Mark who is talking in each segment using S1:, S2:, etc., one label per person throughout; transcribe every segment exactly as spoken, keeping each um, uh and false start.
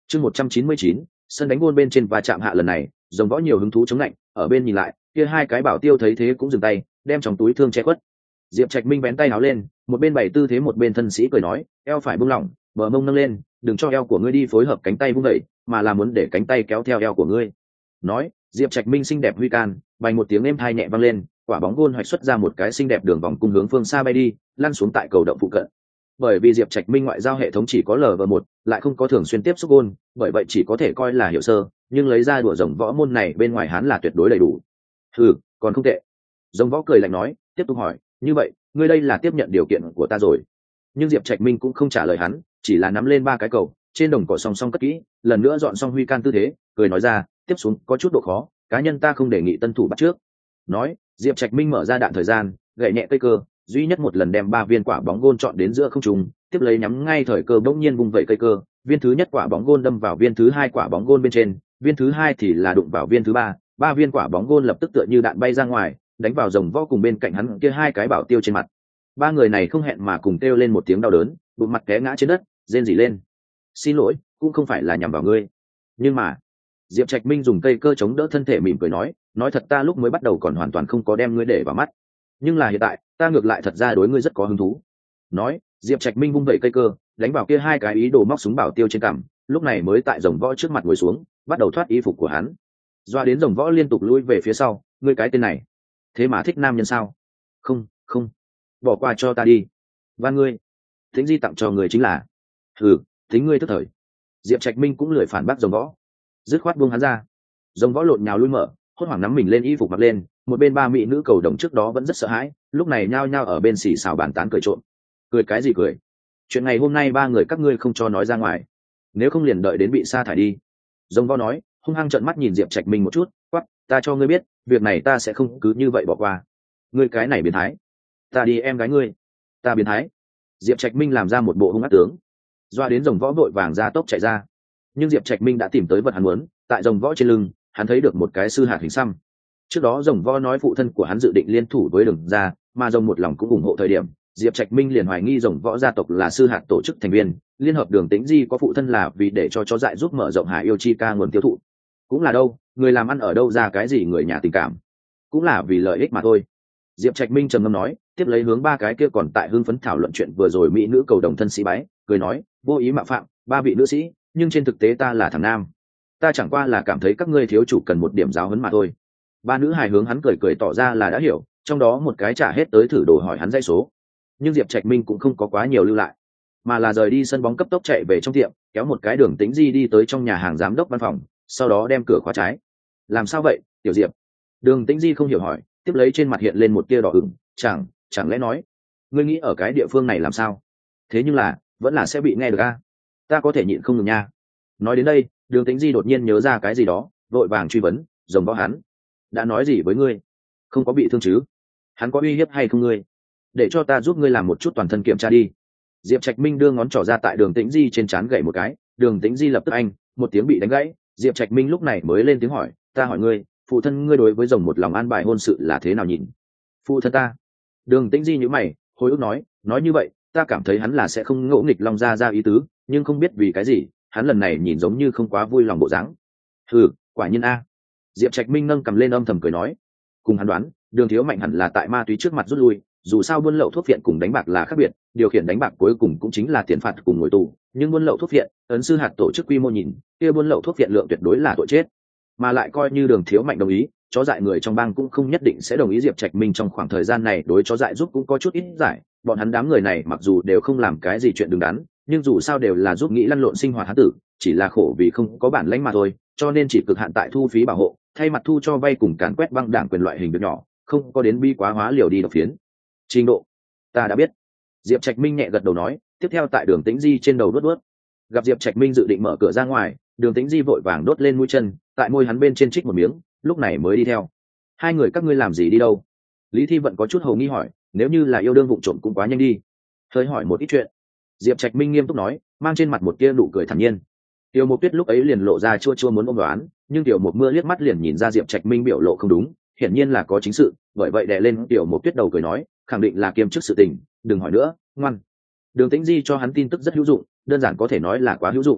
S1: chương một trăm chín mươi chín, sân đánh gôn bên trên và chạm hạ lần này dòng võ nhiều hứng thú chống lạnh, ở bên nhìn lại kia hai cái bảo tiêu thấy thế cũng dừng tay, đem trong túi thương che khuất. Diệp Trạch Minh bén tay áo lên, một bên bày tư thế một bên thân sĩ cười nói, eo phải buông lỏng, bờ mông nâng lên, đừng cho eo của ngươi đi phối hợp cánh tay vung đẩy, mà là muốn để cánh tay kéo theo eo của ngươi. Nói, Diệp Trạch Minh xinh đẹp huy can, bành một tiếng êm tai nhẹ vang lên, quả bóng gôn hoạch xuất ra một cái xinh đẹp đường vòng cung hướng phương xa bay đi, lăn xuống tại cầu động phụ cận. Bởi vì Diệp Trạch Minh ngoại giao hệ thống chỉ có lv một, lại không có thường xuyên tiếp xúc gôn, bởi vậy chỉ có thể coi là hiểu sơ, nhưng lấy ra đùa rồng võ môn này bên ngoài hắn là tuyệt đối đầy đủ. Ừ, còn không tệ. Rồng võ cười lạnh nói, tiếp tục hỏi, như vậy, ngươi đây là tiếp nhận điều kiện của ta rồi. Nhưng Diệp Trạch Minh cũng không trả lời hắn, chỉ là nắm lên ba cái cầu, trên đồng cỏ song song cất kỹ, lần nữa dọn xong huy can tư thế, cười nói ra, tiếp xuống có chút độ khó, cá nhân ta không đề nghị tân thủ bắt trước. Nói, Diệp Trạch Minh mở ra đạn thời gian, gậy nhẹ cây cơ, duy nhất một lần đem ba viên quả bóng gôn chọn đến giữa không trung, tiếp lấy nhắm ngay thời cơ bỗng nhiên vung vẩy cây cơ, viên thứ nhất quả bóng gôn đâm vào viên thứ hai quả bóng gôn bên trên, viên thứ hai thì là đụng vào viên thứ ba, ba viên quả bóng gôn lập tức tựa như đạn bay ra ngoài, đánh vào rồng võ cùng bên cạnh hắn kia hai cái bảo tiêu trên mặt. Ba người này không hẹn mà cùng kêu lên một tiếng đau đớn, bụng mặt té ngã trên đất, rên rỉ lên. Xin lỗi, cũng không phải là nhằm vào ngươi, nhưng mà Diệp Trạch Minh dùng cây cơ chống đỡ thân thể mỉm cười nói, nói thật ta lúc mới bắt đầu còn hoàn toàn không có đem ngươi để vào mắt, nhưng là hiện tại ta ngược lại thật ra đối ngươi rất có hứng thú. Nói, Diệp Trạch Minh vung vẩy cây cơ, đánh vào kia hai cái ý đồ móc súng bảo tiêu trên cằm, lúc này mới tại rồng võ trước mặt ngồi xuống, bắt đầu thoát y phục của hắn. Doa đến rồng võ liên tục lui về phía sau, ngươi cái tên này, thế mà thích nam nhân sao? Không, không, bỏ qua cho ta đi. Và ngươi, Thính Di tặng cho người chính là, ừ, tính ngươi tức thời. Diệp Trạch Minh cũng lười phản bác rồng võ, dứt khoát buông hắn ra. Rồng võ lộn nhào lui mở, hốt hoảng nắm mình lên y phục mặc lên, một bên ba mỹ nữ cầu đồng trước đó vẫn rất sợ hãi, lúc này nhao nhao ở bên xì xào bàn tán cười trộm. Cười cái gì cười? Chuyện ngày hôm nay ba người các ngươi không cho nói ra ngoài, nếu không liền đợi đến bị sa thải đi. Rồng võ nói, hung hăng trợn mắt nhìn Diệp Trạch Minh một chút, quắc, ta cho ngươi biết, việc này ta sẽ không cứ như vậy bỏ qua. Ngươi cái này biến thái. Ta đi em gái ngươi. Ta biến thái. Diệp Trạch Minh làm ra một bộ hung ác tướng, doa đến rồng võ vội vàng ra tốc chạy ra. Nhưng Diệp Trạch Minh đã tìm tới vật hắn muốn, tại rồng võ trên lưng, hắn thấy được một cái sư hạt hình xăm. Trước đó rồng võ nói phụ thân của hắn dự định liên thủ với Đường gia, mà rồng một lòng cũng ủng hộ thời điểm, Diệp Trạch Minh liền hoài nghi rồng võ gia tộc là sư hạt tổ chức thành viên, liên hợp Đường Tĩnh Di có phụ thân là vì để cho chó dại giúp mở rộng Hải Yêu Chi ca nguồn tiêu thụ. Cũng là đâu, người làm ăn ở đâu ra cái gì người nhà tình cảm, cũng là vì lợi ích mà thôi. Diệp Trạch Minh trầm ngâm nói, tiếp lấy hướng ba cái kia còn tại hưng phấn thảo luận chuyện vừa rồi mỹ nữ cầu đồng thân sĩ bái, cười nói, vô ý mạo phạm ba vị nữ sĩ, nhưng trên thực tế ta là thằng nam, ta chẳng qua là cảm thấy các ngươi thiếu chủ cần một điểm giáo huấn mà thôi. Ba nữ hài hướng hắn cười cười tỏ ra là đã hiểu, trong đó một cái trả hết tới thử đồ hỏi hắn dãy số, nhưng Diệp Trạch Minh cũng không có quá nhiều lưu lại, mà là rời đi sân bóng cấp tốc chạy về trong tiệm, kéo một cái Đường Tĩnh Di đi tới trong nhà hàng giám đốc văn phòng, sau đó đem cửa khóa trái. Làm sao vậy, tiểu Diệp? Đường Tĩnh Di không hiểu hỏi, tiếp lấy trên mặt hiện lên một tia đỏ ửng, chẳng chẳng lẽ nói ngươi nghĩ ở cái địa phương này làm sao? Thế nhưng là vẫn là sẽ bị nghe được a, ta có thể nhịn không được nha. Nói đến đây, Đường Tĩnh Di đột nhiên nhớ ra cái gì đó, vội vàng truy vấn, rồng võ hắn đã nói gì với ngươi? Không có bị thương chứ? Hắn có uy hiếp hay không ngươi? Để cho ta giúp ngươi làm một chút toàn thân kiểm tra đi. Diệp Trạch Minh đưa ngón trỏ ra tại Đường Tĩnh Di trên trán gậy một cái, Đường Tĩnh Di lập tức anh một tiếng bị đánh gãy. Diệp Trạch Minh lúc này mới lên tiếng hỏi, ta hỏi ngươi, phụ thân ngươi đối với rồng một lòng an bài hôn sự là thế nào nhìn? Phụ thân ta? Đường Tĩnh Di nhíu mày, hồi ức nói, nói như vậy ta cảm thấy hắn là sẽ không ngỗ nghịch Long gia ra ý tứ, nhưng không biết vì cái gì hắn lần này nhìn giống như không quá vui lòng bộ dáng. Ừ, quả nhiên a. Diệp Trạch Minh nâng cầm lên âm thầm cười nói, cùng hắn đoán, Đường Thiếu Mạnh hẳn là tại ma túy trước mặt rút lui, dù sao buôn lậu thuốc phiện cùng đánh bạc là khác biệt, điều khiển đánh bạc cuối cùng cũng chính là tiền phạt cùng ngồi tù, nhưng buôn lậu thuốc phiện, ấn sư hạt tổ chức quy mô nhìn, kia buôn lậu thuốc phiện lượng tuyệt đối là tội chết, mà lại coi như Đường Thiếu Mạnh đồng ý, chó dại người trong bang cũng không nhất định sẽ đồng ý. Diệp Trạch Minh trong khoảng thời gian này đối chó dại giúp cũng có chút ít giải, bọn hắn đám người này mặc dù đều không làm cái gì chuyện đứng đắn, nhưng dù sao đều là giúp nghĩ lăn lộn sinh hoạt hắn tử, chỉ là khổ vì không có bản lãnh mà thôi, cho nên chỉ cực hạn tại thu phí bảo hộ, thay mặt thu cho vay cùng càn quét băng đảng quyền loại hình việc nhỏ, không có đến bi quá hóa liều đi độc phiến trình độ. Ta đã biết. Diệp Trạch Minh nhẹ gật đầu nói, tiếp theo tại Đường Tĩnh Di trên đầu đốt đốt. Gặp Diệp Trạch Minh dự định mở cửa ra ngoài, Đường Tĩnh Di vội vàng đốt lên mũi chân, tại môi hắn bên trên trích một miếng, lúc này mới đi theo. Hai người các ngươi làm gì đi đâu? Lý Thi Vận có chút hầu nghi hỏi, nếu như là yêu đương vụng trộm cũng quá nhanh đi. Hơi hỏi một ít chuyện. Diệp Trạch Minh nghiêm túc nói, mang trên mặt một tia nụ cười thản nhiên. Tiểu Mộc Tuyết lúc ấy liền lộ ra chua chua muốn ôm đoán, nhưng Tiểu Mộc Mưa liếc mắt liền nhìn ra Diệp Trạch Minh biểu lộ không đúng, hiển nhiên là có chính sự, bởi vậy đè lên Tiểu Mộc Tuyết đầu cười nói, khẳng định là kiêm chức sự tình, đừng hỏi nữa, ngoan. Đường Tĩnh Di cho hắn tin tức rất hữu dụng, đơn giản có thể nói là quá hữu dụng.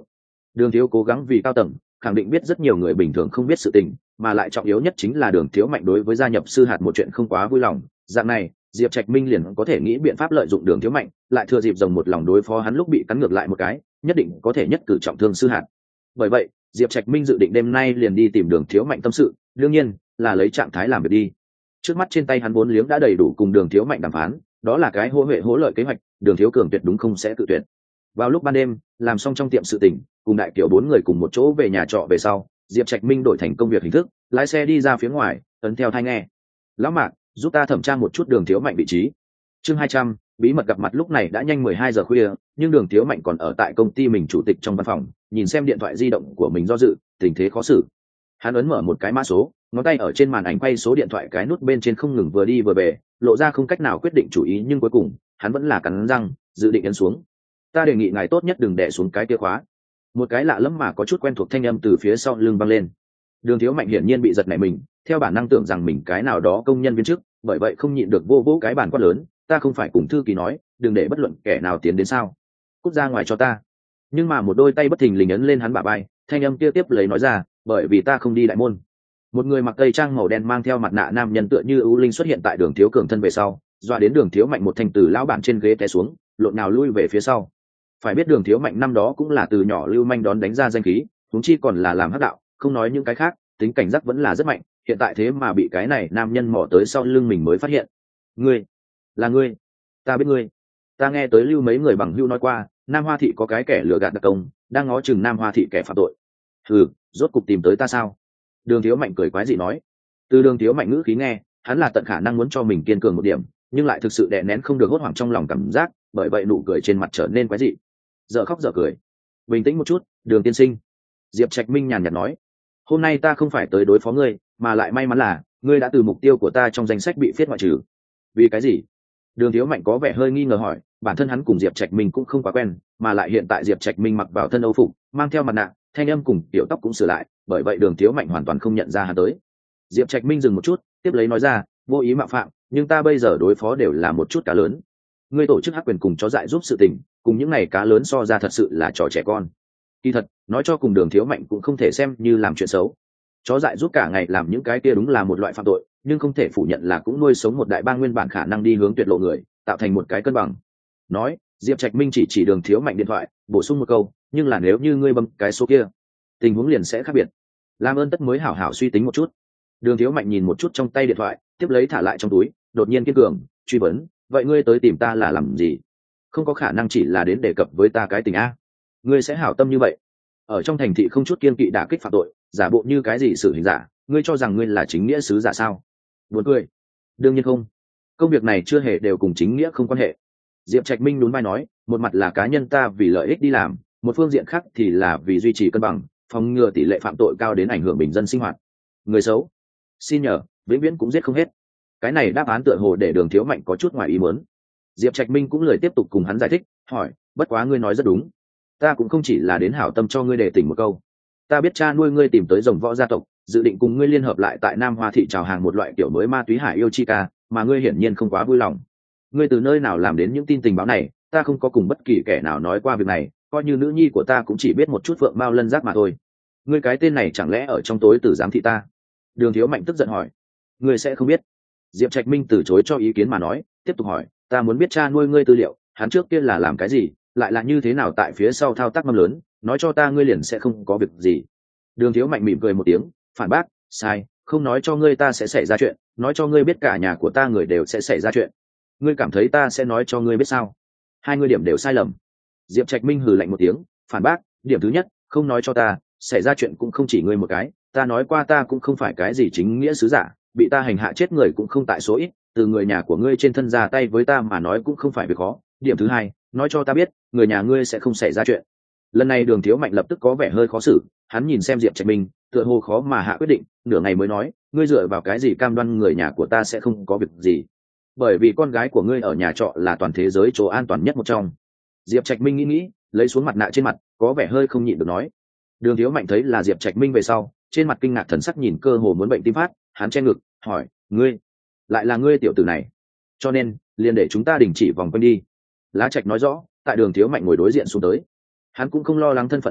S1: Đường thiếu cố gắng vì cao tầng, khẳng định biết rất nhiều người bình thường không biết sự tình, mà lại trọng yếu nhất chính là đường thiếu mạnh đối với gia nhập sư hạt một chuyện không quá vui lòng. Dạng này, Diệp Trạch Minh liền có thể nghĩ biện pháp lợi dụng đường thiếu mạnh, lại thừa dịp rồng một lòng đối phó hắn lúc bị cắn ngược lại một cái, nhất định có thể nhất cử trọng thương sư hạt. Bởi vậy, Diệp Trạch Minh dự định đêm nay liền đi tìm đường thiếu mạnh tâm sự, đương nhiên là lấy trạng thái làm việc đi. Trước mắt trên tay hắn vốn liếng đã đầy đủ cùng đường thiếu mạnh đàm phán, đó là cái hô huệ hố lợi kế hoạch, đường thiếu cường tuyệt đúng không sẽ tự tuyệt. Vào lúc ban đêm, làm xong trong tiệm sự tình, cùng đại kiểu bốn người cùng một chỗ về nhà trọ về sau, Diệp Trạch Minh đổi thành công việc hình thức, lái xe đi ra phía ngoài, ấn theo thai nghe. Lão Mạc, giúp ta thẩm tra một chút đường thiếu mạnh vị trí. Chương hai trăm, bí mật gặp mặt. Lúc này đã nhanh mười hai giờ khuya, nhưng đường thiếu mạnh còn ở tại công ty mình chủ tịch trong văn phòng, nhìn xem điện thoại di động của mình do dự, tình thế khó xử. Hắn ấn mở một cái mã số, ngón tay ở trên màn ảnh quay số điện thoại, cái nút bên trên không ngừng vừa đi vừa về, lộ ra không cách nào quyết định chủ ý, nhưng cuối cùng hắn vẫn là cắn răng dự định ấn xuống. Ta đề nghị ngài tốt nhất đừng đè xuống cái kia khóa. Một cái lạ lẫm mà có chút quen thuộc thanh âm từ phía sau lưng vang lên. Đường thiếu mạnh hiển nhiên bị giật nảy mình, theo bản năng tưởng rằng mình cái nào đó công nhân viên chức, bởi vậy không nhịn được vô vô cái bàn quát lớn, ta không phải cùng thư ký nói đừng để bất luận kẻ nào tiến đến sao? Cút ra ngoài cho ta. Nhưng mà một đôi tay bất thình lình ấn lên hắn bả vai, thanh âm kia tiếp lấy nói ra, bởi vì ta không đi đại môn. Một người mặc tây trang màu đen mang theo mặt nạ nam nhân tựa như ưu linh xuất hiện tại đường thiếu cường thân về sau, dọa đến đường thiếu mạnh một thanh từ lão bản trên ghế té xuống, lộn nào lui về phía sau. Phải biết đường thiếu mạnh năm đó cũng là từ nhỏ lưu manh đón đánh ra danh khí, huống chi còn là làm hắc đạo, không nói những cái khác, tính cảnh giác vẫn là rất mạnh, hiện tại thế mà bị cái này nam nhân mò tới sau lưng mình mới phát hiện. Ngươi, là ngươi? Ta biết ngươi. Ta nghe tới lưu mấy người bằng hưu nói qua, Nam Hoa thị có cái kẻ lừa gạt đặc công, đang ngó chừng Nam Hoa thị kẻ phạm tội. Ừ, rốt cục tìm tới ta sao? Đường thiếu mạnh cười quái dị nói. Từ đường thiếu mạnh ngữ khí nghe, hắn là tận khả năng muốn cho mình kiên cường một điểm, nhưng lại thực sự đè nén không được hốt hoảng trong lòng cảm giác, bởi vậy nụ cười trên mặt trở nên quái dị. Dở khóc dở cười. Bình tĩnh một chút, đường tiên sinh. Diệp Trạch Minh nhàn nhạt nói, hôm nay ta không phải tới đối phó ngươi, mà lại may mắn là ngươi đã từ mục tiêu của ta trong danh sách bị phiết ngoại trừ. Vì cái gì? Đường thiếu mạnh có vẻ hơi nghi ngờ hỏi, bản thân hắn cùng Diệp Trạch Minh cũng không quá quen, mà lại hiện tại Diệp Trạch Minh mặc vào thân âu phục, mang theo mặt nạ, thanh âm cùng tiểu tóc cũng sửa lại, bởi vậy đường thiếu mạnh hoàn toàn không nhận ra hắn tới. Diệp Trạch Minh dừng một chút, tiếp lấy nói ra, vô ý mạo phạm, nhưng ta bây giờ đối phó đều là một chút cá lớn. Ngươi tổ chức hắc quyền cùng chó dại giúp sự tình, cùng những này cá lớn so ra thật sự là trò trẻ con. Kỳ thật, nói cho cùng đường thiếu mạnh cũng không thể xem như làm chuyện xấu. Chó dại giúp cả ngày làm những cái kia đúng là một loại phạm tội, nhưng không thể phủ nhận là cũng nuôi sống một đại bang nguyên bản khả năng đi hướng tuyệt lộ người, tạo thành một cái cân bằng. Nói, Diệp Trạch Minh chỉ chỉ đường thiếu mạnh điện thoại, bổ sung một câu, nhưng là nếu như ngươi bấm cái số kia, tình huống liền sẽ khác biệt. Làm ơn tất mới hảo hảo suy tính một chút. Đường thiếu mạnh nhìn một chút trong tay điện thoại, tiếp lấy thả lại trong túi, đột nhiên kiên cường truy vấn, vậy ngươi tới tìm ta là làm gì? Không có khả năng chỉ là đến đề cập với ta cái tình a. Ngươi sẽ hảo tâm như vậy? Ở trong thành thị không chút kiên kỵ đả kích phạm tội, giả bộ như cái gì xử hình giả, ngươi cho rằng ngươi là chính nghĩa sứ giả sao? Buồn cười. Đương nhiên không. Công việc này chưa hề đều cùng chính nghĩa không quan hệ. Diệp Trạch Minh nhún vai nói, một mặt là cá nhân ta vì lợi ích đi làm, một phương diện khác thì là vì duy trì cân bằng, phòng ngừa tỷ lệ phạm tội cao đến ảnh hưởng bình dân sinh hoạt. Người xấu, xin nhờ, vĩnh viễn cũng giết không hết. Cái này đáp án tựa hồ để đường thiếu mạnh có chút ngoài ý muốn. Diệp Trạch Minh cũng lười tiếp tục cùng hắn giải thích, hỏi, bất quá ngươi nói rất đúng, ta cũng không chỉ là đến hảo tâm cho ngươi đề tỉnh một câu. Ta biết cha nuôi ngươi tìm tới rồng võ gia tộc, dự định cùng ngươi liên hợp lại tại Nam Hoa thị chào hàng một loại kiểu mới ma túy hải yêu chi ca, mà ngươi hiển nhiên không quá vui lòng. Ngươi từ nơi nào làm đến những tin tình báo này? Ta không có cùng bất kỳ kẻ nào nói qua việc này, coi như nữ nhi của ta cũng chỉ biết một chút phượng mao lân giác mà thôi. Ngươi cái tên này chẳng lẽ ở trong tối từ giám thị ta? Đường thiếu mạnh tức giận hỏi. Ngươi sẽ không biết. Diệp Trạch Minh từ chối cho ý kiến mà nói, tiếp tục hỏi, ta muốn biết cha nuôi ngươi tư liệu, hắn trước kia là làm cái gì, lại là như thế nào tại phía sau thao tác mâm lớn, nói cho ta ngươi liền sẽ không có việc gì. Đường thiếu mạnh mỉm cười một tiếng, phản bác, sai, không nói cho ngươi ta sẽ xảy ra chuyện, nói cho ngươi biết cả nhà của ta người đều sẽ xảy ra chuyện. Ngươi cảm thấy ta sẽ nói cho ngươi biết sao? Hai ngươi điểm đều sai lầm. Diệp Trạch Minh hừ lạnh một tiếng, phản bác, điểm thứ nhất, không nói cho ta, xảy ra chuyện cũng không chỉ ngươi một cái, ta nói qua ta cũng không phải cái gì chính nghĩa sứ giả, bị ta hành hạ chết người cũng không tại số ít, từ người nhà của ngươi trên thân ra tay với ta mà nói cũng không phải việc khó. Điểm thứ hai, nói cho ta biết, người nhà ngươi sẽ không xảy ra chuyện. Lần này đường thiếu mạnh lập tức có vẻ hơi khó xử, hắn nhìn xem Diệp Trạch Minh, tựa hồ khó mà hạ quyết định, nửa ngày mới nói, ngươi dựa vào cái gì cam đoan người nhà của ta sẽ không có việc gì? Bởi vì con gái của ngươi ở nhà trọ là toàn thế giới chỗ an toàn nhất một trong. Diệp Trạch Minh nghĩ nghĩ, lấy xuống mặt nạ trên mặt, có vẻ hơi không nhịn được nói. Đường thiếu mạnh thấy là Diệp Trạch Minh về sau, trên mặt kinh ngạc thần sắc nhìn cơ hồ muốn bệnh tim phát, hắn che ngực, hỏi, ngươi, lại là ngươi tiểu tử này? Cho nên, liền để chúng ta đình chỉ vòng quanh đi. Lá Trạch nói rõ, tại đường thiếu mạnh ngồi đối diện xuống tới. Hắn cũng không lo lắng thân phận tiết lộ,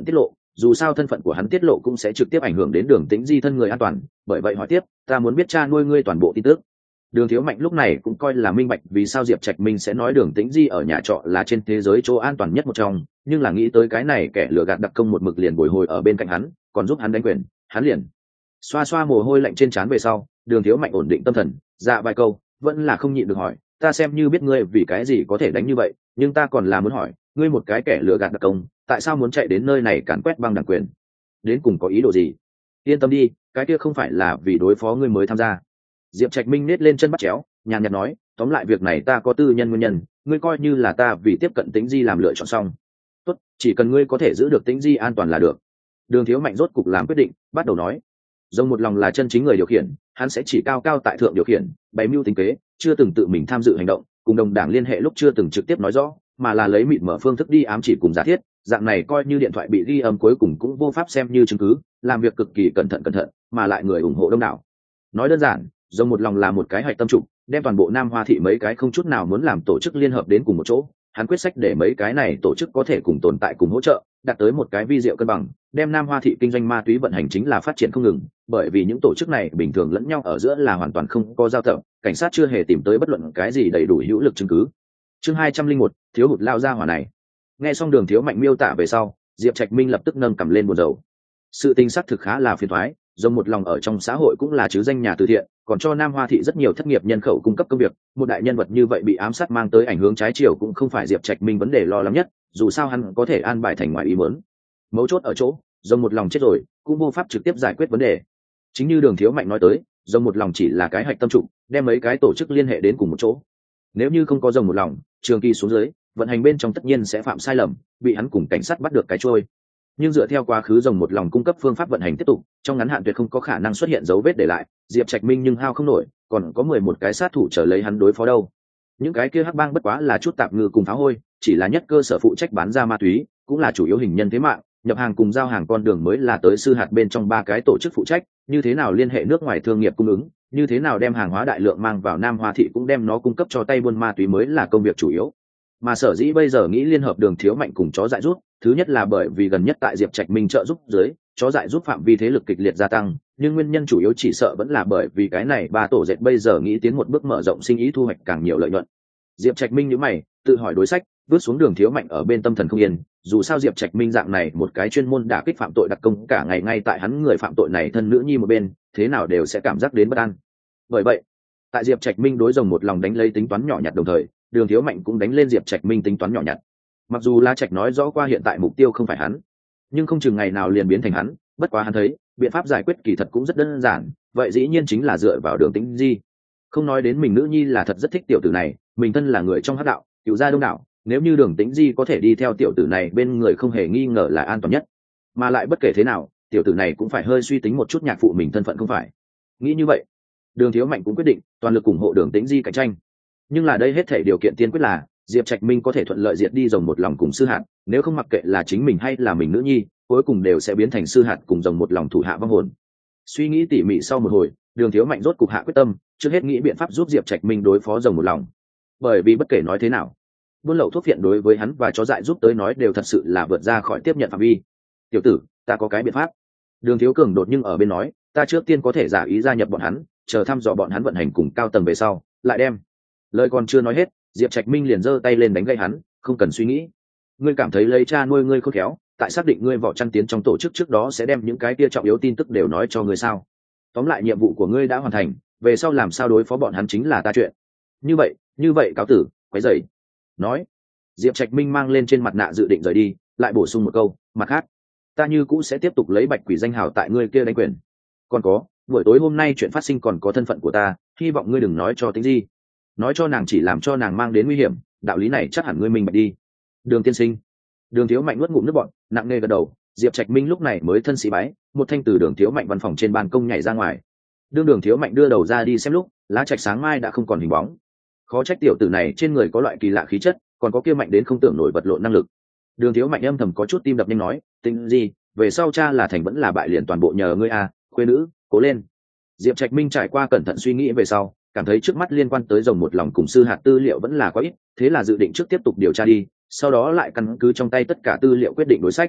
S1: dù sao thân phận của hắn tiết lộ cũng sẽ trực tiếp ảnh hưởng đến Đường Tĩnh Di thân người an toàn, bởi vậy hỏi tiếp, ta muốn biết cha nuôi ngươi toàn bộ tin tức. Đường Thiếu Mạnh lúc này cũng coi là minh bạch vì sao Diệp Trạch Minh sẽ nói Đường Tĩnh Di ở nhà trọ là trên thế giới chỗ an toàn nhất một trong, nhưng là nghĩ tới cái này kẻ lừa gạt đặc công một mực liền bồi hồi ở bên cạnh hắn, còn giúp hắn đánh quyền, hắn liền xoa xoa mồ hôi lạnh trên trán về sau, Đường Thiếu Mạnh ổn định tâm thần, dạ vài câu, vẫn là không nhịn được hỏi, ta xem như biết ngươi vì cái gì có thể đánh như vậy, nhưng ta còn là muốn hỏi, ngươi một cái kẻ lừa gạt đặc công, tại sao muốn chạy đến nơi này càn quét băng đảng quyền? Đến cùng có ý đồ gì? Yên tâm đi, cái kia không phải là vì đối phó ngươi mới tham gia. Diệp Trạch Minh nết lên chân bắt chéo, nhàn nhạt nói, tóm lại việc này ta có tư nhân nguyên nhân, ngươi coi như là ta vì tiếp cận Tĩnh Di làm lựa chọn xong. Tốt, chỉ cần ngươi có thể giữ được Tĩnh Di an toàn là được. Đường Thiếu Mạnh rốt cục làm quyết định, bắt đầu nói. Rồng một lòng là chân chính người điều khiển, hắn sẽ chỉ cao cao tại thượng điều khiển, bày mưu tính kế, chưa từng tự mình tham dự hành động, cùng đồng đảng liên hệ lúc chưa từng trực tiếp nói rõ, mà là lấy mịt mở phương thức đi ám chỉ cùng giả thiết, dạng này coi như điện thoại bị ghi âm cuối cùng cũng vô pháp xem như chứng cứ, làm việc cực kỳ cẩn thận cẩn thận, mà lại người ủng hộ đông đảo. Nói đơn giản, Rồng một lòng là một cái hạch tâm trục, đem toàn bộ Nam Hoa thị mấy cái không chút nào muốn làm tổ chức liên hợp đến cùng một chỗ, hắn quyết sách để mấy cái này tổ chức có thể cùng tồn tại cùng hỗ trợ, đạt tới một cái vi diệu cân bằng, đem Nam Hoa thị kinh doanh ma túy vận hành chính là phát triển không ngừng, bởi vì những tổ chức này bình thường lẫn nhau ở giữa là hoàn toàn không có giao tập, cảnh sát chưa hề tìm tới bất luận cái gì đầy đủ hữu lực chứng cứ. Chương hai trăm linh một, thiếu hụt lao ra hỏa này. Nghe xong Đường Thiếu Mạnh miêu tả về sau, Diệp Trạch Minh lập tức nâng cầm lên buồn rầu. Sự tình xác thực khá là phiền toái, Rồng một lòng ở trong xã hội cũng là chứ danh nhà từ thiện, còn cho Nam Hoa thị rất nhiều thất nghiệp nhân khẩu cung cấp công việc, một đại nhân vật như vậy bị ám sát mang tới ảnh hưởng trái chiều cũng không phải Diệp Trạch Minh vấn đề lo lắng nhất, dù sao hắn có thể an bài thành ngoài ý muốn. Mấu chốt ở chỗ, Rồng một lòng chết rồi, cũng vô pháp trực tiếp giải quyết vấn đề. Chính như Đường Thiếu Mạnh nói tới, Rồng một lòng chỉ là cái hạch tâm trụ, đem mấy cái tổ chức liên hệ đến cùng một chỗ. Nếu như không có Rồng một lòng, trường kỳ xuống dưới, vận hành bên trong tất nhiên sẽ phạm sai lầm, bị hắn cùng cảnh sát bắt được cái trôi. Nhưng dựa theo quá khứ Rồng một lòng cung cấp phương pháp vận hành tiếp tục, trong ngắn hạn tuyệt không có khả năng xuất hiện dấu vết để lại, Diệp Trạch Minh nhưng hao không nổi, còn có mười một cái sát thủ chờ lấy hắn đối phó đâu. Những cái kia hắc bang bất quá là chút tạp ngư cùng phá hôi, chỉ là nhất cơ sở phụ trách bán ra ma túy, cũng là chủ yếu hình nhân thế mạng, nhập hàng cùng giao hàng con đường mới là tới sư hạt bên trong ba cái tổ chức phụ trách, như thế nào liên hệ nước ngoài thương nghiệp cung ứng, như thế nào đem hàng hóa đại lượng mang vào Nam Hoa thị cũng đem nó cung cấp cho tay buôn ma túy mới là công việc chủ yếu. Mà sở dĩ bây giờ nghĩ liên hợp Đường Thiếu Mạnh cùng chó dại rút, thứ nhất là bởi vì gần nhất tại Diệp Trạch Minh trợ giúp dưới, chó dại giúp phạm vi thế lực kịch liệt gia tăng, nhưng nguyên nhân chủ yếu chỉ sợ vẫn là bởi vì cái này ba tổ dệt bây giờ nghĩ tiến một bước mở rộng sinh ý thu hoạch càng nhiều lợi nhuận. Diệp Trạch Minh nhíu mày, tự hỏi đối sách, vứt xuống Đường Thiếu Mạnh ở bên tâm thần không yên, dù sao Diệp Trạch Minh dạng này một cái chuyên môn đả kích phạm tội đặc công cả ngày ngay tại hắn người phạm tội này thân nữ nhi một bên, thế nào đều sẽ cảm giác đến bất an. Bởi vậy, tại Diệp Trạch Minh đối Rồng một lòng đánh lấy tính toán nhỏ nhặt đồng thời, Đường Thiếu Mạnh cũng đánh lên Diệp Trạch Minh tính toán nhỏ nhặt. Mặc dù La Trạch nói rõ qua hiện tại mục tiêu không phải hắn, nhưng không chừng ngày nào liền biến thành hắn, bất quá hắn thấy, biện pháp giải quyết kỳ thật cũng rất đơn giản, vậy dĩ nhiên chính là dựa vào Đường Tĩnh Di. Không nói đến mình nữ nhi là thật rất thích tiểu tử này, mình thân là người trong hắc đạo, cựu gia đông đảo, nếu như Đường Tĩnh Di có thể đi theo tiểu tử này bên người không hề nghi ngờ là an toàn nhất. Mà lại bất kể thế nào, tiểu tử này cũng phải hơi suy tính một chút nhạc phụ mình thân phận không phải. Nghĩ như vậy, Đường Thiếu Mạnh cũng quyết định toàn lực ủng hộ Đường Tĩnh Di cạnh tranh. Nhưng là đây hết thể điều kiện tiên quyết là Diệp Trạch Minh có thể thuận lợi diệt đi Rồng một lòng cùng sư hạt, nếu không mặc kệ là chính mình hay là mình nữ nhi, cuối cùng đều sẽ biến thành sư hạt cùng Rồng một lòng thủ hạ vong hồn. Suy nghĩ tỉ mỉ sau một hồi, Đường Thiếu Mạnh rốt cục hạ quyết tâm, trước hết nghĩ biện pháp giúp Diệp Trạch Minh đối phó Rồng một lòng. Bởi vì bất kể nói thế nào, buôn lậu thuốc phiện đối với hắn và chó dại giúp tới nói đều thật sự là vượt ra khỏi tiếp nhận phạm vi. Tiểu tử, ta có cái biện pháp. Đường Thiếu Cường đột nhưng ở bên nói, ta trước tiên có thể giả ý gia nhập bọn hắn, chờ thăm dò bọn hắn vận hành cùng cao tầng về sau, lại đem. Lời còn chưa nói hết, Diệp Trạch Minh liền giơ tay lên đánh gây hắn, không cần suy nghĩ. Ngươi cảm thấy lấy cha nuôi ngươi khôn khéo, tại xác định ngươi vỏ chăn tiến trong tổ chức trước đó sẽ đem những cái kia trọng yếu tin tức đều nói cho ngươi sao? Tóm lại nhiệm vụ của ngươi đã hoàn thành, về sau làm sao đối phó bọn hắn chính là ta chuyện. Như vậy, như vậy cáo tử, quấy rầy. Nói, Diệp Trạch Minh mang lên trên mặt nạ dự định rời đi, lại bổ sung một câu, mặt khác, ta như cũ sẽ tiếp tục lấy Bạch Quỷ danh hào tại ngươi kia đánh quyền. Còn có, buổi tối hôm nay chuyện phát sinh còn có thân phận của ta, hy vọng ngươi đừng nói cho Tĩnh Di. Nói cho nàng chỉ làm cho nàng mang đến nguy hiểm, đạo lý này chắc hẳn ngươi minh bạch đi. Đường tiên sinh. Đường Thiếu Mạnh nuốt ngụm nước bọt, nặng nề gật đầu. Diệp Trạch Minh lúc này mới thân sĩ bái, một thanh từ Đường Thiếu Mạnh văn phòng trên ban công nhảy ra ngoài. Đương Đường Thiếu Mạnh đưa đầu ra đi xem lúc, lá trạch sáng mai đã không còn hình bóng. Khó trách tiểu tử này trên người có loại kỳ lạ khí chất, còn có kia mạnh đến không tưởng nổi vật lộn năng lực. Đường Thiếu Mạnh âm thầm có chút tim đập nhanh nói, Tĩnh Di, về sau cha là thành vẫn là bại liền toàn bộ nhờ ngươi à, khuê nữ, cố lên. Diệp Trạch Minh trải qua cẩn thận suy nghĩ về sau, cảm thấy trước mắt liên quan tới Rồng một lòng cùng sư hạt tư liệu vẫn là quá ít, thế là dự định trước tiếp tục điều tra đi, sau đó lại căn cứ trong tay tất cả tư liệu quyết định đối sách.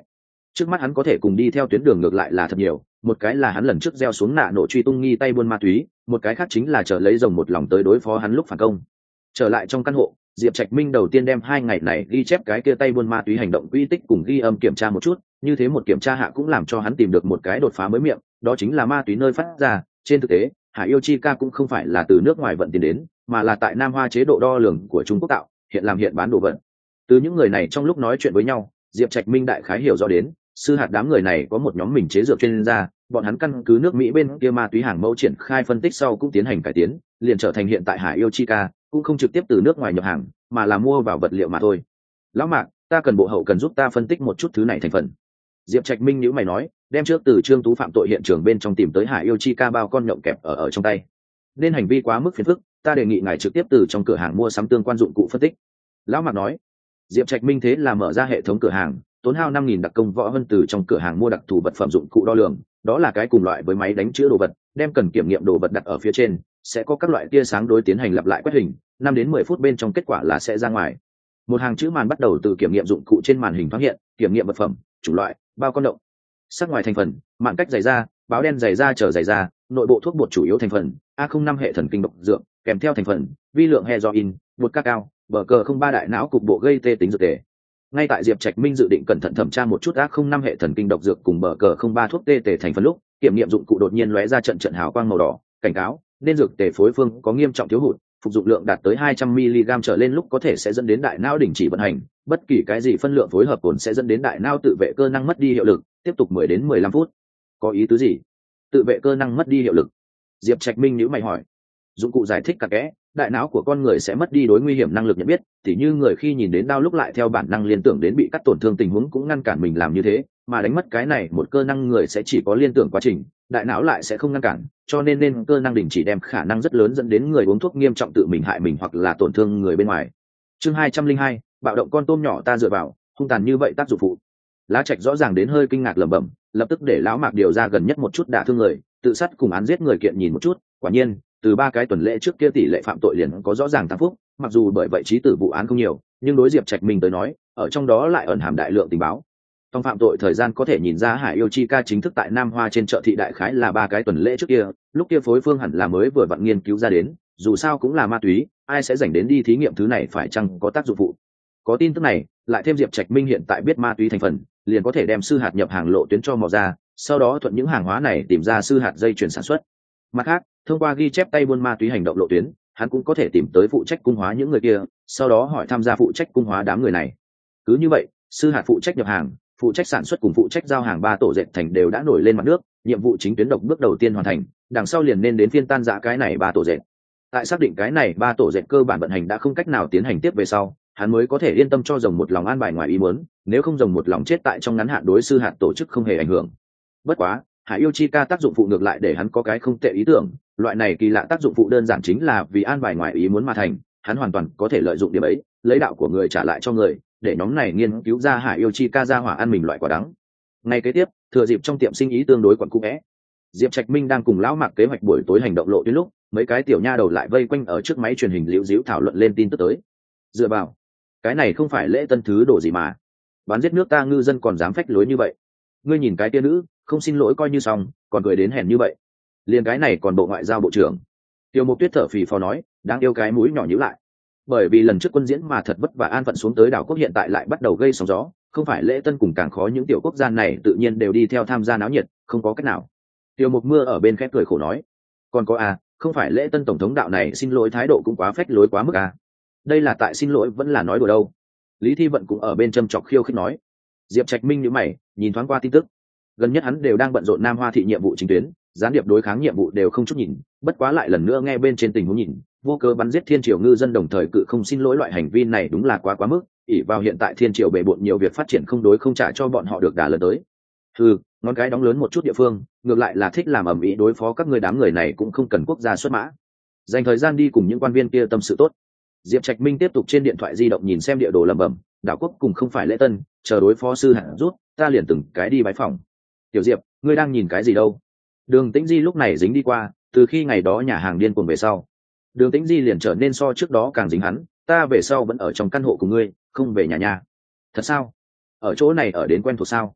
S1: trước mắt hắn có thể cùng đi theo tuyến đường ngược lại là thật nhiều, một cái là hắn lần trước gieo xuống nạ nổ truy tung nghi tay buôn ma túy, một cái khác chính là chờ lấy rồng một lòng tới đối phó hắn lúc phản công. Trở lại trong căn hộ, Diệp Trạch Minh đầu tiên đem hai ngày này ghi chép cái kia tay buôn ma túy hành động quy tích cùng ghi âm kiểm tra một chút, như thế một kiểm tra hạ cũng làm cho hắn tìm được một cái đột phá mới miệng, đó chính là ma túy nơi phát ra. Trên thực tế, Hải Yêu Chi Ca cũng không phải là từ nước ngoài vận tiền đến, mà là tại Nam Hoa chế độ đo lường của Trung Quốc tạo, hiện làm hiện bán đồ vận. Từ những người này trong lúc nói chuyện với nhau, Diệp Trạch Minh đại khái hiểu rõ đến, sư hạt đám người này có một nhóm mình chế dược chuyên gia, bọn hắn căn cứ nước Mỹ bên kia ma túy hàng mẫu triển khai phân tích sau cũng tiến hành cải tiến, liền trở thành hiện tại Hải Yêu Chi Ca, cũng không trực tiếp từ nước ngoài nhập hàng, mà là mua vào vật liệu mà thôi. Lão Mạc, ta cần bộ hậu cần giúp ta phân tích một chút thứ này thành phần. Diệp Trạch Minh nhíu mày nói, đem trước từ Trương Tú phạm tội hiện trường bên trong tìm tới Hải Yêu Chi Ca bao con nhộng kẹp ở ở trong tay. Nên hành vi quá mức phiền phức, ta đề nghị ngài trực tiếp từ trong cửa hàng mua sắm tương quan dụng cụ phân tích. Lão Mạc nói. Diệp Trạch Minh thế là mở ra hệ thống cửa hàng, tốn hao năm nghìn đặc công võ vân từ trong cửa hàng mua đặc thù vật phẩm dụng cụ đo lường, đó là cái cùng loại với máy đánh chữ đồ vật, đem cần kiểm nghiệm đồ vật đặt ở phía trên, sẽ có các loại tia sáng đối tiến hành lặp lại quét hình, năm đến mười phút bên trong kết quả là sẽ ra ngoài. Một hàng chữ màn bắt đầu từ kiểm nghiệm dụng cụ trên màn hình thoáng hiện, kiểm nghiệm vật phẩm, chủng loại, bao con động, sắc ngoài thành phần, mạn cách dày da, báo đen dày da trở dày da, nội bộ thuốc bột chủ yếu thành phần, A không năm hệ thần kinh độc dược, kèm theo thành phần, vi lượng heroin, bột cacao, bờ cờ không ba đại não cục bộ gây tê tính dược tề. Ngay tại Diệp Trạch Minh dự định cẩn thận thẩm tra một chút A không năm hệ thần kinh độc dược cùng bờ cờ không ba thuốc tê tề thành phần lúc, kiểm nghiệm dụng cụ đột nhiên lóe ra trận trận hào quang màu đỏ, cảnh cáo, nên dược tề phối phương có nghiêm trọng thiếu hụt, phục dụng lượng đạt tới hai trăm mi-li-gam trở lên lúc có thể sẽ dẫn đến đại não đình chỉ vận hành, bất kỳ cái gì phân lượng phối hợp cồn sẽ dẫn đến đại não tự vệ cơ năng mất đi hiệu lực, tiếp tục mười đến mười lăm phút. Có ý tứ gì? Tự vệ cơ năng mất đi hiệu lực? Diệp Trạch Minh nhíu mày hỏi. Dụng cụ giải thích cặn kẽ, đại não của con người sẽ mất đi đối nguy hiểm năng lực nhận biết, tỉ như người khi nhìn đến đao lúc lại theo bản năng liên tưởng đến bị cắt tổn thương tình huống cũng ngăn cản mình làm như thế, mà đánh mất cái này một cơ năng người sẽ chỉ có liên tưởng quá trình, đại não lại sẽ không ngăn cản, cho nên nên cơ năng đình chỉ đem khả năng rất lớn dẫn đến người uống thuốc nghiêm trọng tự mình hại mình hoặc là tổn thương người bên ngoài. Chương hai trăm linh hai, bạo động con tôm nhỏ ta dựa vào, hung tàn như vậy tác dụng phụ. Lá Trạch rõ ràng đến hơi kinh ngạc lẩm bẩm, lập tức để lão Mạc điều ra gần nhất một chút đả thương người, tự sát cùng án giết người kiện nhìn một chút, quả nhiên, từ ba cái tuần lễ trước kia tỷ lệ phạm tội liền có rõ ràng tăng phúc, mặc dù bởi vậy trí tử vụ án không nhiều, nhưng đối Diệp Trạch Minh tới nói, ở trong đó lại ẩn hàm đại lượng tình báo. Trong phạm tội thời gian có thể nhìn ra Hải Yêu Chi Ca chính thức tại Nam Hoa trên chợ thị đại khái là ba cái tuần lễ trước kia, lúc kia phối phương hẳn là mới vừa vặn nghiên cứu ra đến, dù sao cũng là ma túy, ai sẽ dành đến đi thí nghiệm thứ này phải chăng có tác dụng phụ. Có tin tức này, lại thêm Diệp Trạch Minh hiện tại biết ma túy thành phần, liền có thể đem sư hạt nhập hàng lộ tuyến cho mò ra, sau đó thuận những hàng hóa này tìm ra sư hạt dây chuyển sản xuất. Mặt khác, thông qua ghi chép tay buôn ma túy hành động lộ tuyến, hắn cũng có thể tìm tới phụ trách cung hóa những người kia, sau đó hỏi tham gia phụ trách cung hóa đám người này. Cứ như vậy, sư hạt phụ trách nhập hàng, phụ trách sản xuất cùng phụ trách giao hàng ba tổ dệt thành đều đã nổi lên mặt nước, nhiệm vụ chính tuyến độc bước đầu tiên hoàn thành, đằng sau liền nên đến phiên tan rã cái này ba tổ dệt. Tại xác định cái này ba tổ dệt cơ bản vận hành đã không cách nào tiến hành tiếp về sau, hắn mới có thể yên tâm cho rồng một lòng an bài ngoài ý muốn, nếu không rồng một lòng chết tại trong ngắn hạn đối sư hạt tổ chức không hề ảnh hưởng. Bất quá, Hải Yêu Chi Ca tác dụng phụ ngược lại để hắn có cái không tệ ý tưởng, loại này kỳ lạ tác dụng phụ đơn giản chính là vì an bài ngoài ý muốn mà thành, hắn hoàn toàn có thể lợi dụng điểm ấy, lấy đạo của người trả lại cho người, để nhóm này nghiên cứu ra Hải Yêu Chi Ca ra hỏa ăn mình loại quả đắng. Ngay kế tiếp, thừa dịp trong tiệm sinh ý tương đối quẩn cung é, Diệp Trạch Minh đang cùng lão Mạc kế hoạch buổi tối hành động lộ tuyến lúc, mấy cái tiểu nha đầu lại vây quanh ở trước máy truyền hình liễu díu thảo luận lên tin tức tới. Dựa vào, cái này không phải lễ tân thứ đồ gì mà, bán giết nước ta ngư dân còn dám phách lối như vậy. Ngươi nhìn cái tia nữ, không xin lỗi coi như xong, còn cười đến hèn như vậy. Liền cái này còn bộ ngoại giao bộ trưởng. Tiêu Mục Tuyết thở phì phò nói, đang yêu cái mũi nhỏ nhíu lại. Bởi vì lần trước quân diễn mà thật vất vả an phận xuống tới đảo quốc hiện tại lại bắt đầu gây sóng gió, không phải lễ tân cùng càng khó những tiểu quốc gia này tự nhiên đều đi theo tham gia náo nhiệt, không có cách nào. Tiêu Mục Mưa ở bên khép cười khổ nói, còn có à, không phải lễ tân tổng thống đạo này xin lỗi thái độ cũng quá phách lối quá mức à. Đây là tại xin lỗi vẫn là nói đùa đâu. Lý Thi Vận cũng ở bên châm chọc khiêu khích nói. Diệp Trạch Minh nhíu mày, nhìn thoáng qua tin tức. Gần nhất hắn đều đang bận rộn Nam Hoa thị nhiệm vụ chính tuyến, gián điệp đối kháng nhiệm vụ đều không chút nhìn, bất quá lại lần nữa nghe bên trên tình huống nhìn, vô cớ bắn giết thiên triều ngư dân đồng thời cự không xin lỗi loại hành vi này đúng là quá quá mức, ỷ vào hiện tại thiên triều bề bộn nhiều việc phát triển không đối không trả cho bọn họ được đà lớn tới. Ừ, ngón cái đóng lớn một chút địa phương, ngược lại là thích làm ầm ĩ đối phó các người đám người này cũng không cần quốc gia xuất mã. Dành thời gian đi cùng những quan viên kia tâm sự tốt. Diệp Trạch Minh tiếp tục trên điện thoại di động nhìn xem địa đồ lẩm bẩm, đảo quốc cùng không phải lễ tân, chờ đối phó sư hạng rút, ta liền từng cái đi bái phòng. Tiểu Diệp, ngươi đang nhìn cái gì đâu? Đường Tĩnh Di lúc này dính đi qua, từ khi ngày đó nhà hàng điên cuồng về sau, Đường Tĩnh Di liền trở nên so trước đó càng dính hắn, ta về sau vẫn ở trong căn hộ của ngươi, không về nhà nhà. Thật sao? Ở chỗ này ở đến quen thuộc sao?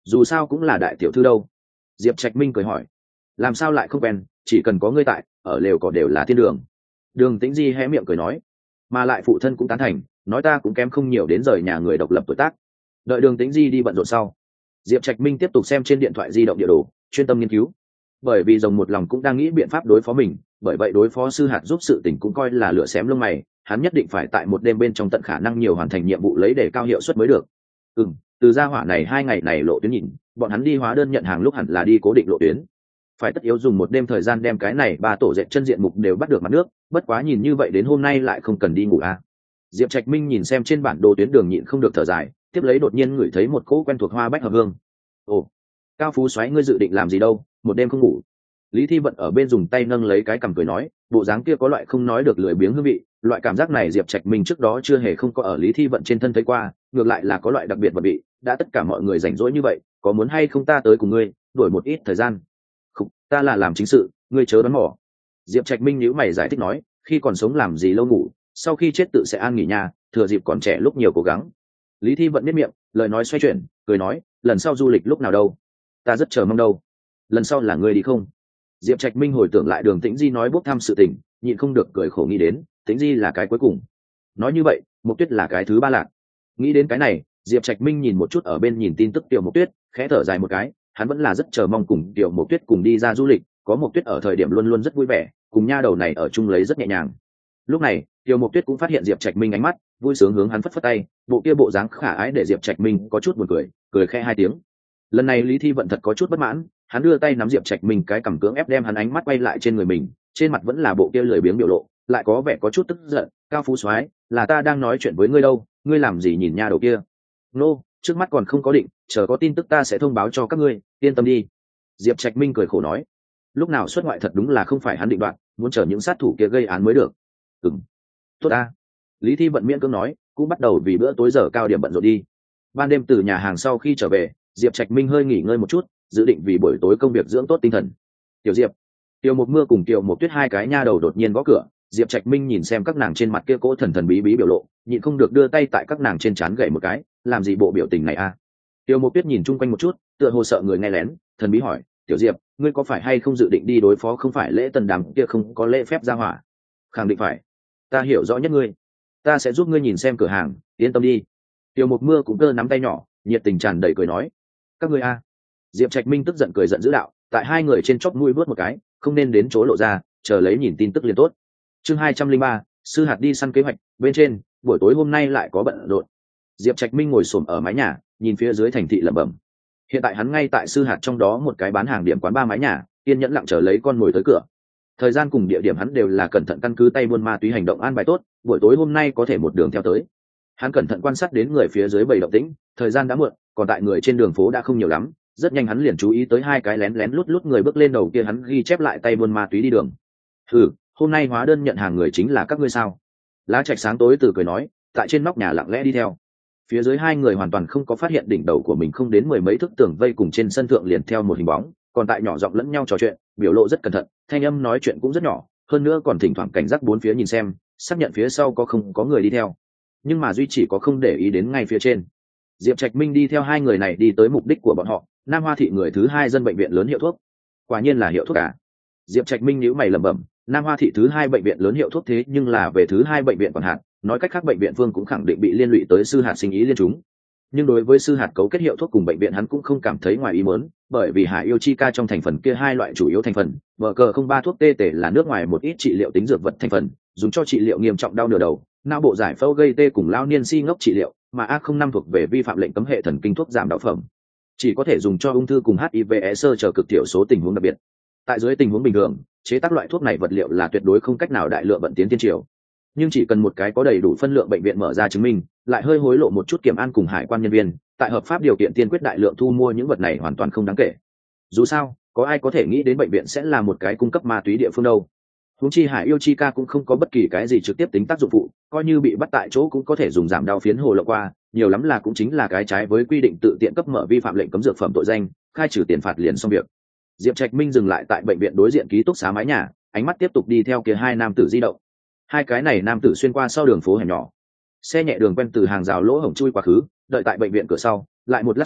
S1: dù sao cũng là đại tiểu thư đâu. Diệp Trạch Minh cười hỏi. Làm sao lại không quen, chỉ cần có ngươi tại, ở lều cỏ đều là thiên đường. Đường Tĩnh Di hé miệng cười nói, mà lại phụ thân cũng tán thành, nói ta cũng kém không nhiều đến rời nhà người độc lập tuổi tác. Đợi Đường Tĩnh Di đi bận rộn sau, Diệp Trạch Minh tiếp tục xem trên điện thoại di động địa đồ, chuyên tâm nghiên cứu. Bởi vì rồng một lòng cũng đang nghĩ biện pháp đối phó mình, bởi vậy đối phó sư hạt giúp sự tình cũng coi là lửa xém lông mày, hắn nhất định phải tại một đêm bên trong tận khả năng nhiều hoàn thành nhiệm vụ lấy để cao hiệu suất mới được. Ừ, từ gia hỏa này hai ngày này lộ tuyến nhìn, bọn hắn đi hóa đơn nhận hàng lúc hẳn là đi cố định lộ tuyến. Phải tất yếu dùng một đêm thời gian đem cái này ba tổ dệt chân diện mục đều bắt được mặt nước, bất quá nhìn như vậy đến hôm nay lại không cần đi ngủ à. Diệp Trạch Minh nhìn xem trên bản đồ tuyến đường nhịn không được thở dài, tiếp lấy đột nhiên ngửi thấy một cỗ quen thuộc hoa bách hợp hương. Ồ, Cao Phú Soái ngươi dự định làm gì đâu, một đêm không ngủ? Lý Thi Vận ở bên dùng tay nâng lấy cái cằm cười nói, bộ dáng kia có loại không nói được lười biếng hương vị, loại cảm giác này Diệp Trạch Minh trước đó chưa hề không có ở Lý Thi Vận trên thân thấy qua, ngược lại là có loại đặc biệt vật vị, đã tất cả mọi người rảnh rỗi như vậy, có muốn hay không ta tới cùng ngươi, đổi một ít thời gian. Không, ta là làm chính sự, ngươi chớ đoán mò. Diệp Trạch Minh nhíu mày giải thích nói, khi còn sống làm gì lâu ngủ, sau khi chết tự sẽ an nghỉ nhà, thừa dịp còn trẻ lúc nhiều cố gắng. Lý Thi Vận biết miệng, lời nói xoay chuyển, cười nói, lần sau du lịch lúc nào đâu? Ta rất chờ mong đâu. Lần sau là ngươi đi không? Diệp Trạch Minh hồi tưởng lại Đường Tĩnh Di nói bốc thăm sự tình, nhịn không được cười khổ nghĩ đến, Tĩnh Di là cái cuối cùng. Nói như vậy, Mộc Tuyết là cái thứ ba lạc. Nghĩ đến cái này, Diệp Trạch Minh nhìn một chút ở bên nhìn tin tức Tiểu Mộc Tuyết, khẽ thở dài một cái, hắn vẫn là rất chờ mong cùng Tiểu Mộc Tuyết cùng đi ra du lịch, có Mộc Tuyết ở thời điểm luôn luôn rất vui vẻ, cùng nha đầu này ở chung lấy rất nhẹ nhàng. Lúc này, Tiểu Mộc Tuyết cũng phát hiện Diệp Trạch Minh ánh mắt, vui sướng hướng hắn phất phất tay, bộ kia bộ dáng khả ái để Diệp Trạch Minh có chút buồn cười, cười khẽ hai tiếng. Lần này Lý Thi Vận thật có chút bất mãn, hắn đưa tay nắm Diệp Trạch Minh cái cằm cưỡng ép đem hắn ánh mắt quay lại trên người mình, trên mặt vẫn là bộ kia lười biếng biểu lộ, lại có vẻ có chút tức giận. Cao Phú Soái, là ta đang nói chuyện với ngươi đâu, ngươi làm gì nhìn nha đầu kia? Nô, trước mắt còn không có định, chờ có tin tức ta sẽ thông báo cho các ngươi, yên tâm đi. Diệp Trạch Minh cười khổ nói, lúc nào xuất ngoại thật đúng là không phải hắn định đoạt, muốn chờ những sát thủ kia gây án mới được. Ừm, tốt ta. Lý Thi Vận miễn cưỡng nói, cũng bắt đầu vì bữa tối giờ cao điểm bận rộn đi. Ban đêm từ nhà hàng sau khi trở về, Diệp Trạch Minh hơi nghỉ ngơi một chút, dự định vì buổi tối công việc dưỡng tốt tinh thần. Tiểu Diệp, Tiểu Một Mưa cùng Tiểu Một Tuyết hai cái nha đầu đột nhiên gõ cửa, Diệp Trạch Minh nhìn xem các nàng trên mặt kia cỗ thần thần bí bí biểu lộ, nhịn không được đưa tay tại các nàng trên trán gậy một cái, làm gì bộ biểu tình này a? Tiểu Một Tuyết nhìn chung quanh một chút, tựa hồ sợ người nghe lén, thần bí hỏi, Tiểu Diệp, ngươi có phải hay không dự định đi đối phó không phải lễ tần đàm kia không có lễ phép ra hỏa? Khẳng định phải. Ta hiểu rõ nhất ngươi, ta sẽ giúp ngươi nhìn xem cửa hàng, yên tâm đi. Tiểu Một Mưa cũng cơ nắm tay nhỏ, nhiệt tình tràn đầy cười nói, các ngươi a. Diệp Trạch Minh tức giận cười giận dữ đạo, tại hai người trên chóp mũi vớt một cái, không nên đến chỗ lộ ra, chờ lấy nhìn tin tức liền tốt. Chương hai trăm linh ba, sư hạt đi săn kế hoạch, bên trên, buổi tối hôm nay lại có bận rộn. Diệp Trạch Minh ngồi xổm ở mái nhà, nhìn phía dưới thành thị lẩm bẩm. Hiện tại hắn ngay tại sư hạt trong đó một cái bán hàng điểm quán ba mái nhà, kiên nhẫn lặng chờ lấy con mồi tới cửa. Thời gian cùng địa điểm hắn đều là cẩn thận căn cứ tay buôn ma túy hành động an bài tốt, buổi tối hôm nay có thể một đường theo tới. Hắn cẩn thận quan sát đến người phía dưới bầy động tĩnh, thời gian đã muộn, còn tại người trên đường phố đã không nhiều lắm, rất nhanh hắn liền chú ý tới hai cái lén lén lút lút người bước lên đầu kia, hắn ghi chép lại tay buôn ma túy đi đường. Ừ, hôm nay hóa đơn nhận hàng người chính là các ngươi sao? Lá Trạch sáng tối từ cười nói, tại trên nóc nhà lặng lẽ đi theo. Phía dưới hai người hoàn toàn không có phát hiện đỉnh đầu của mình không đến mười mấy thước tường vây cùng trên sân thượng liền theo một hình bóng, còn tại nhỏ giọng lẫn nhau trò chuyện, biểu lộ rất cẩn thận, thanh âm nói chuyện cũng rất nhỏ, hơn nữa còn thỉnh thoảng cảnh giác bốn phía nhìn xem, xác nhận phía sau có không có người đi theo. Nhưng mà duy chỉ có không để ý đến ngay phía trên. Diệp Trạch Minh đi theo hai người này đi tới mục đích của bọn họ, Nam Hoa thị người thứ hai dân bệnh viện lớn hiệu thuốc. Quả nhiên là hiệu thuốc cả. Diệp Trạch Minh nhíu mày lẩm bẩm, Nam Hoa thị thứ hai bệnh viện lớn hiệu thuốc thế nhưng là về thứ hai bệnh viện còn hạt, nói cách khác bệnh viện Phương cũng khẳng định bị liên lụy tới sư hạt sinh ý liên chúng. Nhưng đối với sư hạt cấu kết hiệu thuốc cùng bệnh viện hắn cũng không cảm thấy ngoài ý muốn, bởi vì Hải Yêu Chi Ca trong thành phần kia hai loại chủ yếu thành phần, bờ cờ không ba thuốc tê tể là nước ngoài một ít trị liệu tính dược vật thành phần, dùng cho trị liệu nghiêm trọng đau nửa đầu, não bộ giải phẫu gây tê cùng lao niên si ngốc trị liệu, mà A không năm thuộc về vi phạm lệnh cấm hệ thần kinh thuốc giảm đau phẩm, chỉ có thể dùng cho ung thư cùng H I V e sơ chờ cực thiểu số tình huống đặc biệt. Tại dưới tình huống bình thường, chế tác loại thuốc này vật liệu là tuyệt đối không cách nào đại lượng vận tiến tiên triều, nhưng chỉ cần một cái có đầy đủ phân lượng bệnh viện mở ra chứng minh, lại hơi hối lộ một chút kiểm an cùng hải quan nhân viên, tại hợp pháp điều kiện tiên quyết đại lượng thu mua những vật này hoàn toàn không đáng kể. Dù sao, có ai có thể nghĩ đến bệnh viện sẽ là một cái cung cấp ma túy địa phương đâu. Huống chi Hải Yêu Chi Ca cũng không có bất kỳ cái gì trực tiếp tính tác dụng phụ, coi như bị bắt tại chỗ cũng có thể dùng giảm đau phiến hồ lộng qua, nhiều lắm là cũng chính là cái trái với quy định tự tiện cấp mở vi phạm lệnh cấm dược phẩm tội danh, khai trừ tiền phạt liền xong việc. Diệp Trạch Minh dừng lại tại bệnh viện đối diện ký túc xá mái nhà, ánh mắt tiếp tục đi theo kia hai nam tử di động. Hai cái này nam tử xuyên qua sau đường phố hẻm nhỏ, xe nhẹ đường quen từ hàng rào lỗ hổng chui quá khứ, đợi tại bệnh viện cửa sau, lại một lát sau,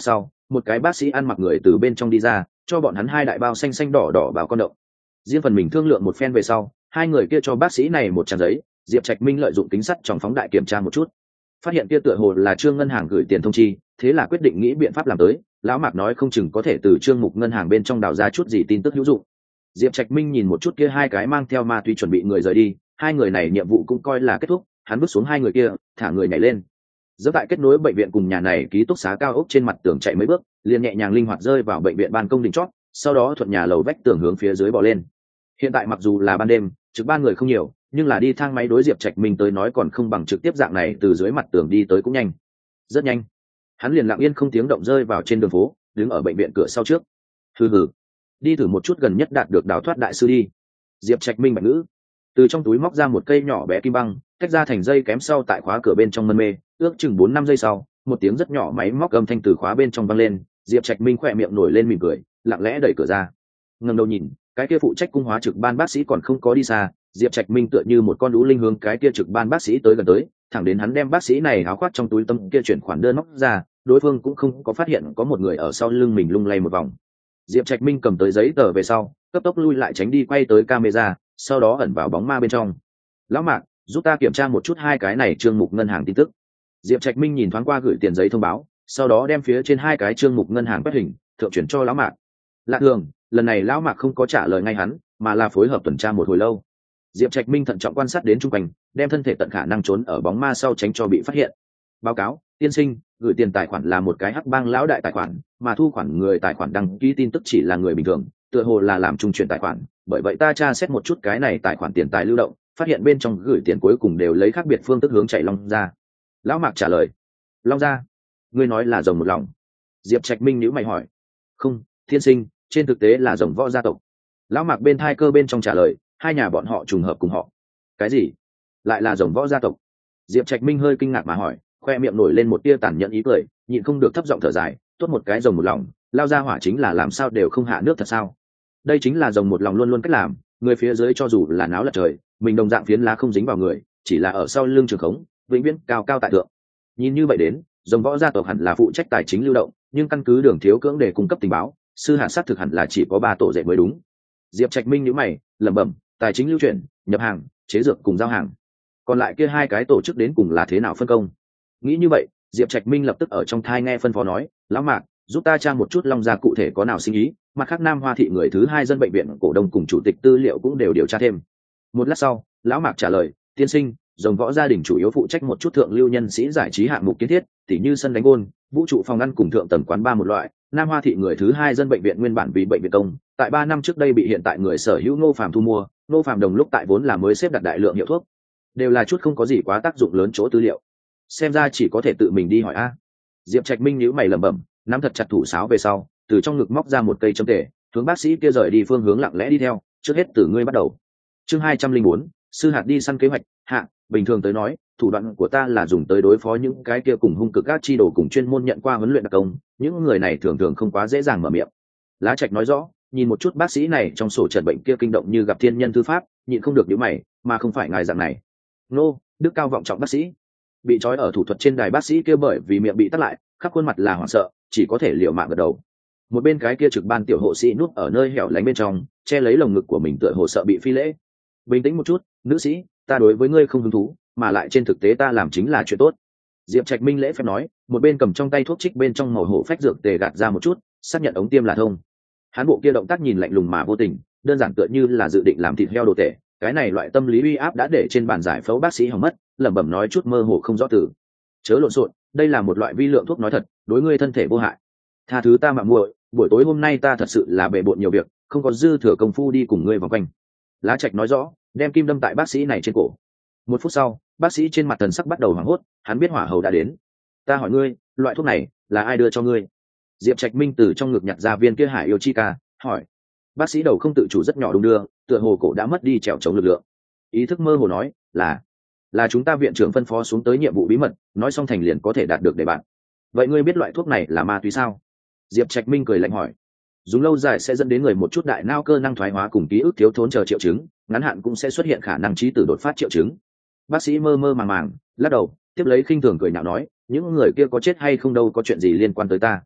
S1: một cái bác sĩ ăn mặc người từ bên trong đi ra, cho bọn hắn hai đại bao xanh xanh đỏ đỏ vào con động. Riêng phần mình thương lượng một phen về sau, hai người kia cho bác sĩ này một trang giấy. Diệp Trạch Minh lợi dụng kính sắt trong phóng đại kiểm tra một chút, phát hiện kia tựa hồ là trương ngân hàng gửi tiền thông chi, thế là quyết định nghĩ biện pháp làm tới. Lão Mạc nói không chừng có thể từ trương mục ngân hàng bên trong đào ra chút gì tin tức hữu dụng. Diệp Trạch Minh nhìn một chút kia hai cái mang theo ma túy chuẩn bị người rời đi, hai người này nhiệm vụ cũng coi là kết thúc, hắn bước xuống hai người kia, thả người nhảy lên. Dẫm tại kết nối bệnh viện cùng nhà này ký túc xá cao ốc trên mặt tường chạy mấy bước, liền nhẹ nhàng linh hoạt rơi vào bệnh viện ban công đỉnh chót, sau đó thuận nhà lầu vách tường hướng phía dưới bò lên. Hiện tại mặc dù là ban đêm, trực ban người không nhiều, nhưng là đi thang máy đối Diệp Trạch Minh tới nói còn không bằng trực tiếp dạng này từ dưới mặt tường đi tới cũng nhanh. Rất nhanh, hắn liền lặng yên không tiếng động rơi vào trên đường phố, đứng ở bệnh viện cửa sau trước. Hừ hừ, đi thử một chút gần nhất đạt được đào thoát đại sư đi. Diệp Trạch Minh bạch ngữ, từ trong túi móc ra một cây nhỏ bé kim băng, tách ra thành dây kém sau tại khóa cửa bên trong mân mê, ước chừng bốn năm giây sau, một tiếng rất nhỏ máy móc âm thanh từ khóa bên trong vang lên. Diệp Trạch Minh khỏe miệng nổi lên mỉm cười, lặng lẽ đẩy cửa ra, ngẩng đầu nhìn, cái kia phụ trách cung hóa trực ban bác sĩ còn không có đi xa. Diệp Trạch Minh tựa như một con lũ linh hướng cái kia trực ban bác sĩ tới gần tới, thẳng đến hắn đem bác sĩ này áo khoác trong túi tấm kia chuyển khoản đơn móc ra, đối phương cũng không có phát hiện có một người ở sau lưng mình lung lay một vòng. Diệp Trạch Minh cầm tới giấy tờ về sau, cấp tốc lui lại tránh đi quay tới camera, sau đó ẩn vào bóng ma bên trong. Lão Mạc, giúp ta kiểm tra một chút hai cái này trương mục ngân hàng tin tức. Diệp Trạch Minh nhìn thoáng qua gửi tiền giấy thông báo, sau đó đem phía trên hai cái trương mục ngân hàng quét hình, thượng chuyển cho lão Mạc. Lạ thường, lần này lão Mạc không có trả lời ngay hắn, mà là phối hợp tuần tra một hồi lâu. Diệp Trạch Minh thận trọng quan sát đến trung quanh, đem thân thể tận khả năng trốn ở bóng ma sau tránh cho bị phát hiện. Báo cáo, tiên sinh, gửi tiền tài khoản là một cái hắc bang lão đại tài khoản, mà thu khoản người tài khoản đăng ký tin tức chỉ là người bình thường, tựa hồ là làm trung chuyển tài khoản, bởi vậy ta tra xét một chút cái này tài khoản tiền tài lưu động, phát hiện bên trong gửi tiền cuối cùng đều lấy khác biệt phương thức hướng chạy Long ra. Lão Mạc trả lời. Long ra? Ngươi nói là rồng một lòng? Diệp Trạch Minh nhíu mày hỏi. Không, tiên sinh, trên thực tế là rồng võ gia tộc. Lão Mạc bên thai cơ bên trong trả lời, hai nhà bọn họ trùng hợp cùng họ. Cái gì? Lại là rồng võ gia tộc? Diệp Trạch Minh hơi kinh ngạc mà hỏi, khoe miệng nổi lên một tia tàn nhẫn ý cười, nhịn không được thấp giọng thở dài, tốt một cái rồng một lòng, lao ra hỏa chính là làm sao đều không hạ nước thật sao? Đây chính là rồng một lòng luôn luôn cách làm, người phía dưới cho dù là náo lật trời, mình đồng dạng phiến lá không dính vào người, chỉ là ở sau lưng trường khống, vĩnh viễn cao cao tại thượng. Nhìn như vậy đến, rồng võ gia tộc hẳn là phụ trách tài chính lưu động, nhưng căn cứ Đường Thiếu Cưỡng để cung cấp tình báo, sư hạ sát thực hẳn là chỉ có ba tổ dạy mới đúng. Diệp Trạch Minh nhíu mày, lẩm bẩm, tài chính lưu chuyển, nhập hàng, chế dược cùng giao hàng, còn lại kia hai cái tổ chức đến cùng là thế nào phân công? Nghĩ như vậy, Diệp Trạch Minh lập tức ở trong thai nghe phân phó nói, lão Mạc, giúp ta tra một chút Long gia cụ thể có nào sinh ý, mặt khác Nam Hoa thị người thứ hai dân bệnh viện cổ đông cùng chủ tịch tư liệu cũng đều điều tra thêm. Một lát sau, lão Mạc trả lời, tiên sinh, rồng võ gia đình chủ yếu phụ trách một chút thượng lưu nhân sĩ giải trí hạng mục kiến thiết, tỉ như sân đánh gôn, vũ trụ phòng ăn cùng thượng tầng quán ba một loại. Nam Hoa thị người thứ hai dân bệnh viện nguyên bản vì bệnh viện công, tại ba năm trước đây bị hiện tại người sở hữu Ngô Phàm thu mua, Ngô Phàm đồng lúc tại vốn là mới xếp đặt đại lượng hiệu thuốc, đều là chút không có gì quá tác dụng lớn chỗ tư liệu, xem ra chỉ có thể tự mình đi hỏi a. Diệp Trạch Minh nhíu mày lẩm bẩm, nắm thật chặt thủ sáo về sau, từ trong ngực móc ra một cây châm tể, hướng bác sĩ kia rời đi phương hướng lặng lẽ đi theo, trước hết từ ngươi bắt đầu. Chương hai trăm linh bốn, sư hạt đi săn kế hoạch. Hạ, bình thường tới nói, thủ đoạn của ta là dùng tới đối phó những cái kia cùng hung cực các chi đồ cùng chuyên môn nhận qua huấn luyện đặc công, những người này thường thường không quá dễ dàng mở miệng. Lá Trạch nói rõ, nhìn một chút bác sĩ này trong sổ trần bệnh kia kinh động như gặp thiên nhân thư pháp, nhịn không được nhíu mày, mà không phải ngài dạng này. Nô, đức cao vọng trọng bác sĩ. Bị trói ở thủ thuật trên đài bác sĩ kia bởi vì miệng bị tắc lại, khắp khuôn mặt là hoảng sợ, chỉ có thể liều mạng gật đầu. Một bên cái kia trực ban tiểu hộ sĩ núp ở nơi hẻo lánh bên trong, che lấy lồng ngực của mình tựa hồ sợ bị phi lễ. Bình tĩnh một chút, nữ sĩ, ta đối với ngươi không hứng thú, mà lại trên thực tế ta làm chính là chuyện tốt. Diệp Trạch Minh lễ phép nói, một bên cầm trong tay thuốc trích bên trong màu hổ phách dược tề gạt ra một chút, xác nhận ống tiêm là thông. Hán bộ kia động tác nhìn lạnh lùng mà vô tình, đơn giản tựa như là dự định làm thịt heo đồ tể. Cái này loại tâm lý uy áp đã để trên bàn giải phẫu bác sĩ hỏng mất, lẩm bẩm nói chút mơ hồ không rõ từ. Chớ lộn xộn, đây là một loại vi lượng thuốc nói thật, đối ngươi thân thể vô hại. Tha thứ ta mạo muội, buổi tối hôm nay ta thật sự là bề bộn nhiều việc, không có dư thừa công phu đi cùng ngươi vòng quanh. Lá Trạch nói rõ, đem kim đâm tại bác sĩ này trên cổ. Một phút sau, bác sĩ trên mặt thần sắc bắt đầu hoảng hốt, hắn biết hỏa hầu đã đến. Ta hỏi ngươi, loại thuốc này là ai đưa cho ngươi? Diệp Trạch Minh từ trong ngực nhặt ra viên kia hải yêu chi ca, hỏi. Bác sĩ đầu không tự chủ rất nhỏ đung đưa, tựa hồ cổ đã mất đi trèo chống lực lượng. Ý thức mơ hồ nói, là là chúng ta viện trưởng phân phó xuống tới nhiệm vụ bí mật, nói xong thành liền có thể đạt được để bạn. Vậy ngươi biết loại thuốc này là ma túy sao? Diệp Trạch Minh cười lạnh hỏi. Dùng lâu dài sẽ dẫn đến người một chút đại não cơ năng thoái hóa cùng ký ức thiếu thốn chờ triệu chứng, ngắn hạn cũng sẽ xuất hiện khả năng trí tử đột phát triệu chứng. Bác sĩ mơ mơ màng màng lắc đầu, tiếp lấy khinh thường cười nhạo nói, những người kia có chết hay không đâu có chuyện gì liên quan tới ta.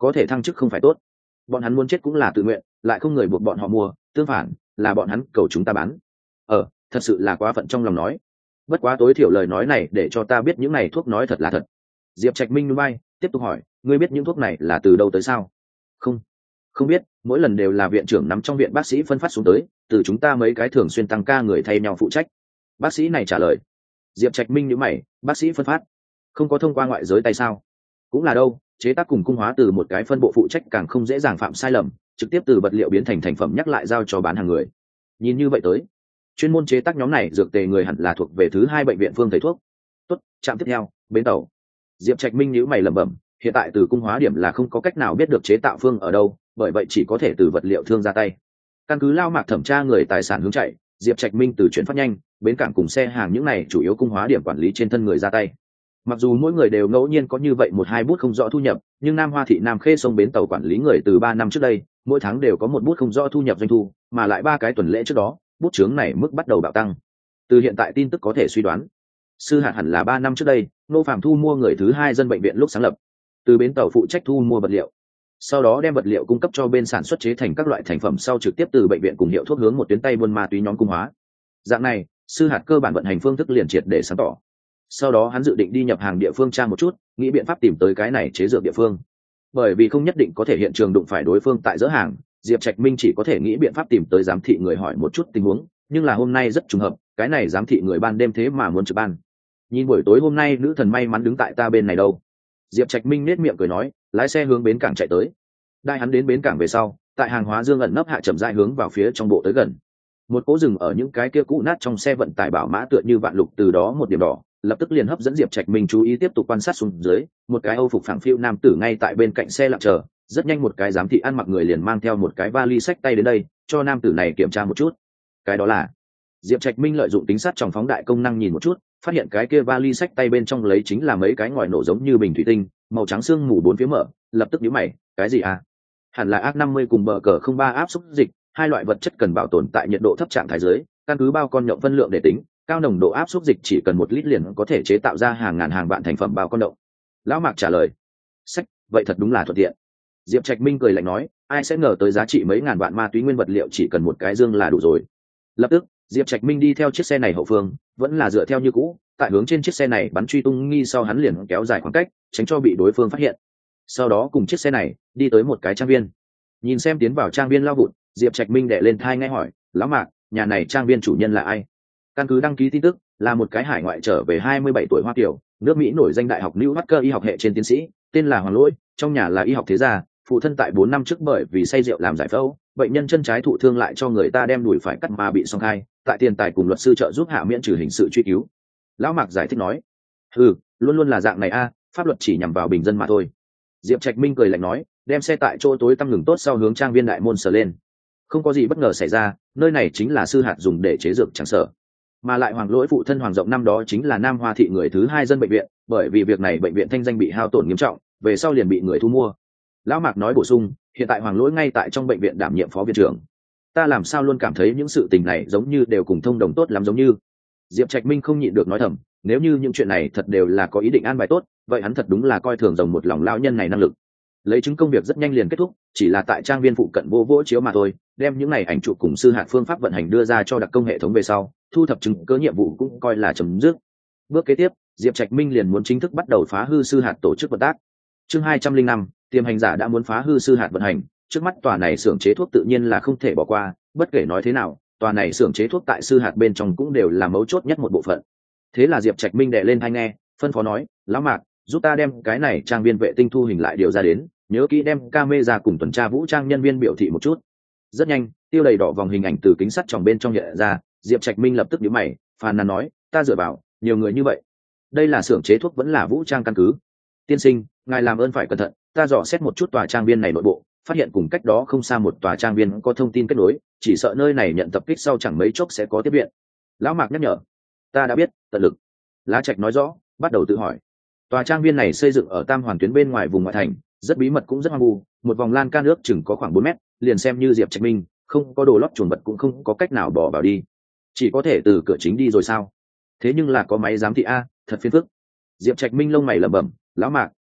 S1: có thể thăng chức không phải tốt. Bọn hắn muốn chết cũng là tự nguyện, lại không người buộc bọn họ mua, tương phản là bọn hắn cầu chúng ta bán. Ờ, thật sự là quá phận trong lòng nói. Bất quá tối thiểu lời nói này để cho ta biết những này thuốc nói thật là thật. Diệp Trạch Minh núi bay tiếp tục hỏi, ngươi biết những thuốc này là từ đâu tới sao? Không, không biết, mỗi lần đều là viện trưởng nắm trong viện bác sĩ phân phát xuống tới, từ chúng ta mấy cái thường xuyên tăng ca người thay nhau phụ trách. Bác sĩ này trả lời. Diệp Trạch Minh nhíu mày, bác sĩ phân phát không có thông qua ngoại giới tay sao? Cũng là đâu, chế tác cùng cung hóa từ một cái phân bộ phụ trách càng không dễ dàng phạm sai lầm, trực tiếp từ vật liệu biến thành thành phẩm nhắc lại giao cho bán hàng người. Nhìn như vậy tới, chuyên môn chế tác nhóm này dược tề người hẳn là thuộc về thứ hai bệnh viện Phương thầy thuốc. Tốt, trạm tiếp theo, bến tàu. Diệp Trạch Minh nhíu mày lẩm bẩm, hiện tại từ cung hóa điểm là không có cách nào biết được chế tạo phương ở đâu, bởi vậy chỉ có thể từ vật liệu thương ra tay. Căn cứ Lao Mạc thẩm tra người tài sản hướng chạy, Diệp Trạch Minh từ chuyển phát nhanh, bến cảng cùng xe hàng những này chủ yếu cung hóa điểm quản lý trên thân người ra tay. Mặc dù mỗi người đều ngẫu nhiên có như vậy một hai bút không rõ thu nhập, nhưng Nam Hoa thị Nam Khê sông bến tàu quản lý người từ ba năm trước đây, mỗi tháng đều có một bút không rõ thu nhập doanh thu, mà lại ba cái tuần lễ trước đó, bút chướng này mức bắt đầu bạo tăng. Từ hiện tại tin tức có thể suy đoán, sư hạt hẳn là ba năm trước đây, Nô Phạm thu mua người thứ hai dân bệnh viện lúc sáng lập, từ bến tàu phụ trách thu mua vật liệu, sau đó đem vật liệu cung cấp cho bên sản xuất chế thành các loại thành phẩm, sau trực tiếp từ bệnh viện cùng hiệu thuốc hướng một tuyến tay buôn ma túy nhóm cung hóa. Dạng này, sư hạt cơ bản vận hành phương thức liền triệt để sáng tỏ. Sau đó hắn dự định đi nhập hàng địa phương tra một chút, nghĩ biện pháp tìm tới cái này chế dược địa phương. Bởi vì không nhất định có thể hiện trường đụng phải đối phương tại dỡ hàng, Diệp Trạch Minh chỉ có thể nghĩ biện pháp tìm tới giám thị người hỏi một chút tình huống, nhưng là hôm nay rất trùng hợp, cái này giám thị người ban đêm thế mà muốn trực ban. Nhìn buổi tối hôm nay nữ thần may mắn đứng tại ta bên này đâu. Diệp Trạch Minh nét miệng cười nói, lái xe hướng bến cảng chạy tới. Đại hắn đến bến cảng về sau, tại hàng hóa dương ẩn nấp hạ chậm rãi hướng vào phía trong bộ tới gần. Một cỗ rừng ở những cái kia cũ nát trong xe vận tải bảo mã tựa như vạn lục từ đó một điểm đỏ, lập tức liền hấp dẫn Diệp Trạch Minh chú ý, tiếp tục quan sát xuống dưới, một cái Âu phục phẳng phiu nam tử ngay tại bên cạnh xe lặng chờ, rất nhanh một cái giám thị ăn mặc người liền mang theo một cái vali xách tay đến đây, cho nam tử này kiểm tra một chút. Cái đó là Diệp Trạch Minh lợi dụng tính sát trong phóng đại công năng nhìn một chút, phát hiện cái kia vali xách tay bên trong lấy chính là mấy cái ngòi nổ giống như bình thủy tinh, màu trắng xương mù bốn phía mở, lập tức nhíu mày, cái gì à? Hẳn là ác năm mươi cùng bờ cờ không ba áp xúc dịch, hai loại vật chất cần bảo tồn tại nhiệt độ thấp trạng thái dưới, căn cứ bao con nhộng phân lượng để tính, cao nồng độ áp suất dịch chỉ cần một lít liền có thể chế tạo ra hàng ngàn hàng vạn thành phẩm bao con đậu. Lão Mạc trả lời. Sách, vậy thật đúng là thuận tiện. Diệp Trạch Minh cười lạnh nói, ai sẽ ngờ tới giá trị mấy ngàn vạn ma túy nguyên vật liệu chỉ cần một cái dương là đủ rồi. Lập tức, Diệp Trạch Minh đi theo chiếc xe này hậu phương, vẫn là dựa theo như cũ, tại hướng trên chiếc xe này bắn truy tung nghi, sau hắn liền kéo dài khoảng cách, tránh cho bị đối phương phát hiện. Sau đó cùng chiếc xe này đi tới một cái trang viên. Nhìn xem tiến vào trang viên lao vụn, Diệp Trạch Minh đệ lên thai nghe hỏi, lão Mạc, nhà này trang viên chủ nhân là ai? Căn cứ đăng ký tin tức, là một cái hải ngoại trở về hai mươi bảy tuổi Hoa Kiều, nước Mỹ nổi danh đại học New York y học hệ trên tiến sĩ, tên là Hoàng Lỗi, trong nhà là y học thế gia, phụ thân tại bốn năm trước bởi vì say rượu làm giải phẫu, bệnh nhân chân trái thụ thương lại cho người ta đem đùi phải cắt mà bị song khai, tại tiền tài cùng luật sư trợ giúp hạ miễn trừ hình sự truy cứu. Lão Mạc giải thích nói, ừ, luôn luôn là dạng này a, pháp luật chỉ nhằm vào bình dân mà thôi. Diệp Trạch Minh cười lạnh nói, đem xe tại chỗ tối tăm ngừng tốt sau hướng trang viên đại môn sờ lên. Không có gì bất ngờ xảy ra, nơi này chính là sư hạt dùng để chế dược chẳng sở, mà lại Hoàng Lỗi phụ thân Hoàng Rộng năm đó chính là Nam Hoa thị người thứ hai dân bệnh viện, bởi vì việc này bệnh viện thanh danh bị hao tổn nghiêm trọng, về sau liền bị người thu mua. Lão Mạc nói bổ sung, hiện tại Hoàng Lỗi ngay tại trong bệnh viện đảm nhiệm phó viện trưởng. Ta làm sao luôn cảm thấy những sự tình này giống như đều cùng thông đồng tốt lắm giống như. Diệp Trạch Minh không nhịn được nói thầm, nếu như những chuyện này thật đều là có ý định an bài tốt, vậy hắn thật đúng là coi thường rồng một lòng lão nhân này năng lực. Lấy chứng công việc rất nhanh liền kết thúc, chỉ là tại trang viên phụ cận vô vỗ chiếu mà thôi, đem những này ảnh chụp cùng sư hạt phương pháp vận hành đưa ra cho đặc công hệ thống về sau, thu thập chứng cứ nhiệm vụ cũng coi là chấm dứt. Bước kế tiếp, Diệp Trạch Minh liền muốn chính thức bắt đầu phá hư sư hạt tổ chức vận tác. Chương hai trăm linh năm, tiềm hành giả đã muốn phá hư sư hạt vận hành, trước mắt tòa này xưởng chế thuốc tự nhiên là không thể bỏ qua, bất kể nói thế nào, tòa này xưởng chế thuốc tại sư hạt bên trong cũng đều là mấu chốt nhất một bộ phận. Thế là Diệp Trạch Minh đệ lên tai nghe, phân phó nói, lão Mạc, giúp ta đem cái này trang viên vệ tinh thu hình lại điều ra đến, nhớ kỹ đem camera cùng tuần tra vũ trang nhân viên biểu thị một chút. Rất nhanh, tiêu đầy đỏ vòng hình ảnh từ kính sắt tròng bên trong hiện ra, Diệp Trạch Minh lập tức nhíu mày, phàn nàn nói, ta dựa vào, nhiều người như vậy, đây là xưởng chế thuốc vẫn là vũ trang căn cứ? Tiên sinh, ngài làm ơn phải cẩn thận, ta dò xét một chút tòa trang viên này nội bộ, phát hiện cùng cách đó không xa một tòa trang viên có thông tin kết nối, chỉ sợ nơi này nhận tập kích sau chẳng mấy chốc sẽ có tiếp viện. Lão Mạc nhắc nhở. Ta đã biết, tận lực. Lá Trạch nói rõ, bắt đầu tự hỏi. Tòa trang viên này xây dựng ở tam hoàn tuyến bên ngoài vùng ngoại thành, rất bí mật cũng rất hoang vu, một vòng lan can nước chừng có khoảng bốn mét, liền xem như Diệp Trạch Minh không có đồ lót chuồng vật cũng không có cách nào bỏ vào đi, chỉ có thể từ cửa chính đi rồi sao? Thế nhưng là có máy giám thị a, thật phiền phức. Diệp Trạch Minh lông mày lẩm bẩm, lão Mạc,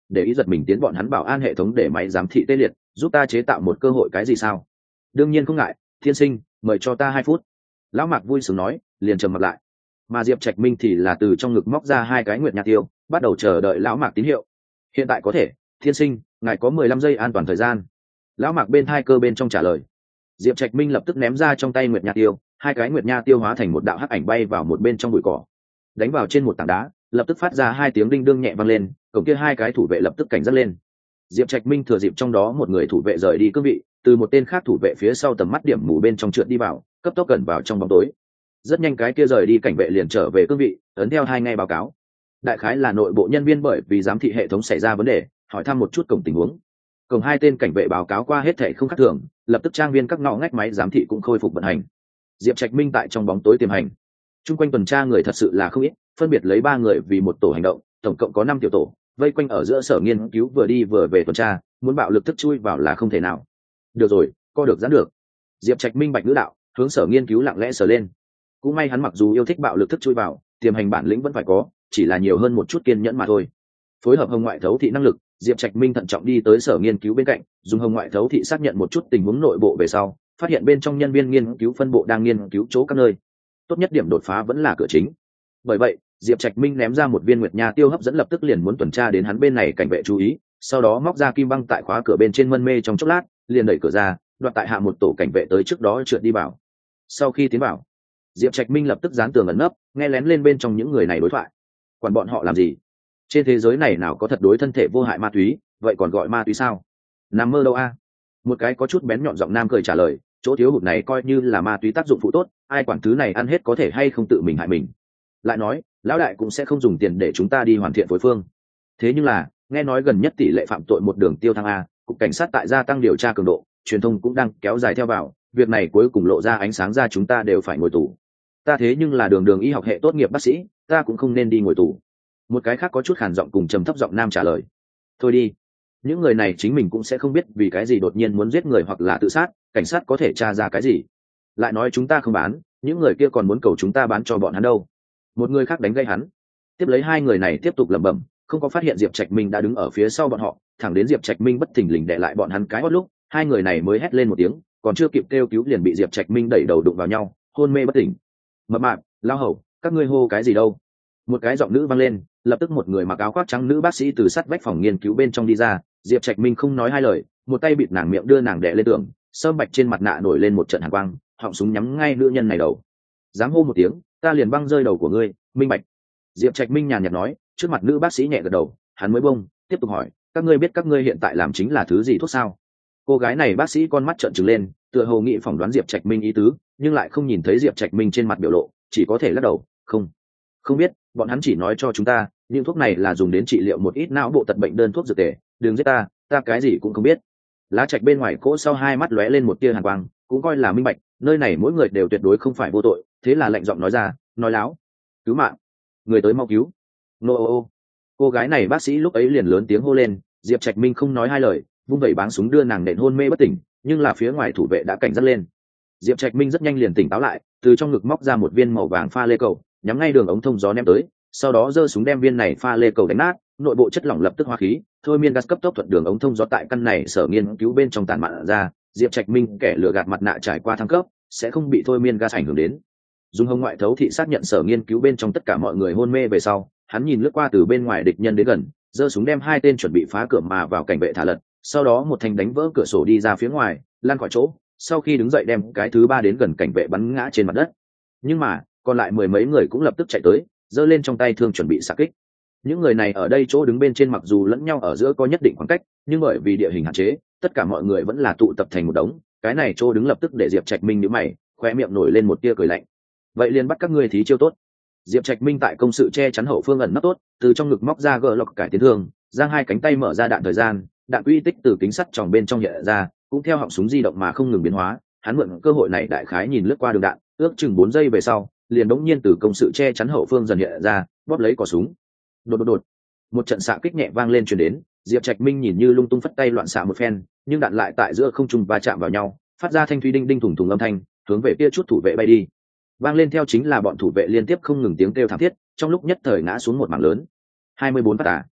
S1: để ý giật mình tiến bọn hắn bảo an hệ thống để máy giám thị tê liệt, giúp ta chế tạo một cơ hội cái gì sao? Đương nhiên không ngại, tiên sinh, mời cho ta hai phút. Lão Mạc vui sướng nói, liền trầm mặt lại. Mà Diệp Trạch Minh thì là từ trong ngực móc ra hai cái nguyệt nha tiêu, bắt đầu chờ đợi lão Mạc tín hiệu. Hiện tại có thể, tiên sinh, ngài có mười lăm giây an toàn thời gian. Lão Mạc bên hai cơ bên trong trả lời. Diệp Trạch Minh lập tức ném ra trong tay nguyệt nha tiêu, hai cái nguyệt nha tiêu hóa thành một đạo hắc ảnh bay vào một bên trong bụi cỏ, đánh vào trên một tảng đá, lập tức phát ra hai tiếng đinh đương nhẹ vang lên, cổng kia hai cái thủ vệ lập tức cảnh giác lên. Diệp Trạch Minh thừa dịp trong đó một người thủ vệ rời đi cương vị, từ một tên khác thủ vệ phía sau tầm mắt điểm mù bên trong trượt đi vào, cấp tốc gần vào trong bóng tối. Rất nhanh cái kia rời đi cảnh vệ liền trở về cương vị, ấn theo hai ngay báo cáo. Đại khái là nội bộ nhân viên bởi vì giám thị hệ thống xảy ra vấn đề, hỏi thăm một chút cổng tình huống. Cổng hai tên cảnh vệ báo cáo qua hết thảy không khác thường, lập tức trang viên các ngõ ngách máy giám thị cũng khôi phục vận hành. Diệp Trạch Minh tại trong bóng tối tiềm hành. Trung quanh tuần tra người thật sự là không ít, phân biệt lấy ba người vì một tổ hành động, tổng cộng có năm tiểu tổ, vây quanh ở giữa sở nghiên cứu vừa đi vừa về tuần tra, muốn bạo lực thức chui vào là không thể nào. Được rồi, co được giãn được. Diệp Trạch minh bạch ngữ đạo, hướng sở nghiên cứu lặng lẽ sờ lên. Cũng may hắn mặc dù yêu thích bạo lực thức chui vào, tiềm hành bản lĩnh vẫn phải có, chỉ là nhiều hơn một chút kiên nhẫn mà thôi. Phối hợp hồng ngoại thấu thị năng lực, Diệp Trạch minh thận trọng đi tới sở nghiên cứu bên cạnh, dùng hồng ngoại thấu thị xác nhận một chút tình huống nội bộ về sau, phát hiện bên trong nhân viên nghiên cứu phân bộ đang nghiên cứu chỗ các nơi. Tốt nhất điểm đột phá vẫn là cửa chính. Bởi vậy, Diệp Trạch minh ném ra một viên nguyệt nha tiêu hấp dẫn lập tức liền muốn tuần tra đến hắn bên này cảnh vệ chú ý, sau đó móc ra kim băng tại khóa cửa bên trên mân mê trong chốc lát, liền đẩy cửa ra, đoạt tại hạ một tổ cảnh vệ tới trước đó trượt đi vào. Sau khi tiến vào, Diệp Trạch minh lập tức dán tường ẩn nấp, nghe lén lên bên trong những người này đối thoại. Quản bọn họ làm gì? Trên thế giới này nào có thật đối thân thể vô hại ma túy, vậy còn gọi ma túy sao? Nằm mơ đâu a? Một cái có chút bén nhọn giọng nam cười trả lời, chỗ thiếu hụt này coi như là ma túy tác dụng phụ tốt, ai quản thứ này ăn hết có thể hay không tự mình hại mình. Lại nói, lão đại cũng sẽ không dùng tiền để chúng ta đi hoàn thiện phối phương. Thế nhưng là, nghe nói gần nhất tỷ lệ phạm tội một đường tiêu thăng a, cục cảnh sát tại gia tăng điều tra cường độ, truyền thông cũng đang kéo dài theo vào, việc này cuối cùng lộ ra ánh sáng ra chúng ta đều phải ngồi tù. Ta thế nhưng là đường đường y học hệ tốt nghiệp bác sĩ, ta cũng không nên đi ngồi tù. Một cái khác có chút khàn giọng cùng trầm thấp giọng nam trả lời. Thôi đi, những người này chính mình cũng sẽ không biết vì cái gì đột nhiên muốn giết người hoặc là tự sát, cảnh sát có thể tra ra cái gì. Lại nói chúng ta không bán, những người kia còn muốn cầu chúng ta bán cho bọn hắn đâu. Một người khác đánh gây hắn. Tiếp lấy hai người này tiếp tục lẩm bẩm, không có phát hiện Diệp Trạch Minh đã đứng ở phía sau bọn họ, thẳng đến Diệp Trạch Minh bất thình lình đè lại bọn hắn cái hót lúc, hai người này mới hét lên một tiếng, còn chưa kịp kêu cứu liền bị Diệp Trạch Minh đẩy đầu đụng vào nhau, hôn mê bất tỉnh. Mập mạp, lao hầu, các ngươi hô cái gì đâu? Một cái giọng nữ vang lên, lập tức một người mặc áo khoác trắng nữ bác sĩ từ sát vách phòng nghiên cứu bên trong đi ra. Diệp Trạch Minh không nói hai lời, một tay bịt nàng miệng đưa nàng đè lên tường, sâm bạch trên mặt nạ nổi lên một trận hàn quang, họng súng nhắm ngay nữ nhân này đầu. Dám hô một tiếng, ta liền băng rơi đầu của ngươi, minh bạch. Diệp Trạch Minh nhàn nhạt nói, trước mặt nữ bác sĩ nhẹ gật đầu, hắn mới bông, tiếp tục hỏi, các ngươi biết các ngươi hiện tại làm chính là thứ gì thuốc sao? Cô gái này bác sĩ con mắt trợn trừng lên, tựa hồ nghĩ phỏng đoán Diệp Trạch Minh ý tứ, nhưng lại không nhìn thấy Diệp Trạch Minh trên mặt biểu lộ, chỉ có thể lắc đầu, không, không biết, bọn hắn chỉ nói cho chúng ta, những thuốc này là dùng đến trị liệu một ít não bộ tật bệnh đơn thuốc dược tề, đừng giết ta, ta cái gì cũng không biết. Lá Trạch bên ngoài cỗ sau hai mắt lóe lên một tia hàn quang, cũng coi là minh bạch, nơi này mỗi người đều tuyệt đối không phải vô tội, thế là lạnh giọng nói ra, nói láo, cứu mạng, người tới mau cứu. Nô ô ô. Cô gái này bác sĩ lúc ấy liền lớn tiếng hô lên, Diệp Trạch Minh không nói hai lời, vung vẩy báng súng đưa nàng nện hôn mê bất tỉnh, nhưng là phía ngoài thủ vệ đã cảnh giác lên. Diệp Trạch Minh rất nhanh liền tỉnh táo lại, từ trong ngực móc ra một viên màu vàng pha lê cầu, nhắm ngay đường ống thông gió ném tới, sau đó giơ súng đem viên này pha lê cầu đánh nát, nội bộ chất lỏng lập tức hóa khí, thôi miên gas cấp tốc thuận đường ống thông gió tại căn này sở nghiên cứu bên trong tản mạn ra. Diệp Trạch Minh kẻ lừa gạt mặt nạ trải qua thăng cấp, sẽ không bị thôi miên gas ảnh hưởng đến. Dùng hồng ngoại thấu thị xác nhận sở nghiên cứu bên trong tất cả mọi người hôn mê về sau, hắn nhìn lướt qua từ bên ngoài địch nhân đến gần, giơ súng đem hai tên chuẩn bị phá cửa mà vào cảnh vệ thả lật, sau đó một thanh đánh vỡ cửa sổ đi ra phía ngoài, lan khỏi chỗ, sau khi đứng dậy đem cái thứ ba đến gần cảnh vệ bắn ngã trên mặt đất. Nhưng mà còn lại mười mấy người cũng lập tức chạy tới, giơ lên trong tay thương chuẩn bị xạ kích. Những người này ở đây chỗ đứng bên trên mặc dù lẫn nhau ở giữa có nhất định khoảng cách, nhưng bởi vì địa hình hạn chế, tất cả mọi người vẫn là tụ tập thành một đống. Cái này chỗ đứng lập tức để Diệp Trạch Minh nhíu mày, khóe miệng nổi lên một tia cười lạnh. Vậy liền bắt các ngươi thí chiêu tốt. Diệp Trạch Minh tại công sự che chắn hậu phương ẩn nấp tốt, từ trong ngực móc ra gỡ lọc cải tiến thương, giang hai cánh tay mở ra đạn thời gian, đạn quy tích từ kính sắt tròn bên trong hiện ra, cũng theo họng súng di động mà không ngừng biến hóa. Hắn mượn cơ hội này đại khái nhìn lướt qua đường đạn, ước chừng bốn giây về sau, liền đống nhiên từ công sự che chắn hậu phương dần hiện ra, bóp lấy cò súng. Đột đột đột, một trận xạ kích nhẹ vang lên truyền đến. Diệp Trạch Minh nhìn như lung tung phất tay loạn xạ một phen, nhưng đạn lại tại giữa không trung va chạm vào nhau, phát ra thanh thúy đinh đinh thủng thủng âm thanh, hướng về kia chút thủ vệ bay đi. Vang lên theo chính là bọn thủ vệ liên tiếp không ngừng tiếng kêu thảm thiết, trong lúc nhất thời ngã xuống một mảng lớn. hai mươi bốn phát tả.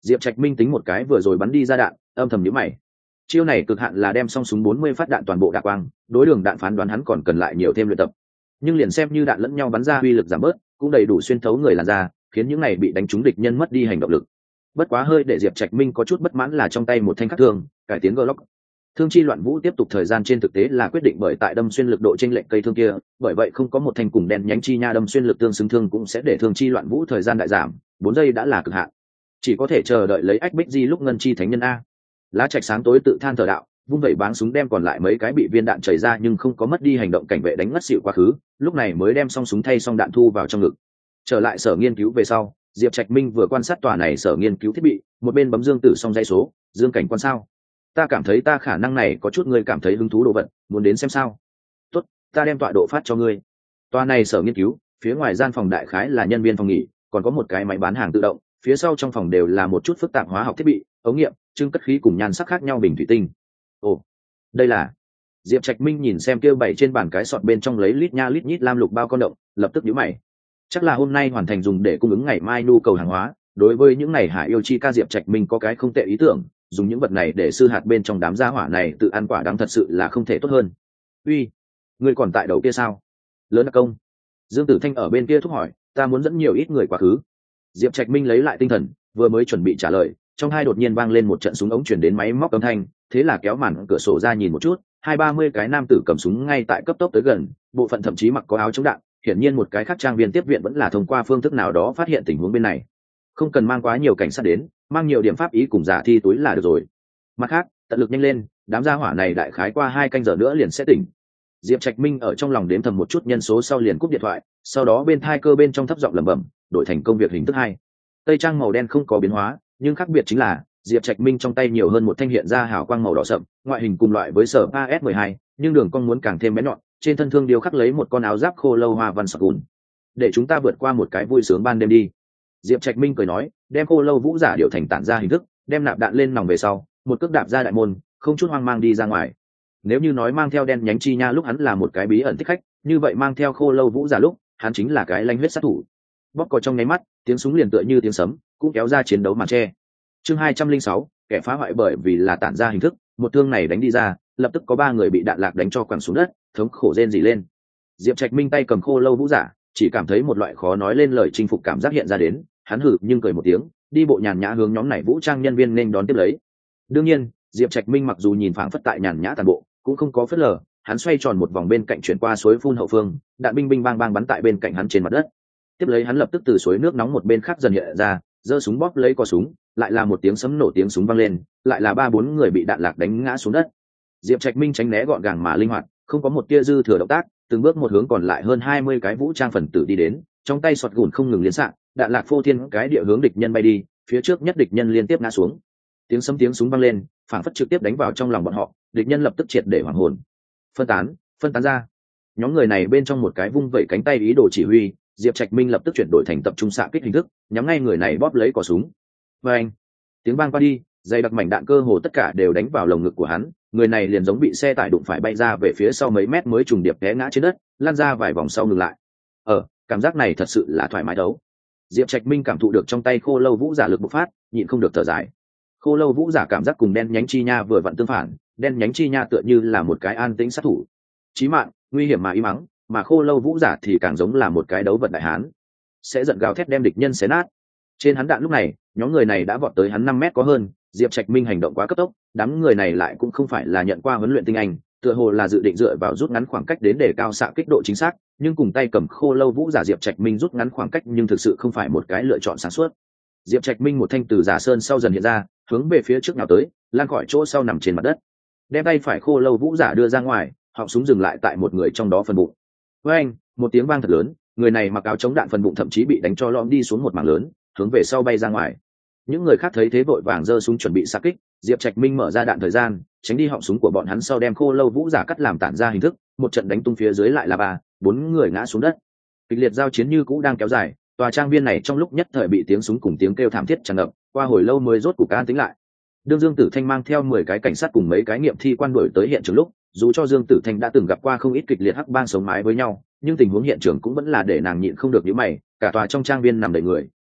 S1: Diệp Trạch Minh tính một cái vừa rồi bắn đi ra đạn, âm thầm nhíu mày. Chiêu này cực hạn là đem xong súng bốn mươi phát đạn toàn bộ đạn quang, đối đường đạn phán đoán hắn còn cần lại nhiều thêm luyện tập. Nhưng liền xem như đạn lẫn nhau bắn ra uy lực giảm bớt, cũng đầy đủ xuyên thấu người làn ra, khiến những này bị đánh trúng địch nhân mất đi hành động lực. Bất quá hơi để Diệp Trạch Minh có chút bất mãn là trong tay một thanh khắc thương, cải tiến Glock. Thương chi loạn vũ tiếp tục thời gian trên thực tế là quyết định bởi tại đâm xuyên lực độ chênh lệch cây thương kia, bởi vậy không có một thanh cùng đen nhánh chi nha đâm xuyên lực tương xứng thương cũng sẽ để thương chi loạn vũ thời gian đại giảm, bốn giây đã là cực hạn. Chỉ có thể chờ đợi lấy ách bích di lúc ngân chi thánh nhân a. Lá Trạch sáng tối tự than thở đạo, vung vẩy báng súng đem còn lại mấy cái bị viên đạn chảy ra nhưng không có mất đi hành động cảnh vệ đánh ngất xỉu quá khứ, lúc này mới đem xong súng thay xong đạn thu vào trong ngực. Trở lại sở nghiên cứu về sau, Diệp Trạch Minh vừa quan sát tòa này sở nghiên cứu thiết bị, một bên bấm Dương Tử xong dây số, Dương cảnh quan sao? Ta cảm thấy ta khả năng này có chút người cảm thấy hứng thú đồ vật, muốn đến xem sao? Tốt, ta đem tọa độ phát cho ngươi. Tòa này sở nghiên cứu, phía ngoài gian phòng đại khái là nhân viên phòng nghỉ, còn có một cái máy bán hàng tự động, phía sau trong phòng đều là một chút phức tạp hóa học thiết bị, ống nghiệm, trưng cất khí cùng nhan sắc khác nhau bình thủy tinh. Ồ, đây là. Diệp Trạch Minh nhìn xem kia bảy trên bàn cái sọt bên trong lấy lít nha lít nhít lam lục bao con động, lập tức nhíu mày. Chắc là hôm nay hoàn thành dùng để cung ứng ngày mai nhu cầu hàng hóa. Đối với những này Hải Yêu Chi ca Diệp Trạch Minh có cái không tệ ý tưởng, dùng những vật này để sư hạt bên trong đám gia hỏa này tự ăn quả đắng thật sự là không thể tốt hơn. Uy, ngươi còn tại đầu kia sao? Lớn đặc công. Dương Tử Thanh ở bên kia thúc hỏi, ta muốn dẫn nhiều ít người quá khứ. Diệp Trạch Minh lấy lại tinh thần, vừa mới chuẩn bị trả lời, trong hai đột nhiên vang lên một trận súng ống chuyển đến máy móc âm thanh, thế là kéo màn cửa sổ ra nhìn một chút, hai ba mươi cái nam tử cầm súng ngay tại cấp tốc tới gần, bộ phận thậm chí mặc có áo chống đạn, hiển nhiên một cái khác trang viên tiếp viện vẫn là thông qua phương thức nào đó phát hiện tình huống bên này. Không cần mang quá nhiều cảnh sát đến, mang nhiều điểm pháp ý cùng giả thi túi là được rồi. Mặt khác, tận lực nhanh lên, đám gia hỏa này đại khái qua hai canh giờ nữa liền sẽ tỉnh. Diệp Trạch Minh ở trong lòng đếm thầm một chút nhân số sau liền cúp điện thoại, sau đó bên thai cơ bên trong thấp giọng lẩm bẩm, đổi thành công việc hình thức hai. Tây trang màu đen không có biến hóa, nhưng khác biệt chính là Diệp Trạch Minh trong tay nhiều hơn một thanh hiện ra hào quang màu đỏ sậm, ngoại hình cùng loại với sở a ét mười hai, nhưng đường cong muốn càng thêm bén nhọn, trên thân thương điêu khắc lấy một con áo giáp khô lâu hoa văn sặc gùn. Để chúng ta vượt qua một cái vui sướng ban đêm đi. Diệp Trạch Minh cười nói, đem khô lâu vũ giả điều thành tản ra hình thức, đem nạp đạn lên nòng về sau, một cước đạp ra đại môn, không chút hoang mang đi ra ngoài. Nếu như nói mang theo đen nhánh chi nha lúc hắn là một cái bí ẩn thích khách, như vậy mang theo khô lâu vũ giả lúc, hắn chính là cái lanh huyết sát thủ. Bóp cò trong nháy mắt, tiếng súng liền tựa như tiếng sấm, cũng kéo ra chiến đấu màn che. Chương hai trăm linh sáu, kẻ phá hoại bởi vì là tản ra hình thức, một thương này đánh đi ra, lập tức có ba người bị đạn lạc đánh cho quẳng xuống đất, thống khổ rên rỉ lên. Diệp Trạch Minh tay cầm khô lâu vũ giả, chỉ cảm thấy một loại khó nói lên lời chinh phục cảm giác hiện ra đến, hắn hừ nhưng cười một tiếng, đi bộ nhàn nhã hướng nhóm này vũ trang nhân viên nên đón tiếp lấy. Đương nhiên, Diệp Trạch Minh mặc dù nhìn phảng phất tại nhàn nhã toàn bộ, cũng không có phớt lờ, hắn xoay tròn một vòng bên cạnh chuyển qua suối phun hậu phương, đạn binh binh bang bang bắn tại bên cạnh hắn trên mặt đất. Tiếp lấy hắn lập tức từ suối nước nóng một bên khác dần hiện ra, giơ súng bóp lấy cò súng, lại là một tiếng sấm nổ tiếng súng vang lên, lại là ba bốn người bị đạn lạc đánh ngã xuống đất. Diệp Trạch Minh tránh né gọn gàng mà linh hoạt, không có một tia dư thừa động tác, từng bước một hướng còn lại hơn hai mươi cái vũ trang phần tử đi đến, trong tay sọt gùn không ngừng liên xạ, đạn lạc phô thiên cái địa hướng địch nhân bay đi, phía trước nhất địch nhân liên tiếp ngã xuống. Tiếng sấm tiếng súng vang lên, phảng phất trực tiếp đánh vào trong lòng bọn họ, địch nhân lập tức triệt để hoảng hồn. Phân tán, phân tán ra. Nhóm người này bên trong một cái vung vẩy cánh tay ý đồ chỉ huy, Diệp Trạch Minh lập tức chuyển đổi thành tập trung xạ kích hình thức, nhắm ngay người này bóp lấy cò súng. Và anh, tiếng vang qua đi, dày đặc mảnh đạn cơ hồ tất cả đều đánh vào lồng ngực của hắn, người này liền giống bị xe tải đụng phải bay ra về phía sau mấy mét mới trùng điệp té ngã trên đất, lăn ra vài vòng sau ngừng lại. Ờ, cảm giác này thật sự là thoải mái đấu. Diệp Trạch Minh cảm thụ được trong tay khô lâu vũ giả lực bộc phát, nhịn không được thở dài. Khô lâu vũ giả cảm giác cùng đen nhánh chi nha vừa vặn tương phản, đen nhánh chi nha tựa như là một cái an tĩnh sát thủ, chí mạng, nguy hiểm mà im mắng, mà khô lâu vũ giả thì càng giống là một cái đấu vật đại hán, sẽ giận gào thét đem địch nhân xé nát. Trên hắn đạn lúc này, nhóm người này đã vọt tới hắn năm mét có hơn, Diệp Trạch Minh hành động quá cấp tốc, đám người này lại cũng không phải là nhận qua huấn luyện tinh anh, tựa hồ là dự định dựa vào rút ngắn khoảng cách đến để cao xạ kích độ chính xác, nhưng cùng tay cầm khô lâu vũ giả Diệp Trạch Minh rút ngắn khoảng cách nhưng thực sự không phải một cái lựa chọn sáng suốt. Diệp Trạch Minh một thanh từ giả sơn sau dần hiện ra, hướng về phía trước nào tới, lan khỏi chỗ sau nằm trên mặt đất, đem tay phải khô lâu vũ giả đưa ra ngoài, họng súng dừng lại tại một người trong đó phần bụng. Với anh, một tiếng vang thật lớn, người này mặc áo chống đạn phần bụng thậm chí bị đánh cho lõm đi xuống một mảng lớn, hướng về sau bay ra ngoài. Những người khác thấy thế vội vàng giơ súng chuẩn bị xạ kích, Diệp Trạch Minh mở ra đạn thời gian, tránh đi họng súng của bọn hắn sau đem khô lâu vũ giả cắt làm tản ra hình thức, một trận đánh tung phía dưới lại là ba, bốn người ngã xuống đất. Kịch liệt giao chiến như cũ đang kéo dài, tòa trang viên này trong lúc nhất thời bị tiếng súng cùng tiếng kêu thảm thiết tràn ngập, qua hồi lâu mới rốt cục an tĩnh lại. Đương Dương Tử Thanh mang theo mười cái cảnh sát cùng mấy cái nghiệm thi quan đuổi tới hiện trường lúc, dù cho Dương Tử Thanh đã từng gặp qua không ít kịch liệt hắc bang sống mái với nhau, nhưng tình huống hiện trường cũng vẫn là để nàng nhịn không được nhíu mày, cả tòa trong trang viên nằm đầy người,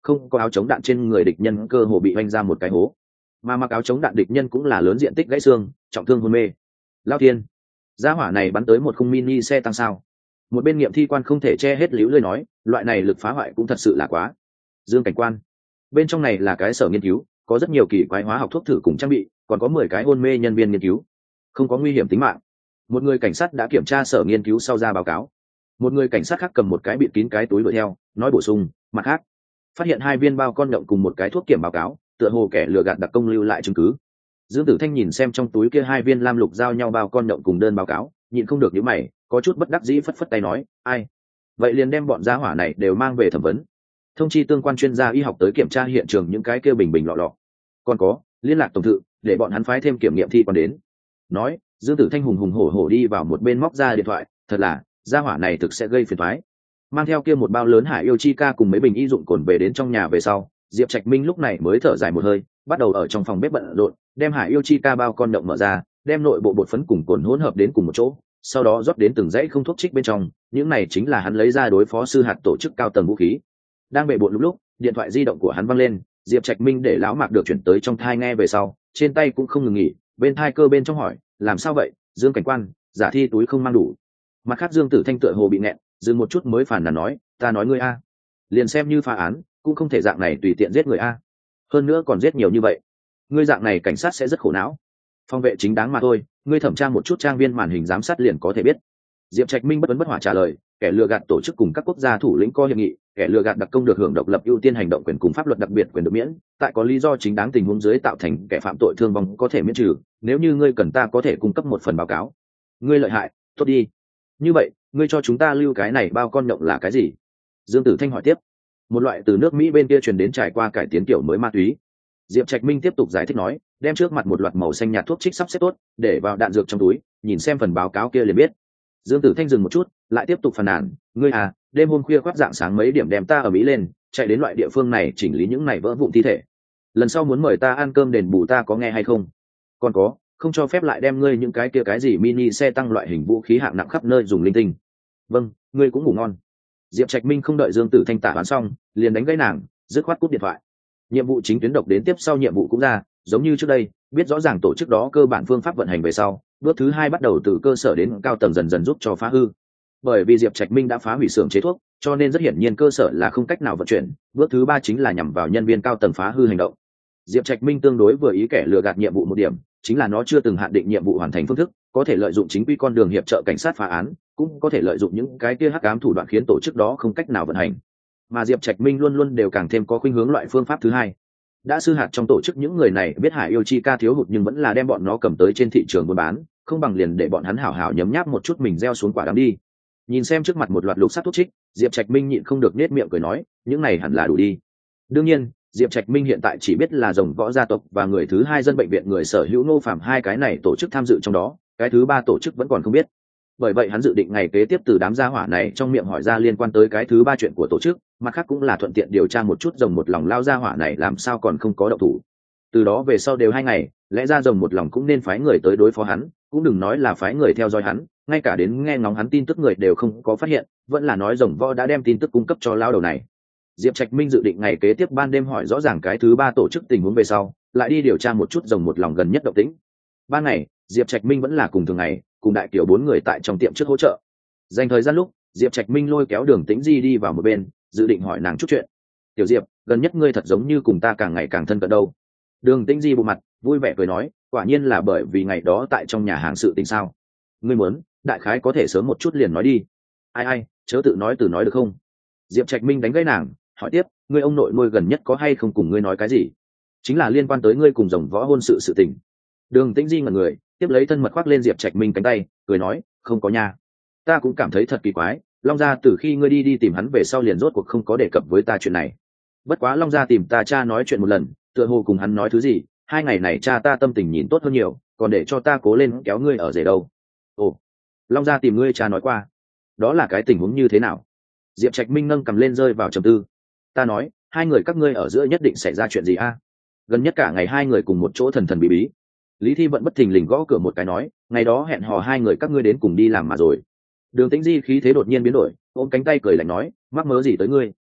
S1: không có áo chống đạn trên người địch nhân cơ hồ bị oanh ra một cái hố, mà mặc áo chống đạn địch nhân cũng là lớn diện tích gãy xương, trọng thương hôn mê. Lao thiên, gia hỏa này bắn tới một khung mini xe tăng sao? Một bên nghiệm thi quan không thể che hết liễu lơi nói, loại này lực phá hoại cũng thật sự là quá. Dương cảnh quan, bên trong này là cái sở nghiên cứu, có rất nhiều kỳ quái hóa học thuốc thử cùng trang bị, còn có mười cái hôn mê nhân viên nghiên cứu, không có nguy hiểm tính mạng. Một người cảnh sát đã kiểm tra sở nghiên cứu sau ra báo cáo. Một người cảnh sát khác cầm một cái bịt kín cái túi đuổi theo, nói bổ sung, mặt khác phát hiện hai viên bao con nhộng cùng một cái thuốc kiểm báo cáo, tựa hồ kẻ lừa gạt đặc công lưu lại chứng cứ. Dương Tử Thanh nhìn xem trong túi kia hai viên lam lục giao nhau bao con nhộng cùng đơn báo cáo, nhịn không được nhíu mày, có chút bất đắc dĩ phất phất tay nói, ai, vậy liền đem bọn gia hỏa này đều mang về thẩm vấn, thông chi tương quan chuyên gia y học tới kiểm tra hiện trường những cái kia bình bình lọ lọ, còn có liên lạc tổng thự để bọn hắn phái thêm kiểm nghiệm thi quan đến. Nói, Dương Tử Thanh hùng hùng hổ hổ đi vào một bên móc ra điện thoại, thật là gia hỏa này thực sẽ gây phiền toái. Mang theo kia một bao lớn hải yêu chi ca cùng mấy bình y dụng cồn về đến trong nhà về sau, Diệp Trạch Minh lúc này mới thở dài một hơi, bắt đầu ở trong phòng bếp bận rộn, đem hải yêu chi ca bao con động mở ra, đem nội bộ bột phấn cùng cồn hỗn hợp đến cùng một chỗ, sau đó rót đến từng dãy không thuốc trích bên trong, những này chính là hắn lấy ra đối phó sư hạt tổ chức cao tầng vũ khí. Đang bệ bộn lúc lúc, điện thoại di động của hắn vang lên, Diệp Trạch Minh để lão Mạc được chuyển tới trong thai nghe về sau, trên tay cũng không ngừng nghỉ, bên thai cơ bên trong hỏi, làm sao vậy, Dương cảnh quan, giả thi túi không mang đủ. Mặt khác Dương Tử Thanh tựa hồ bị nghẹn, dừng một chút mới phản nàn nói, ta nói ngươi a, liền xem như phá án cũng không thể dạng này tùy tiện giết người a, hơn nữa còn giết nhiều như vậy, ngươi dạng này cảnh sát sẽ rất khổ não. Phòng vệ chính đáng mà thôi, ngươi thẩm tra một chút trang viên màn hình giám sát liền có thể biết. Diệp Trạch Minh bất vấn bất hỏa trả lời, kẻ lừa gạt tổ chức cùng các quốc gia thủ lĩnh có hiệp nghị, kẻ lừa gạt đặc công được hưởng độc lập ưu tiên hành động quyền cùng pháp luật đặc biệt quyền được miễn, tại có lý do chính đáng tình huống dưới tạo thành kẻ phạm tội thương vong có thể miễn trừ, nếu như ngươi cần ta có thể cung cấp một phần báo cáo. Ngươi lợi hại, tốt đi. Như vậy, ngươi cho chúng ta lưu cái này bao con nhộng là cái gì? Dương Tử Thanh hỏi tiếp. Một loại từ nước Mỹ bên kia truyền đến trải qua cải tiến kiểu mới ma túy. Diệp Trạch Minh tiếp tục giải thích nói, đem trước mặt một loạt màu xanh nhạt thuốc trích sắp xếp tốt, để vào đạn dược trong túi, nhìn xem phần báo cáo kia liền biết. Dương Tử Thanh dừng một chút, lại tiếp tục phàn nàn, ngươi à, đêm hôm khuya khoác dạng sáng mấy điểm đem ta ở Mỹ lên, chạy đến loại địa phương này chỉnh lý những này vỡ vụn thi thể. Lần sau muốn mời ta ăn cơm đền bù ta có nghe hay không? Còn có, không cho phép lại đem ngươi những cái kia cái gì mini xe tăng loại hình vũ khí hạng nặng khắp nơi dùng linh tinh. Vâng, ngươi cũng ngủ ngon. Diệp Trạch Minh không đợi Dương Tử Thanh tả đoán xong, liền đánh gãy nàng, dứt khoát cúp điện thoại. Nhiệm vụ chính tuyến độc đến tiếp sau nhiệm vụ cũng ra, giống như trước đây, biết rõ ràng tổ chức đó cơ bản phương pháp vận hành về sau, bước thứ hai bắt đầu từ cơ sở đến cao tầng dần dần giúp cho phá hư. Bởi vì Diệp Trạch Minh đã phá hủy xưởng chế thuốc, cho nên rất hiển nhiên cơ sở là không cách nào vận chuyển, bước thứ ba chính là nhằm vào nhân viên cao tầng phá hư hành động. Diệp Trạch Minh tương đối vừa ý kẻ lừa gạt nhiệm vụ một điểm, chính là nó chưa từng hạn định nhiệm vụ hoàn thành phương thức, có thể lợi dụng chính quy con đường hiệp trợ cảnh sát phá án, cũng có thể lợi dụng những cái kia hắc ám thủ đoạn khiến tổ chức đó không cách nào vận hành. Mà Diệp Trạch Minh luôn luôn đều càng thêm có khuynh hướng loại phương pháp thứ hai. Đã sư hạt trong tổ chức những người này biết Hải Yêu Chi ca thiếu hụt nhưng vẫn là đem bọn nó cầm tới trên thị trường buôn bán, không bằng liền để bọn hắn hảo hảo nhấm nháp một chút mình gieo xuống quả đắng đi. Nhìn xem trước mặt một loạt lục sắc thuốc trích, Diệp Trạch Minh nhịn không được nết miệng cười nói, những này hẳn là đủ đi. Đương nhiên, Diệp Trạch Minh hiện tại chỉ biết là rồng võ gia tộc và người thứ hai dân bệnh viện người sở hữu Ngô Phạm hai cái này tổ chức tham dự trong đó, cái thứ ba tổ chức vẫn còn không biết. Bởi vậy hắn dự định ngày kế tiếp từ đám gia hỏa này trong miệng hỏi ra liên quan tới cái thứ ba chuyện của tổ chức, mặt khác cũng là thuận tiện điều tra một chút rồng một lòng lao gia hỏa này làm sao còn không có động thủ. Từ đó về sau đều hai ngày, lẽ ra rồng một lòng cũng nên phái người tới đối phó hắn, cũng đừng nói là phái người theo dõi hắn, ngay cả đến nghe ngóng hắn tin tức người đều không có phát hiện, vẫn là nói rồng võ đã đem tin tức cung cấp cho lao đầu này. Diệp Trạch Minh dự định ngày kế tiếp ban đêm hỏi rõ ràng cái thứ ba tổ chức tình huống về sau, lại đi điều tra một chút rồng một lòng gần nhất động tĩnh. Ban ngày, Diệp Trạch Minh vẫn là cùng thường ngày, cùng đại tiểu bốn người tại trong tiệm trước hỗ trợ. Dành thời gian lúc, Diệp Trạch Minh lôi kéo Đường Tĩnh Di đi vào một bên, dự định hỏi nàng chút chuyện. "Tiểu Diệp, gần nhất ngươi thật giống như cùng ta càng ngày càng thân cận đâu?" Đường Tĩnh Di bộ mặt vui vẻ cười nói, "Quả nhiên là bởi vì ngày đó tại trong nhà hàng sự tình sao? Ngươi muốn, đại khái có thể sớm một chút liền nói đi." "Ai ai, chớ tự nói từ nói được không?" Diệp Trạch Minh đánh gãy nàng, hỏi tiếp, "Ngươi ông nội nuôi gần nhất có hay không cùng ngươi nói cái gì? Chính là liên quan tới ngươi cùng rồng võ hôn sự sự tình." Đường Tĩnh Di ngẩn người, tiếp lấy thân mật khoác lên Diệp Trạch Minh cánh tay, cười nói, "Không có nha. Ta cũng cảm thấy thật kỳ quái, Long gia từ khi ngươi đi đi tìm hắn về sau liền rốt cuộc không có đề cập với ta chuyện này. Bất quá Long gia tìm ta cha nói chuyện một lần, tựa hồ cùng hắn nói thứ gì, hai ngày này cha ta tâm tình nhìn tốt hơn nhiều, còn để cho ta cố lên kéo ngươi ở rể đâu." "Ồ, Long gia tìm ngươi cha nói qua, đó là cái tình huống như thế nào?" Diệp Trạch Minh nâng cầm lên rơi vào trầm tư. "Ta nói, hai người các ngươi ở giữa nhất định xảy ra chuyện gì a? Gần nhất cả ngày hai người cùng một chỗ thần thần bí bí." Lý Thi Vận bất thình lình gõ cửa một cái nói, "Ngày đó hẹn hò hai người các ngươi đến cùng đi làm mà rồi." Đường Tĩnh Di khí thế đột nhiên biến đổi, ôm cánh tay cười lạnh nói, "Mắc mớ gì tới ngươi?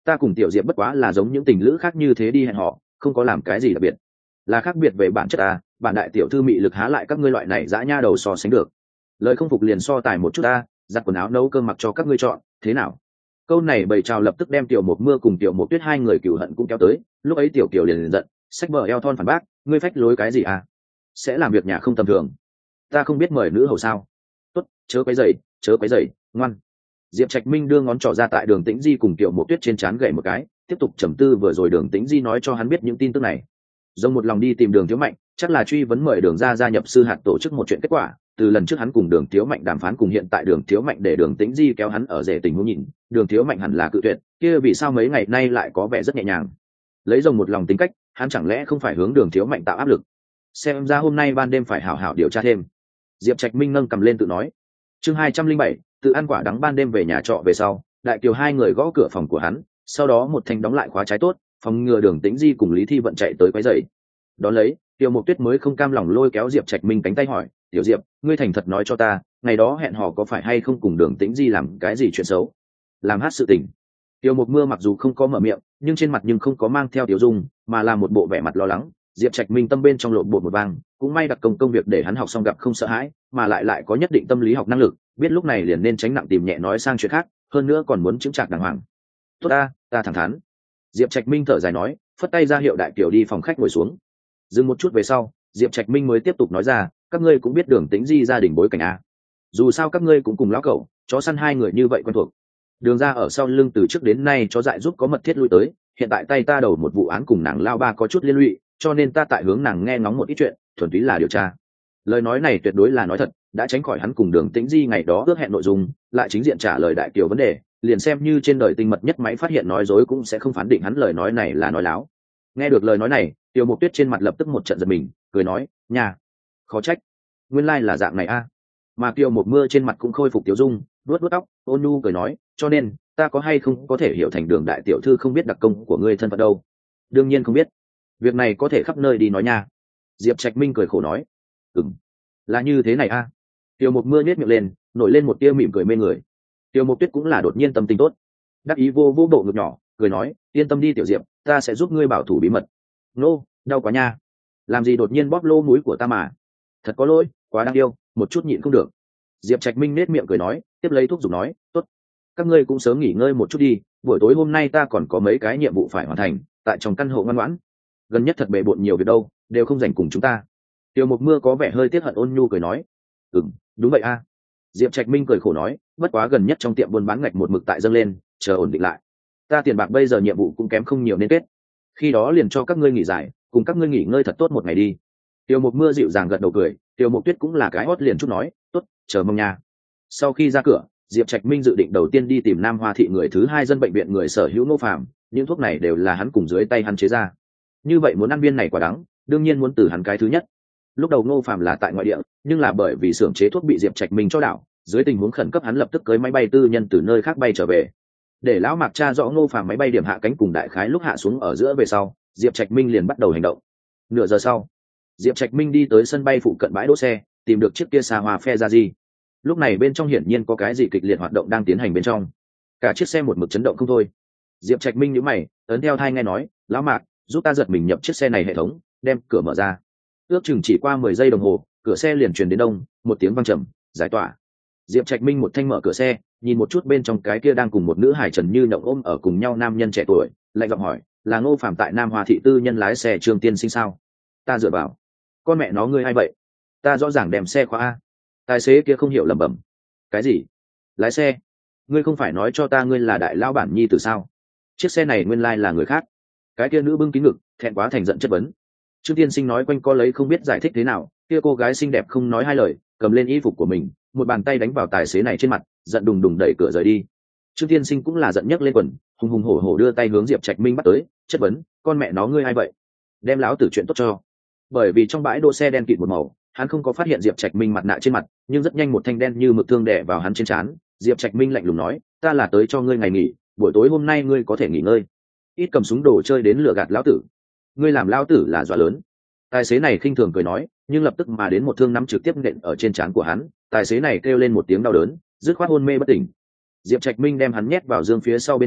S1: ta cùng tiểu diệp bất quá là giống những tình lữ khác như thế đi hẹn họ, không có làm cái gì đặc biệt. Là khác biệt về bản chất ta, bản đại tiểu thư mị lực há lại các ngươi loại này dã nha đầu so sánh được. Lời không phục liền so tài một chút ta, giặt quần áo nấu cơm mặc cho các ngươi chọn, thế nào? Câu này bầy trào lập tức đem tiểu một mưa cùng tiểu một tuyết hai người cừu hận cũng kéo tới. Lúc ấy tiểu kiều liền, liền giận, xách bờ eo thon phản bác, ngươi phách lối cái gì à? Sẽ làm việc nhà không tầm thường, ta không biết mời nữ hầu sao? Tốt, chớ quấy dậy, chớ quấy dậy, ngoan. Diệp Trạch Minh đưa ngón trỏ ra tại Đường Tĩnh Di cùng tiểu một tuyết trên trán gậy một cái, tiếp tục trầm tư vừa rồi Đường Tĩnh Di nói cho hắn biết những tin tức này. Dông một lòng đi tìm Đường Thiếu Mạnh, chắc là truy vấn mời Đường gia gia nhập sư hạt tổ chức một chuyện kết quả. Từ lần trước hắn cùng Đường Thiếu Mạnh đàm phán cùng hiện tại Đường Thiếu Mạnh để Đường Tĩnh Di kéo hắn ở rể tình huống nhìn, Đường Thiếu Mạnh hẳn là cự tuyệt, kia vì sao mấy ngày nay lại có vẻ rất nhẹ nhàng. Lấy Dông một lòng tính cách, hắn chẳng lẽ không phải hướng Đường Thiếu Mạnh tạo áp lực? Xem ra hôm nay ban đêm phải hảo hảo điều tra thêm. Diệp Trạch Minh nâng cầm lên tự nói. Chương hai trăm linh bảy, tự ăn quả đắng ban đêm về nhà trọ về sau, Đại Kiều hai người gõ cửa phòng của hắn, sau đó một thanh đóng lại khóa trái tốt, phòng ngừa Đường Tĩnh Di cùng Lý Thi vận chạy tới quấy rầy. Đón lấy, Tiêu Mộc Tuyết mới không cam lòng lôi kéo Diệp Trạch Minh cánh tay hỏi, "Tiểu Diệp, ngươi thành thật nói cho ta, ngày đó hẹn hò có phải hay không cùng Đường Tĩnh Di làm cái gì chuyện xấu, làm hát sự tình?" Tiêu Mộc Mưa mặc dù không có mở miệng, nhưng trên mặt nhưng không có mang theo tiểu dung, mà là một bộ vẻ mặt lo lắng. Diệp Trạch Minh tâm bên trong lộn bột một vang, cũng may đặc công công việc để hắn học xong gặp không sợ hãi, mà lại lại có nhất định tâm lý học năng lực, biết lúc này liền nên tránh nặng tìm nhẹ nói sang chuyện khác, hơn nữa còn muốn chứng trạc đàng hoàng. "Tốt ta, ta thẳng thắn." Diệp Trạch Minh thở dài nói, phất tay ra hiệu Đại Kiều đi phòng khách ngồi xuống. Dừng một chút về sau, Diệp Trạch Minh mới tiếp tục nói ra, "Các ngươi cũng biết Đường Tĩnh Di gia đình bối cảnh a, dù sao các ngươi cũng cùng lão cẩu chó săn hai người như vậy quen thuộc. Đường ra ở sau lưng từ trước đến nay chó dại giúp có mật thiết lui tới, hiện tại tay ta đầu một vụ án cùng nàng lao ba có chút liên lụy, cho nên ta tại hướng nàng nghe ngóng một ít chuyện, thuần túy là điều tra." Lời nói này tuyệt đối là nói thật, đã tránh khỏi hắn cùng Đường Tĩnh Di ngày đó ước hẹn nội dung, lại chính diện trả lời Đại Kiều vấn đề, liền xem như trên đời tinh mật nhất máy phát hiện nói dối cũng sẽ không phán định hắn lời nói này là nói láo. Nghe được lời nói này, Tiêu Mộc Tuyết trên mặt lập tức một trận giật mình, cười nói, "Nhà, khó trách, nguyên lai là dạng này a." Mà Tiêu Mộc Mưa trên mặt cũng khôi phục tiểu dung, vuốt vuốt tóc, ôn nhu cười nói, "Cho nên, ta có hay không có thể hiểu thành Đường đại tiểu thư không biết đặc công của ngươi thân phận đâu?" "Đương nhiên không biết, việc này có thể khắp nơi đi nói nha." Diệp Trạch Minh cười khổ nói, "Ừm, là như thế này a." Tiêu Mộc Mưa nhếch miệng lên, nổi lên một tia mỉm cười mê người. Tiêu Mộc Tuyết cũng là đột nhiên tâm tình tốt, đắc ý vô vô bộ ngực nhỏ, cười nói, "Yên tâm đi tiểu Diệp, ta sẽ giúp ngươi bảo thủ bí mật." "Nô, đau quá nha, làm gì đột nhiên bóp lô múi của ta mà, thật có lỗi, quá đáng yêu, một chút nhịn không được." Diệp Trạch Minh nết miệng cười nói, tiếp lấy thuốc giục nói, "Tốt, các ngươi cũng sớm nghỉ ngơi một chút đi, buổi tối hôm nay ta còn có mấy cái nhiệm vụ phải hoàn thành, tại trong căn hộ ngoan ngoãn, gần nhất thật bề bộn nhiều việc đâu, đều không dành cùng chúng ta." Tiêu Mộc Mưa có vẻ hơi tiếc hận ôn nhu cười nói, "Ừm, đúng vậy a." Diệp Trạch Minh cười khổ nói, "Bất quá gần nhất trong tiệm buôn bán ngạch một mực tại dâng lên, chờ ổn định lại, ta tiền bạc bây giờ nhiệm vụ cũng kém không nhiều nên kết, khi đó liền cho các ngươi nghỉ giải, cùng các ngươi nghỉ ngơi thật tốt một ngày đi." Tiêu Mộc Mưa dịu dàng gật đầu cười, Tiêu Mộc Tuyết cũng là cái hót liền chút nói, "Tốt, chờ mong nha." Sau khi ra cửa, Diệp Trạch Minh dự định đầu tiên đi tìm Nam Hoa thị người thứ hai dân bệnh viện người sở hữu Ngô Phạm, những thuốc này đều là hắn cùng dưới tay hắn chế ra. Như vậy muốn ăn viên này quả đắng, đương nhiên muốn từ hắn cái thứ nhất. Lúc đầu Ngô Phạm là tại ngoại địa, nhưng là bởi vì xưởng chế thuốc bị Diệp Trạch Minh cho đảo, dưới tình huống khẩn cấp hắn lập tức cưới máy bay tư nhân từ nơi khác bay trở về. Để lão Mạc tra rõ Ngô Phạm máy bay điểm hạ cánh cùng đại khái lúc hạ xuống ở giữa về sau, Diệp Trạch Minh liền bắt đầu hành động. Nửa giờ sau, Diệp Trạch Minh đi tới sân bay phụ cận bãi đỗ xe, tìm được chiếc kia xa hoa Ferrari. Lúc này bên trong hiển nhiên có cái gì kịch liệt hoạt động đang tiến hành bên trong, cả chiếc xe một mực chấn động không thôi. Diệp Trạch Minh nhíu mày, ấn theo thai nghe nói, "Lão Mạc, giúp ta giật mình nhập chiếc xe này hệ thống, đem cửa mở ra." Ước chừng chỉ qua mười giây đồng hồ, cửa xe liền truyền đến đông, một tiếng vang trầm, "Giải tỏa." Diệp Trạch Minh một thanh mở cửa xe, nhìn một chút bên trong cái kia đang cùng một nữ hài trần như nhộng ôm ở cùng nhau nam nhân trẻ tuổi, lạnh giọng hỏi, "Là Ngô Phạm tại Nam Hoa thị tư nhân lái xe Trương Tiên Sinh sao?" "Ta dựa vào, con mẹ nó ngươi hay vậy, ta rõ ràng đem xe khóa a." Tài xế kia không hiểu lẩm bẩm, "Cái gì? Lái xe? Ngươi không phải nói cho ta ngươi là đại lao bản nhi từ sao? Chiếc xe này nguyên lai là người khác." Cái kia nữ bưng kín ngực, thẹn quá thành giận chất vấn. Trương Tiên Sinh nói quanh co lấy không biết giải thích thế nào, kia cô gái xinh đẹp không nói hai lời, cầm lên y phục của mình, một bàn tay đánh vào tài xế này trên mặt, giận đùng đùng đẩy cửa rời đi. Trương Tiên Sinh cũng là giận nhấc lên quần, hùng hùng hổ hổ đưa tay hướng Diệp Trạch Minh bắt tới, chất vấn, "Con mẹ nó ngươi hay vậy? Đem láo tử chuyện tốt cho." Bởi vì trong bãi đỗ xe đen kịt một màu, hắn không có phát hiện Diệp Trạch Minh mặt nạ trên mặt, nhưng rất nhanh một thanh đen như mực thương đè vào hắn trên trán. Diệp Trạch Minh lạnh lùng nói, "Ta là tới cho ngươi ngày nghỉ, buổi tối hôm nay ngươi có thể nghỉ ngơi, ít cầm súng đồ chơi đến lừa gạt lão tử. Ngươi làm lão tử là dọa lớn." Tài xế này khinh thường cười nói, nhưng lập tức mà đến một thương nắm trực tiếp nện ở trên trán của hắn, tài xế này kêu lên một tiếng đau đớn, dứt khoát hôn mê bất tỉnh. Diệp Trạch Minh đem hắn nhét vào giường phía sau bên trong,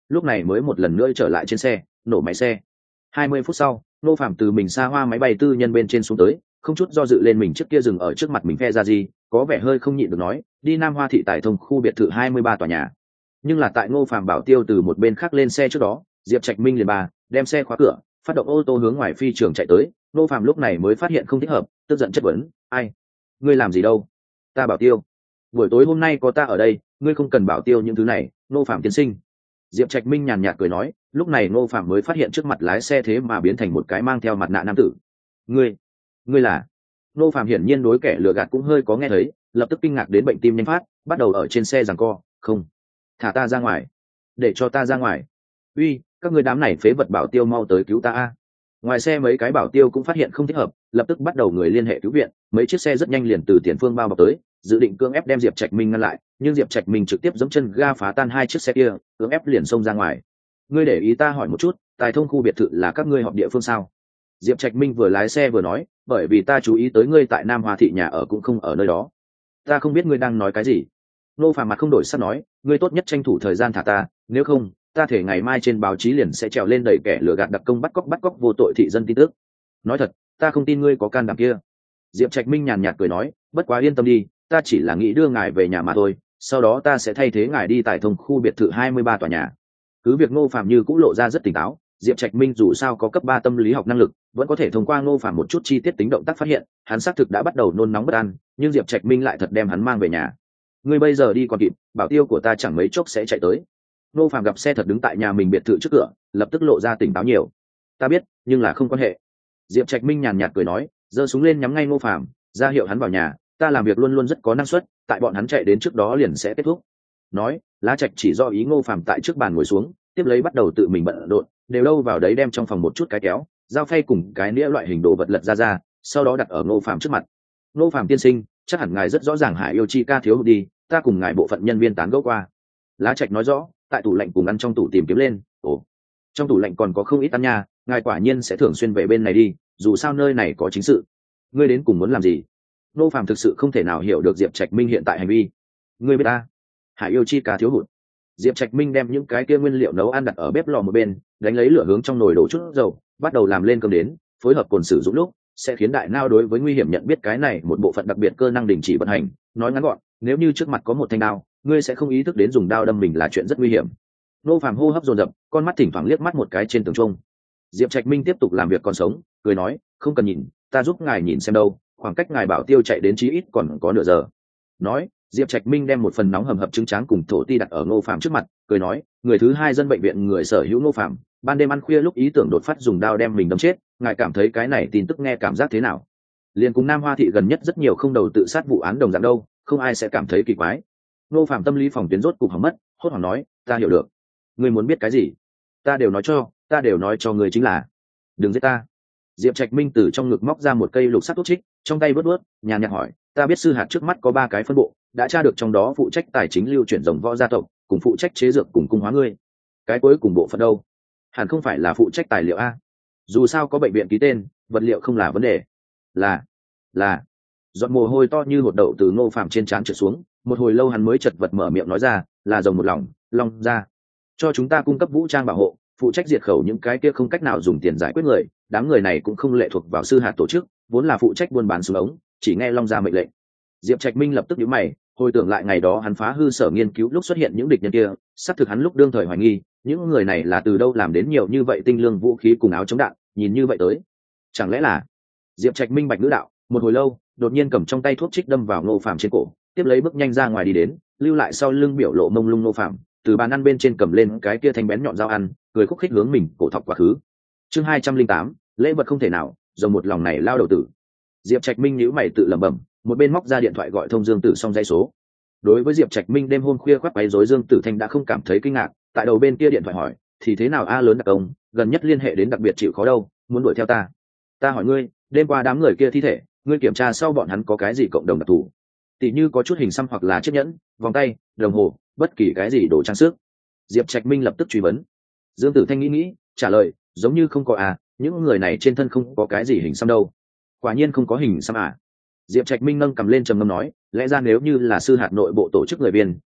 S1: lúc này mới một lần nữa trở lại trên xe nổ máy xe. Hai mươi phút sau, Ngô Phạm từ mình xa hoa máy bay tư nhân bên trên xuống tới, không chút do dự lên mình trước kia dừng ở trước mặt mình phe ra gì, có vẻ hơi không nhịn được nói, đi Nam Hoa thị tại thông khu biệt thự hai mươi ba tòa nhà. Nhưng là tại Ngô Phạm bảo tiêu từ một bên khác lên xe trước đó, Diệp Trạch Minh liền bà đem xe khóa cửa, phát động ô tô hướng ngoài phi trường chạy tới. Ngô Phạm lúc này mới phát hiện không thích hợp, tức giận chất vấn, ai, ngươi làm gì đâu? Ta bảo tiêu. Buổi tối hôm nay có ta ở đây, ngươi không cần bảo tiêu những thứ này. Ngô Phạm tiên sinh. Diệp Trạch Minh nhàn nhạt cười nói, lúc này Ngô Phạm mới phát hiện trước mặt lái xe thế mà biến thành một cái mang theo mặt nạ nam tử. Ngươi, ngươi là? Ngô Phạm hiển nhiên đối kẻ lừa gạt cũng hơi có nghe thấy, lập tức kinh ngạc đến bệnh tim nhanh phát, bắt đầu ở trên xe giằng co, không, thả ta ra ngoài, để cho ta ra ngoài. Uy, các ngươi đám này phế vật bảo tiêu mau tới cứu ta a! Ngoài xe mấy cái bảo tiêu cũng phát hiện không thích hợp, lập tức bắt đầu người liên hệ cứu viện, mấy chiếc xe rất nhanh liền từ tiền phương bao bọc tới, dự định cưỡng ép đem Diệp Trạch Minh ngăn lại, nhưng Diệp Trạch Minh trực tiếp giẫm chân ga phá tan hai chiếc xe kia, cưỡng ép liền xông ra ngoài. Ngươi để ý ta hỏi một chút, tài thông khu biệt thự là các ngươi họp địa phương sao? Diệp Trạch Minh vừa lái xe vừa nói, bởi vì ta chú ý tới ngươi tại Nam Hoa thị nhà ở cũng không ở nơi đó. Ta không biết ngươi đang nói cái gì. Nô Phàm mặt không đổi sắc nói, ngươi tốt nhất tranh thủ thời gian thả ta, nếu không, ta thể ngày mai trên báo chí liền sẽ trèo lên đầy kẻ lừa gạt đặc công bắt cóc bắt cóc vô tội thị dân tin tức. Nói thật, ta không tin ngươi có can đảm kia. Diệp Trạch Minh nhàn nhạt cười nói, bất quá yên tâm đi, ta chỉ là nghĩ đưa ngài về nhà mà thôi, sau đó ta sẽ thay thế ngài đi tại thông khu biệt thự hai mươi ba tòa nhà. Cứ việc Ngô Phàm như cũng lộ ra rất tỉnh táo, Diệp Trạch Minh dù sao có cấp ba tâm lý học năng lực, vẫn có thể thông qua Ngô Phàm một chút chi tiết tính động tác phát hiện, hắn xác thực đã bắt đầu nôn nóng bất an, nhưng Diệp Trạch Minh lại thật đem hắn mang về nhà. Ngươi bây giờ đi còn kịp, bảo tiêu của ta chẳng mấy chốc sẽ chạy tới. Ngô Phàm gặp xe thật đứng tại nhà mình biệt thự trước cửa, lập tức lộ ra tỉnh táo nhiều. Ta biết, nhưng là không quan hệ. Diệp Trạch Minh nhàn nhạt cười nói, giơ súng lên nhắm ngay Ngô Phàm, ra hiệu hắn vào nhà, ta làm việc luôn luôn rất có năng suất, tại bọn hắn chạy đến trước đó liền sẽ kết thúc. Nói, Lá Trạch chỉ do ý Ngô Phàm tại trước bàn ngồi xuống, tiếp lấy bắt đầu tự mình bận rộn, đều đâu vào đấy đem trong phòng một chút cái kéo, dao phay cùng cái nĩa loại hình đồ vật lật ra ra, sau đó đặt ở Ngô Phàm trước mặt. Ngô Phàm tiên sinh, chắc hẳn ngài rất rõ ràng Hải Yêu Chi ca thiếu hụt đi, ta cùng ngài bộ phận nhân viên tán gẫu qua. Lá Trạch nói rõ, tại tủ lạnh cùng ăn trong tủ tìm kiếm lên, ồ, trong tủ lạnh còn có không ít ăn nha, ngài quả nhiên sẽ thường xuyên về bên này đi, dù sao nơi này có chính sự. Ngươi đến cùng muốn làm gì? Ngô Phàm thực sự không thể nào hiểu được Diệp Trạch Minh hiện tại hành vi. Ngươi biết ta, Hải Yêu Chi ca thiếu hụt. Diệp Trạch Minh đem những cái kia nguyên liệu nấu ăn đặt ở bếp lò một bên, đánh lấy lửa hướng trong nồi đổ chút dầu, bắt đầu làm lên cơm đến, phối hợp cồn sử dụng lúc sẽ khiến đại não đối với nguy hiểm nhận biết cái này một bộ phận đặc biệt cơ năng đình chỉ vận hành. Nói ngắn gọn, nếu như trước mặt có một thanh đao, ngươi sẽ không ý thức đến dùng đao đâm mình là chuyện rất nguy hiểm. Ngô Phàm hô hấp dồn dập, con mắt thỉnh thoảng liếc mắt một cái trên tường trung. Diệp Trạch Minh tiếp tục làm việc còn sống, cười nói, không cần nhìn, ta giúp ngài nhìn xem đâu, khoảng cách ngài bảo tiêu chạy đến chí ít còn có nửa giờ. Nói, Diệp Trạch Minh đem một phần nóng hầm hập trứng tráng cùng thổ ti đặt ở Ngô Phàm trước mặt, cười nói, người thứ hai dân bệnh viện người sở hữu Ngô Phàm, ban đêm ăn khuya lúc ý tưởng đột phát dùng đao đem mình đâm chết, ngài cảm thấy cái này tin tức nghe cảm giác thế nào? Liên cùng Nam Hoa thị gần nhất rất nhiều không đầu tự sát vụ án đồng dạng đâu, không ai sẽ cảm thấy kỳ quái. Ngô Phàm tâm lý phòng tuyến rốt cục hỏng mất, hốt hoảng nói, ta hiểu được. Ngươi muốn biết cái gì? Ta đều nói cho, ta đều nói cho ngươi chính là, đừng giết ta. Diệp Trạch Minh từ trong ngực móc ra một cây lục sắt thuốc trích, trong tay vớt vớt, nhàn nhạt hỏi, ta biết sư hạt trước mắt có ba cái phân bộ, đã tra được trong đó phụ trách tài chính lưu chuyển rồng võ gia tộc, cùng phụ trách chế dược cùng cung hóa ngươi. Cái cuối cùng bộ phận đâu? Hẳn không phải là phụ trách tài liệu a? Dù sao có bệnh viện ký tên, vật liệu không là vấn đề. Là, là. Giọt mồ hôi to như hột đậu từ Ngô Phàm trên trán trượt xuống, một hồi lâu hắn mới chật vật mở miệng nói ra, là rồng một lòng, long ra. Cho chúng ta cung cấp vũ trang bảo hộ, phụ trách diệt khẩu những cái kia không cách nào dùng tiền giải quyết người, đám người này cũng không lệ thuộc vào sư hạt tổ chức, vốn là phụ trách buôn bán súng ống, chỉ nghe long ra mệnh lệnh. Diệp Trạch Minh lập tức nhíu mày, hồi tưởng lại ngày đó hắn phá hư sở nghiên cứu lúc xuất hiện những địch nhân kia, xác thực hắn lúc đương thời hoài nghi, những người này là từ đâu làm đến nhiều như vậy tinh lương vũ khí cùng áo chống đạn, nhìn như vậy tới, chẳng lẽ là? Diệp Trạch Minh bạch ngữ đạo, một hồi lâu, đột nhiên cầm trong tay thuốc trích đâm vào Ngô Phàm trên cổ, tiếp lấy bước nhanh ra ngoài đi đến, lưu lại sau lưng biểu lộ mông lung Ngô Phàm, từ bàn ăn bên trên cầm lên cái kia thanh bén nhọn dao ăn, cười khúc khích hướng mình cổ thọc quá khứ. Chương hai trăm linh tám, lễ vật không thể nào, dòng một lòng này lao đầu tử. Diệp Trạch Minh nhíu mày tự lẩm bẩm, một bên móc ra điện thoại gọi thông Dương Tử xong dây số. Đối với Diệp Trạch Minh đêm hôm khuya khoác quấy rối Dương Tử Thanh đã không cảm thấy kinh ngạc, tại đầu bên kia điện thoại hỏi, thì thế nào a lớn đặc công, gần nhất liên hệ đến đặc biệt chịu khó đâu, muốn đuổi theo ta. Ta hỏi ngươi, đêm qua đám người kia thi thể, ngươi kiểm tra sau bọn hắn có cái gì cộng đồng đặc thù? Tỷ như có chút hình xăm hoặc là chiếc nhẫn, vòng tay, đồng hồ, bất kỳ cái gì đồ trang sức. Diệp Trạch Minh lập tức truy vấn. Dương Tử Thanh nghĩ nghĩ, trả lời, giống như không có à, những người này trên thân không có cái gì hình xăm đâu. Quả nhiên không có hình xăm à? Diệp Trạch Minh nâng cầm lên trầm ngâm nói, lẽ ra nếu như là sư hạt nội bộ tổ chức người viên,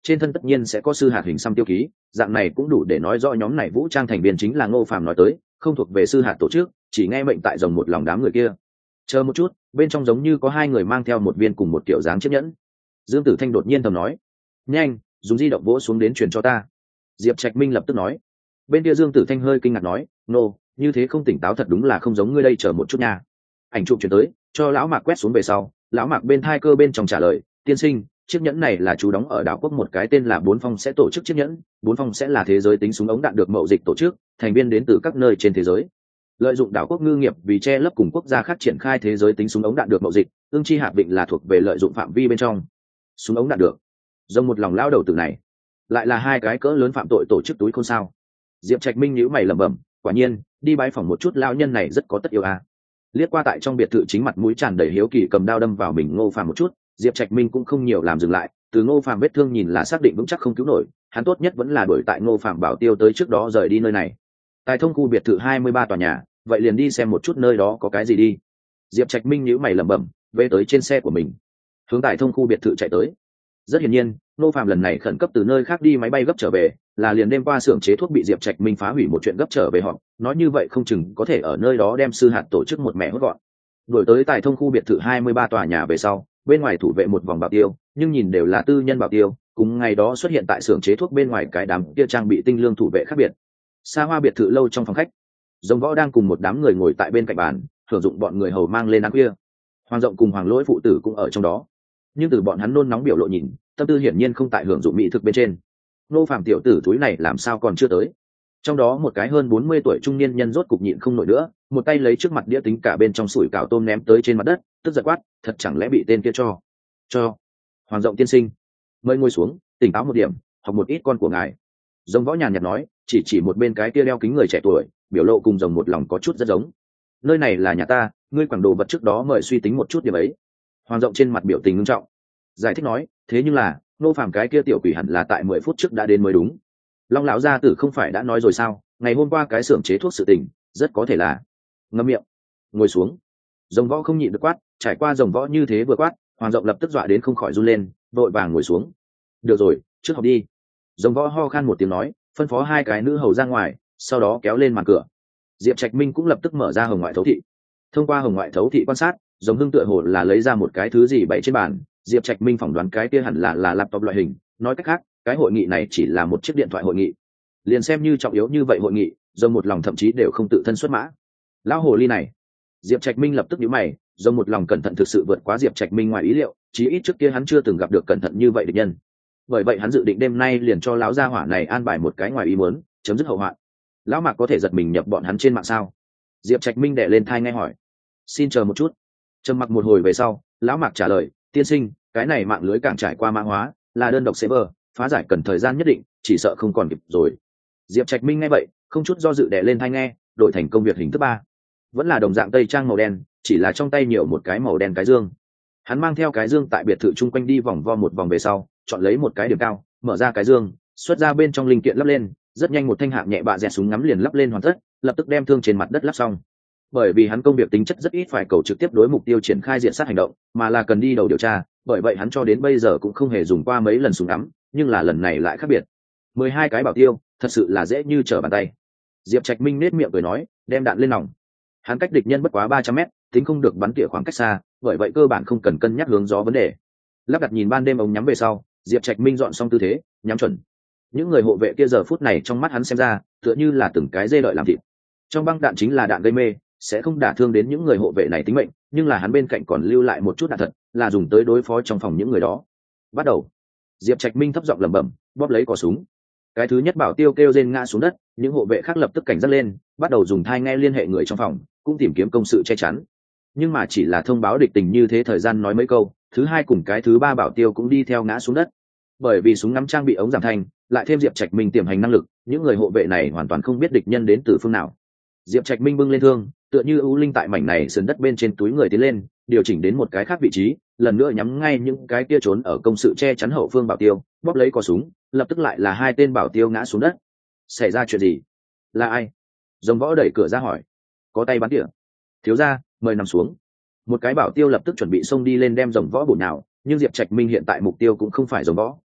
S1: trên thân tất nhiên sẽ có sư hạt hình xăm tiêu ký, dạng này cũng đủ để nói rõ nhóm này vũ trang thành viên chính là Ngô Phàm nói tới, không thuộc về sư hạt tổ chức, chỉ nghe mệnh tại rồng một lòng đám người kia. Chờ một chút, bên trong giống như có hai người mang theo một viên cùng một kiểu dáng chiếc nhẫn. Dương Tử Thanh đột nhiên thầm nói, nhanh, dùng di động vỗ xuống đến truyền cho ta. Diệp Trạch Minh lập tức nói. Bên kia Dương Tử Thanh hơi kinh ngạc nói, nô, như thế không tỉnh táo thật đúng là không giống ngươi đây, chờ một chút nha. Ảnh chụp chuyển tới, cho lão Mạc quét xuống về sau, lão Mạc bên thai cơ bên trong trả lời, tiên sinh, chiếc nhẫn này là chú đóng ở đảo quốc một cái tên là Bốn Phong sẽ tổ chức chiếc nhẫn, Bốn Phong sẽ là thế giới tính súng ống đạn được mậu dịch tổ chức, thành viên đến từ các nơi trên thế giới. Lợi dụng đảo quốc ngư nghiệp vì che lấp cùng quốc gia khác triển khai thế giới tính súng ống đạn được mậu dịch, ương chi hạ vịnh là thuộc về lợi dụng phạm vi bên trong. Súng ống đạn được. Dòng một lòng lao đầu tử này, lại là hai cái cỡ lớn phạm tội tổ chức túi khôn sao? Diệp Trạch Minh nhíu mày lẩm bẩm, quả nhiên, đi bái phỏng một chút lão nhân này rất có tất yếu à. Liếc qua tại trong biệt thự chính mặt mũi tràn đầy hiếu kỳ cầm đao đâm vào mình Ngô Phàm một chút, Diệp Trạch Minh cũng không nhiều làm dừng lại, từ Ngô Phàm vết thương nhìn là xác định vững chắc không cứu nổi, hắn tốt nhất vẫn là đuổi tại Ngô Phàm bảo tiêu tới trước đó rời đi nơi này. Tại thông khu biệt thự hai mươi ba tòa nhà, vậy liền đi xem một chút nơi đó có cái gì đi. Diệp Trạch Minh nhíu mày lẩm bẩm, về tới trên xe của mình, hướng tại thông khu biệt thự chạy tới. Rất hiển nhiên, Ngô Phàm lần này khẩn cấp từ nơi khác đi máy bay gấp trở về, là liền đêm qua xưởng chế thuốc bị Diệp Trạch Minh phá hủy một chuyện gấp trở về họ, nói như vậy không chừng có thể ở nơi đó đem sư hạt tổ chức một mẹ hốt gọn. Đuổi tới tại thông khu biệt thự hai mươi ba tòa nhà về sau, bên ngoài thủ vệ một vòng bảo tiêu, nhưng nhìn đều là tư nhân bảo tiêu, cùng ngày đó xuất hiện tại xưởng chế thuốc bên ngoài cái đám kia trang bị tinh lương thủ vệ khác biệt. Xa hoa biệt thự lâu trong phòng khách, Rồng Võ đang cùng một đám người ngồi tại bên cạnh bàn, thưởng dụng bọn người hầu mang lên ăn khuya. Hoàng Rộng cùng Hoàng Lỗi phụ tử cũng ở trong đó, nhưng từ bọn hắn nôn nóng biểu lộ nhìn, tâm tư hiển nhiên không tại hưởng dụng mỹ thực bên trên. Nô Phàm tiểu tử túi này làm sao còn chưa tới? Trong đó một cái hơn bốn mươi tuổi trung niên nhân rốt cục nhịn không nổi nữa, một tay lấy trước mặt đĩa tính cả bên trong sủi cảo tôm ném tới trên mặt đất, tức giận quát, thật chẳng lẽ bị tên kia cho cho Hoàng Rộng tiên sinh, mời ngồi xuống, tỉnh táo một điểm, học một ít con của ngài. Rồng Võ nhàn nhạt nói, chỉ chỉ một bên cái kia đeo kính người trẻ tuổi, biểu lộ cùng Rồng một lòng có chút rất giống. Nơi này là nhà ta, ngươi quảng đồ vật trước đó mời suy tính một chút điểm ấy. Hoàng Rộng trên mặt biểu tình nghiêm trọng, giải thích nói, thế nhưng là Nô Phàm cái kia tiểu quỷ hẳn là tại mười phút trước đã đến mới đúng. Long lão gia tử không phải đã nói rồi sao, ngày hôm qua cái xưởng chế thuốc sự tình, rất có thể là. Ngậm miệng, ngồi xuống. Rồng Võ không nhịn được quát, trải qua Rồng Võ như thế vừa quát, Hoàng Rộng lập tức dọa đến không khỏi run lên, vội vàng ngồi xuống. Được rồi, trước học đi. Rồng Võ ho khan một tiếng nói, phân phó hai cái nữ hầu ra ngoài, sau đó kéo lên màn cửa. Diệp Trạch Minh cũng lập tức mở ra hồng ngoại thấu thị. Thông qua hồng ngoại thấu thị quan sát, Rồng Hưng tựa hồ là lấy ra một cái thứ gì bày trên bàn. Diệp Trạch Minh phỏng đoán cái kia hẳn là là laptop loại hình, nói cách khác, cái hội nghị này chỉ là một chiếc điện thoại hội nghị. Liền xem như trọng yếu như vậy hội nghị, Rồng một lòng thậm chí đều không tự thân xuất mã. Lão hồ ly này, Diệp Trạch Minh lập tức nhíu mày, Rồng một lòng cẩn thận thực sự vượt quá Diệp Trạch Minh ngoài ý liệu, chí ít trước kia hắn chưa từng gặp được cẩn thận như vậy địch nhân. Bởi vậy hắn dự định đêm nay liền cho lão gia hỏa này an bài một cái ngoài ý muốn, chấm dứt hậu hoạn. Lão Mạc có thể giật mình nhập bọn hắn trên mạng sao? Diệp Trạch Minh đè lên thai nghe hỏi. Xin chờ một chút. Trầm mặc một hồi về sau, lão Mạc trả lời, tiên sinh, cái này mạng lưới càng trải qua mã hóa, là đơn độc server, phá giải cần thời gian nhất định, chỉ sợ không còn kịp rồi. Diệp Trạch Minh nghe vậy, không chút do dự đè lên thai nghe, đổi thành công việc hình thức ba. Vẫn là đồng dạng tây trang màu đen, chỉ là trong tay nhiều một cái màu đen cái dương. Hắn mang theo cái dương tại biệt thự chung quanh đi vòng vo một vòng về sau, chọn lấy một cái điểm cao, mở ra cái dương, xuất ra bên trong linh kiện lắp lên, rất nhanh một thanh hạng nhẹ bạ dẹt súng ngắm liền lắp lên hoàn tất, lập tức đem thương trên mặt đất lắp xong. Bởi vì hắn công việc tính chất rất ít phải cầu trực tiếp đối mục tiêu triển khai diện sát hành động, mà là cần đi đầu điều tra, bởi vậy hắn cho đến bây giờ cũng không hề dùng qua mấy lần súng ngắm, nhưng là lần này lại khác biệt. Mười hai cái bảo tiêu, thật sự là dễ như trở bàn tay. Diệp Trạch Minh nết miệng cười nói, đem đạn lên nòng. Hắn cách địch nhân bất quá ba trăm mét, tính không được bắn tỉa khoảng cách xa, bởi vậy cơ bản không cần cân nhắc hướng gió vấn đề. Lắp đặt nhìn ban đêm ống nhắm về sau, Diệp Trạch Minh dọn xong tư thế, nhắm chuẩn. Những người hộ vệ kia giờ phút này trong mắt hắn xem ra, tựa như là từng cái dê đợi làm thịt. Trong băng đạn chính là đạn gây mê, sẽ không đả thương đến những người hộ vệ này tính mệnh, nhưng là hắn bên cạnh còn lưu lại một chút đạn thật, là dùng tới đối phó trong phòng những người đó. Bắt đầu. Diệp Trạch Minh thấp giọng lẩm bẩm, bóp lấy cò súng. Cái thứ nhất bảo tiêu kêu rên ngã xuống đất, những hộ vệ khác lập tức cảnh giác lên, bắt đầu dùng thai nghe liên hệ người trong phòng, cũng tìm kiếm công sự che chắn. Nhưng mà chỉ là thông báo địch tình như thế thời gian nói mấy câu, thứ hai cùng cái thứ ba bảo tiêu cũng đi theo ngã xuống đất. Bởi vì súng ngắm trang bị ống giảm thanh, lại thêm Diệp Trạch Minh tiềm hành năng lực, những người hộ vệ này hoàn toàn không biết địch nhân đến từ phương nào. Diệp Trạch Minh bưng lên thương, tựa như ưu linh tại mảnh này sườn đất bên trên túi người tiến lên, điều chỉnh đến một cái khác vị trí, lần nữa nhắm ngay những cái kia trốn ở công sự che chắn hậu phương bảo tiêu, bóp lấy cò súng, lập tức lại là hai tên bảo tiêu ngã xuống đất. Xảy ra chuyện gì? Là ai? Rồng Võ đẩy cửa ra hỏi. Có tay bắn tỉa. Thiếu gia, mời nằm xuống. Một cái bảo tiêu lập tức chuẩn bị xông đi lên đem Rồng Võ bổ nhào, nhưng Diệp Trạch Minh hiện tại mục tiêu cũng không phải Rồng Võ,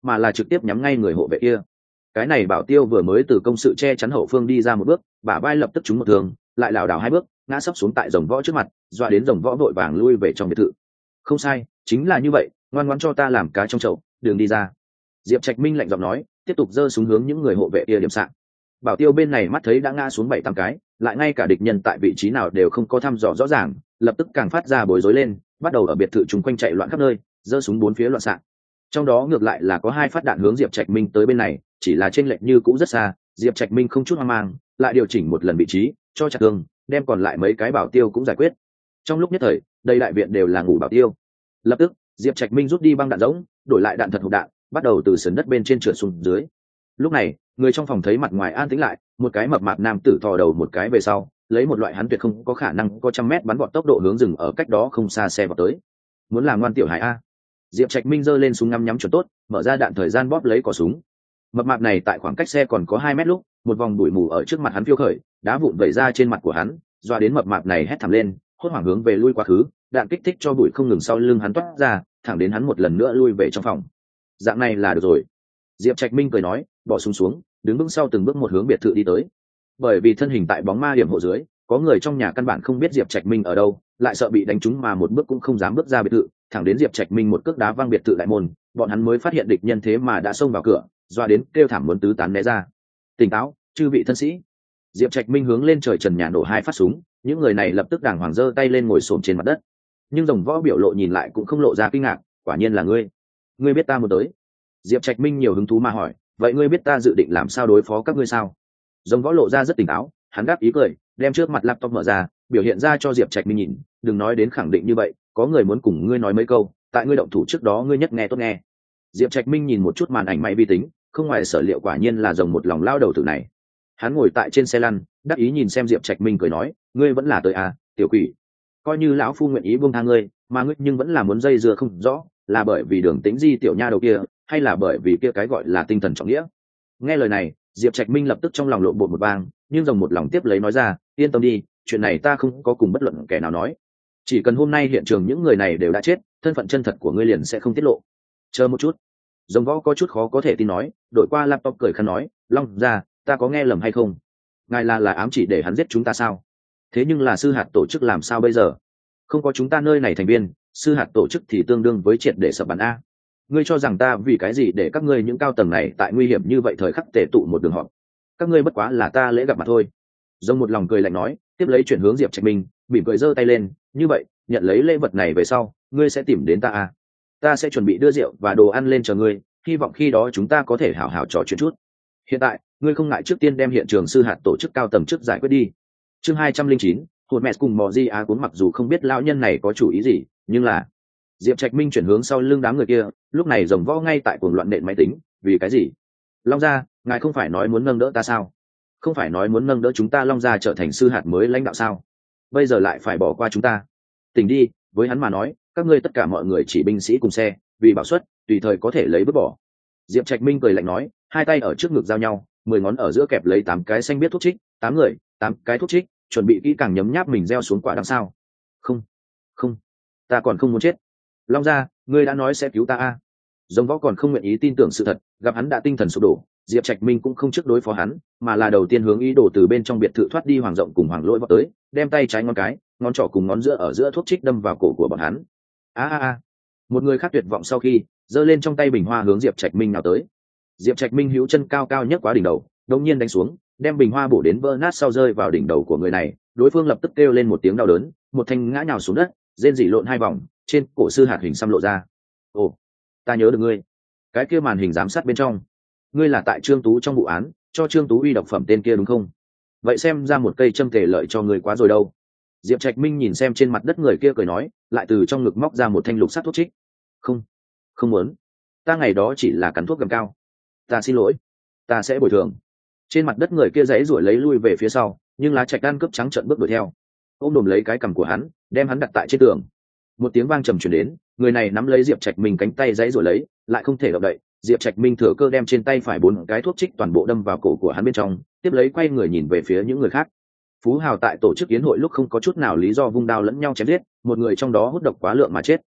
S1: mà là trực tiếp nhắm ngay người hộ vệ kia. Cái này bảo tiêu vừa mới từ công sự che chắn hậu phương đi ra một bước, bả vai lập tức trúng một thương, lại lảo đảo hai bước, ngã sấp xuống tại rồng võ trước mặt, dọa đến rồng võ vội vàng lui về trong biệt thự. Không sai, chính là như vậy, ngoan ngoãn cho ta làm cá trong chậu, đường đi ra. Diệp Trạch Minh lạnh giọng nói, tiếp tục giơ súng hướng những người hộ vệ kia điểm xạ. Bảo tiêu bên này mắt thấy đã ngã xuống bảy tám cái, lại ngay cả địch nhân tại vị trí nào đều không có thăm dò rõ ràng, lập tức càng phát ra bối rối lên, bắt đầu ở biệt thự chúng quanh chạy loạn khắp nơi, giơ súng bốn phía loạn xạ. Trong đó ngược lại là có hai phát đạn hướng Diệp Trạch Minh tới bên này, chỉ là chênh lệch như cũ rất xa, Diệp Trạch Minh không chút hoang mang, lại điều chỉnh một lần vị trí, cho chặt thương, đem còn lại mấy cái bảo tiêu cũng giải quyết. Trong lúc nhất thời, đây đại viện đều là ngủ bảo tiêu. Lập tức, Diệp Trạch Minh rút đi băng đạn rỗng, đổi lại đạn thật hộp đạn, bắt đầu từ sườn đất bên trên trượt xuống dưới. Lúc này, người trong phòng thấy mặt ngoài an tĩnh lại, một cái mập mạp nam tử thò đầu một cái về sau, lấy một loại hắn tuyệt không có khả năng có trăm mét bắn vọt tốc độ hướng rừng ở cách đó không xa xe vào tới. Muốn làm ngoan tiểu hải a. Diệp Trạch Minh giơ lên súng ngắm nhắm chuẩn tốt, mở ra đạn thời gian bóp lấy cò súng. Mập mạp này tại khoảng cách xe còn có hai mét lúc, một vòng bụi mù ở trước mặt hắn phiêu khởi, đá vụn vẩy ra trên mặt của hắn, doa đến mập mạp này hét thảm lên, hốt hoảng hướng về lui quá khứ, đạn kích thích cho bụi không ngừng sau lưng hắn toát ra, thẳng đến hắn một lần nữa lui về trong phòng. Dạng này là được rồi. Diệp Trạch Minh cười nói, bỏ súng xuống, đứng vững sau từng bước một hướng biệt thự đi tới. Bởi vì thân hình tại bóng ma hiểm hộ dưới, có người trong nhà căn bản không biết Diệp Trạch Minh ở đâu, lại sợ bị đánh trúng mà một bước cũng không dám bước ra biệt thự, thẳng đến Diệp Trạch Minh một cước đá văng biệt thự đại môn, bọn hắn mới phát hiện địch nhân thế mà đã xông vào cửa, doa đến kêu thảm muốn tứ tán né ra. Tỉnh táo, chư vị thân sĩ. Diệp Trạch Minh hướng lên trời trần nhà nổ hai phát súng, những người này lập tức đàng hoàng giơ tay lên ngồi xổm trên mặt đất. Nhưng Rồng Võ biểu lộ nhìn lại cũng không lộ ra kinh ngạc, quả nhiên là ngươi. Ngươi biết ta muốn tới. Diệp Trạch Minh nhiều hứng thú mà hỏi, vậy ngươi biết ta dự định làm sao đối phó các ngươi sao? Rồng Võ lộ ra rất tỉnh táo, hắn đáp ý cười, đem trước mặt laptop mở ra, biểu hiện ra cho Diệp Trạch Minh nhìn, đừng nói đến khẳng định như vậy, có người muốn cùng ngươi nói mấy câu, tại ngươi động thủ trước đó ngươi nhất nghe tốt nghe. Diệp Trạch Minh nhìn một chút màn ảnh máy vi tính, không ngoài sở liệu quả nhiên là rồng một lòng lao đầu tử này. Hắn ngồi tại trên xe lăn, đắc ý nhìn xem Diệp Trạch Minh cười nói, ngươi vẫn là tới à, tiểu quỷ. Coi như lão phu nguyện ý buông tha ngươi, mà ngươi nhưng vẫn là muốn dây dưa không rõ, là bởi vì Đường Tĩnh Di tiểu nha đầu kia, hay là bởi vì kia cái gọi là tinh thần trọng nghĩa. Nghe lời này, Diệp Trạch Minh lập tức trong lòng lộn bột một vang, nhưng rồng một lòng tiếp lấy nói ra, yên tâm đi, chuyện này ta không có cùng bất luận kẻ nào nói. Chỉ cần hôm nay hiện trường những người này đều đã chết, thân phận chân thật của ngươi liền sẽ không tiết lộ. Chờ một chút. Rồng Võ có chút khó có thể tin nói, đổi qua laptop cười khăn nói, Long ra, ta có nghe lầm hay không? Ngài là là ám chỉ để hắn giết chúng ta sao? Thế nhưng là sư hạt tổ chức làm sao bây giờ? Không có chúng ta nơi này thành viên, sư hạt tổ chức thì tương đương với triệt để sập bàn a. Ngươi cho rằng ta vì cái gì để các ngươi những cao tầng này tại nguy hiểm như vậy thời khắc tề tụ một đường họp? Các ngươi bất quá là ta lễ gặp mặt thôi. Rồng một lòng cười lạnh nói, tiếp lấy chuyển hướng Diệp Trạch Minh, mỉm cười giơ tay lên, như vậy, nhận lấy lễ vật này về sau, ngươi sẽ tìm đến ta à? Ta sẽ chuẩn bị đưa rượu và đồ ăn lên chờ ngươi, hy vọng khi đó chúng ta có thể hảo hảo trò chuyện chút. Hiện tại, ngươi không ngại trước tiên đem hiện trường sư hạt tổ chức cao tầng trước giải quyết đi. Chương hai trăm linh chín, hồn mẹ cùng mò di á cuốn, mặc dù không biết lão nhân này có chủ ý gì, nhưng là Diệp Trạch Minh chuyển hướng sau lưng đám người kia, lúc này Rồng Võ ngay tại cuồng loạn nện máy tính, vì cái gì? Long gia, ngài không phải nói muốn nâng đỡ ta sao? Không phải nói muốn nâng đỡ chúng ta Long gia trở thành sư hạt mới lãnh đạo sao? Bây giờ lại phải bỏ qua chúng ta. Tỉnh đi, với hắn mà nói, các ngươi tất cả mọi người chỉ binh sĩ cùng xe, vì bảo suất, tùy thời có thể lấy vứt bỏ. Diệp Trạch Minh cười lạnh nói, hai tay ở trước ngực giao nhau, mười ngón ở giữa kẹp lấy tám cái xanh biết thuốc trích, tám người, tám cái thuốc trích, chuẩn bị kỹ càng nhấm nháp mình gieo xuống quả đằng sau. Không, không, ta còn không muốn chết. Long gia, ngươi đã nói sẽ cứu ta a. Rồng Võ còn không nguyện ý tin tưởng sự thật, gặp hắn đã tinh thần sụp đổ, Diệp Trạch Minh cũng không trước đối phó hắn, mà là đầu tiên hướng ý đồ từ bên trong biệt thự thoát đi Hoàng Rộng cùng Hoàng Lỗi vọt tới, đem tay trái ngón cái, ngón trỏ cùng ngón giữa ở giữa thuốc trích đâm vào cổ của bọn hắn. A a a. Một người khác tuyệt vọng sau khi giơ lên trong tay bình hoa hướng Diệp Trạch Minh nào tới. Diệp Trạch Minh hữu chân cao cao nhất quá đỉnh đầu, đột nhiên đánh xuống, đem bình hoa bổ đến vỡ nát sau rơi vào đỉnh đầu của người này, đối phương lập tức kêu lên một tiếng đau đớn, một thanh ngã nhào xuống đất, rên rỉ lộn hai vòng, trên cổ sư hạt hình xăm lộ ra. Ồ, ta nhớ được ngươi. Cái kia màn hình giám sát bên trong, ngươi là tại Trương Tú trong vụ án, cho Trương Tú uy độc phẩm tên kia đúng không? Vậy xem ra một cây châm tề lợi cho ngươi quá rồi đâu. Diệp Trạch Minh nhìn xem trên mặt đất người kia cười nói, lại từ trong ngực móc ra một thanh lục sắt thuốc trích. Không, không muốn. Ta ngày đó chỉ là cắn thuốc gầm cao. Ta xin lỗi, ta sẽ bồi thường. Trên mặt đất người kia giãy giụa lấy lui về phía sau, nhưng lá trạch đan cướp trắng trợn bước đuổi theo, ôm đồm lấy cái cằm của hắn, đem hắn đặt tại trên tường. Một tiếng vang trầm truyền đến, người này nắm lấy Diệp Trạch Minh cánh tay giãy giụa lấy, lại không thể động đậy. Diệp Trạch Minh thừa cơ đem trên tay phải bốn cái thuốc trích toàn bộ đâm vào cổ của hắn bên trong, tiếp lấy quay người nhìn về phía những người khác. Phú hào tại tổ chức yến hội lúc không có chút nào lý do vung đao lẫn nhau chém giết, một người trong đó hút độc quá lượng mà chết.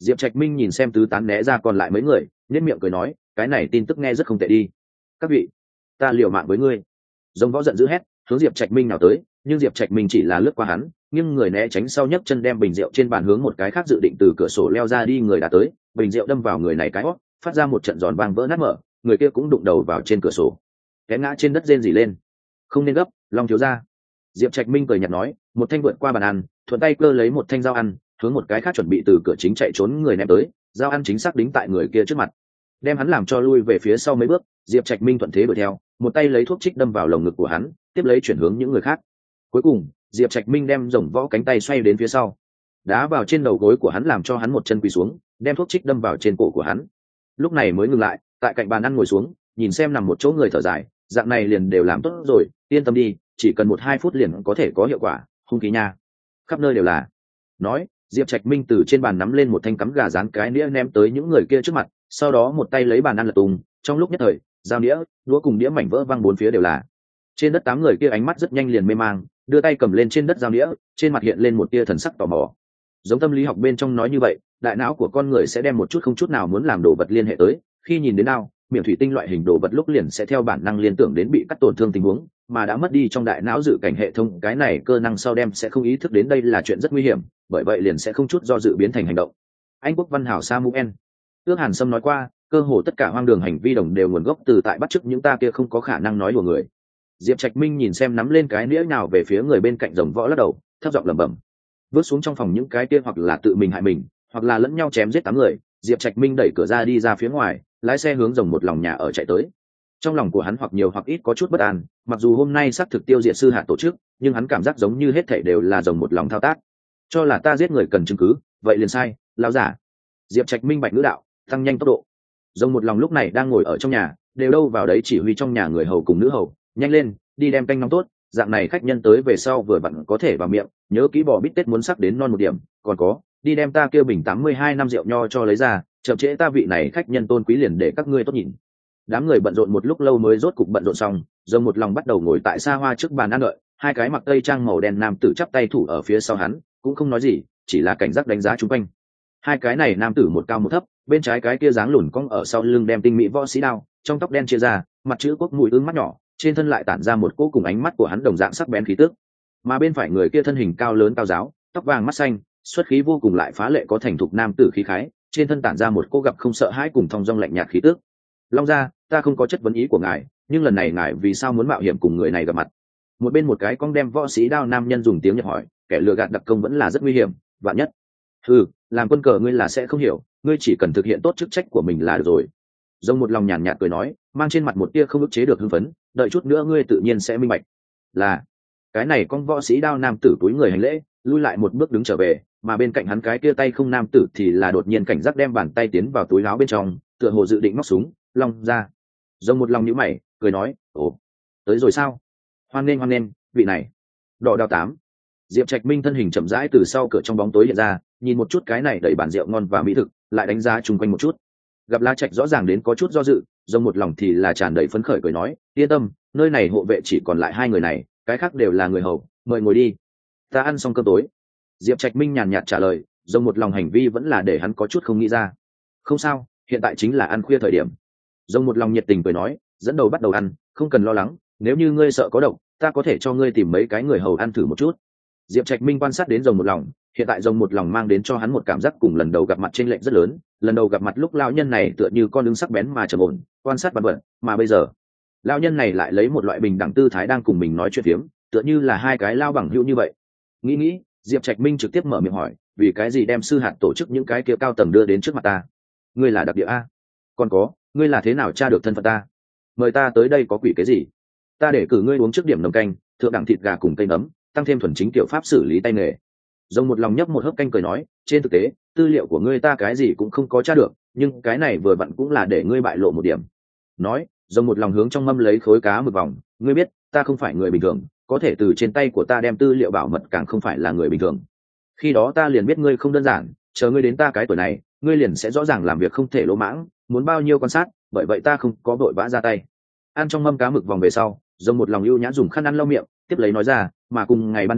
S1: Diệp Trạch Minh nhìn xem tứ tán né ra còn lại mấy người, nhếch miệng cười nói, cái này tin tức nghe rất không tệ đi. Các vị, ta liều mạng với ngươi. Rồng võ giận dữ hét, hướng Diệp Trạch Minh nào tới, nhưng Diệp Trạch Minh chỉ là lướt qua hắn, nhưng người né tránh sau nhấc chân đem bình rượu trên bàn hướng một cái khác dự định từ cửa sổ leo ra đi người đã tới, bình rượu đâm vào người này cái hót, phát ra một trận giòn vang vỡ nát mở, người kia cũng đụng đầu vào trên cửa sổ, té ngã trên đất rên rỉ lên. Không nên gấp, Long thiếu gia. Diệp Trạch Minh cười nhạt nói, một thanh vượt qua bàn ăn, thuận tay cơ lấy một thanh dao ăn, hướng một cái khác chuẩn bị từ cửa chính chạy trốn người ném tới, dao ăn chính xác đính tại người kia trước mặt, đem hắn làm cho lui về phía sau mấy bước. Diệp Trạch Minh thuận thế đuổi theo, một tay lấy thuốc trích đâm vào lồng ngực của hắn, tiếp lấy chuyển hướng những người khác. Cuối cùng Diệp Trạch Minh đem rồng võ cánh tay xoay đến phía sau, đá vào trên đầu gối của hắn làm cho hắn một chân quỳ xuống, đem thuốc trích đâm vào trên cổ của hắn. Lúc này mới ngừng lại, tại cạnh bàn ăn ngồi xuống, nhìn xem nằm một chỗ người thở dài, dạng này liền đều làm tốt rồi, yên tâm đi, chỉ cần một hai phút liền có thể có hiệu quả. Hung khí nha, khắp nơi đều là. Nói, Diệp Trạch Minh từ trên bàn nắm lên một thanh cắm gà rán cái nĩa ném tới những người kia trước mặt, sau đó một tay lấy bàn ăn lật tung, trong lúc nhất thời dao đĩa đũa cùng đĩa mảnh vỡ văng bốn phía đều là. Trên đất tám người kia ánh mắt rất nhanh liền mê mang, đưa tay cầm lên trên đất dao đĩa, trên mặt hiện lên một tia thần sắc tò mò. Giống tâm lý học bên trong nói như vậy, đại não của con người sẽ đem một chút không chút nào muốn làm đồ vật liên hệ tới, khi nhìn đến đao, miệng thủy tinh loại hình đồ vật lúc liền sẽ theo bản năng liên tưởng đến bị cắt tổn thương tình huống, mà đã mất đi trong đại não dự cảnh hệ thống cái này cơ năng sau đem sẽ không ý thức đến đây là chuyện rất nguy hiểm, bởi vậy liền sẽ không chút do dự biến thành hành động. Anh quốc văn hảo Samuel Ước Hàn Sâm nói qua, cơ hồ tất cả hoang đường hành vi đồng đều nguồn gốc từ tại bắt chước những ta kia không có khả năng nói đùa người. Diệp Trạch Minh nhìn xem nắm lên cái nĩa nào về phía người bên cạnh rồng võ lắc đầu, thấp giọng lẩm bẩm. Vớt xuống trong phòng những cái kia hoặc là tự mình hại mình, hoặc là lẫn nhau chém giết tám người, Diệp Trạch Minh đẩy cửa ra đi ra phía ngoài, lái xe hướng rồng một lòng nhà ở chạy tới. Trong lòng của hắn hoặc nhiều hoặc ít có chút bất an, mặc dù hôm nay xác thực tiêu diệt sư hạt tổ chức, nhưng hắn cảm giác giống như hết thảy đều là rồng một lòng thao tác. Cho là ta giết người cần chứng cứ, vậy liền sai, lão giả. Diệp Trạch Minh bạch ngữ đạo, tăng nhanh tốc độ. Rồng một lòng lúc này đang ngồi ở trong nhà, đều đâu vào đấy chỉ huy trong nhà người hầu cùng nữ hầu, nhanh lên, đi đem canh nóng tốt, dạng này khách nhân tới về sau vừa vặn có thể vào miệng, nhớ kỹ bò bít tết muốn sắc đến non một điểm, còn có, đi đem ta kêu bình tám mươi hai năm rượu nho cho lấy ra, chậm trễ ta vị này khách nhân tôn quý liền để các ngươi tốt nhìn. Đám người bận rộn một lúc lâu mới rốt cục bận rộn xong, rồng một lòng bắt đầu ngồi tại xa hoa trước bàn ăn đợi, hai cái mặc tây trang màu đen nam tử chắp tay thủ ở phía sau hắn, cũng không nói gì, chỉ là cảnh giác đánh giá chung quanh. Hai cái này nam tử một cao một thấp, bên trái cái kia dáng lùn cong ở sau lưng đem tinh mỹ võ sĩ đao, trong tóc đen chia ra, mặt chữ quốc mũi ương mắt nhỏ, trên thân lại tản ra một cỗ cùng ánh mắt của hắn đồng dạng sắc bén khí tức. Mà bên phải người kia thân hình cao lớn cao giáo, tóc vàng mắt xanh, xuất khí vô cùng lại phá lệ có thành thục nam tử khí khái, trên thân tản ra một cỗ gặp không sợ hãi cùng thong dong lạnh nhạt khí tức. Long gia, ta không có chất vấn ý của ngài, nhưng lần này ngài vì sao muốn mạo hiểm cùng người này gặp mặt? Một bên một cái cong đem võ sĩ đao nam nhân dùng tiếng Nhật hỏi, kẻ lừa gạt đặc công vẫn là rất nguy hiểm, vạn nhất. Ừ, làm quân cờ ngươi là sẽ không hiểu, ngươi chỉ cần thực hiện tốt chức trách của mình là được rồi. Rồng một lòng nhàn nhạt cười nói, mang trên mặt một tia không ức chế được hưng phấn, đợi chút nữa ngươi tự nhiên sẽ minh bạch. Là, cái này con võ sĩ đao nam tử túi người hành lễ, lui lại một bước đứng trở về, mà bên cạnh hắn cái kia tay không nam tử thì là đột nhiên cảnh giác đem bàn tay tiến vào túi áo bên trong, tựa hồ dự định móc súng, Long ra. Rồng một lòng nhíu mày, cười nói, ồ, tới rồi sao? Hoan nghênh hoan nghênh, vị này. Đỏ đào tám. Diệp Trạch Minh thân hình chậm rãi từ sau cửa trong bóng tối hiện ra, nhìn một chút cái này đầy bản rượu ngon và mỹ thực, lại đánh giá chung quanh một chút. Gặp La Trạch rõ ràng đến có chút do dự, rồng một lòng thì là tràn đầy phấn khởi cười nói, yên tâm, nơi này hộ vệ chỉ còn lại hai người này, cái khác đều là người hầu, mời ngồi đi. Ta ăn xong cơm tối. Diệp Trạch Minh nhàn nhạt trả lời, rồng một lòng hành vi vẫn là để hắn có chút không nghĩ ra. Không sao, hiện tại chính là ăn khuya thời điểm. Rồng một lòng nhiệt tình cười nói, dẫn đầu bắt đầu ăn, không cần lo lắng, nếu như ngươi sợ có độc, ta có thể cho ngươi tìm mấy cái người hầu ăn thử một chút. Diệp Trạch Minh quan sát đến rồng một lòng, hiện tại rồng một lòng mang đến cho hắn một cảm giác cùng lần đầu gặp mặt trên lệnh rất lớn. Lần đầu gặp mặt lúc lão nhân này tựa như con đứng sắc bén mà trầm ổn, quan sát bận bận, mà bây giờ lão nhân này lại lấy một loại bình đẳng tư thái đang cùng mình nói chuyện phiếm, tựa như là hai cái lao bằng hữu như vậy. Nghĩ nghĩ, Diệp Trạch Minh trực tiếp mở miệng hỏi, vì cái gì đem sư hạt tổ chức những cái kia cao tầng đưa đến trước mặt ta? Ngươi là đặc địa a? Còn có, ngươi là thế nào tra được thân phận ta? Mời ta tới đây có quỷ cái gì? Ta để cử ngươi uống trước điểm nồng canh, thượng đẳng thịt gà cùng cây nấm, tăng thêm thuần chính tiểu pháp xử lý tay nghề. Rồng một lòng nhấp một hớp canh cười nói, trên thực tế tư liệu của ngươi ta cái gì cũng không có tra được, nhưng cái này vừa vặn cũng là để ngươi bại lộ một điểm. Nói, rồng một lòng hướng trong mâm lấy khối cá mực vòng, ngươi biết ta không phải người bình thường, có thể từ trên tay của ta đem tư liệu bảo mật càng không phải là người bình thường. Khi đó ta liền biết ngươi không đơn giản, chờ ngươi đến ta cái tuổi này, ngươi liền sẽ rõ ràng làm việc không thể lỗ mãng, muốn bao nhiêu quan sát, bởi vậy ta không có vội vã ra tay. Ăn trong mâm cá mực vòng về sau, rồng một lòng ưu nhã dùng khăn ăn lau miệng, tiếp lấy nói ra, mà cùng ngày ban đêm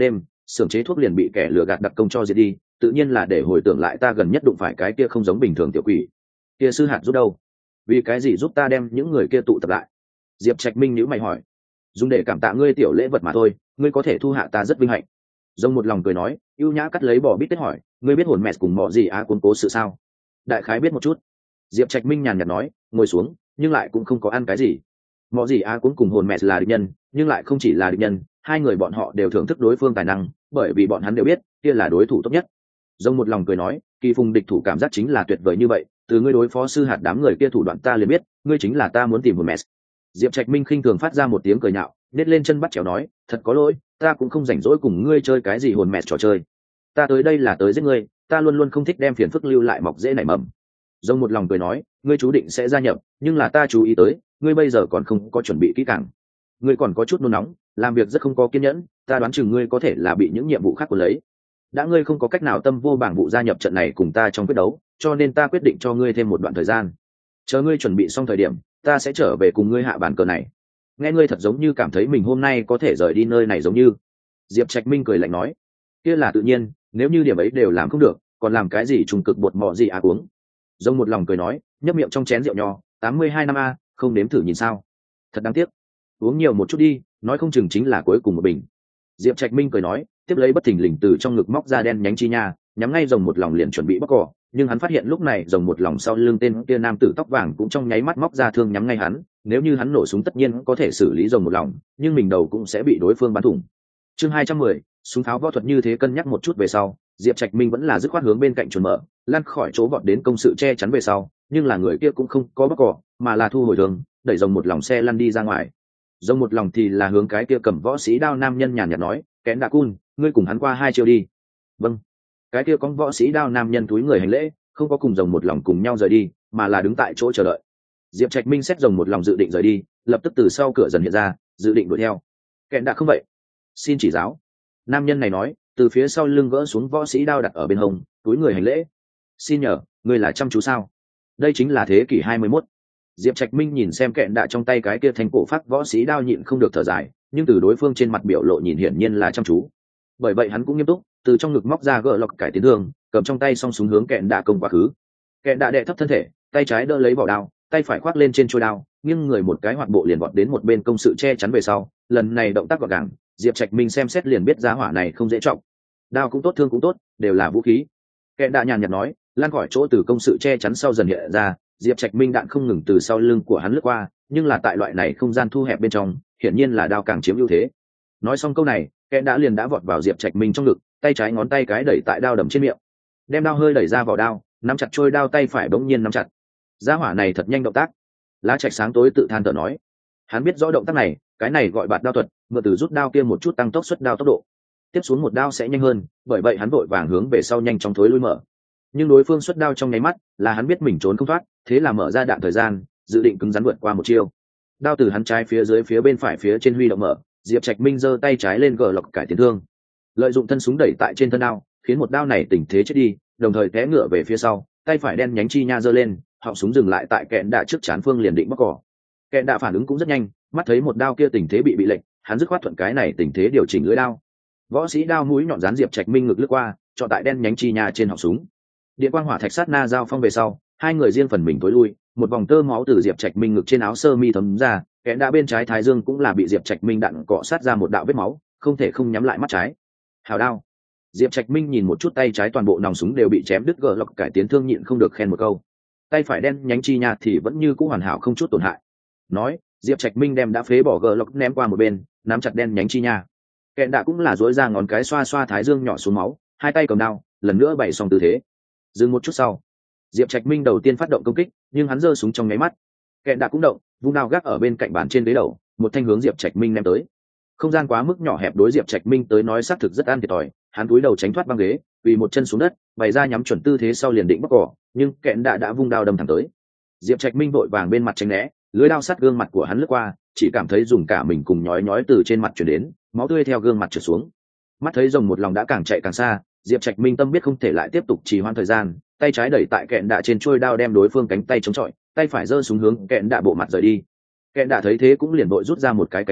S1: xưởng chế thuốc liền bị kẻ lừa gạt đặc công cho diệt đi, tự nhiên là để hồi tưởng lại ta gần nhất đụng phải cái kia không giống bình thường tiểu quỷ. Kia sư hạt giúp đâu? Vì cái gì giúp ta đem những người kia tụ tập lại? Diệp Trạch Minh nhíu mày hỏi. Dùng để cảm tạ ngươi tiểu lễ vật mà thôi, ngươi có thể thu hạ ta rất vinh hạnh. Rồng một lòng cười nói, ưu nhã cắt lấy bò bít tết hỏi, ngươi biết hồn mẹ cùng mọ gì á cuốn cố sự sao? Đại khái biết một chút. Diệp Trạch Minh nhàn nhạt nói, ngồi xuống, nhưng lại cũng không có ăn cái gì. Mọ gì á cuốn cùng hồn mẹ là địch nhân, nhưng lại không chỉ là địch nhân, hai người bọn họ đều thưởng thức đối phương tài năng, bởi vì bọn hắn đều biết, kia là đối thủ tốt nhất. Rồng một lòng cười nói, kỳ phùng địch thủ cảm giác chính là tuyệt vời như vậy, từ ngươi đối phó sư hạt đám người kia thủ đoạn ta liền biết, ngươi chính là ta muốn tìm hồn mẹ. Diệp Trạch Minh khinh thường phát ra một tiếng cười nhạo, nết lên chân bắt chéo nói, thật có lỗi, ta cũng không rảnh rỗi cùng ngươi chơi cái gì hồn mẹ trò chơi. Ta tới đây là tới giết ngươi, ta luôn luôn không thích đem phiền phức lưu lại mọc dễ nảy mầm. Rồng một lòng cười nói, ngươi chú định sẽ gia nhập, nhưng là ta chú ý tới, ngươi bây giờ còn không có chuẩn bị kỹ càng. Ngươi còn có chút nôn nóng, làm việc rất không có kiên nhẫn, ta đoán chừng ngươi có thể là bị những nhiệm vụ khác của lấy. Đã ngươi không có cách nào tâm vô bảng vụ gia nhập trận này cùng ta trong quyết đấu, cho nên ta quyết định cho ngươi thêm một đoạn thời gian. Chờ ngươi chuẩn bị xong thời điểm, ta sẽ trở về cùng ngươi hạ bàn cờ này. Nghe ngươi thật giống như cảm thấy mình hôm nay có thể rời đi nơi này giống như. Diệp Trạch Minh cười lạnh nói, kia là tự nhiên, nếu như điểm ấy đều làm không được, còn làm cái gì trùng cực bột mọ gì à uống. Rồng một lòng cười nói, nhấp miệng trong chén rượu nho, tám mươi hai năm a, không nếm thử nhìn sao? Thật đáng tiếc. Uống nhiều một chút đi, nói không chừng chính là cuối cùng một bình. Diệp Trạch Minh cười nói, tiếp lấy bất thình lình từ trong ngực móc ra đen nhánh chi nha, nhắm ngay rồng một lòng liền chuẩn bị bóc cỏ, nhưng hắn phát hiện lúc này rồng một lòng sau lưng tên kia nam tử tóc vàng cũng trong nháy mắt móc ra thương nhắm ngay hắn, nếu như hắn nổ súng tất nhiên có thể xử lý rồng một lòng, nhưng mình đầu cũng sẽ bị đối phương bắn thủng. Chương hai trăm mười, súng tháo võ thuật như thế cân nhắc một chút về sau, Diệp Trạch Minh vẫn là dứt khoát hướng bên cạnh chuồn mở, lăn khỏi chỗ vọt đến công sự che chắn về sau, nhưng là người kia cũng không có bóc cỏ, mà là thu hồi thương, đẩy rồng một lòng xe lăn đi ra ngoài. Rồng một lòng thì là hướng cái kia cầm võ sĩ đao nam nhân nhàn nhạt nói, kén đạ cun, ngươi cùng hắn qua hai chiều đi. Vâng. Cái kia con võ sĩ đao nam nhân túi người hành lễ, không có cùng rồng một lòng cùng nhau rời đi, mà là đứng tại chỗ chờ đợi. Diệp Trạch Minh xét rồng một lòng dự định rời đi, lập tức từ sau cửa dần hiện ra, dự định đuổi theo. Kẹn đã không vậy, xin chỉ giáo. Nam nhân này nói, từ phía sau lưng gỡ xuống võ sĩ đao đặt ở bên hông, túi người hành lễ. Xin nhờ, ngươi là chăm chú sao? Đây chính là thế kỷ hai mươi mốt. Diệp Trạch Minh nhìn xem kẹn đạ trong tay cái kia thành cổ phát võ sĩ đao nhịn không được thở dài, nhưng từ đối phương trên mặt biểu lộ nhìn hiển nhiên là chăm chú. Bởi vậy hắn cũng nghiêm túc, từ trong ngực móc ra gỡ lọc cải tiến thương, cầm trong tay song súng hướng kẹn đạ công quá khứ. Kẹn đạ đệ thấp thân thể, tay trái đỡ lấy vỏ đao, tay phải khoác lên trên chuôi đao, nghiêng người một cái hoạt bộ liền vọt đến một bên công sự che chắn về sau. Lần này động tác gọn gàng, Diệp Trạch Minh xem xét liền biết giá hỏa này không dễ trọng. Đao cũng tốt, thương cũng tốt, đều là vũ khí. Kẹn đạ nhàn nhạt nói, lan khỏi chỗ từ công sự che chắn sau dần hiện ra. Diệp Trạch Minh đạn không ngừng từ sau lưng của hắn lướt qua, nhưng là tại loại này không gian thu hẹp bên trong, hiển nhiên là đao càng chiếm ưu thế. Nói xong câu này, kẹn đã liền đã vọt vào Diệp Trạch Minh trong ngực, tay trái ngón tay cái đẩy tại đao đầm trên miệng, đem đao hơi đẩy ra vào đao, nắm chặt trôi đao, tay phải bỗng nhiên nắm chặt. Gia hỏa này thật nhanh động tác. Lá Trạch sáng tối tự than thở nói, hắn biết rõ động tác này, cái này gọi bạt đao thuật, mượn từ rút đao kia một chút tăng tốc xuất đao tốc độ, tiếp xuống một đao sẽ nhanh hơn, bởi vậy hắn vội vàng hướng về sau nhanh chóng thối lui mở. Nhưng đối phương xuất đao trong nháy mắt, là hắn biết mình trốn không thoát, thế là mở ra đạn thời gian, dự định cứng rắn vượt qua một chiêu. Đao từ hắn trái phía dưới phía bên phải phía trên huy động mở, Diệp Trạch Minh giơ tay trái lên gờ lọc cải tiến thương, lợi dụng thân súng đẩy tại trên thân đao, khiến một đao này tình thế chết đi, đồng thời té ngựa về phía sau, tay phải đen nhánh chi nha giơ lên, họng súng dừng lại tại kẹn đạ trước chán phương liền định bóc cỏ. Kẹn đạ phản ứng cũng rất nhanh, mắt thấy một đao kia tình thế bị bị lệnh, hắn dứt khoát thuận cái này tình thế điều chỉnh lưỡi đao. Võ sĩ đao mũi nhọn dán Diệp Trạch Minh ngực lướt qua, chọn tại đen nhánh chi nha trên họng súng. Điện quang hỏa thạch sát na giao phong về sau, hai người riêng phần mình tối lui, một vòng tơ máu từ Diệp Trạch Minh ngực trên áo sơ mi thấm ra, kẹn đạ bên trái thái dương cũng là bị Diệp Trạch Minh đạn cọ sát ra một đạo vết máu, không thể không nhắm lại mắt trái. Hào đao. Diệp Trạch Minh nhìn một chút tay trái toàn bộ nòng súng đều bị chém đứt, gờ lọc cải tiến thương nhịn không được khen một câu. Tay phải đen nhánh chi nha thì vẫn như cũ hoàn hảo không chút tổn hại. Nói, Diệp Trạch Minh đem đã phế bỏ gờ lọc ném qua một bên, nắm chặt đen nhánh chi nha. Kẹn đạ cũng là duỗi ra ngón cái xoa xoa thái dương nhỏ xuống máu, hai tay cầm đao, lần nữa bày xong tư thế. Dừng một chút sau, Diệp Trạch Minh đầu tiên phát động công kích, nhưng hắn giơ súng trong nháy mắt. Kẹn đạ cũng động, vung đao gác ở bên cạnh bàn trên ghế đầu, một thanh hướng Diệp Trạch Minh ném tới. Không gian quá mức nhỏ hẹp đối Diệp Trạch Minh tới nói xác thực rất ăn thiệt thòi, hắn cúi đầu tránh thoát băng ghế, quỳ một chân xuống đất, bày ra nhắm chuẩn tư thế sau liền định bóc cỏ, nhưng kẹn đạ đã vung đao đâm thẳng tới. Diệp Trạch Minh vội vàng bên mặt tránh né, lưỡi đao sát gương mặt của hắn lướt qua, chỉ cảm thấy dùng cả mình cùng nhói nhói từ trên mặt truyền đến, máu tươi theo gương mặt trượt xuống. Mắt thấy rồng một lòng đã càng chạy càng xa, Diệp Trạch Minh tâm biết không thể lại tiếp tục trì hoãn thời gian, tay trái đẩy tại kẹn đạ trên chuôi đao đem đối phương cánh tay chống chọi, tay phải giơ xuống hướng kẹn đạ bộ mặt rời đi. Kẹn đạ thấy thế cũng liền vội rút ra một cái cánh tay,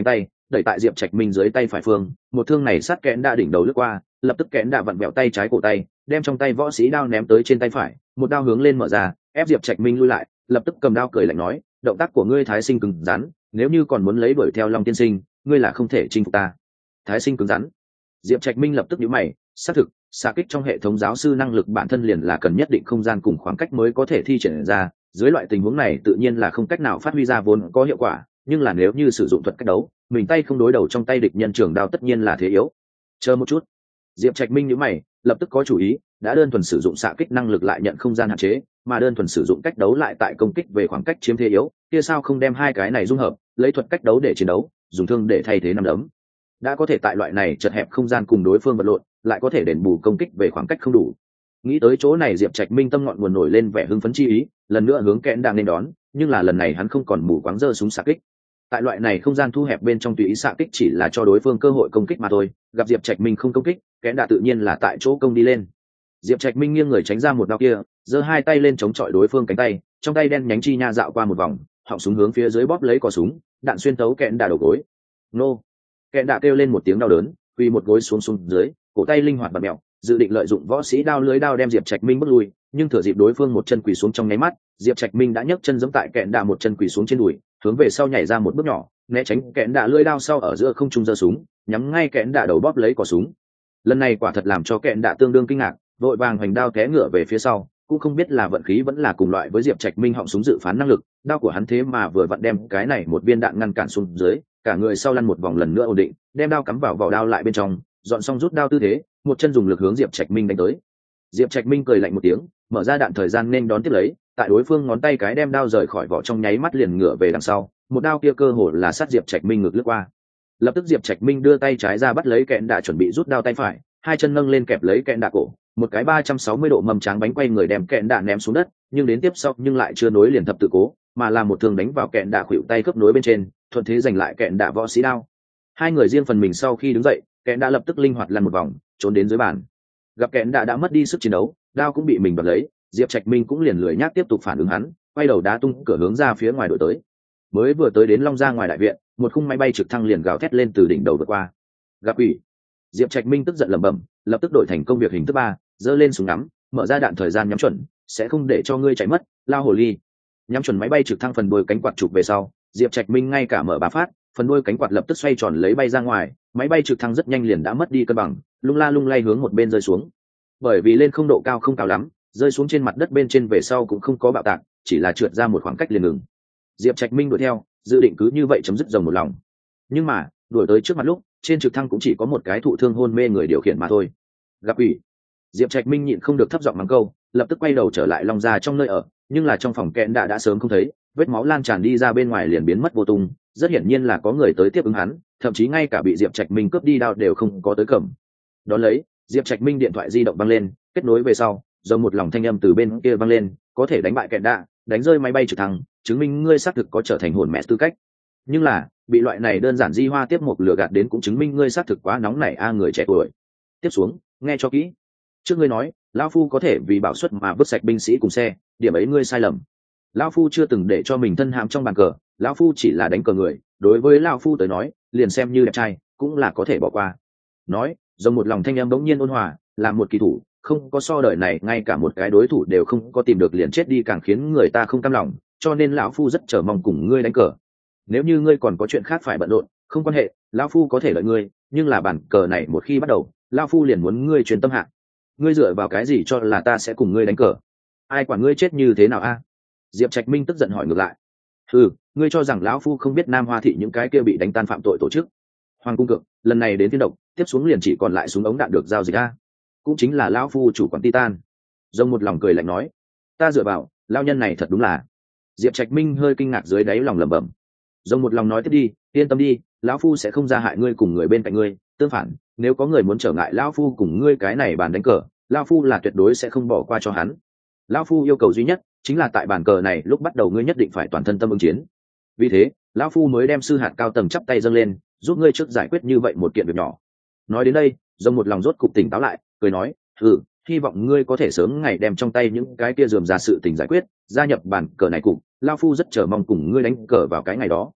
S1: đẩy tại diệp trạch minh dưới tay phải phương, một thương này sát kẽn đạ đỉnh đầu lướt qua, lập tức kẽn đạ vặn vẹo tay trái cổ tay, đem trong tay võ sĩ đao ném tới trên tay phải, một đao hướng lên mở ra, ép diệp trạch minh lui lại, lập tức cầm đao cười lạnh nói, động tác của ngươi thái sinh cứng rắn, nếu như còn muốn lấy đuổi theo long tiên sinh, ngươi là không thể chinh phục ta. Thái sinh cứng rắn. Diệp trạch minh lập tức nhíu mày, xác thực xạ kích trong hệ thống giáo sư năng lực bản thân liền là cần nhất định không gian cùng khoảng cách mới có thể thi triển ra, dưới loại tình huống này tự nhiên là không cách nào phát huy ra vốn có hiệu quả, nhưng là nếu như sử dụng thuật cách đấu, mình tay không đối đầu trong tay địch nhân trường đao tất nhiên là thế yếu. Chờ một chút. Diệp trạch minh nhíu mày, lập tức có chủ ý, đã đơn thuần sử dụng xạ kích năng lực lại nhận không gian hạn chế, mà đơn thuần sử dụng cách đấu lại tại công kích về khoảng cách chiếm thế yếu, kia sao không đem hai cái này dung hợp, lấy thuật cách đấu để chiến đấu, dùng thương để thay thế nắm đấm. Đã có thể tại loại này chật hẹp không gian cùng đối phương vật lộn, lại có thể đền bù công kích về khoảng cách không đủ. Nghĩ tới chỗ này, Diệp trạch minh tâm ngọn nguồn nổi lên vẻ hưng phấn chi ý, lần nữa hướng kẽn đang nên đón, nhưng là lần này hắn không còn mù quáng giơ súng xạ kích. Tại loại này không gian thu hẹp bên trong tùy ý xạ kích chỉ là cho đối phương cơ hội công kích mà thôi, gặp Diệp trạch minh không công kích, kẽn đã tự nhiên là tại chỗ công đi lên. Diệp trạch minh nghiêng người tránh ra một đao kia, giơ hai tay lên chống chọi đối phương cánh tay, trong tay đen nhánh chi nha dạo qua một vòng, họng súng hướng phía dưới bóp lấy cò súng, đạn xuyên thấu kẽn đà đầu gối. Nô. Kẽn đà kêu lên một tiếng đau đớn, quỳ một gối xuống xuống dưới, cổ tay linh hoạt bật mẹo, dự định lợi dụng võ sĩ đao lưới đao đem Diệp trạch minh bước lui, nhưng thừa dịp đối phương một chân quỳ xuống trong nháy mắt, Diệp trạch minh đã nhấc chân giẫm tại kẽn đà một chân quỳ xuống trên đùi, hướng về sau nhảy ra một bước nhỏ, né tránh kẽn đà lưỡi đao sau ở giữa không trung giơ súng, nhắm ngay kẽn đà đầu bóp lấy cò súng. Lần này quả thật làm cho kẽn đà tương đương kinh ngạc, vội vàng hoành đao té ngựa về phía sau, cũng không biết là vận khí vẫn là cùng loại với Diệp trạch minh họng súng dự phán năng lực, đao của hắn thế mà vừa vặn đem cái này một viên đạn ngăn cản xuống dưới, cả người sau lăn một vòng lần nữa ổn định, đem đao cắm vào vỏ đao lại bên trong, dọn xong rút đao tư thế, một chân dùng lực hướng Diệp trạch minh đánh tới. Diệp trạch minh cười lạnh một tiếng, mở ra đạn thời gian nên đón tiếp lấy, tại đối phương ngón tay cái đem đao rời khỏi vỏ trong nháy mắt liền ngửa về đằng sau, một đao kia cơ hồ là sát Diệp trạch minh ngược lướt qua. Lập tức Diệp trạch minh đưa tay trái ra bắt lấy kẽn đà chuẩn bị rút đao tay phải, hai chân nâng lên kẹp lấy kẽn đà cổ, một cái ba trăm sáu mươi độ mâm tráng bánh quay người đem kẽn đà ném xuống đất, nhưng đến tiếp sau nhưng lại chưa nối liền thập tự cố, mà là một thương đánh vào kẽn đà khuỷu tay khớp nối bên trên, thuận thế giành lại kẽn đà võ sĩ đao. Hai người riêng phần mình sau khi đứng dậy, kẽn đà lập tức linh hoạt lăn một vòng, trốn đến dưới bàn. Gặp kẽn đà đã mất đi sức chiến đấu, đao cũng bị mình đoạt lấy, Diệp trạch minh cũng liền lười nhác tiếp tục phản ứng hắn, quay đầu đá tung cửa hướng ra phía ngoài đội tới. Mới vừa tới đến long ra ngoài đại viện, một khung máy bay trực thăng liền gào thét lên từ đỉnh đầu vượt qua. Gặp ủy. Diệp trạch minh tức giận lẩm bẩm, lập tức đổi thành công việc hình thức ba, giơ lên súng ngắm, mở ra đạn thời gian nhắm chuẩn, sẽ không để cho ngươi chạy mất, lao hồ ly. Nhắm chuẩn máy bay trực thăng phần đuôi cánh quạt chụp về sau, Diệp trạch minh ngay cả mở bá phát, phần đuôi cánh quạt lập tức xoay tròn lấy bay ra ngoài, máy bay trực thăng rất nhanh liền đã mất đi cân bằng, lung la lung lay hướng một bên rơi xuống. Bởi vì lên không độ cao không cao lắm, rơi xuống trên mặt đất bên trên về sau cũng không có bạo tạc, chỉ là trượt ra một khoảng cách liền ngừng. Diệp trạch minh đuổi theo, dự định cứ như vậy chấm dứt rồng một lòng, nhưng mà đuổi tới trước mặt lúc, trên trực thăng cũng chỉ có một cái thụ thương hôn mê người điều khiển mà thôi. Gặp ủy. Diệp trạch minh nhịn không được thấp giọng mắng câu, lập tức quay đầu trở lại long ra trong nơi ở, nhưng là trong phòng kẽn đã đã sớm không thấy, vết máu lan tràn đi ra bên ngoài liền biến mất vô tung, rất hiển nhiên là có người tới tiếp ứng hắn, thậm chí ngay cả bị Diệp trạch minh cướp đi đao đều không có tới cầm. Đón lấy, Diệp trạch minh điện thoại di động văng lên, kết nối về sau, giống một lòng thanh âm từ bên kia văng lên, có thể đánh bại kẽn đạ, đánh rơi máy bay trực thăng, chứng minh ngươi xác thực có trở thành hồn mẹ tư cách. Nhưng là bị loại này đơn giản di hoa tiếp một lừa gạt đến cũng chứng minh ngươi xác thực quá nóng nảy a người trẻ tuổi. Tiếp xuống, nghe cho kỹ. Trước ngươi nói, lão phu có thể vì bảo suất mà vứt sạch binh sĩ cùng xe, điểm ấy ngươi sai lầm. Lão phu chưa từng để cho mình thân hãm trong bàn cờ, lão phu chỉ là đánh cờ người, đối với lão phu tới nói, liền xem như đẹp trai, cũng là có thể bỏ qua. Nói, giống một lòng thanh âm bỗng nhiên ôn hòa, là một kỳ thủ, không có so đời này ngay cả một cái đối thủ đều không có tìm được liền chết đi càng khiến người ta không cam lòng, cho nên lão phu rất chờ mong cùng ngươi đánh cờ. Nếu như ngươi còn có chuyện khác phải bận rộn, không quan hệ, lão phu có thể lợi ngươi, nhưng là bản cờ này một khi bắt đầu, lão phu liền muốn ngươi truyền tâm hạ. Ngươi dựa vào cái gì cho là ta sẽ cùng ngươi đánh cờ? Ai quản ngươi chết như thế nào a? Diệp trạch minh tức giận hỏi ngược lại. Ừ, ngươi cho rằng lão phu không biết Nam Hoa thị những cái kia bị đánh tan phạm tội tổ chức? Hoàng cung cực, lần này đến tiên độc, tiếp xuống liền chỉ còn lại súng ống đạn được giao dịch a. Cũng chính là lão phu chủ quản Titan. Rông một lòng cười lạnh nói, ta dựa vào, lão nhân này thật đúng là. Diệp trạch minh hơi kinh ngạc dưới đáy lòng lẩm bẩm. Rông một lòng nói tiếp đi, yên tâm đi, lão phu sẽ không ra hại ngươi cùng người bên cạnh ngươi, tương phản, nếu có người muốn trở ngại lão phu cùng ngươi cái này bàn đánh cờ, lão phu là tuyệt đối sẽ không bỏ qua cho hắn. Lão phu yêu cầu duy nhất chính là tại bàn cờ này lúc bắt đầu ngươi nhất định phải toàn thân tâm ứng chiến. Vì thế, lão phu mới đem sư hạt cao tầng chắp tay dâng lên, giúp ngươi trước giải quyết như vậy một kiện việc nhỏ. Nói đến đây, Rông một lòng rốt cục tỉnh táo lại, cười nói, ừ, hy vọng ngươi có thể sớm ngày đem trong tay những cái kia rườm rà sự tình giải quyết, gia nhập bàn cờ này cùng lão phu rất chờ mong cùng ngươi đánh cờ vào cái ngày đó.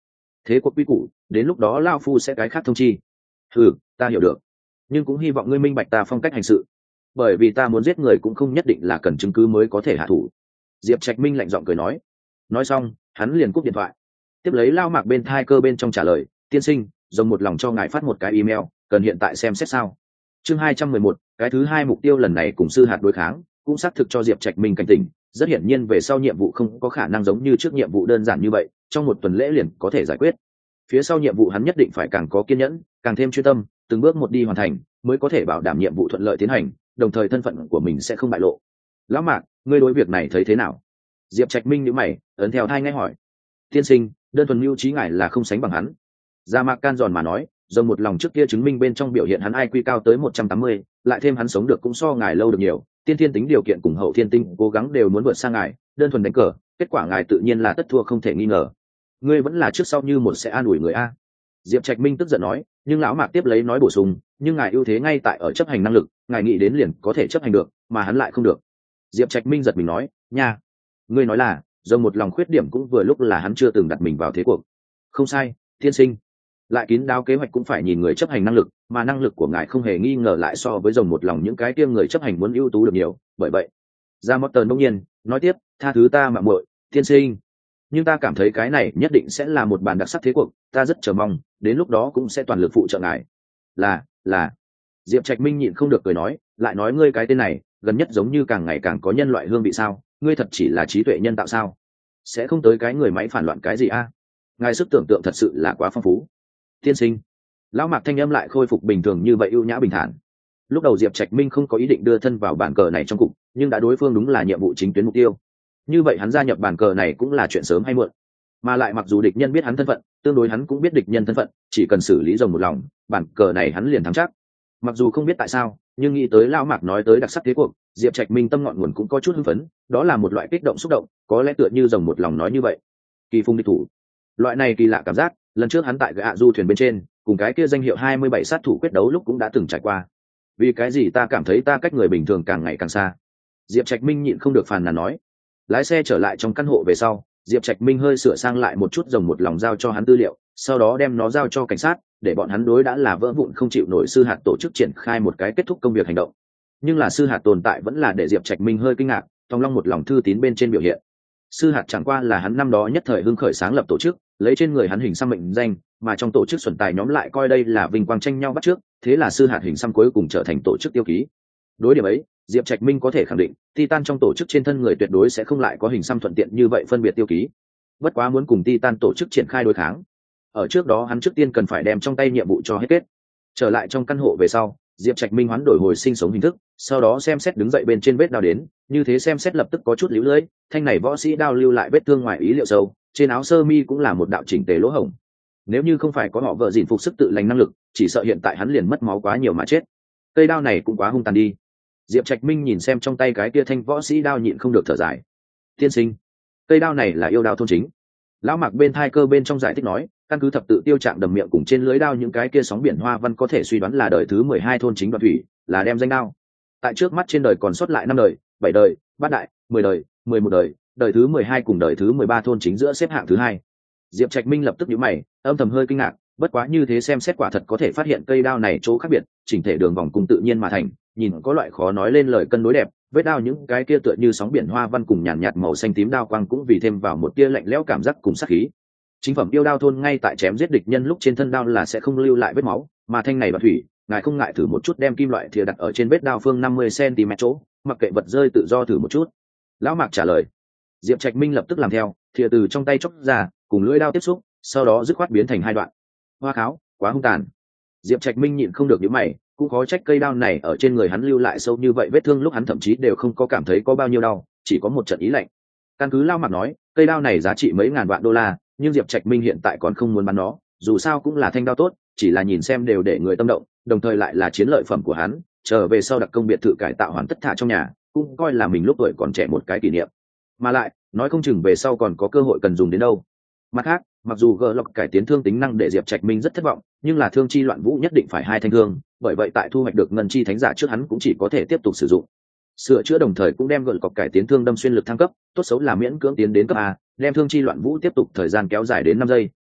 S1: thế cuộc quy củ đến lúc đó lao phu sẽ cái khác thông chi. Ừ, ta hiểu được, nhưng cũng hy vọng ngươi minh bạch ta phong cách hành sự, bởi vì ta muốn giết người cũng không nhất định là cần chứng cứ mới có thể hạ thủ. Diệp Trạch Minh lạnh giọng cười nói. Nói xong hắn liền cúp điện thoại, tiếp lấy lao mạc bên thai cơ bên trong trả lời: tiên sinh, dùng một lòng cho ngài phát một cái email, cần hiện tại xem xét sao? Chương hai trăm mười một, cái thứ hai mục tiêu lần này cùng sư hạt đối kháng cũng xác thực cho Diệp Trạch Minh cảnh tỉnh, rất hiển nhiên về sau nhiệm vụ không có khả năng giống như trước nhiệm vụ đơn giản như vậy trong một tuần lễ liền có thể giải quyết. Phía sau nhiệm vụ hắn nhất định phải càng có kiên nhẫn, càng thêm chuyên tâm, từng bước một đi hoàn thành, mới có thể bảo đảm nhiệm vụ thuận lợi tiến hành, đồng thời thân phận của mình sẽ không bại lộ. Lão Mạc, ngươi đối việc này thấy thế nào? Diệp Trạch Minh nhíu mày, ấn theo thai ngay hỏi. Tiên sinh, đơn thuần mưu trí ngài là không sánh bằng hắn. Gia Mạc can giòn mà nói, do một lòng trước kia chứng minh bên trong biểu hiện hắn i kiu cao tới một trăm tám mươi, lại thêm hắn sống được cũng so ngài lâu được nhiều, tiên thiên tính điều kiện cùng hậu thiên tinh cố gắng đều muốn vượt sang ngài, đơn thuần đánh cờ, kết quả ngài tự nhiên là tất thua không thể nghi ngờ. Ngươi vẫn là trước sau như một sẽ an ủi người a. Diệp Trạch Minh tức giận nói, nhưng lão Mạc tiếp lấy nói bổ sung, nhưng ngài ưu thế ngay tại ở chấp hành năng lực, ngài nghĩ đến liền có thể chấp hành được, mà hắn lại không được. Diệp Trạch Minh giật mình nói, nha, ngươi nói là do một lòng khuyết điểm cũng vừa lúc là hắn chưa từng đặt mình vào thế cuộc. Không sai, tiên sinh, lại kín đáo kế hoạch cũng phải nhìn người chấp hành năng lực, mà năng lực của ngài không hề nghi ngờ lại so với dòng một lòng những cái tiêm người chấp hành muốn ưu tú được nhiều, bởi vậy Ra Morton đông nhiên nói tiếp, tha thứ ta mà muội, tiên sinh, nhưng ta cảm thấy cái này nhất định sẽ là một bàn đặc sắc thế cuộc, ta rất chờ mong đến lúc đó cũng sẽ toàn lực phụ trợ ngài. Là là Diệp Trạch Minh nhịn không được cười nói, lại nói ngươi cái tên này gần nhất giống như càng ngày càng có nhân loại hương vị sao, ngươi thật chỉ là trí tuệ nhân tạo sao, sẽ không tới cái người máy phản loạn cái gì a? Ngài sức tưởng tượng thật sự là quá phong phú. Tiên sinh, lão Mạc thanh âm lại khôi phục bình thường như vậy, ưu nhã bình thản. Lúc đầu Diệp Trạch Minh không có ý định đưa thân vào bản cờ này trong cục, nhưng đã đối phương đúng là nhiệm vụ chính tuyến mục tiêu, như vậy hắn gia nhập bản cờ này cũng là chuyện sớm hay muộn. Mà lại mặc dù địch nhân biết hắn thân phận, tương đối hắn cũng biết địch nhân thân phận, chỉ cần xử lý rồng một lòng, bản cờ này hắn liền thắng chắc. Mặc dù không biết tại sao, nhưng nghĩ tới lão Mạc nói tới đặc sắc thế cuộc, Diệp Trạch Minh tâm ngọn nguồn cũng có chút hưng phấn, đó là một loại kích động xúc động, có lẽ tựa như rồng một lòng nói như vậy. Kỳ phung địch thủ, loại này kỳ lạ cảm giác, lần trước hắn tại gạ du thuyền bên trên cùng cái kia danh hiệu hai mươi bảy sát thủ quyết đấu lúc cũng đã từng trải qua. Vì cái gì ta cảm thấy ta cách người bình thường càng ngày càng xa? Diệp Trạch Minh nhịn không được phàn nàn nói. Lái xe trở lại trong căn hộ về sau, Diệp Trạch Minh hơi sửa sang lại một chút rồng một lòng giao cho hắn tư liệu, sau đó đem nó giao cho cảnh sát, để bọn hắn đối đã là vỡ vụn không chịu nổi sư hạt tổ chức triển khai một cái kết thúc công việc hành động. Nhưng là sư hạt tồn tại vẫn là để Diệp Trạch Minh hơi kinh ngạc, Thong Long một lòng thư tín bên trên biểu hiện, sư hạt chẳng qua là hắn năm đó nhất thời hưng khởi sáng lập tổ chức, lấy trên người hắn hình xăm mệnh danh, mà trong tổ chức xuẩn tài nhóm lại coi đây là vinh quang tranh nhau bắt trước, thế là sư hạt hình xăm cuối cùng trở thành tổ chức tiêu ký. Đối điểm ấy, Diệp Trạch Minh có thể khẳng định, Titan trong tổ chức trên thân người tuyệt đối sẽ không lại có hình xăm thuận tiện như vậy phân biệt tiêu ký. Bất quá muốn cùng Titan tổ chức triển khai đối kháng, ở trước đó hắn trước tiên cần phải đem trong tay nhiệm vụ cho hết kết. Trở lại trong căn hộ về sau, Diệp Trạch Minh hoán đổi hồi sinh sống hình thức, sau đó xem xét đứng dậy bên trên vết đao đến, như thế xem xét lập tức có chút líu lưỡi, thanh này võ sĩ đao lưu lại vết thương ngoài ý liệu sâu, trên áo sơ mi cũng là một đạo chỉnh tề lỗ hổng. Nếu như không phải có họ vợ dịn phục sức tự lành năng lực, chỉ sợ hiện tại hắn liền mất máu quá nhiều mà chết. Cây đao này cũng quá hung tàn đi. Diệp Trạch Minh nhìn xem trong tay cái kia thanh võ sĩ đao nhịn không được thở dài. Tiên sinh, cây đao này là yêu đao thôn chính. Lão Mạc bên thai cơ bên trong giải thích nói, căn cứ thập tự tiêu trạng đầm miệng cùng trên lưới đao những cái kia sóng biển hoa văn có thể suy đoán là đời thứ mười hai thôn chính Đoạt Thủy, là đem danh đao. Tại trước mắt trên đời còn sót lại năm đời, bảy đời, bát đại, mười đời, mười một đời, đời thứ mười hai cùng đời thứ mười ba thôn chính giữa xếp hạng thứ hai. Diệp Trạch Minh lập tức nhíu mày, âm thầm hơi kinh ngạc, bất quá như thế xem xét quả thật có thể phát hiện cây đao này chỗ khác biệt, chỉnh thể đường vòng cùng tự nhiên mà thành, nhìn có loại khó nói lên lời cân đối đẹp, vết đao những cái kia tựa như sóng biển hoa văn cùng nhàn nhạt, nhạt màu xanh tím đao quang cũng vì thêm vào một tia lạnh lẽo cảm giác cùng sát khí. Chính phẩm yêu đao thôn ngay tại chém giết địch nhân lúc trên thân đao là sẽ không lưu lại vết máu, mà thanh này Đoạt Thủy, ngài không ngại thử một chút đem kim loại thìa đặt ở trên vết đao phương năm mươi xăng ti mét chỗ, mặc kệ vật rơi tự do thử một chút. Lão Mạc trả lời. Diệp Trạch Minh lập tức làm theo, thìa từ trong tay chốc ra, cùng lưỡi đao tiếp xúc, sau đó dứt khoát biến thành hai đoạn. Hoa kháo, quá hung tàn. Diệp Trạch Minh nhịn không được nhíu mày, cũng khó trách cây đao này ở trên người hắn lưu lại sâu như vậy vết thương lúc hắn thậm chí đều không có cảm thấy có bao nhiêu đau, chỉ có một trận ý lạnh. Căn cứ Lão Mạc nói, cây đao này giá trị mấy ngàn vạn đô la, nhưng Diệp Trạch Minh hiện tại còn không muốn bán nó, dù sao cũng là thanh đao tốt, chỉ là nhìn xem đều để người tâm động, đồng thời lại là chiến lợi phẩm của hắn, trở về sau đặc công biệt thự cải tạo hoàn tất thả trong nhà, cũng coi là mình lúc tuổi còn trẻ một cái kỷ niệm. Mà lại, nói không chừng về sau còn có cơ hội cần dùng đến đâu. Mặt khác, mặc dù gờ lọc cải tiến thương tính năng để Diệp Trạch Minh rất thất vọng, nhưng là thương chi loạn vũ nhất định phải hai thanh thương, bởi vậy tại thu hoạch được ngân chi thánh giả trước hắn cũng chỉ có thể tiếp tục sử dụng. Sửa chữa đồng thời cũng đem gờ lọc cải tiến thương đâm xuyên lực thăng cấp, tốt xấu là miễn cưỡng tiến đến cấp A, đem thương chi loạn vũ tiếp tục thời gian kéo dài đến năm giây.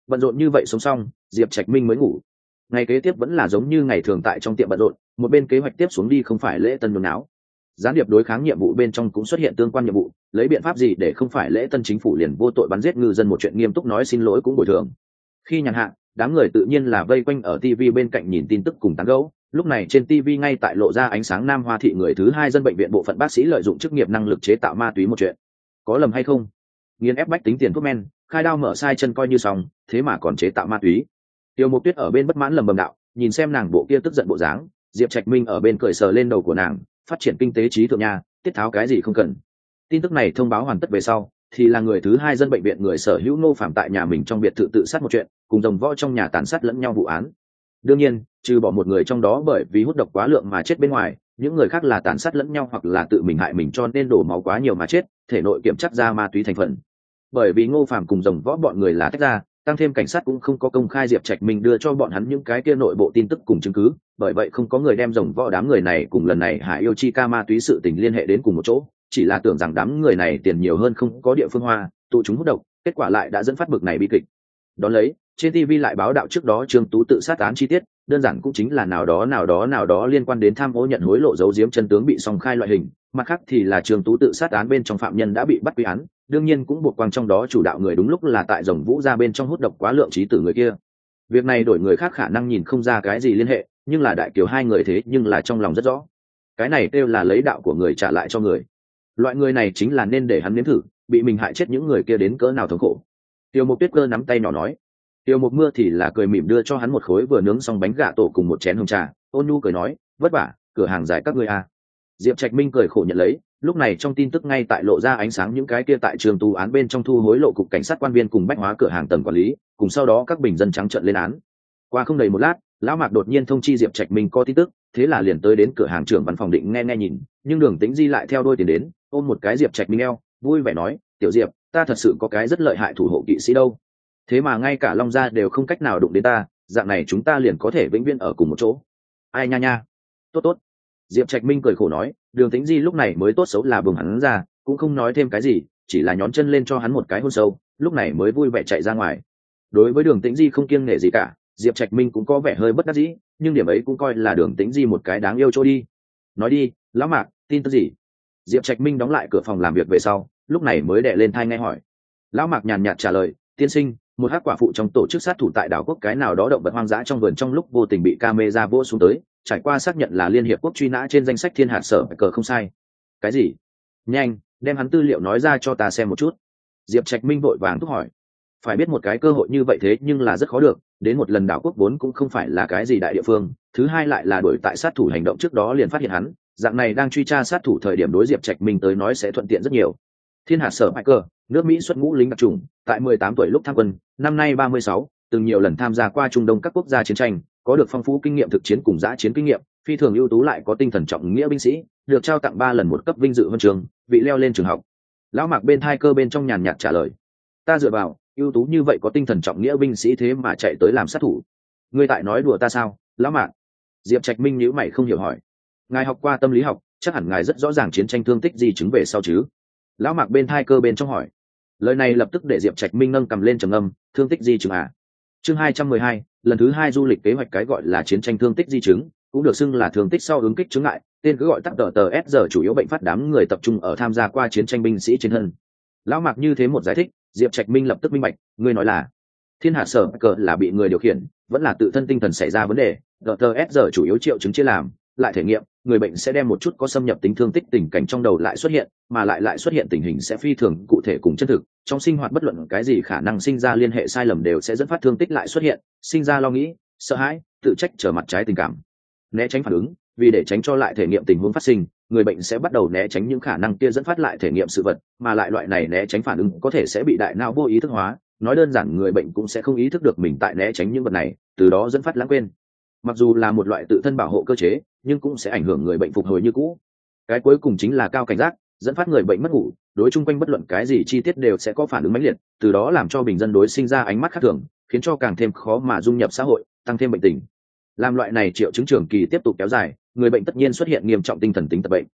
S1: Bận rộn như vậy sống xong, Diệp Trạch Minh mới ngủ. Ngày kế tiếp vẫn là giống như ngày thường tại trong tiệm bận rộn, một bên kế hoạch tiếp xuống đi không phải lễ tân nôn não. Gián điệp đối kháng nhiệm vụ bên trong cũng xuất hiện tương quan nhiệm vụ, lấy biện pháp gì để không phải lễ tân chính phủ liền vô tội bắn giết ngư dân một chuyện nghiêm túc nói xin lỗi cũng bồi thường. Khi nhàn hạ, đám người tự nhiên là vây quanh ở tivi bên cạnh nhìn tin tức cùng tán gẫu. Lúc này trên tivi ngay tại lộ ra ánh sáng Nam Hoa thị người thứ hai dân bệnh viện bộ phận bác sĩ lợi dụng chức nghiệp năng lực chế tạo ma túy một chuyện. Có lầm hay không? Nghiên ép bách tính tiền thuốc men, khai đao mở sai chân coi như xong, thế mà còn chế tạo ma túy. Tiêu Mộc Tuyết ở bên bất mãn lầm bầm đạo, nhìn xem nàng bộ kia tức giận bộ dáng, Diệp Trạch Minh ở bên cười sờ lên đầu của nàng, phát triển kinh tế trí thượng nha, tiết tháo cái gì không cần. Tin tức này thông báo hoàn tất về sau, thì là người thứ hai dân bệnh viện người sở hữu Ngô Phạm tại nhà mình trong biệt thự tự sát một chuyện, cùng dòng võ trong nhà tàn sát lẫn nhau vụ án. Đương nhiên, trừ bỏ một người trong đó bởi vì hút độc quá lượng mà chết bên ngoài, những người khác là tàn sát lẫn nhau hoặc là tự mình hại mình cho nên đổ máu quá nhiều mà chết, thể nội kiểm chắc ra ma túy thành phần. Bởi vì Ngô Phạm cùng dòng võ bọn người là tách ra, tăng thêm cảnh sát cũng không có công khai Diệp Trạch Minh đưa cho bọn hắn những cái kia nội bộ tin tức cùng chứng cứ, bởi vậy không có người đem dòng võ đám người này cùng lần này Hải Yêu Chi ca ma túy sự tình liên hệ đến cùng một chỗ, chỉ là tưởng rằng đám người này tiền nhiều hơn không có địa phương hoa, tụ chúng hút độc, kết quả lại đã dẫn phát bực này bi kịch. Đón lấy, trên ti vi lại báo đạo trước đó Trương Tú tự sát án chi tiết, đơn giản cũng chính là nào đó nào đó nào đó liên quan đến tham ô nhận hối lộ giấu giếm chân tướng bị song khai loại hình, mặt khác thì là Trương Tú tự sát án bên trong phạm nhân đã bị bắt quy án, đương nhiên cũng buộc quang trong đó chủ đạo người đúng lúc là tại Rồng Vũ ra bên trong hút độc quá lượng trí tử người kia. Việc này đổi người khác khả năng nhìn không ra cái gì liên hệ, nhưng là đại kiều hai người thế nhưng là trong lòng rất rõ. Cái này kêu là lấy đạo của người trả lại cho người. Loại người này chính là nên để hắn nếm thử, bị mình hại chết những người kia đến cỡ nào thống khổ. Tiêu Mộc Tuyết cơ nắm tay nhỏ nói. Tiêu Mộc Mưa thì là cười mỉm đưa cho hắn một khối vừa nướng xong bánh gà tổ cùng một chén hồng trà, ôn nhu cười nói, vất vả, cửa hàng dài các ngươi à. Diệp Trạch Minh cười khổ nhận lấy, lúc này trong tin tức ngay tại lộ ra ánh sáng những cái kia tại trường tù án bên trong thu hối lộ cục cảnh sát quan viên cùng bách hóa cửa hàng tầng quản lý, cùng sau đó các bình dân trắng trợn lên án. Qua không đầy một lát, lão Mạc đột nhiên thông chi Diệp Trạch Minh có tin tức, thế là liền tới đến cửa hàng trưởng văn phòng định nghe nghe nhìn, nhưng Đường Tĩnh Di lại theo đôi tiền đến, ôm một cái Diệp Trạch Minh eo, vui vẻ nói, "Tiểu Diệp, ta thật sự có cái rất lợi hại thủ hộ kỵ sĩ đâu. Thế mà ngay cả Long gia đều không cách nào đụng đến ta, dạng này chúng ta liền có thể vĩnh viễn ở cùng một chỗ." Ai nha nha. Tốt tốt. Diệp Trạch Minh cười khổ nói, Đường Tĩnh Di lúc này mới tốt xấu là bừng hắn ra, cũng không nói thêm cái gì, chỉ là nhón chân lên cho hắn một cái hôn sâu, lúc này mới vui vẻ chạy ra ngoài. Đối với Đường Tĩnh Di không kiêng nể gì cả, Diệp Trạch Minh cũng có vẻ hơi bất đắc dĩ, nhưng điểm ấy cũng coi là Đường Tĩnh Di một cái đáng yêu chỗ đi. Nói đi, lão Mạc, tin tức gì? Diệp Trạch Minh đóng lại cửa phòng làm việc về sau, lúc này mới đè lên thai nghe hỏi. Lão Mạc nhàn nhạt trả lời, tiên sinh, một hắc quả phụ trong tổ chức sát thủ tại đảo quốc cái nào đó động vật hoang dã trong vườn trong lúc vô tình bị camera vỗ xuống tới, trải qua xác nhận là liên hiệp quốc truy nã trên danh sách thiên hạt sở cờ không sai. Cái gì? Nhanh, đem hắn tư liệu nói ra cho ta xem một chút. Diệp Trạch Minh vội vàng thúc hỏi. Phải biết một cái cơ hội như vậy thế nhưng là rất khó được, đến một lần đảo quốc vốn cũng không phải là cái gì đại địa phương, thứ hai lại là đuổi tại sát thủ hành động trước đó liền phát hiện hắn, dạng này đang truy tra sát thủ thời điểm đối Diệp Trạch Minh tới nói sẽ thuận tiện rất nhiều. Thiên hạt sở Michael, nước Mỹ xuất ngũ lính đặc trùng, tại mười tám tuổi lúc tham quân, năm nay ba mươi sáu, từng nhiều lần tham gia qua Trung Đông các quốc gia chiến tranh, có được phong phú kinh nghiệm thực chiến cùng dã chiến kinh nghiệm, phi thường ưu tú lại có tinh thần trọng nghĩa binh sĩ, được trao tặng ba lần một cấp vinh dự huân trường, vị leo lên trường học. Lão Mạc bên thai cơ bên trong nhàn nhạt trả lời, ta dựa vào, ưu tú như vậy có tinh thần trọng nghĩa binh sĩ thế mà chạy tới làm sát thủ. Ngươi tại nói đùa ta sao, Lão Mạc? Diệp Trạch Minh nhíu mày không hiểu hỏi. Ngài học qua tâm lý học, chắc hẳn ngài rất rõ ràng chiến tranh thương tích gì chứng về sau chứ? Lão Mạc bên thai cơ bên trong hỏi. Lời này lập tức để Diệp Trạch Minh nâng cầm lên trầm âm, thương tích di chứng à? Chương hai trăm mười hai, lần thứ hai du lịch kế hoạch cái gọi là chiến tranh thương tích di chứng, cũng được xưng là thương tích sau ứng kích chứng ngại, tên cứ gọi tắt tờ tờ S giờ chủ yếu bệnh phát đám người tập trung ở tham gia qua chiến tranh binh sĩ trên thân. Lão Mạc như thế một giải thích, Diệp Trạch Minh lập tức minh bạch, ngươi nói là thiên hạ sở cờ là bị người điều khiển, vẫn là tự thân tinh thần xảy ra vấn đề, tờ tờ S giờ chủ yếu triệu chứng chia làm, lại thể nghiệm, người bệnh sẽ đem một chút có xâm nhập tính thương tích tình cảnh trong đầu lại xuất hiện, mà lại lại xuất hiện tình hình sẽ phi thường cụ thể cùng chân thực, trong sinh hoạt bất luận cái gì khả năng sinh ra liên hệ sai lầm đều sẽ dẫn phát thương tích lại xuất hiện, sinh ra lo nghĩ, sợ hãi, tự trách trở mặt trái tình cảm, né tránh phản ứng, vì để tránh cho lại thể nghiệm tình huống phát sinh, người bệnh sẽ bắt đầu né tránh những khả năng kia dẫn phát lại thể nghiệm sự vật, mà lại loại này né tránh phản ứng có thể sẽ bị đại não vô ý thức hóa, nói đơn giản người bệnh cũng sẽ không ý thức được mình tại né tránh những vật này, từ đó dẫn phát lãng quên. Mặc dù là một loại tự thân bảo hộ cơ chế, nhưng cũng sẽ ảnh hưởng người bệnh phục hồi như cũ. Cái cuối cùng chính là cao cảnh giác, dẫn phát người bệnh mất ngủ, đối chung quanh bất luận cái gì chi tiết đều sẽ có phản ứng mãnh liệt, từ đó làm cho bình dân đối sinh ra ánh mắt khác thường, khiến cho càng thêm khó mà dung nhập xã hội, tăng thêm bệnh tình. Làm loại này triệu chứng trường kỳ tiếp tục kéo dài, người bệnh tất nhiên xuất hiện nghiêm trọng tinh thần tính tật bệnh.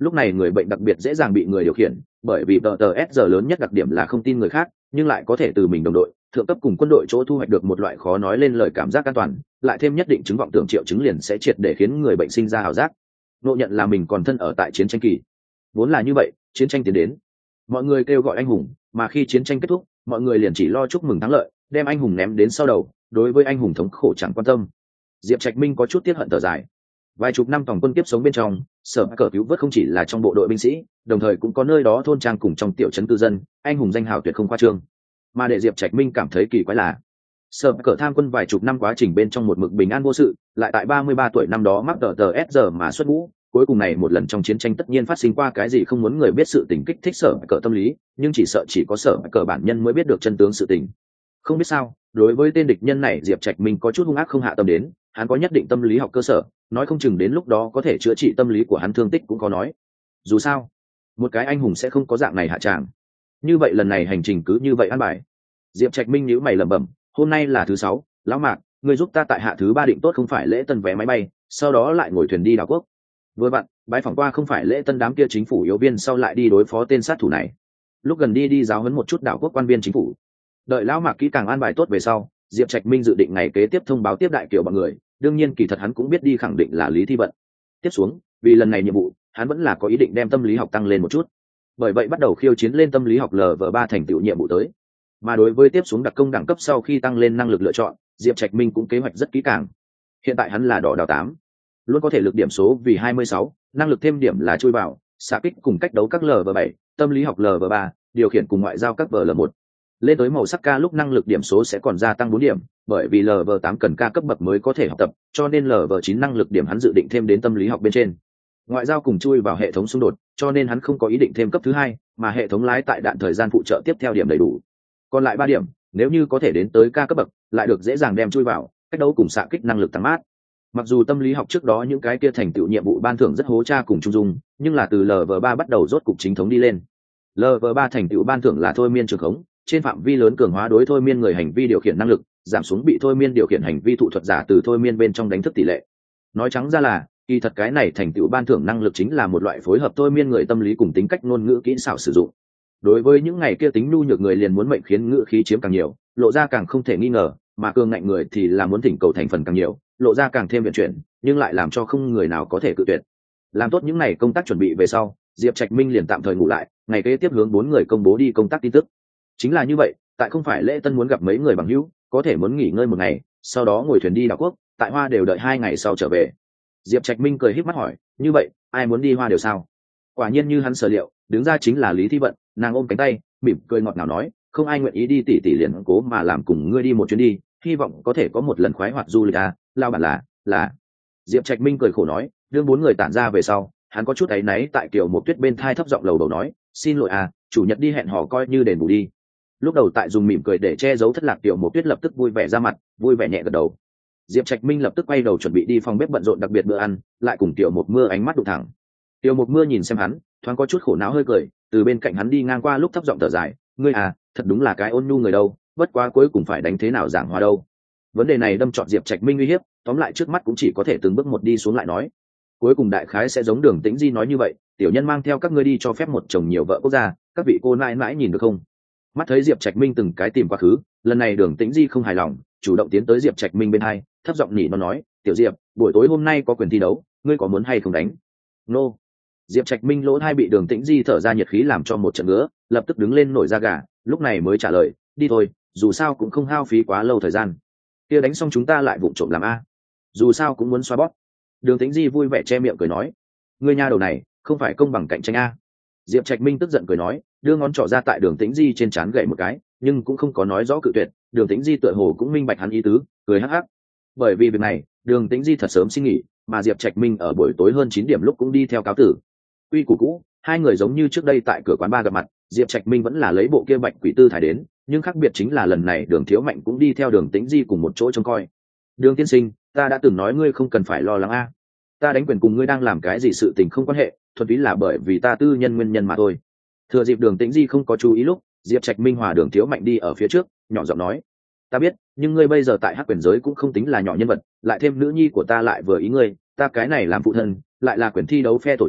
S1: lúc này người bệnh đặc biệt dễ dàng bị người điều khiển, bởi vì tờ tờ s giờ lớn nhất đặc điểm là không tin người khác, nhưng lại có thể từ mình đồng đội thượng cấp cùng quân đội chỗ thu hoạch được một loại khó nói lên lời cảm giác an toàn, lại thêm nhất định chứng vọng tưởng triệu chứng liền sẽ triệt để khiến người bệnh sinh ra ảo giác, ngộ nhận là mình còn thân ở tại chiến tranh kỳ. Vốn là như vậy, chiến tranh tiến đến, mọi người kêu gọi anh hùng, mà khi chiến tranh kết thúc, mọi người liền chỉ lo chúc mừng thắng lợi, đem anh hùng ném đến sau đầu, đối với anh hùng thống khổ chẳng quan tâm. Diệp Trạch Minh có chút tiếc hận thở dài. Vài chục năm tổng quân kiếp sống bên trong, sở cờ cứu vớt không chỉ là trong bộ đội binh sĩ, đồng thời cũng có nơi đó thôn trang cùng trong tiểu trấn cư dân, anh hùng danh hào tuyệt không khoa trương. Mà để Diệp Trạch Minh cảm thấy kỳ quái là, sở cờ tham quân vài chục năm quá trình bên trong một mực bình an vô sự, lại tại ba mươi ba tuổi năm đó mắc tờ tờ s giờ mà xuất ngũ, cuối cùng này một lần trong chiến tranh tất nhiên phát sinh qua cái gì không muốn người biết sự tình kích thích sở cờ tâm lý, nhưng chỉ sợ chỉ có sở cờ bản nhân mới biết được chân tướng sự tình. Không biết sao, đối với tên địch nhân này Diệp Trạch Minh có chút hung ác không hạ tâm đến, hắn có nhất định tâm lý học cơ sở, nói không chừng đến lúc đó có thể chữa trị tâm lý của hắn thương tích cũng có nói. Dù sao, một cái anh hùng sẽ không có dạng này hạ tràng. Như vậy lần này hành trình cứ như vậy an bài. Diệp Trạch Minh nhíu mày lẩm bẩm, hôm nay là thứ sáu, lão Mạc, ngươi giúp ta tại hạ thứ ba định tốt không phải lễ tân vé máy bay, sau đó lại ngồi thuyền đi đảo quốc. Vừa bạn, bái phỏng qua không phải lễ tân đám kia chính phủ yếu viên sau lại đi đối phó tên sát thủ này. Lúc gần đi đi giáo huấn một chút đảo quốc quan viên chính phủ. Đợi lão Mạc kỹ càng an bài tốt về sau, Diệp Trạch Minh dự định ngày kế tiếp thông báo tiếp đại kiều bọn người, đương nhiên kỳ thật hắn cũng biết đi khẳng định là Lý Thi Vận. Tiếp xuống, vì lần này nhiệm vụ, hắn vẫn là có ý định đem tâm lý học tăng lên một chút. Bởi vậy bắt đầu khiêu chiến lên tâm lý học lv ba thành tựu nhiệm vụ tới. Mà đối với tiếp xuống đặc công đẳng cấp sau khi tăng lên năng lực lựa chọn, Diệp Trạch Minh cũng kế hoạch rất kỹ càng. Hiện tại hắn là đỏ đào tám, luôn có thể lực điểm số vì hai mươi sáu, năng lực thêm điểm là chui vào, xạ kích cùng cách đấu các lv bảy, tâm lý học lv ba, điều khiển cùng ngoại giao các vl một. Lên tới màu sắc ca lúc năng lực điểm số sẽ còn gia tăng bốn điểm, bởi vì lv tám cần ca cấp bậc mới có thể học tập, cho nên lv chín năng lực điểm hắn dự định thêm đến tâm lý học bên trên. Ngoại giao cùng chui vào hệ thống xung đột, cho nên hắn không có ý định thêm cấp thứ hai, mà hệ thống lái tại đạn thời gian phụ trợ tiếp theo điểm đầy đủ. Còn lại ba điểm, nếu như có thể đến tới ca cấp bậc, lại được dễ dàng đem chui vào, cách đấu cùng xạ kích năng lực tăng mát. Mặc dù tâm lý học trước đó những cái kia thành tựu nhiệm vụ ban thưởng rất hố cha cùng trung dung, nhưng là từ lv ba bắt đầu rốt cục chính thống đi lên. lv ba thành tựu ban thưởng là thôi miên trường khống, trên phạm vi lớn cường hóa đối thôi miên người hành vi điều khiển năng lực, giảm xuống bị thôi miên điều khiển hành vi thụ thuật giả từ thôi miên bên trong đánh thức tỷ lệ. Nói trắng ra là, kỳ thật cái này thành tựu ban thưởng năng lực chính là một loại phối hợp thôi miên người tâm lý cùng tính cách ngôn ngữ kỹ xảo sử dụng. Đối với những ngày kia tính nhu nhược người liền muốn mệnh khiến ngữ khí chiếm càng nhiều, lộ ra càng không thể nghi ngờ, mà cường ngạnh người thì là muốn thỉnh cầu thành phần càng nhiều, lộ ra càng thêm viện chuyển, nhưng lại làm cho không người nào có thể cự tuyệt. Làm tốt những ngày công tác chuẩn bị về sau, Diệp Trạch Minh liền tạm thời ngủ lại, ngày kế tiếp hướng bốn người công bố đi công tác tin tức. Chính là như vậy, tại không phải lễ tân muốn gặp mấy người bằng hữu, có thể muốn nghỉ ngơi một ngày, sau đó ngồi thuyền đi đảo quốc, tại Hoa đều đợi hai ngày sau trở về. Diệp Trạch Minh cười híp mắt hỏi, như vậy, ai muốn đi Hoa đều sao? Quả nhiên như hắn sở liệu, đứng ra chính là Lý Thi Vận, nàng ôm cánh tay, mỉm cười ngọt ngào nói, không ai nguyện ý đi tỉ tỉ liền cố mà làm cùng ngươi đi một chuyến đi, hy vọng có thể có một lần khoái hoạt du lịch à, lao bản là, là. Diệp Trạch Minh cười khổ nói, đương bốn người tản ra về sau, hắn có chút áy náy tại Kiều Một Tuyết bên thai thấp giọng lầu đầu nói, xin lỗi à, chủ nhật đi hẹn hò coi như đền bù đi. Lúc đầu tại dùng mỉm cười để che giấu thất lạc, Kiều Một Tuyết lập tức vui vẻ ra mặt, vui vẻ nhẹ gật đầu. Diệp Trạch Minh lập tức quay đầu chuẩn bị đi phòng bếp bận rộn đặc biệt bữa ăn, lại cùng Kiều Một Mưa ánh mắt đụng thẳng. Kiều Một Mưa nhìn xem hắn, thoáng có chút khổ não hơi cười, từ bên cạnh hắn đi ngang qua lúc thấp giọng thở dài, ngươi à, thật đúng là cái ôn nhu người đâu, bất quá cuối cùng phải đánh thế nào giảng hòa đâu. Vấn đề này đâm trọn Diệp Trạch Minh uy hiếp, tóm lại trước mắt cũng chỉ có thể từng bước một đi xuống lại nói. Cuối cùng đại khái sẽ giống Đường Tĩnh Di nói như vậy, tiểu nhân mang theo các ngươi đi cho phép một chồng nhiều vợ quốc gia, các vị cô nãi nãi nhìn được không? Mắt thấy Diệp Trạch Minh từng cái tìm quá khứ, lần này Đường Tĩnh Di không hài lòng, chủ động tiến tới Diệp Trạch Minh bên hai, thấp giọng nỉ nó nói, tiểu Diệp, buổi tối hôm nay có quyền thi đấu, ngươi có muốn hay không đánh? Nô. Diệp Trạch Minh lỗ hai bị Đường Tĩnh Di thở ra nhiệt khí làm cho một trận ngứa, lập tức đứng lên nổi da gà, lúc này mới trả lời, đi thôi, dù sao cũng không hao phí quá lâu thời gian. Kia đánh xong chúng ta lại vụng trộm làm a, dù sao cũng muốn xoa bóp. Đường Tĩnh Di vui vẻ che miệng cười nói, ngươi nha đầu này không phải công bằng cạnh tranh a. Diệp Trạch Minh tức giận cười nói, đưa ngón trỏ ra tại Đường Tĩnh Di trên trán gậy một cái, nhưng cũng không có nói rõ cự tuyệt. Đường Tĩnh Di tựa hồ cũng minh bạch hắn ý tứ, cười hắc hắc. Bởi vì việc này, Đường Tĩnh Di thật sớm xin nghỉ, mà Diệp Trạch Minh ở buổi tối hơn chín điểm lúc cũng đi theo cáo tử. Quy củ cũ, hai người giống như trước đây tại cửa quán bar gặp mặt, Diệp Trạch Minh vẫn là lấy bộ kia bạch quỷ tư thái đến, nhưng khác biệt chính là lần này Đường Thiếu Mạnh cũng đi theo Đường Tĩnh Di cùng một chỗ trông coi. Đường tiên sinh, ta đã từng nói ngươi không cần phải lo lắng a, ta đánh quyền cùng ngươi đang làm cái gì sự tình không quan hệ, thuần túy là bởi vì ta tư nhân nguyên nhân mà thôi. Thừa dịp Đường Tĩnh Di không có chú ý lúc, Diệp Trạch Minh hòa Đường Thiếu Mạnh đi ở phía trước, nhỏ giọng nói, ta biết, nhưng ngươi bây giờ tại hắc quyền giới cũng không tính là nhỏ nhân vật, lại thêm nữ nhi của ta lại vừa ý ngươi, ta cái này làm phụ thân, lại là quyền thi đấu phe tổ chức,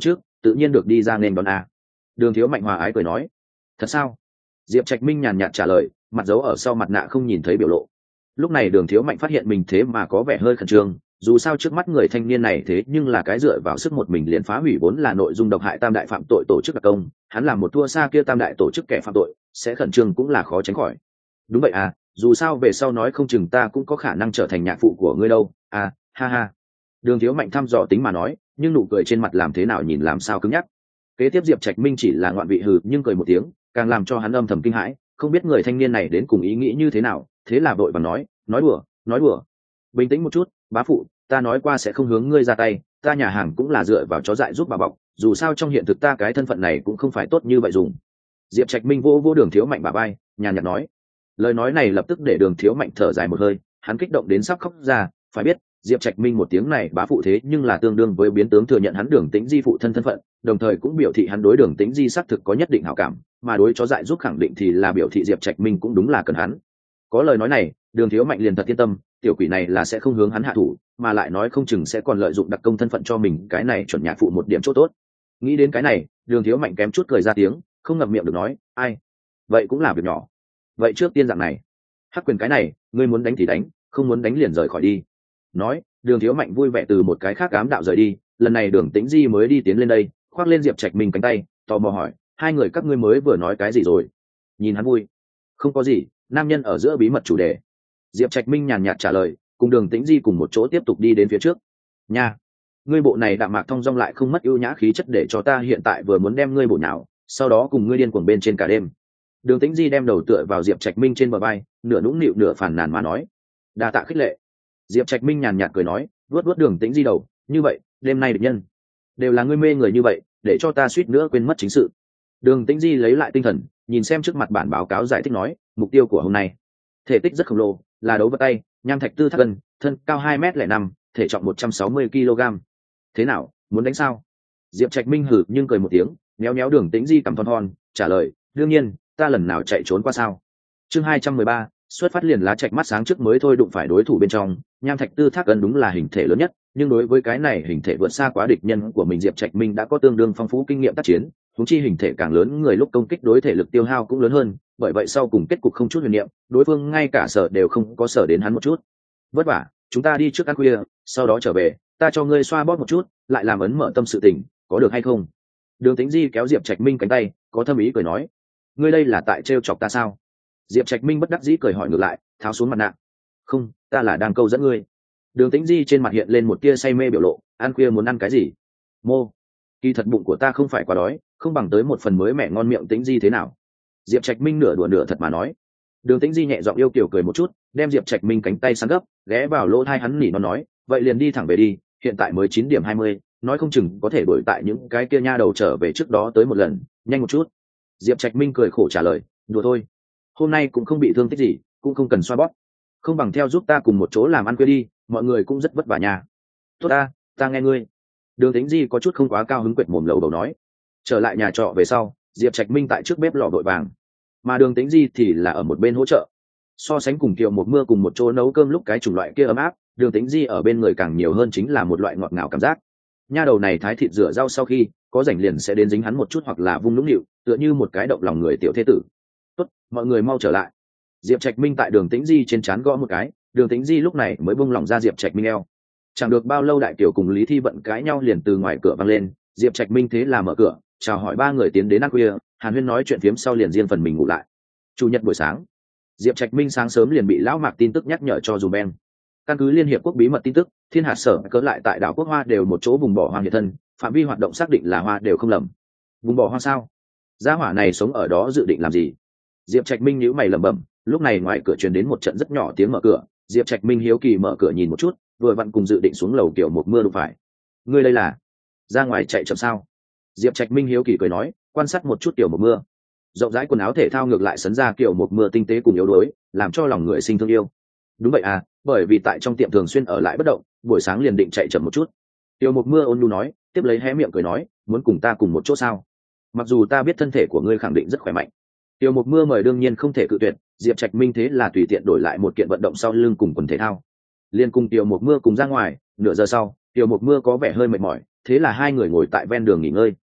S1: tự nhiên được đi ra nên đón a. Đường Thiếu Mạnh hòa ái cười nói. Thật sao? Diệp Trạch Minh nhàn nhạt trả lời, mặt giấu ở sau mặt nạ không nhìn thấy biểu lộ. Lúc này Đường Thiếu Mạnh phát hiện mình thế mà có vẻ hơi khẩn trương, dù sao trước mắt người thanh niên này thế nhưng là cái dựa vào sức một mình liền phá hủy vốn là nội dung độc hại tam đại phạm tội tổ chức đặc công, hắn làm một thua xa kia tam đại tổ chức kẻ phạm tội, sẽ khẩn trương cũng là khó tránh khỏi. Đúng vậy à, dù sao về sau nói không chừng ta cũng có khả năng trở thành nhạc phụ của ngươi đâu. À, ha ha. Đường Thiếu Mạnh thăm dò tính mà nói, nhưng nụ cười trên mặt làm thế nào nhìn làm sao cứng nhắc. Kế tiếp Diệp Trạch Minh chỉ là ngoạn vị hừ nhưng cười một tiếng, càng làm cho hắn âm thầm kinh hãi, không biết người thanh niên này đến cùng ý nghĩ như thế nào, thế là vội vàng nói, nói đùa, nói đùa. Bình tĩnh một chút, bá phụ, ta nói qua sẽ không hướng ngươi ra tay, ta nhà hàng cũng là dựa vào chó dại giúp bà bọc, dù sao trong hiện thực ta cái thân phận này cũng không phải tốt như vậy dùng. Diệp Trạch Minh vô vô Đường Thiếu Mạnh bả vai, nhàn nhạt nói. Lời nói này lập tức để Đường Thiếu Mạnh thở dài một hơi, hắn kích động đến sắp khóc ra, phải biết, Diệp Trạch Minh một tiếng này bá phụ thế nhưng là tương đương với biến tướng thừa nhận hắn Đường Tĩnh Di phụ thân thân phận, đồng thời cũng biểu thị hắn đối Đường Tĩnh Di xác thực có nhất định hảo cảm, mà đối chó dại giúp khẳng định thì là biểu thị Diệp Trạch Minh cũng đúng là cần hắn. Có lời nói này, Đường Thiếu Mạnh liền thật yên tâm, tiểu quỷ này là sẽ không hướng hắn hạ thủ, mà lại nói không chừng sẽ còn lợi dụng đặc công thân phận cho mình, cái này chuẩn nhạc phụ một điểm chỗ tốt. Nghĩ đến cái này, Đường Thiếu Mạnh kém chút cười ra tiếng, không ngậm miệng được nói, ai, vậy cũng là việc nhỏ. Vậy trước tiên dạng này, Hắc Quyền cái này, ngươi muốn đánh thì đánh, không muốn đánh liền rời khỏi đi. Nói, Đường Thiếu Mạnh vui vẻ từ một cái khác ám đạo rời đi, lần này Đường Tĩnh Di mới đi tiến lên đây, khoác lên Diệp Trạch Minh cánh tay, tò mò hỏi, hai người các ngươi mới vừa nói cái gì rồi? Nhìn hắn vui. Không có gì, nam nhân ở giữa bí mật chủ đề. Diệp Trạch Minh nhàn nhạt trả lời, cùng Đường Tĩnh Di cùng một chỗ tiếp tục đi đến phía trước. Nha, ngươi bộ này đạm mạc thong dong lại không mất ưu nhã khí chất để cho ta hiện tại vừa muốn đem ngươi bổ nhào, sau đó cùng ngươi điên cuồng bên trên cả đêm. Đường Tĩnh Di đem đầu tựa vào Diệp Trạch Minh trên bờ vai, nửa nũng nịu nửa phàn nàn mà nói, đa tạ khích lệ. Diệp Trạch Minh nhàn nhạt cười nói, vuốt vuốt Đường Tĩnh Di đầu, như vậy, đêm nay địch nhân đều là ngươi mê người như vậy, để cho ta suýt nữa quên mất chính sự. Đường Tĩnh Di lấy lại tinh thần, nhìn xem trước mặt bản báo cáo giải thích nói, mục tiêu của hôm nay, thể tích rất khổng lồ, là đấu vật tay, nham thạch tư thác cân, thân cao hai mét lẻ năm, thể trọng một trăm sáu mươi ki lô gam. Thế nào, muốn đánh sao? Diệp Trạch Minh hừ nhưng cười một tiếng, méo méo Đường Tĩnh Di cầm thon thon, trả lời, đương nhiên, ta lần nào chạy trốn qua sao? Chương hai trăm mười ba, xuất phát liền lá Trạch mắt sáng trước mới thôi đụng phải đối thủ bên trong, nham thạch tư thác cân đúng là hình thể lớn nhất, nhưng đối với cái này hình thể vượt xa quá địch nhân của mình, Diệp Trạch Minh đã có tương đương phong phú kinh nghiệm tác chiến, huống chi hình thể càng lớn người lúc công kích đối thể lực tiêu hao cũng lớn hơn, bởi vậy sau cùng kết cục không chút huyền niệm, đối phương ngay cả sở đều không có sở đến hắn một chút. Vất vả, chúng ta đi trước ăn khuya, sau đó trở về, ta cho ngươi xoa bóp một chút, lại làm ấn mở tâm sự tình, có được hay không? Đường Tĩnh Di kéo Diệp Trạch Minh cánh tay, có thâm ý cười nói, ngươi đây là tại trêu chọc ta sao? Diệp Trạch Minh bất đắc dĩ cười hỏi ngược lại, tháo xuống mặt nạ. Không, ta là đang câu dẫn ngươi. Đường Tĩnh Di trên mặt hiện lên một tia say mê biểu lộ, ăn khuya muốn ăn cái gì? Mô, kỳ thật bụng của ta không phải quá đói, không bằng tới một phần mới mẻ ngon miệng. Tĩnh Di thế nào? Diệp Trạch Minh nửa đùa nửa thật mà nói. Đường Tĩnh Di nhẹ giọng yêu kiều cười một chút, đem Diệp Trạch Minh cánh tay sang gấp, ghé vào lỗ tai hắn nỉ nó nói, vậy liền đi thẳng về đi, hiện tại mới chín điểm hai mươi, nói không chừng có thể đuổi tại những cái kia nha đầu trở về trước đó tới một lần, nhanh một chút. Diệp Trạch Minh cười khổ trả lời, đùa thôi, hôm nay cũng không bị thương tích gì, cũng không cần xoa bóp, không bằng theo giúp ta cùng một chỗ làm ăn khuya đi, mọi người cũng rất vất vả nhà. Tốt ta, ta nghe ngươi. Đường Tĩnh Di có chút không quá cao hứng, quệt mồm lầu đầu nói. Trở lại nhà trọ về sau, Diệp Trạch Minh tại trước bếp lò vội vàng, mà Đường Tĩnh Di thì là ở một bên hỗ trợ. So sánh cùng Kiều Một Mưa cùng một chỗ nấu cơm lúc cái chủng loại kia ấm áp, Đường Tĩnh Di ở bên người càng nhiều hơn chính là một loại ngọt ngào cảm giác. Nha đầu này thái thịt rửa rau sau khi có rảnh liền sẽ đến dính hắn một chút hoặc là vung nũng nịu, tựa như một cái động lòng người tiểu thế tử. Tốt, mọi người mau trở lại. Diệp Trạch Minh tại Đường Tĩnh Di trên trán gõ một cái, Đường Tĩnh Di lúc này mới buông lỏng ra Diệp Trạch Minh eo. Chẳng được bao lâu đại tiểu cùng Lý Thi Vận cãi nhau liền từ ngoài cửa vang lên, Diệp Trạch Minh thế là mở cửa, chào hỏi ba người tiến đến ăn khuya, Hàn Huyên nói chuyện phiếm sau liền riêng phần mình ngủ lại. Chủ nhật buổi sáng, Diệp Trạch Minh sáng sớm liền bị lão Mạc tin tức nhắc nhở cho dùm beng. Căn cứ Liên hiệp quốc bí mật tin tức, thiên hạt sở cỡ lại tại đảo quốc Hoa đều một chỗ vùng bỏ hoang nhiệt thân, phạm vi hoạt động xác định là Hoa đều không lầm. Vùng bỏ hoang sao? Gia hỏa này sống ở đó dự định làm gì? Diệp Trạch Minh nhíu mày lẩm bẩm, lúc này ngoài cửa truyền đến một trận rất nhỏ tiếng mở cửa, Diệp Trạch Minh hiếu kỳ mở cửa nhìn một chút, vừa vặn cùng dự định xuống lầu Kiều Một Mưa đụng phải. Ngươi đây là ra ngoài chạy chậm sao? Diệp Trạch Minh hiếu kỳ cười nói, quan sát một chút Kiều Một Mưa. Rộng rãi quần áo thể thao ngược lại sấn ra Kiều Một Mưa tinh tế cùng yếu đuối, làm cho lòng người sinh thương yêu. Đúng vậy à, bởi vì tại trong tiệm thường xuyên ở lại bất động, buổi sáng liền định chạy chậm một chút. Kiều Một Mưa ôn nhu nói, tiếp lấy hé miệng cười nói, muốn cùng ta cùng một chỗ sao? Mặc dù ta biết thân thể của ngươi khẳng định rất khỏe mạnh. Kiều Một Mưa mời đương nhiên không thể cự tuyệt, Diệp Trạch Minh thế là tùy tiện đổi lại một kiện vận động sau lưng cùng quần thể thao. Liên cùng Kiều Một Mưa cùng ra ngoài, nửa giờ sau, Kiều Một Mưa có vẻ hơi mệt mỏi, thế là hai người ngồi tại ven đường nghỉ ngơi.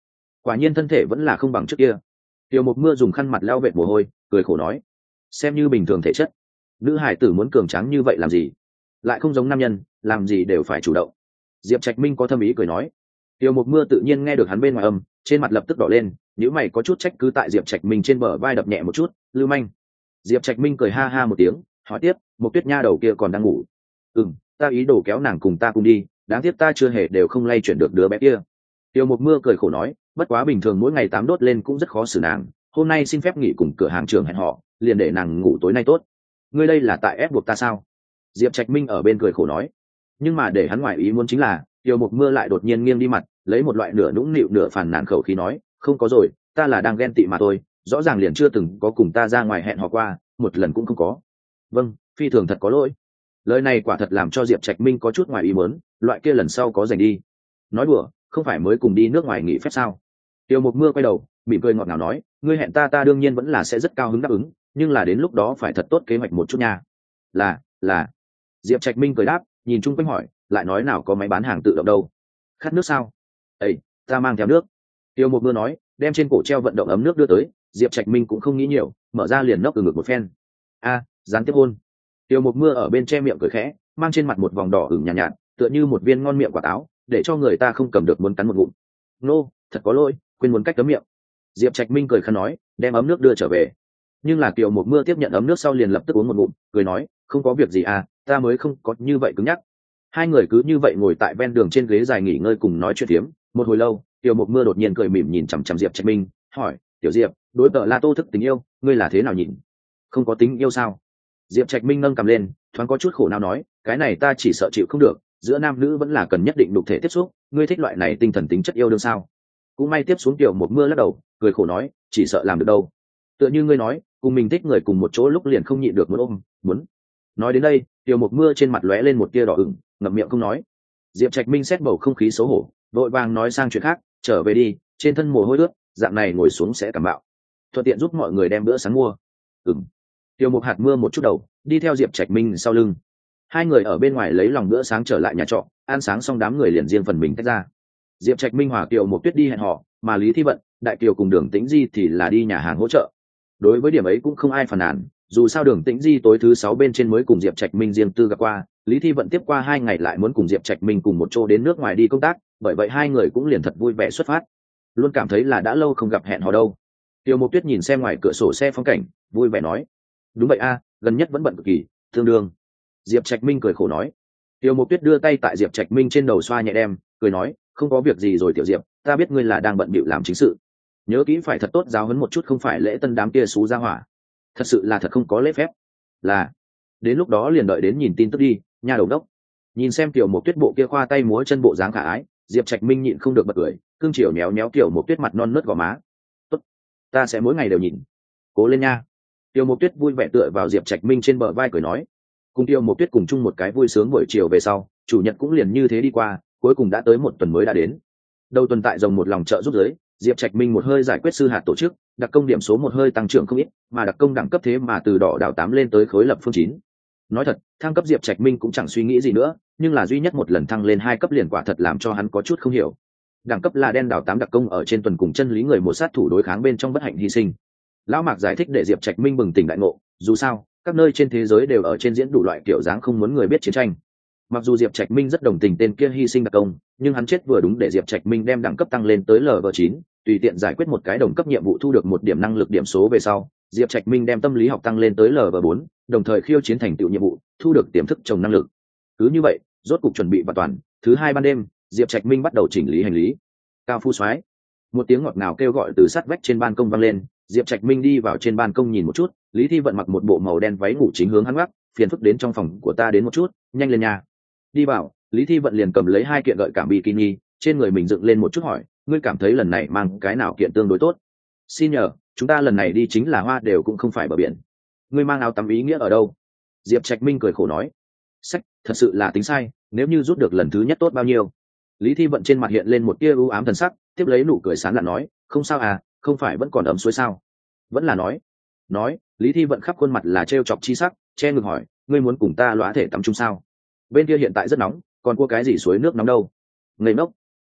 S1: quả nhiên thân thể vẫn là không bằng trước kia. Tiêu Mục Mưa dùng khăn mặt lau vệt mồ hôi, cười khổ nói, xem như bình thường thể chất, nữ hải tử muốn cường tráng như vậy làm gì, lại không giống nam nhân, làm gì đều phải chủ động. Diệp Trạch Minh có thâm ý cười nói. Tiêu Mục Mưa tự nhiên nghe được hắn bên ngoài âm, trên mặt lập tức đỏ lên, nhíu mày có chút trách cứ tại Diệp Trạch Minh trên bờ vai đập nhẹ một chút, lưu manh. Diệp Trạch Minh cười ha ha một tiếng, hỏi tiếp, một Tuyết nha đầu kia còn đang ngủ. Ừm, ta ý đồ kéo nàng cùng ta cùng đi, đáng tiếc ta chưa hề đều không lay chuyển được đứa bé kia. Tiêu Mục Mưa cười khổ nói, bất quá bình thường mỗi ngày tám đốt lên cũng rất khó xử nàng, hôm nay xin phép nghỉ cùng cửa hàng trưởng hẹn họ, liền để nàng ngủ tối nay tốt. Ngươi đây là tại ép buộc ta sao? Diệp Trạch Minh ở bên cười khổ nói. Nhưng mà để hắn ngoài ý muốn chính là, Tiêu Mục Mưa lại đột nhiên nghiêng đi mặt, lấy một loại nửa nũng nịu nửa phàn nàn khẩu khí nói, không có rồi, ta là đang ghen tị mà thôi, rõ ràng liền chưa từng có cùng ta ra ngoài hẹn hò qua, một lần cũng không có. Vâng, phi thường thật có lỗi. Lời này quả thật làm cho Diệp Trạch Minh có chút ngoài ý muốn, loại kia lần sau có dành đi. Nói đùa, không phải mới cùng đi nước ngoài nghỉ phép sao? Tiêu Mục Mưa quay đầu, mỉm cười ngọt ngào nói, ngươi hẹn ta ta đương nhiên vẫn là sẽ rất cao hứng đáp ứng, nhưng là đến lúc đó phải thật tốt kế hoạch một chút nha. Là, là. Diệp Trạch Minh cười đáp, nhìn chung quanh hỏi, lại nói nào có máy bán hàng tự động đâu. Khát nước sao? Ê, ta mang theo nước. Tiêu Mục Mưa nói, đem trên cổ treo vận động ấm nước đưa tới. Diệp Trạch Minh cũng không nghĩ nhiều, mở ra liền nốc từ ngực một phen. A, gián tiếp hôn. Tiêu Mục Mưa ở bên che miệng cười khẽ, mang trên mặt một vòng đỏ ửng nhàn nhạt, nhạt, tựa như một viên ngon miệng quả táo, để cho người ta không cầm được muốn cắn một ngụm. Nô, thật có lỗi, quên muốn cách cấm miệng. Diệp Trạch Minh cười khăn nói, đem ấm nước đưa trở về. Nhưng là Tiêu Mục Mưa tiếp nhận ấm nước sau liền lập tức uống một ngụm, cười nói, không có việc gì à, ta mới không có như vậy cứng nhắc. Hai người cứ như vậy ngồi tại ven đường trên ghế dài nghỉ ngơi cùng nói chuyện tiếm. Một hồi lâu, Tiêu Mục Mưa đột nhiên cười mỉm nhìn chằm chằm Diệp Trạch Minh, hỏi, tiểu Diệp, đối tợ La Tô thức tình yêu, ngươi là thế nào nhìn? Không có tính yêu sao? Diệp Trạch Minh nâng cầm lên, thoáng có chút khổ não nói, cái này ta chỉ sợ chịu không được, giữa nam nữ vẫn là cần nhất định đục thể tiếp xúc, ngươi thích loại này tinh thần tính chất yêu đương sao? Cũng may tiếp xuống Tiêu Mục Mưa lắc đầu, cười khổ nói, chỉ sợ làm được đâu. Tựa như ngươi nói, cùng mình thích người cùng một chỗ lúc liền không nhịn được muốn ôm, muốn. Nói đến đây, Tiêu Mục Mưa trên mặt lóe lên một tia đỏ ửng, ngậm miệng không nói. Diệp Trạch Minh xét bầu không khí xấu hổ, vội vàng nói sang chuyện khác, trở về đi, trên thân mồ hôi ướt, dạng này ngồi xuống sẽ cảm bạo. Thuận tiện giúp mọi người đem bữa sáng mua. Ừm. Tiêu Mục hạt mưa một chút đầu, đi theo Diệp Trạch Minh sau lưng. Hai người ở bên ngoài lấy lòng bữa sáng trở lại nhà trọ, ăn sáng xong đám người liền riêng phần mình tách ra. Diệp Trạch Minh hòa Tiêu Mục Tuyết đi hẹn hò, mà Lý Thi Vận, Đại Kiều cùng Đường Tĩnh Di thì là đi nhà hàng hỗ trợ. Đối với điểm ấy cũng không ai phàn nàn, dù sao Đường Tĩnh Di tối thứ sáu bên trên mới cùng Diệp Trạch Minh riêng tư gặp qua, Lý Thi Vận tiếp qua hai ngày lại muốn cùng Diệp Trạch Minh cùng một chỗ đến nước ngoài đi công tác, bởi vậy hai người cũng liền thật vui vẻ xuất phát. Luôn cảm thấy là đã lâu không gặp hẹn hò đâu. Tiêu Mục Tuyết nhìn xem ngoài cửa sổ xe phong cảnh, vui vẻ nói, đúng vậy a, gần nhất vẫn bận cực kỳ, tương đương. Diệp Trạch Minh cười khổ nói. Tiêu Mục Tuyết đưa tay tại Diệp Trạch Minh trên đầu xoa nhẹ đem, cười nói, không có việc gì rồi tiểu Diệp, ta biết ngươi là đang bận bịu làm chính sự, nhớ kỹ phải thật tốt giáo huấn một chút, không phải lễ tân đám kia xú ra hỏa, thật sự là thật không có lễ phép. Là, đến lúc đó liền đợi đến nhìn tin tức đi, nha đầu đốc. Nhìn xem Tiểu Mục Tuyết bộ kia khoa tay múa chân bộ dáng khả ái, Diệp Trạch Minh nhịn không được bật cười, cương chiều méo méo Tiểu Mục Tuyết mặt non nớt gò má. Tốt, ta sẽ mỗi ngày đều nhìn. Cố lên nha. Tiểu Mục Tuyết vui vẻ tựa vào Diệp Trạch Minh trên bờ vai cười nói. Cùng Tiểu Mục Tuyết cùng chung một cái vui sướng buổi chiều về sau, chủ nhật cũng liền như thế đi qua, cuối cùng đã tới một tuần mới đã đến. Đầu tuần tại rồng một lòng chợ giúp giới, Diệp Trạch Minh một hơi giải quyết sư hạt tổ chức, đặc công điểm số một hơi tăng trưởng không ít, mà đặc công đẳng cấp thế mà từ đỏ đảo tám lên tới khối lập phương chín. Nói thật, thăng cấp Diệp Trạch Minh cũng chẳng suy nghĩ gì nữa, nhưng là duy nhất một lần thăng lên hai cấp liền quả thật làm cho hắn có chút không hiểu. Đẳng cấp là đen đảo tám đặc công ở trên tuần cùng chân lý người một sát thủ đối kháng bên trong bất hạnh hy sinh. Lão Mạc giải thích để Diệp Trạch Minh bừng tỉnh đại ngộ, dù sao, các nơi trên thế giới đều ở trên diễn đủ loại kiểu dáng không muốn người biết chiến tranh. Mặc dù Diệp Trạch Minh rất đồng tình tên kia hy sinh đặc công, nhưng hắn chết vừa đúng để Diệp Trạch Minh đem đẳng cấp tăng lên tới lv chín, tùy tiện giải quyết một cái đồng cấp nhiệm vụ thu được một điểm năng lực điểm số về sau, Diệp Trạch Minh đem tâm lý học tăng lên tới lv bốn, đồng thời khiêu chiến thành tựu nhiệm vụ, thu được tiềm thức trồng năng lực. Cứ như vậy, rốt cục chuẩn bị và toàn, thứ hai ban đêm, Diệp Trạch Minh bắt đầu chỉnh lý hành lý. Cao phu soái, một tiếng ngọt ngào kêu gọi từ sát vách trên ban công vang lên, Diệp Trạch Minh đi vào trên ban công nhìn một chút, Lý Thi Vận mặc một bộ màu đen váy ngủ chính hướng hắn gác, phiền phức đến trong phòng của ta đến một chút, nhanh lên nhà. Đi vào, Lý Thi Vận liền cầm lấy hai kiện gợi cảm bikini, trên người mình dựng lên một chút hỏi, ngươi cảm thấy lần này mang cái nào kiện tương đối tốt? Xin nhờ, chúng ta lần này đi chính là hoa đều cũng không phải bờ biển. Ngươi mang áo tắm ý nghĩa ở đâu? Diệp Trạch Minh cười khổ nói, sách, thật sự là tính sai, nếu như rút được lần thứ nhất tốt bao nhiêu. Lý Thi Vận trên mặt hiện lên một tia u ám thần sắc, tiếp lấy nụ cười sán lạn nói, không sao à, không phải vẫn còn ấm suối sao? Vẫn là nói. Nói, Lý Thi Vận khắp khuôn mặt là trêu chọc chi sắc, che ngực hỏi, ngươi muốn cùng ta lõa thể tắm chung sao? Bên kia hiện tại rất nóng, còn có cái gì suối nước nóng đâu? Ngây ngốc.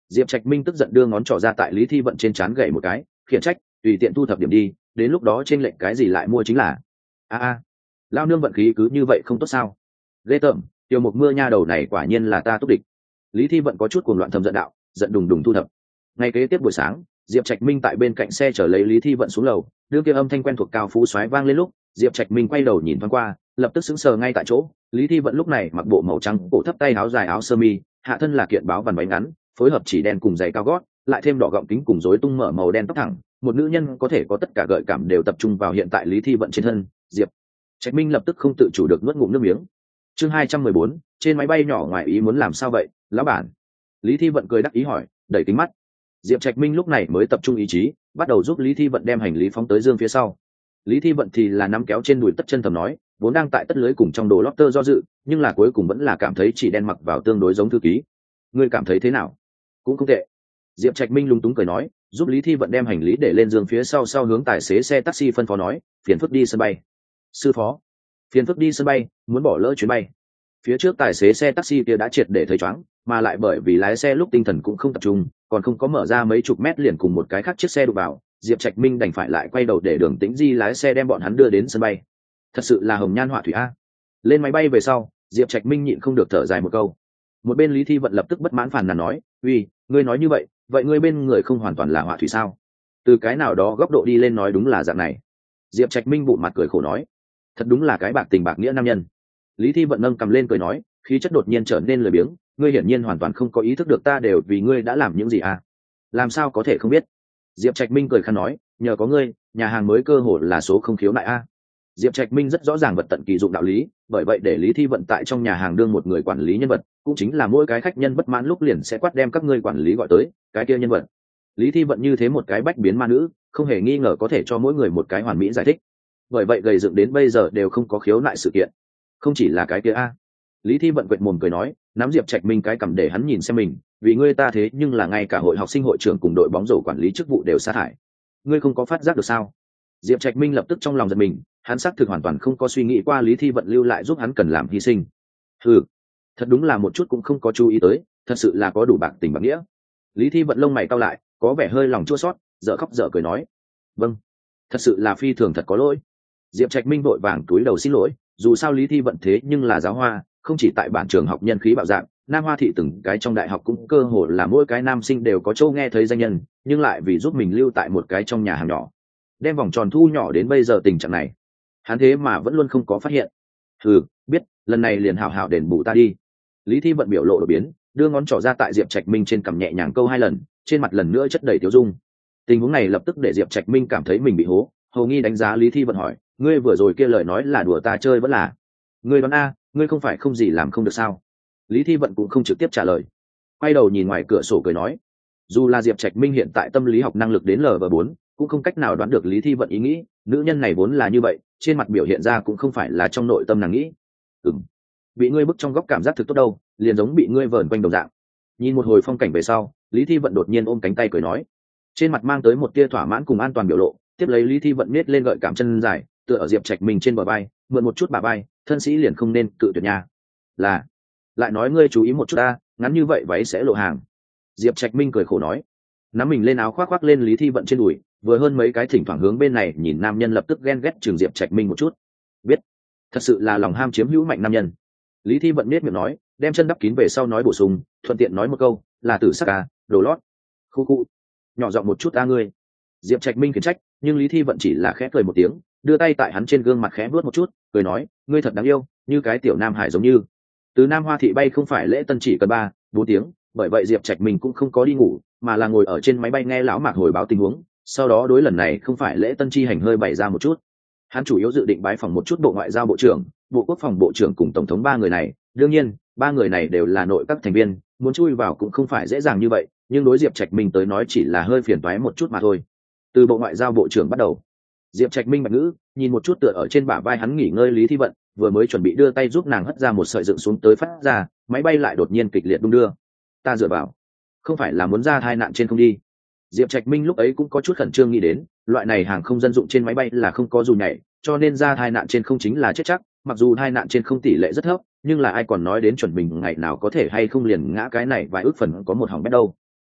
S1: Diệp Trạch Minh tức giận đưa ngón trỏ ra tại Lý Thi Vận trên trán gậy một cái, khiển trách, tùy tiện thu thập điểm đi, đến lúc đó trên lệnh cái gì lại mua chính là. A a, lao nương vận khí cứ như vậy không tốt sao? Ghê tởm, Tiêu Mục Mưa nha đầu này quả nhiên là ta túc địch. Lý Thi Vận có chút cuồng loạn thầm giận đạo, giận đùng đùng thu thập. Ngay kế tiếp buổi sáng, Diệp Trạch Minh tại bên cạnh xe chở lấy Lý Thi Vận xuống lầu, đưa kia âm thanh quen thuộc cao phú xoáy vang lên lúc, Diệp Trạch Minh quay đầu nhìn thoáng qua, lập tức sững sờ ngay tại chỗ. Lý Thi Vận lúc này mặc bộ màu trắng, cổ thấp tay áo dài áo sơ mi, hạ thân là kiện báo vằn váy ngắn, phối hợp chỉ đen cùng giày cao gót, lại thêm đỏ gọng kính cùng rối tung mở màu đen tóc thẳng, một nữ nhân có thể có tất cả gợi cảm đều tập trung vào hiện tại Lý Thi Vận trên thân. Diệp Trạch Minh lập tức không tự chủ được nuốt ngụm nước miếng. Chương hai trăm mười bốn, trên máy bay nhỏ ngoài ý muốn làm sao vậy, lão bản? Lý Thi Vận cười đắc ý hỏi, đẩy kính mắt. Diệp Trạch Minh lúc này mới tập trung ý chí, bắt đầu giúp Lý Thi Vận đem hành lý phóng tới dương phía sau. Lý Thi Vận thì là nắm kéo trên đùi tất chân thầm nói, vốn đang tại tất lưới cùng trong đồ lót tơ do dự, nhưng là cuối cùng vẫn là cảm thấy chỉ đen mặc vào tương đối giống thư ký. Ngươi cảm thấy thế nào? Cũng không tệ. Diệp Trạch Minh lúng túng cười nói, giúp Lý Thi Vận đem hành lý để lên giường phía sau sau hướng tài xế xe taxi phân phó nói, phiền phức đi sân bay. Sư phó, phiền phức đi sân bay, muốn bỏ lỡ chuyến bay. Phía trước tài xế xe taxi kia đã triệt để thấy chóng, mà lại bởi vì lái xe lúc tinh thần cũng không tập trung, còn không có mở ra mấy chục mét liền cùng một cái khác chiếc xe đụng vào. Diệp Trạch Minh đành phải lại quay đầu để Đường Tĩnh Di lái xe đem bọn hắn đưa đến sân bay. Thật sự là hồng nhan họa thủy a. Lên máy bay về sau, Diệp Trạch Minh nhịn không được thở dài một câu. Một bên Lý Thi Vận lập tức bất mãn phàn nàn nói, uy, ngươi nói như vậy, vậy ngươi bên người không hoàn toàn là họa thủy sao? Từ cái nào đó góc độ đi lên nói đúng là dạng này. Diệp Trạch Minh bụng mặt cười khổ nói, thật đúng là cái bạc tình bạc nghĩa nam nhân. Lý Thi Vận nâng cầm lên cười nói, khí chất đột nhiên trở nên lười biếng, ngươi hiển nhiên hoàn toàn không có ý thức được ta đều vì ngươi đã làm những gì à? Làm sao có thể không biết? Diệp Trạch Minh cười khăn nói, nhờ có ngươi, nhà hàng mới cơ hội là số không khiếu nại a. Diệp Trạch Minh rất rõ ràng vật tận kỳ dụng đạo lý, bởi vậy để Lý Thi Vận tại trong nhà hàng đương một người quản lý nhân vật, cũng chính là mỗi cái khách nhân bất mãn lúc liền sẽ quát đem các ngươi quản lý gọi tới, cái kia nhân vật. Lý Thi Vận như thế một cái bách biến ma nữ, không hề nghi ngờ có thể cho mỗi người một cái hoàn mỹ giải thích. Bởi vậy gầy dựng đến bây giờ đều không có khiếu nại sự kiện. Không chỉ là cái kia a. Lý Thi Vận quệt mồm cười nói, nắm Diệp Trạch Minh cái cầm để hắn nhìn xem mình, vì ngươi ta thế nhưng là ngay cả hội học sinh hội trưởng cùng đội bóng rổ quản lý chức vụ đều sa thải. Ngươi không có phát giác được sao? Diệp Trạch Minh lập tức trong lòng giật mình, hắn xác thực hoàn toàn không có suy nghĩ qua Lý Thi Vận lưu lại giúp hắn cần làm hy sinh. Ừ, thật đúng là một chút cũng không có chú ý tới, thật sự là có đủ bạc tình bạc nghĩa. Lý Thi Vận lông mày cau lại, có vẻ hơi lòng chua xót, dở khóc dở cười nói, vâng, thật sự là phi thường thật có lỗi. Diệp Trạch Minh vội vàng túi đầu xin lỗi, dù sao Lý Thi Vận thế nhưng là giáo hoa, không chỉ tại bản trường học nhân khí bạo dạng, Nam Hoa thị từng cái trong đại học cũng cơ hồ là mỗi cái nam sinh đều có châu nghe thấy danh nhân, nhưng lại vì giúp mình lưu tại một cái trong nhà hàng nhỏ, đem vòng tròn thu nhỏ đến bây giờ tình trạng này, hắn thế mà vẫn luôn không có phát hiện. Ừ, biết, lần này liền hảo hảo đền bù ta đi. Lý Thi Vận biểu lộ đổi biến, đưa ngón trỏ ra tại Diệp Trạch Minh trên cằm nhẹ nhàng câu hai lần, trên mặt lần nữa chất đầy tiêu dung. Tình huống này lập tức để Diệp Trạch Minh cảm thấy mình bị hố, hầu nghi đánh giá Lý Thi Vận hỏi, ngươi vừa rồi kia lời nói là đùa ta chơi vẫn là? Ngươi đoán a, ngươi không phải không gì làm không được sao? Lý Thi Vận cũng không trực tiếp trả lời, quay đầu nhìn ngoài cửa sổ cười nói, dù là Diệp Trạch Minh hiện tại tâm lý học năng lực đến lv bốn, cũng không cách nào đoán được Lý Thi Vận ý nghĩ, nữ nhân này vốn là như vậy, trên mặt biểu hiện ra cũng không phải là trong nội tâm nàng nghĩ. Ừm, bị ngươi bức trong góc cảm giác thực tốt đâu, liền giống bị ngươi vờn quanh đồng dạng. Nhìn một hồi phong cảnh về sau, Lý Thi Vận đột nhiên ôm cánh tay cười nói, trên mặt mang tới một tia thỏa mãn cùng an toàn biểu lộ, tiếp lấy Lý Thi Vận nết lên gợi cảm chân dài, tựa ở Diệp Trạch Minh trên bờ vai, mượn một chút bà vai, thân sĩ liền không nên cự tuyệt nha. Là, lại nói ngươi chú ý một chút ta, ngắn như vậy váy sẽ lộ hàng. Diệp Trạch Minh cười khổ nói, nắm mình lên áo khoác khoác lên Lý Thi Vận trên đùi, vừa hơn mấy cái thỉnh thoảng hướng bên này nhìn nam nhân lập tức ghen ghét chừng Diệp Trạch Minh một chút. Biết, thật sự là lòng ham chiếm hữu mạnh nam nhân. Lý Thi Vận nết miệng nói, đem chân đắp kín về sau nói bổ sung, thuận tiện nói một câu, là tử sắc à, đồ lót. Khu khu, nhỏ giọng một chút ta ngươi. Diệp Trạch Minh khiển trách, nhưng Lý Thi Vận chỉ là khẽ cười một tiếng, đưa tay tại hắn trên gương mặt khẽ vuốt một chút, cười nói, ngươi thật đáng yêu, như cái tiểu nam hải giống như. Từ Nam Hoa thị bay không phải lễ tân chỉ cần ba, bốn tiếng, bởi vậy Diệp Trạch Minh cũng không có đi ngủ, mà là ngồi ở trên máy bay nghe lão Mạc hồi báo tình huống, sau đó đối lần này không phải lễ tân chi hành hơi bày ra một chút. Hắn chủ yếu dự định bái phỏng một chút bộ ngoại giao bộ trưởng, bộ quốc phòng bộ trưởng cùng tổng thống ba người này, đương nhiên, ba người này đều là nội các thành viên, muốn chui vào cũng không phải dễ dàng như vậy, nhưng đối Diệp Trạch Minh tới nói chỉ là hơi phiền toái một chút mà thôi. Từ bộ ngoại giao bộ trưởng bắt đầu, Diệp Trạch Minh bật ngữ, nhìn một chút tựa ở trên bả vai hắn nghỉ ngơi Lý Thi Vận, vừa mới chuẩn bị đưa tay giúp nàng hất ra một sợi dựng xuống tới phát ra, máy bay lại đột nhiên kịch liệt đung đưa. Ta dựa vào, không phải là muốn ra tai nạn trên không đi. Diệp Trạch Minh lúc ấy cũng có chút khẩn trương nghĩ đến, loại này hàng không dân dụng trên máy bay là không có dù nhảy, cho nên ra tai nạn trên không chính là chết chắc, mặc dù tai nạn trên không tỷ lệ rất thấp, nhưng là ai còn nói đến chuẩn bình ngày nào có thể hay không liền ngã cái này vài ước phần có một hỏng bét đâu.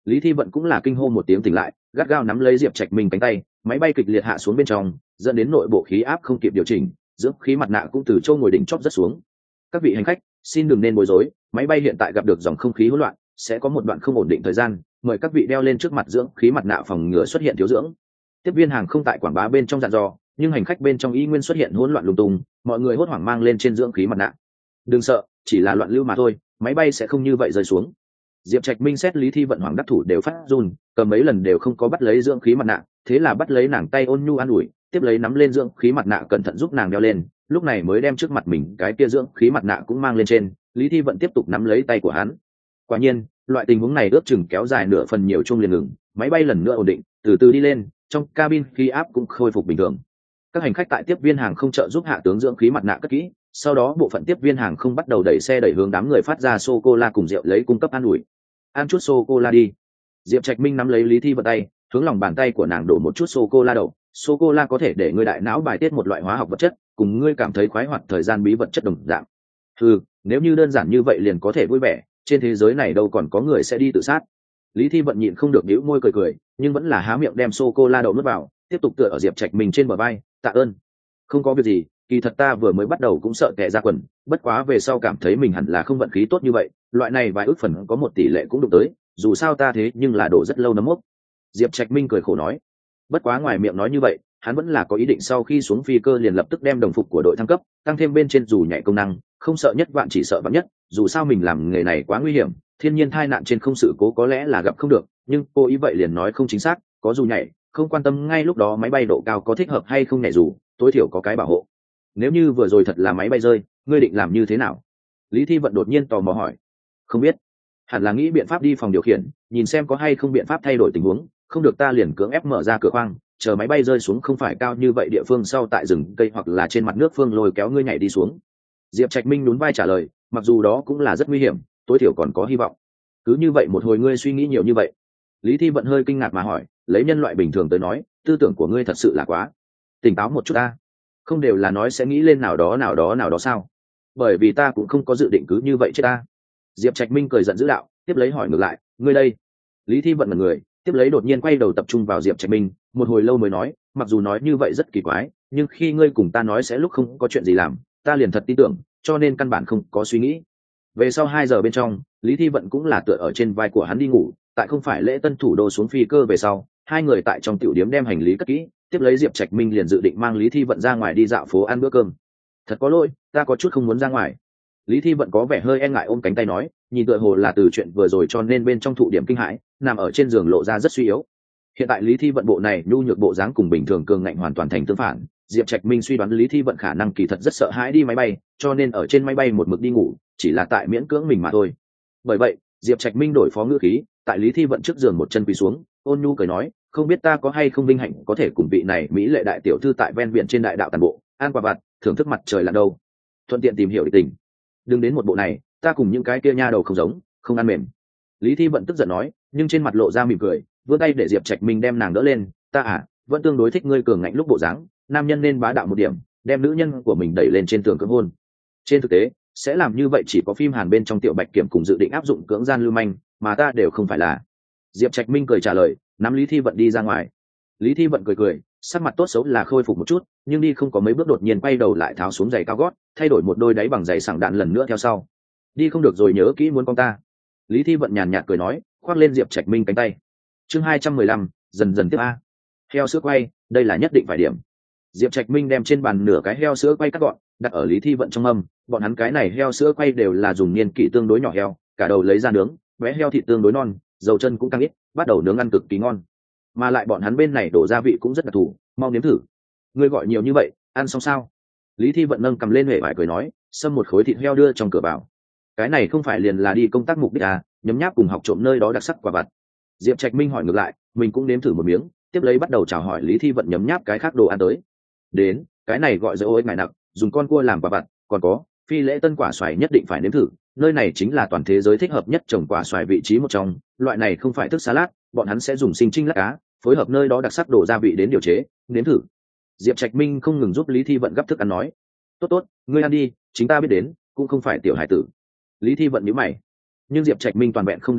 S1: Lý Thi Vận cũng là kinh hô một tiếng tỉnh lại, gắt gao nắm lấy Diệp Trạch Minh cánh tay, máy bay kịch liệt hạ xuống bên trong, dẫn đến nội bộ khí áp không kịp điều chỉnh, dưỡng khí mặt nạ cũng từ châu ngồi đỉnh chóp rất xuống. Các vị hành khách, xin đừng nên bối rối, máy bay hiện tại gặp được dòng không khí hỗn loạn, sẽ có một đoạn không ổn định thời gian, mời các vị đeo lên trước mặt dưỡng khí mặt nạ phòng ngừa xuất hiện thiếu dưỡng. Tiếp viên hàng không tại quảng bá bên trong dặn dò, nhưng hành khách bên trong y nguyên xuất hiện hỗn loạn lung tung, mọi người hốt hoảng mang lên trên dưỡng khí mặt nạ. Đừng sợ, chỉ là loạn lưu mà thôi, máy bay sẽ không như vậy rơi xuống. Diệp Trạch Minh xét Lý Thi Vận hoàng đắc thủ đều phát run, cầm mấy lần đều không có bắt lấy dưỡng khí mặt nạ, thế là bắt lấy nàng tay ôn nhu an ủi, tiếp lấy nắm lên dưỡng khí mặt nạ cẩn thận giúp nàng đeo lên, lúc này mới đem trước mặt mình cái kia dưỡng khí mặt nạ cũng mang lên trên. Lý Thi Vận tiếp tục nắm lấy tay của hắn. Quả nhiên, loại tình huống này ước chừng kéo dài nửa phần nhiều chung liền ngừng, máy bay lần nữa ổn định, từ từ đi lên, trong cabin khí áp cũng khôi phục bình thường. Các hành khách tại tiếp viên hàng không trợ giúp hạ tướng dưỡng khí mặt nạ cất kỹ, sau đó bộ phận tiếp viên hàng không bắt đầu đẩy xe đẩy hướng đám người phát ra sô cô la cùng rượu lấy cung cấp an ủi. Ăn chút sô cô la đi. Diệp Trạch Minh nắm lấy Lý Thi Vận tay, hướng lòng bàn tay của nàng đổ một chút sô cô la đậu. Sô cô la có thể để ngươi đại não bài tiết một loại hóa học vật chất, cùng ngươi cảm thấy khoái hoạt thời gian bí vật chất đồng dạng. Ừ, nếu như đơn giản như vậy liền có thể vui vẻ, trên thế giới này đâu còn có người sẽ đi tự sát. Lý Thi Vận nhịn không được nhíu môi cười cười, nhưng vẫn là há miệng đem sô cô la đậu nuốt vào, tiếp tục tựa ở Diệp Trạch Minh trên bờ vai. Tạ ơn. Không có việc gì, kỳ thật ta vừa mới bắt đầu cũng sợ tè ra quần, bất quá về sau cảm thấy mình hẳn là không vận khí tốt như vậy, loại này vài ước phần có một tỷ lệ cũng đụng tới, dù sao ta thế nhưng là đổ rất lâu nấm mốc. Diệp Trạch Minh cười khổ nói. Bất quá ngoài miệng nói như vậy, hắn vẫn là có ý định sau khi xuống phi cơ liền lập tức đem đồng phục của đội thăng cấp, tăng thêm bên trên dù nhảy công năng, không sợ nhất vạn chỉ sợ vạn nhất, dù sao mình làm nghề này quá nguy hiểm, thiên nhiên tai nạn trên không sự cố có lẽ là gặp không được, nhưng cô ý vậy liền nói không chính xác, có dù nhảy, không quan tâm ngay lúc đó máy bay độ cao có thích hợp hay không nhảy dù, tối thiểu có cái bảo hộ. Nếu như vừa rồi thật là máy bay rơi, ngươi định làm như thế nào? Lý Thi Vận đột nhiên tò mò hỏi. Không biết, hẳn là nghĩ biện pháp đi phòng điều khiển, nhìn xem có hay không biện pháp thay đổi tình huống, không được ta liền cưỡng ép mở ra cửa khoang, chờ máy bay rơi xuống không phải cao như vậy địa phương sau tại rừng cây hoặc là trên mặt nước phương lôi kéo ngươi nhảy đi xuống. Diệp Trạch Minh nhún vai trả lời, mặc dù đó cũng là rất nguy hiểm, tối thiểu còn có hy vọng. Cứ như vậy một hồi ngươi suy nghĩ nhiều như vậy. Lý Thi Vận hơi kinh ngạc mà hỏi, lấy nhân loại bình thường tới nói, tư tưởng của ngươi thật sự là quá tỉnh táo một chút ta. Không đều là nói sẽ nghĩ lên nào đó nào đó nào đó sao? Bởi vì ta cũng không có dự định cứ như vậy chứ ta. Diệp Trạch Minh cười giận dữ đạo, tiếp lấy hỏi ngược lại, ngươi đây? Lý Thi Vận là người, tiếp lấy đột nhiên quay đầu tập trung vào Diệp Trạch Minh, một hồi lâu mới nói, mặc dù nói như vậy rất kỳ quái, nhưng khi ngươi cùng ta nói sẽ lúc không có chuyện gì làm, ta liền thật tin tưởng, cho nên căn bản không có suy nghĩ. Về sau hai giờ bên trong, Lý Thi Vận cũng là tựa ở trên vai của hắn đi ngủ, tại không phải lễ tân thủ đô xuống phi cơ về sau, hai người tại trong tiểu điếm đem hành lý cất kỹ, tiếp lấy Diệp Trạch Minh liền dự định mang Lý Thi Vận ra ngoài đi dạo phố ăn bữa cơm. Thật có lỗi, ta có chút không muốn ra ngoài. Lý Thi Vận có vẻ hơi e ngại ôm cánh tay nói, nhìn tựa hồ là từ chuyện vừa rồi cho nên bên trong thụ điểm kinh hãi, nằm ở trên giường lộ ra rất suy yếu. Hiện tại Lý Thi Vận bộ này nhu nhược bộ dáng cùng bình thường cường ngạnh hoàn toàn thành tương phản, Diệp Trạch Minh suy đoán Lý Thi Vận khả năng kỳ thật rất sợ hãi đi máy bay, cho nên ở trên máy bay một mực đi ngủ, chỉ là tại miễn cưỡng mình mà thôi. Bởi vậy, Diệp Trạch Minh đổi phó ngữ khí, tại Lý Thi Vận trước giường một chân quỳ xuống, ôn nhu cười nói, không biết ta có hay không vinh hạnh có thể cùng vị này mỹ lệ đại tiểu thư tại ven biển trên đại đạo tàn bộ, an quả vặt, thưởng thức mặt trời lặn đâu. Thuận tiện tìm hiểu địch tình. Đừng đến một bộ này, ta cùng những cái kia nha đầu không giống, không ăn mềm. Lý Thi Vận tức giận nói, nhưng trên mặt lộ ra mỉm cười, vươn tay để Diệp Trạch Minh đem nàng đỡ lên, ta à, vẫn tương đối thích ngươi cường ngạnh lúc bộ dáng, nam nhân nên bá đạo một điểm, đem nữ nhân của mình đẩy lên trên tường cưỡng hôn. Trên thực tế, sẽ làm như vậy chỉ có phim Hàn bên trong Tiểu Bạch Kiểm cùng dự định áp dụng cưỡng gian lưu manh, mà ta đều không phải là. Diệp Trạch Minh cười trả lời, nắm Lý Thi Vận đi ra ngoài. Lý Thi Vận cười cười, sắc mặt tốt xấu là khôi phục một chút, nhưng đi không có mấy bước đột nhiên quay đầu lại tháo xuống giày cao gót, thay đổi một đôi đáy bằng giày sảng đạn lần nữa theo sau. Đi không được rồi nhớ kỹ muốn con ta. Lý Thi Vận nhàn nhạt cười nói, khoác lên Diệp Trạch Minh cánh tay. Chương hai trăm mười lăm, dần dần tiếp a. Heo sữa quay, đây là nhất định phải điểm. Diệp Trạch Minh đem trên bàn nửa cái heo sữa quay cắt gọn, đặt ở Lý Thi Vận trong mâm. Bọn hắn cái này heo sữa quay đều là dùng niên kỷ tương đối nhỏ heo, cả đầu lấy ra nướng, bé heo thịt tương đối non, dầu chân cũng tăng ít, bắt đầu nướng ăn cực kỳ ngon. Mà lại bọn hắn bên này đổ gia vị cũng rất đặc thù, mau nếm thử. Ngươi gọi nhiều như vậy, ăn xong sao? Lý Thi Vận nâng cầm lên huệ vải cười nói, xâm một khối thịt heo đưa trong cửa vào. Cái này không phải liền là đi công tác mục đích à, nhấm nháp cùng học trộm nơi đó đặc sắc quả vặt. Diệp Trạch Minh hỏi ngược lại, mình cũng nếm thử một miếng, tiếp lấy bắt đầu chào hỏi Lý Thi Vận nhấm nháp cái khác đồ ăn tới. Đến, cái này gọi dầu ôi ngải nặc, dùng con cua làm quả vặt, còn có phi lễ tân quả xoài nhất định phải nếm thử, nơi này chính là toàn thế giới thích hợp nhất trồng quả xoài vị trí một trong, loại này không phải thức salad, bọn hắn sẽ dùng sinh trinh lát cá, phối hợp nơi đó đặc sắc đổ gia vị đến điều chế, nếm thử. Diệp Trạch Minh không ngừng giúp Lý Thi Vận gấp thức ăn nói, tốt tốt, ngươi ăn đi, chính ta biết đến, cũng không phải tiểu hải tử. Lý Thi Vận nhíu mày, nhưng Diệp Trạch Minh toàn vẹn không để ý,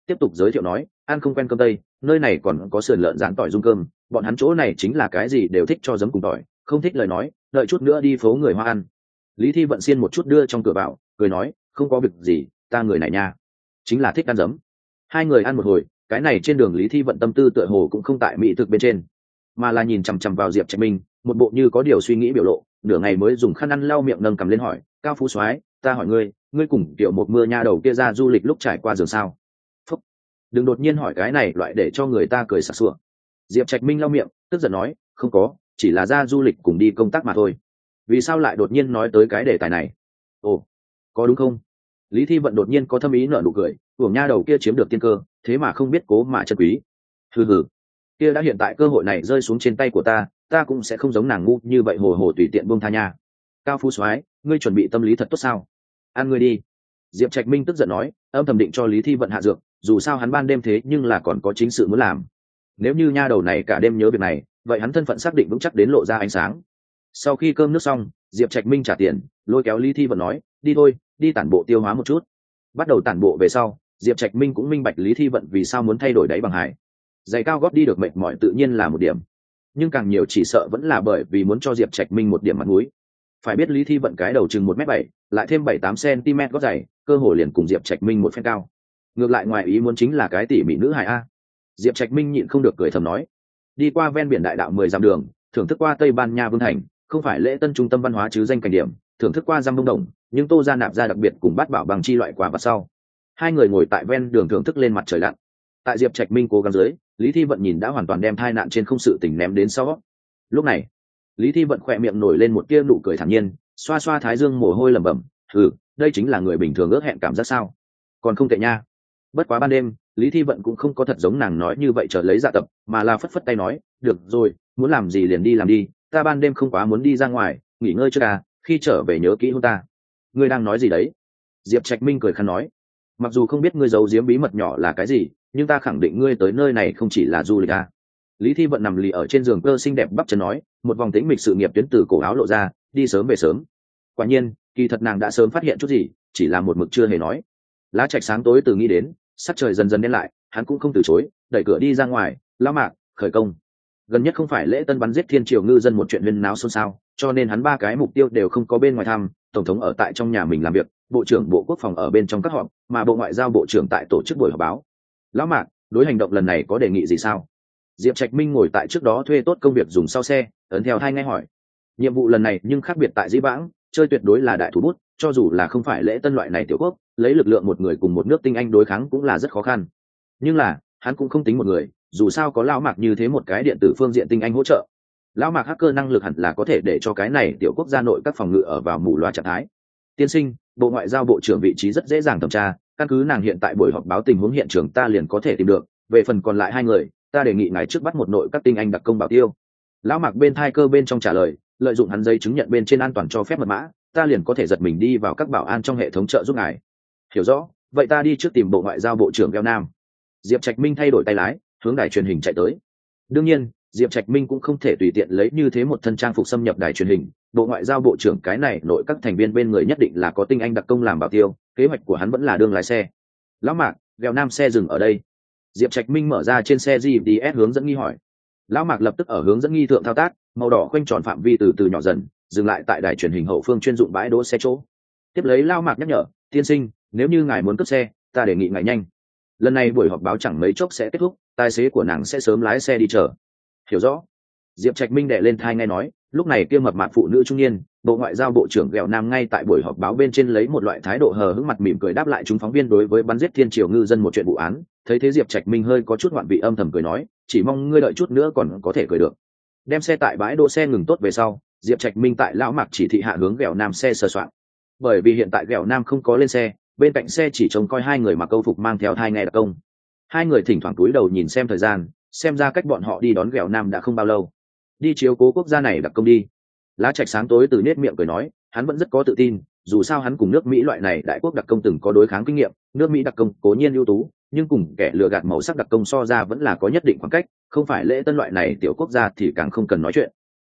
S1: tiếp tục giới thiệu nói, ăn không quen cơm tây, nơi này còn có sườn lợn rán tỏi dung cơm, bọn hắn chỗ này chính là cái gì đều thích cho giấm cùng tỏi, không thích lời nói đợi chút nữa đi phố người Hoa ăn. Lý Thi Vận xiên một chút đưa trong cửa vào, cười nói, không có việc gì, ta người này nha chính là thích ăn giấm. Hai người ăn một hồi, cái này trên đường Lý Thi Vận tâm tư tựa hồ cũng không tại mỹ thực bên trên, mà là nhìn chằm chằm vào Diệp Trạch Minh, một bộ như có điều suy nghĩ biểu lộ, nửa ngày mới dùng khăn ăn lau miệng nâng cầm lên hỏi, cao phú soái, ta hỏi ngươi, ngươi cùng tiểu một mưa nha đầu kia ra du lịch lúc trải qua giường sao? Phúc. Đừng đột nhiên hỏi cái này loại để cho người ta cười sặc sụa. Diệp Trạch Minh lau miệng, tức giận nói, không có, chỉ là ra du lịch cùng đi công tác mà thôi. Vì sao lại đột nhiên nói tới cái đề tài này? Ồ, có đúng không? Lý Thi Vận đột nhiên có thâm ý nở nụ cười, tưởng nha đầu kia chiếm được tiên cơ, thế mà không biết cố mà chân quý. Hừ hừ, kia đã hiện tại cơ hội này rơi xuống trên tay của ta, ta cũng sẽ không giống nàng ngu như vậy hồ hồ tùy tiện buông tha nha. Cao phú soái, ngươi chuẩn bị tâm lý thật tốt sao? Ăn ngươi đi. Diệp Trạch Minh tức giận nói, âm thầm định cho Lý Thi Vận hạ dược, dù sao hắn ban đêm thế nhưng là còn có chính sự muốn làm. Nếu như nha đầu này cả đêm nhớ việc này, vậy hắn thân phận xác định vững chắc đến lộ ra ánh sáng. Sau khi cơm nước xong, Diệp Trạch Minh trả tiền, lôi kéo Lý Thi Vận nói, đi thôi, đi tản bộ tiêu hóa một chút. Bắt đầu tản bộ về sau, Diệp Trạch Minh cũng minh bạch Lý Thi Vận vì sao muốn thay đổi đáy bằng hải. Giày cao gót đi được mệt mỏi tự nhiên là một điểm, nhưng càng nhiều chỉ sợ vẫn là bởi vì muốn cho Diệp Trạch Minh một điểm mặt mũi. Phải biết Lý Thi Vận cái đầu chừng một mét bảy, lại thêm bảy tám cm gót giày, cơ hồ liền cùng Diệp Trạch Minh một phen cao. Ngược lại ngoài ý muốn chính là cái tỉ mỉ nữ hài a. Diệp Trạch Minh nhịn không được cười thầm nói. Đi qua ven biển đại đạo mười dặm đường, thưởng thức qua Tây Ban Nha Vương thành, không phải lễ tân trung tâm văn hóa chứ danh cảnh điểm, thưởng thức qua Giang Đông Đồng, nhưng Tô gia nạp ra đặc biệt cùng bát bảo bằng chi loại quà vật sau. Hai người ngồi tại ven đường thưởng thức lên mặt trời lặn. Tại Diệp Trạch Minh cố gắng dưới, Lý Thi Vận nhìn đã hoàn toàn đem thai nạn trên không sự tình ném đến sau. Lúc này, Lý Thi Vận khỏe miệng nổi lên một tia nụ cười thản nhiên, xoa xoa thái dương mồ hôi lẩm bẩm, "Ừ, đây chính là người bình thường ước hẹn cảm giác sao? Còn không tệ nha." Bất quá ban đêm, Lý Thi Vận cũng không có thật giống nàng nói như vậy chờ lấy dạ tập, mà là phất phất tay nói, "Được rồi, muốn làm gì liền đi làm đi, ta ban đêm không quá muốn đi ra ngoài, nghỉ ngơi trước à, khi trở về nhớ kỹ hôn ta." "Ngươi đang nói gì đấy?" Diệp Trạch Minh cười khăn nói, "Mặc dù không biết ngươi giấu giếm bí mật nhỏ là cái gì, nhưng ta khẳng định ngươi tới nơi này không chỉ là du lịch à." Lý Thi Vận nằm lì ở trên giường cơ xinh đẹp bắp chân nói, một vòng tĩnh mịch sự nghiệp tuyến từ cổ áo lộ ra, đi sớm về sớm. Quả nhiên, kỳ thật nàng đã sớm phát hiện chút gì, chỉ là một mực chưa hề nói. Lá trạch sáng tối từ nghĩ đến, sắc trời dần dần đen lại, hắn cũng không từ chối, đẩy cửa đi ra ngoài, "Lão Mạc, khởi công." Gần nhất không phải lễ tân bắn giết thiên triều ngư dân một chuyện huyên náo xôn xao, cho nên hắn ba cái mục tiêu đều không có bên ngoài thăm, tổng thống ở tại trong nhà mình làm việc, bộ trưởng bộ quốc phòng ở bên trong các họp, mà bộ ngoại giao bộ trưởng tại tổ chức buổi họp báo. "Lão Mạc, đối hành động lần này có đề nghị gì sao?" Diệp Trạch Minh ngồi tại trước đó thuê tốt công việc dùng sau xe, ấn theo hai ngay hỏi. Nhiệm vụ lần này nhưng khác biệt tại dĩ vãng, chơi tuyệt đối là đại thủ bút, cho dù là không phải lễ tân loại này tiểu quốc, lấy lực lượng một người cùng một nước tinh anh đối kháng cũng là rất khó khăn. Nhưng là, hắn cũng không tính một người, dù sao có lão Mạc như thế một cái điện tử phương diện tinh anh hỗ trợ. Lão Mạc hacker năng lực hẳn là có thể để cho cái này tiểu quốc gia nội các phòng ngự ở vào mù loa trạng thái. "Tiên sinh, bộ ngoại giao bộ trưởng vị trí rất dễ dàng thẩm tra, căn cứ nàng hiện tại buổi họp báo tình huống hiện trường ta liền có thể tìm được, về phần còn lại hai người, ta đề nghị ngài trước bắt một nội các tinh anh đặc công bảo tiêu." Lão Mạc bên thai cơ bên trong trả lời, lợi dụng hắn giấy chứng nhận bên trên an toàn cho phép mật mã, ta liền có thể giật mình đi vào các bảo an trong hệ thống trợ giúp ngài. "Hiểu rõ, vậy ta đi trước tìm bộ ngoại giao bộ trưởng Geo Nam." Diệp Trạch Minh thay đổi tay lái, hướng đài truyền hình chạy tới. Đương nhiên, Diệp Trạch Minh cũng không thể tùy tiện lấy như thế một thân trang phục xâm nhập đài truyền hình, bộ ngoại giao bộ trưởng cái này nội các thành viên bên người nhất định là có tinh anh đặc công làm bảo tiêu, kế hoạch của hắn vẫn là đương lái xe. "Lão Mạc, Geo Nam xe dừng ở đây." Diệp Trạch Minh mở ra trên xe giê pê ét hướng dẫn nghi hỏi. Lão Mạc lập tức ở hướng dẫn nghi thượng thao tác, màu đỏ khoanh tròn phạm vi từ từ nhỏ dần, dừng lại tại đài truyền hình hậu phương chuyên dụng bãi đỗ xe chỗ. Tiếp lấy Lão Mạc nhắc nhở, "Tiên sinh, nếu như ngài muốn cướp xe, ta đề nghị ngài nhanh. Lần này buổi họp báo chẳng mấy chốc sẽ kết thúc, tài xế của nàng sẽ sớm lái xe đi chờ." "Hiểu rõ." Diệp Trạch Minh đệ lên thai ngay nói, lúc này kia mập mạp phụ nữ trung niên, bộ ngoại giao bộ trưởng Gẹo Nam ngay tại buổi họp báo bên trên lấy một loại thái độ hờ hững mặt mỉm cười đáp lại chúng phóng viên đối với bắn giết thiên triều ngư dân một chuyện vụ án. Thấy thế Diệp Trạch Minh hơi có chút ngoạn vị âm thầm cười nói, "Chỉ mong ngươi đợi chút nữa còn có thể cười được." Đem xe tại bãi đỗ xe ngừng tốt về sau, Diệp Trạch Minh tại Lão Mạc chỉ thị hạ hướng Gẹo Nam xe sờ soạn. Bởi vì hiện tại Gẹo Nam không có lên xe, bên cạnh xe chỉ trông coi hai người mặc câu phục mang theo thai nghe đặc công. Hai người thỉnh thoảng cúi đầu nhìn xem thời gian, xem ra cách bọn họ đi đón Gẹo Nam đã không bao lâu. "Đi chiếu cố quốc gia này đặc công đi." Lá Trạch sáng tối từ nết miệng cười nói, hắn vẫn rất có tự tin, dù sao hắn cùng nước Mỹ loại này đại quốc đặc công từng có đối kháng kinh nghiệm, nước Mỹ đặc công cố nhiên ưu tú, nhưng cùng kẻ lừa gạt màu sắc đặc công so ra vẫn là có nhất định khoảng cách, không phải lễ tân loại này tiểu quốc gia thì càng không cần nói chuyện.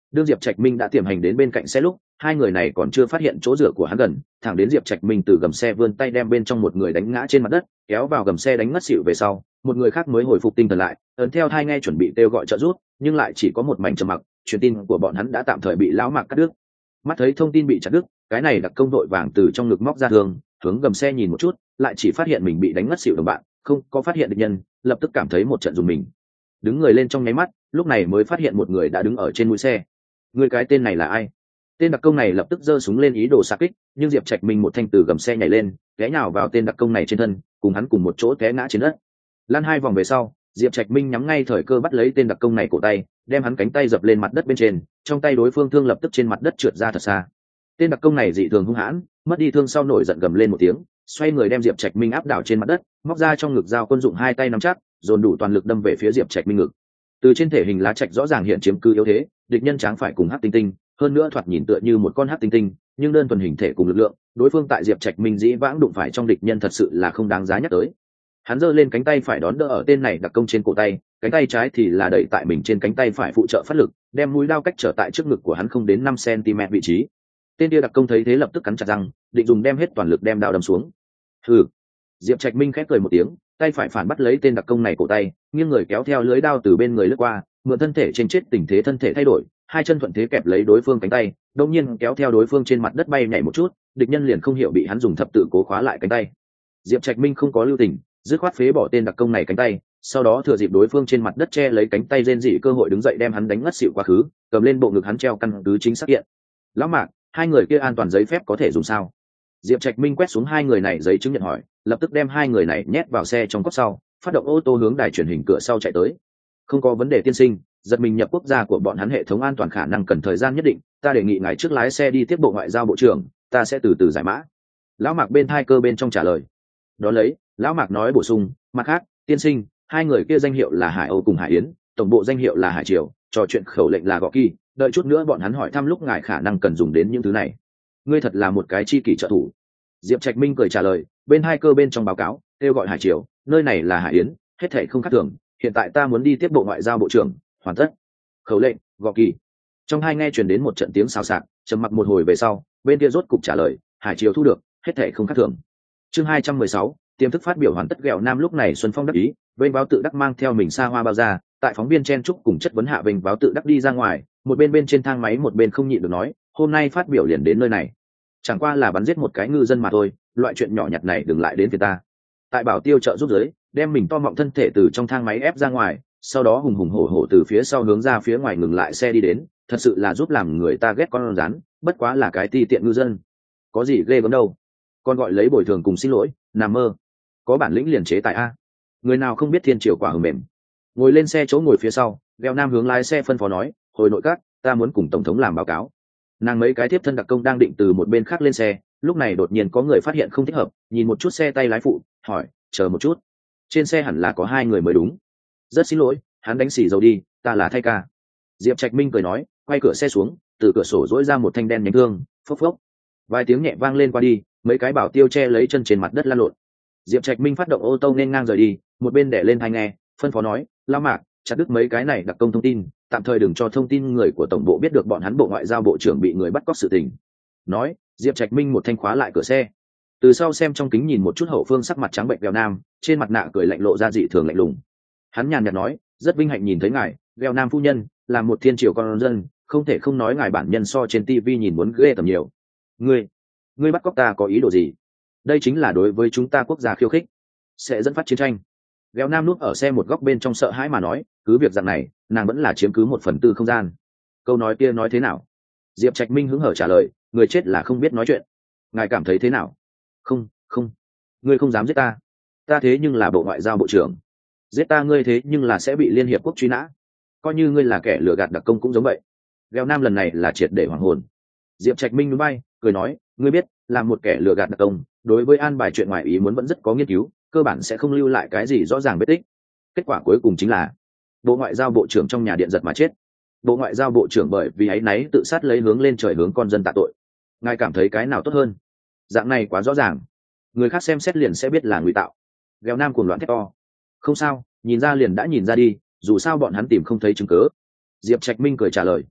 S1: đương Diệp Trạch Minh đã tiềm hành đến bên cạnh xe lúc hai người này còn chưa phát hiện chỗ rửa của hắn gần, thẳng đến Diệp Trạch Minh từ gầm xe vươn tay đem bên trong một người đánh ngã trên mặt đất, kéo vào gầm xe đánh ngất xỉu về sau, một người khác mới hồi phục tinh thần lại, ấn theo thai nghe chuẩn bị kêu gọi trợ giúp, nhưng lại chỉ có một mảnh trầm mặc, truyền tin của bọn hắn đã tạm thời bị lão Mạc cắt đứt. Mắt thấy thông tin bị chặt đứt, cái này đặc công đội vàng từ trong ngực móc ra thương, hướng gầm xe nhìn một chút, lại chỉ phát hiện mình bị đánh ngất xỉu đồng bạn, không có phát hiện địch nhân, lập tức cảm thấy một trận rùng mình. Đứng người lên trong nháy mắt, lúc này mới phát hiện một người đã đứng ở trên mũi xe. Người cái tên này là ai? Tên đặc công này lập tức giơ súng lên ý đồ xạ kích, nhưng Diệp Trạch Minh một thanh từ gầm xe nhảy lên, té nhào vào tên đặc công này trên thân, cùng hắn cùng một chỗ té ngã trên đất. Lăn hai vòng về sau, Diệp Trạch Minh nhắm ngay thời cơ bắt lấy tên đặc công này cổ tay, đem hắn cánh tay dập lên mặt đất bên trên, trong tay đối phương thương lập tức trên mặt đất trượt ra thật xa. Tên đặc công này dị thường hung hãn, mất đi thương sau nổi giận gầm lên một tiếng, xoay người đem Diệp Trạch Minh áp đảo trên mặt đất, móc ra trong ngực dao quân dụng hai tay nắm chắc, dồn đủ toàn lực đâm về phía Diệp Trạch Minh ngực. Từ trên thể hình lá trạch rõ ràng hiện chiếm cứ yếu thế, địch nhân tráng phải cùng hắc tinh tinh, hơn nữa thoạt nhìn tựa như một con hắc tinh tinh, nhưng đơn thuần hình thể cùng lực lượng, đối phương tại Diệp Trạch Minh dĩ vãng đụng phải trong địch nhân thật sự là không đáng giá nhắc tới. Hắn giơ lên cánh tay phải đón đỡ ở tên này đặc công trên cổ tay, cánh tay trái thì là đẩy tại mình trên cánh tay phải phụ trợ phát lực, đem mũi đao cách trở tại trước ngực của hắn không đến năm xăng-ti-mét vị trí. Tên kia đặc công thấy thế lập tức cắn chặt răng, định dùng đem hết toàn lực đem đao đâm xuống. Hừ. Diệp Trạch Minh khép cười một tiếng, tay phải phản bắt lấy tên đặc công này cổ tay, nghiêng người kéo theo lưới đao từ bên người lướt qua, mượn thân thể trên chết tình thế thân thể thay đổi, hai chân thuận thế kẹp lấy đối phương cánh tay, đột nhiên kéo theo đối phương trên mặt đất bay nhảy một chút, địch nhân liền không hiểu bị hắn dùng thập tự cố khóa lại cánh tay. Diệp Trạch Minh không có lưu tình, dứt khoát phế bỏ tên đặc công này cánh tay, sau đó thừa dịp đối phương trên mặt đất che lấy cánh tay rên rỉ cơ hội đứng dậy đem hắn đánh ngất xỉu quá khứ, cầm lên bộ ngực hắn treo căn cứ chính xác hiện. Lão Mạc, hai người kia an toàn giấy phép có thể dùng sao? Diệp Trạch Minh quét xuống hai người này giấy chứng nhận hỏi, lập tức đem hai người này nhét vào xe trong cốp sau, phát động ô tô hướng đài truyền hình cửa sau chạy tới. Không có vấn đề tiên sinh, giật mình nhập quốc gia của bọn hắn hệ thống an toàn khả năng cần thời gian nhất định, ta đề nghị ngài trước lái xe đi tiếp bộ ngoại giao bộ trưởng, ta sẽ từ từ giải mã. Lão Mạc bên thai cơ bên trong trả lời. Đó lấy, lão Mạc nói bổ sung, mặt khác, tiên sinh, hai người kia danh hiệu là Hải Âu cùng Hải Yến, tổng bộ danh hiệu là Hải Triều, trò chuyện khẩu lệnh là Gọ Kỳ, đợi chút nữa bọn hắn hỏi thăm lúc ngài khả năng cần dùng đến những thứ này. Ngươi thật là một cái chi kỷ trợ thủ. Diệp Trạch Minh cười trả lời, bên hai cơ bên trong báo cáo, kêu gọi Hải Triều, nơi này là Hải Yến, hết thảy không khác thường, hiện tại ta muốn đi tiếp bộ ngoại giao bộ trưởng, hoàn tất. Khẩu lệnh, Gọ Kỳ. Trong hai nghe truyền đến một trận tiếng xào xạc, trầm mặc một hồi về sau, bên kia rốt cục trả lời, Hải Triều thu được, hết thảy không khác thường. Chương hai trăm mười sáu, tiềm thức phát biểu hoàn tất. Gẹo Nam lúc này Xuân Phong đắc ý, vênh báo tự đắc mang theo mình xa hoa bao ra, tại phóng viên chen trúc cùng chất vấn hạ vênh báo tự đắc đi ra ngoài, một bên bên trên thang máy một bên không nhịn được nói, hôm nay phát biểu liền đến nơi này, chẳng qua là bắn giết một cái ngư dân mà thôi, loại chuyện nhỏ nhặt này đừng lại đến phía ta. Tại bảo tiêu trợ giúp giới, đem mình to mọng thân thể từ trong thang máy ép ra ngoài, sau đó hùng hùng hổ hổ từ phía sau hướng ra phía ngoài ngừng lại xe đi đến, thật sự là giúp làm người ta ghét con rắn, bất quá là cái ti tiện ngư dân, có gì ghê gớm đâu, con gọi lấy bồi thường cùng xin lỗi, nằm mơ, có bản lĩnh liền chế tài a, người nào không biết thiên triều quả hờ mềm. Ngồi lên xe chỗ ngồi phía sau, Gẹo Nam hướng lái xe phân phó nói, hồi nội các, ta muốn cùng tổng thống làm báo cáo. Nàng mấy cái tiếp thân đặc công đang định từ một bên khác lên xe, lúc này đột nhiên có người phát hiện không thích hợp, nhìn một chút xe tay lái phụ, hỏi, chờ một chút, trên xe hẳn là có hai người mới đúng. Rất xin lỗi, hắn đánh xì dầu đi, ta là thay ca. Diệp Trạch Minh cười nói, quay cửa xe xuống, từ cửa sổ dỗi ra một thanh đen nhánh thương, phốc phốc, vài tiếng nhẹ vang lên qua đi, mấy cái bảo tiêu che lấy chân trên mặt đất lăn lộn. Diệp Trạch Minh phát động ô tô nên ngang rời đi, một bên để lên tai nghe, phân phó nói, Lão Mạc, chặt đứt mấy cái này đặc công thông tin, tạm thời đừng cho thông tin người của tổng bộ biết được bọn hắn bộ ngoại giao bộ trưởng bị người bắt cóc sự tình. Nói, Diệp Trạch Minh một thanh khóa lại cửa xe, từ sau xem trong kính nhìn một chút hậu phương sắc mặt trắng bệnh Gẹo Nam, trên mặt nạ cười lạnh lộ ra dị thường lạnh lùng. Hắn nhàn nhạt nói, rất vinh hạnh nhìn thấy ngài, Gẹo Nam phu nhân, là một thiên triều con dân, không thể không nói ngài bản nhân so trên tivi nhìn muốn ghê tởm nhiều. Ngươi, ngươi bắt cóc ta có ý đồ gì? Đây chính là đối với chúng ta quốc gia khiêu khích, sẽ dẫn phát chiến tranh. Gẹo Nam núp ở xe một góc bên trong sợ hãi mà nói, cứ việc dạng này, nàng vẫn là chiếm cứ một phần tư không gian. Câu nói kia nói thế nào? Diệp Trạch Minh hứng hở trả lời, người chết là không biết nói chuyện. Ngài cảm thấy thế nào? Không, không, ngươi không dám giết ta, ta thế nhưng là bộ ngoại giao bộ trưởng, giết ta ngươi thế nhưng là sẽ bị liên hiệp quốc truy nã, coi như ngươi là kẻ lừa gạt đặc công cũng giống vậy. Gẹo Nam lần này là triệt để hoàng hồn. Diệp Trạch Minh núi bay, cười nói, ngươi biết, là một kẻ lừa gạt đặc công, đối với an bài chuyện ngoài ý muốn vẫn rất có nghiên cứu, cơ bản sẽ không lưu lại cái gì rõ ràng vết tích. Kết quả cuối cùng chính là bộ ngoại giao bộ trưởng trong nhà điện giật mà chết. Bộ ngoại giao bộ trưởng bởi vì áy náy tự sát lấy hướng lên trời hướng con dân tạ tội. Ngài cảm thấy cái nào tốt hơn? Dạng này quá rõ ràng, người khác xem xét liền sẽ biết là ngụy tạo. Gẹo Nam cuồng loạn thét to, không sao, nhìn ra liền đã nhìn ra đi, dù sao bọn hắn tìm không thấy chứng cứ. Diệp Trạch Minh cười trả lời,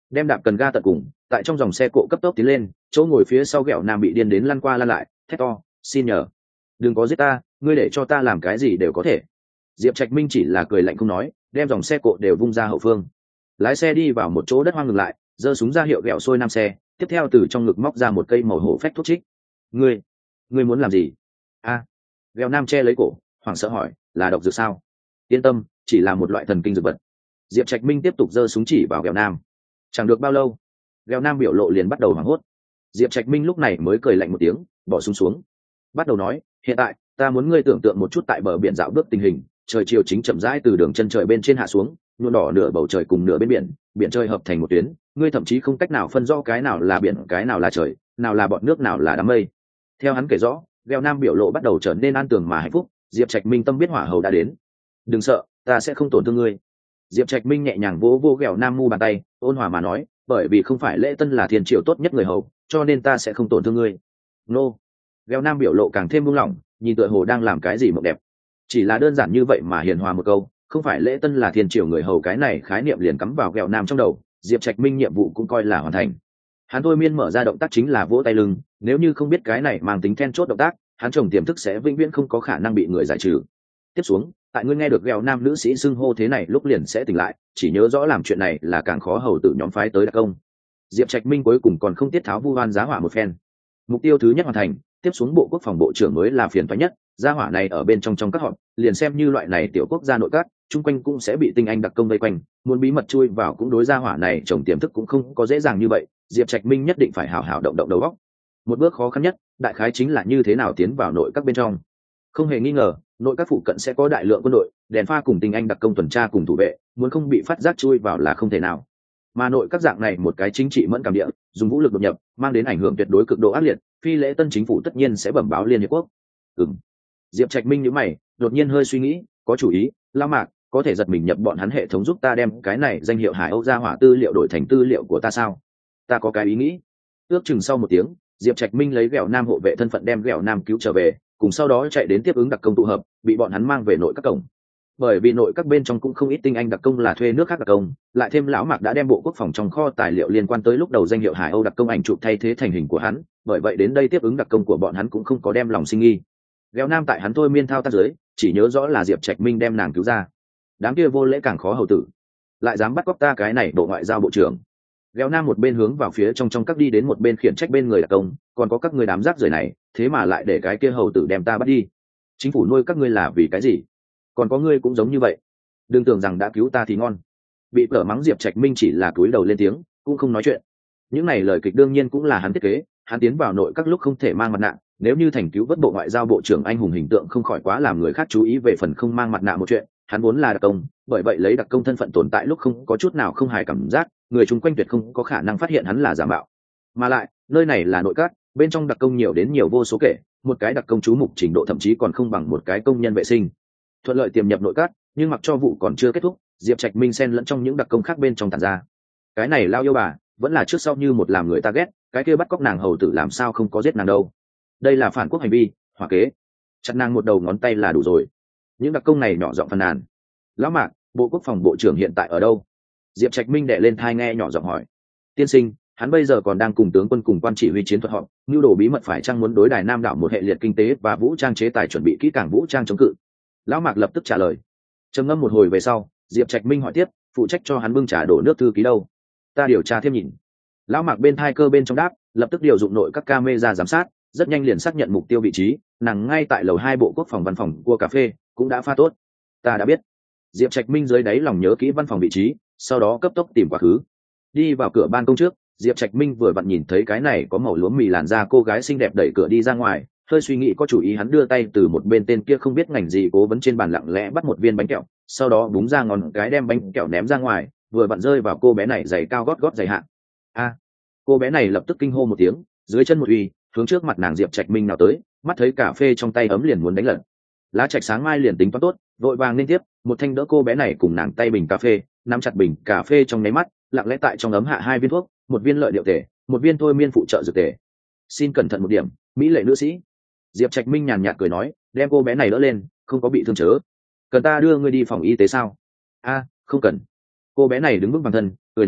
S1: đem đạp cần ga tận cùng, tại trong dòng xe cộ cấp tốc tiến lên, chỗ ngồi phía sau ghẹo nam bị điên đến lăn qua lăn lại, thét to, xin nhờ, đừng có giết ta, ngươi để cho ta làm cái gì đều có thể. Diệp Trạch Minh chỉ là cười lạnh không nói, đem dòng xe cộ đều vung ra hậu phương, lái xe đi vào một chỗ đất hoang ngừng lại, giơ súng ra hiệu ghẹo xôi nam xe, tiếp theo từ trong ngực móc ra một cây màu hổ phách thuốc trích. ngươi ngươi muốn làm gì? A à, ghẹo nam che lấy cổ, hoảng sợ hỏi, là độc dược sao? Yên tâm, chỉ là một loại thần kinh dược vật. Diệp Trạch Minh tiếp tục giơ súng chỉ vào ghẹo nam. Chẳng được bao lâu, ghẹo nam biểu lộ liền bắt đầu hoảng hốt. Diệp Trạch Minh lúc này mới cười lạnh một tiếng, bỏ súng xuống, bắt đầu nói, hiện tại ta muốn ngươi tưởng tượng một chút tại bờ biển dạo bước tình hình, trời chiều chính chậm rãi từ đường chân trời bên trên hạ xuống, nhuộm đỏ nửa bầu trời cùng nửa bên biển, biển trời hợp thành một tuyến, ngươi thậm chí không cách nào phân rõ cái nào là biển, cái nào là trời, nào là bọt nước, nào là đám mây. Theo hắn kể rõ, ghẹo nam biểu lộ bắt đầu trở nên an tường mà hạnh phúc. Diệp Trạch Minh tâm biết hỏa hầu đã đến. Đừng sợ, ta sẽ không tổn thương ngươi. Diệp Trạch Minh nhẹ nhàng vỗ vỗ ghẹo nam mu bàn tay, ôn hòa mà nói, bởi vì không phải Lễ Tân là thiên triều tốt nhất người hầu, cho nên ta sẽ không tổn thương ngươi. Nô. Ghẹo nam biểu lộ càng thêm buông lỏng, nhìn tựa hồ đang làm cái gì mộng đẹp. Chỉ là đơn giản như vậy mà hiền hòa một câu, không phải Lễ Tân là thiên triều người hầu, cái này khái niệm liền cắm vào ghẹo nam trong đầu. Diệp Trạch Minh nhiệm vụ cũng coi là hoàn thành. Hắn thôi miên mở ra động tác chính là vỗ tay lưng, nếu như không biết cái này mang tính then chốt động tác, hắn trồng tiềm thức sẽ vĩnh viễn không có khả năng bị người giải trừ. Tiếp xuống, tại ngươi nghe được ghẹo nam nữ sĩ xưng hô thế này lúc liền sẽ tỉnh lại, chỉ nhớ rõ làm chuyện này là càng khó hầu tự nhóm phái tới đặc công. Diệp Trạch Minh cuối cùng còn không tiết tháo vu oan giá hỏa một phen. Mục tiêu thứ nhất hoàn thành, tiếp xuống bộ quốc phòng bộ trưởng mới là phiền toái nhất. Giá hỏa này ở bên trong trong các họp, liền xem như loại này tiểu quốc gia nội các, chung quanh cũng sẽ bị tinh anh đặc công vây quanh, muốn bí mật chui vào cũng đối giá hỏa này trồng tiềm thức cũng không có dễ dàng như vậy. Diệp Trạch Minh nhất định phải hảo hảo động động đầu óc. Một bước khó khăn nhất, đại khái chính là như thế nào tiến vào nội các bên trong. Không hề nghi ngờ, nội các phụ cận sẽ có đại lượng quân đội, đèn pha cùng tinh anh đặc công tuần tra cùng thủ vệ, muốn không bị phát giác chui vào là không thể nào. Mà nội các dạng này một cái chính trị mẫn cảm địa, dùng vũ lực đột nhập, mang đến ảnh hưởng tuyệt đối cực độ ác liệt, phi Lễ Tân chính phủ tất nhiên sẽ bẩm báo Liên Hiệp Quốc. Ừm. Diệp Trạch Minh nhíu mày, đột nhiên hơi suy nghĩ, có chủ ý, Lão Mạc, có thể giật mình nhập bọn hắn hệ thống giúp ta đem cái này danh hiệu Hải Âu gia hỏa tư liệu đổi thành tư liệu của ta sao? Ta có cái ý nghĩ. Ước chừng sau một tiếng, Diệp Trạch Minh lấy ghẹo nam hộ vệ thân phận đem ghẹo nam cứu trở về, cùng sau đó chạy đến tiếp ứng đặc công tụ hợp, bị bọn hắn mang về nội các cổng. Bởi vì nội các bên trong cũng không ít tinh anh đặc công là thuê nước khác đặc công, lại thêm lão Mạc đã đem bộ quốc phòng trong kho tài liệu liên quan tới lúc đầu danh hiệu Hải Âu đặc công ảnh chụp thay thế thành hình của hắn, bởi vậy đến đây tiếp ứng đặc công của bọn hắn cũng không có đem lòng sinh nghi. Ghẹo nam tại hắn thôi miên thao tác dưới, chỉ nhớ rõ là Diệp Trạch Minh đem nàng cứu ra. Đám kia vô lễ càng khó hầu tử, lại dám bắt cóc ta cái này bộ ngoại giao bộ trưởng. Ghẹo nam một bên hướng vào phía trong trong các đi đến một bên khiển trách bên người đặc công, còn có các người đám rác rưởi này, thế mà lại để cái kia hầu tử đem ta bắt đi. Chính phủ nuôi các ngươi là vì cái gì? Còn có ngươi cũng giống như vậy, đừng tưởng rằng đã cứu ta thì ngon. Bị cở mắng Diệp Trạch Minh chỉ là cúi đầu lên tiếng, cũng không nói chuyện. Những này lời kịch đương nhiên cũng là hắn thiết kế, hắn tiến vào nội các lúc không thể mang mặt nạ, nếu như thành cứu vớt bộ ngoại giao bộ trưởng anh hùng hình tượng không khỏi quá làm người khác chú ý về phần không mang mặt nạ một chuyện. Hắn vốn là đặc công, bởi vậy lấy đặc công thân phận tồn tại lúc không có chút nào không hài cảm giác, người chung quanh tuyệt không có khả năng phát hiện hắn là giả mạo. Mà lại, nơi này là nội các, bên trong đặc công nhiều đến nhiều vô số kể, một cái đặc công chú mục trình độ thậm chí còn không bằng một cái công nhân vệ sinh. Thuận lợi tiềm nhập nội các, nhưng mặc cho vụ còn chưa kết thúc, Diệp Trạch Minh xen lẫn trong những đặc công khác bên trong tản ra. Cái này lao yêu bà, vẫn là trước sau như một làm người ta ghét, cái kia bắt cóc nàng hầu tử làm sao không có giết nàng đâu. Đây là phản quốc hành vi, hỏa kế. Chặt nàng một đầu ngón tay là đủ rồi. Những đặc công này nhỏ giọng phàn nàn. Lão Mạc, bộ quốc phòng bộ trưởng hiện tại ở đâu? Diệp Trạch Minh đệ lên thai nghe nhỏ giọng hỏi. Tiên sinh, hắn bây giờ còn đang cùng tướng quân cùng quan chỉ huy chiến thuật họp, nhu đồ bí mật phải chăng muốn đối đài Nam đảo một hệ liệt kinh tế và vũ trang chế tài chuẩn bị kỹ càng vũ trang chống cự. Lão Mạc lập tức trả lời. Trầm ngâm một hồi về sau, Diệp Trạch Minh hỏi tiếp, phụ trách cho hắn bưng trà đổ nước thư ký đâu? Ta điều tra thêm nhìn. Lão Mạc bên thai cơ bên trong đáp, lập tức điều dụng nội các camera giám sát, rất nhanh liền xác nhận mục tiêu vị trí, nàng ngay tại lầu hai bộ quốc phòng văn phòng của cà phê, cũng đã pha tốt. Ta đã biết. Diệp Trạch Minh dưới đáy lòng nhớ kỹ văn phòng vị trí, sau đó cấp tốc tìm quá khứ. Đi vào cửa ban công trước, Diệp Trạch Minh vừa vặn nhìn thấy cái này có màu lúa mì làn da cô gái xinh đẹp đẩy cửa đi ra ngoài, hơi suy nghĩ có chủ ý, hắn đưa tay từ một bên tên kia không biết ngành gì cố vấn trên bàn lặng lẽ bắt một viên bánh kẹo, sau đó búng ra ngón cái đem bánh kẹo ném ra ngoài, vừa vặn rơi vào cô bé này giày cao gót gót giày hạn. A! Cô bé này lập tức kinh hô một tiếng, dưới chân một uy, hướng trước mặt nàng Diệp Trạch Minh nào tới, mắt thấy cà phê trong tay ấm liền muốn đánh lật. Lá Trạch sáng mai liền tính toán tốt, vội vàng liên tiếp, một thanh đỡ cô bé này cùng nàng tay bình cà phê, nắm chặt bình cà phê trong nháy mắt, lặng lẽ tại trong ấm hạ hai viên thuốc, một viên lợi điệu tể, một viên thôi miên phụ trợ dược tể. Xin cẩn thận một điểm, mỹ lệ nữ sĩ. Diệp Trạch Minh nhàn nhạt cười nói, đem cô bé này đỡ lên, không có bị thương chớ. Cần ta đưa ngươi đi phòng y tế sao? A, không cần. Cô bé này đứng vững bằng thân, cười nói,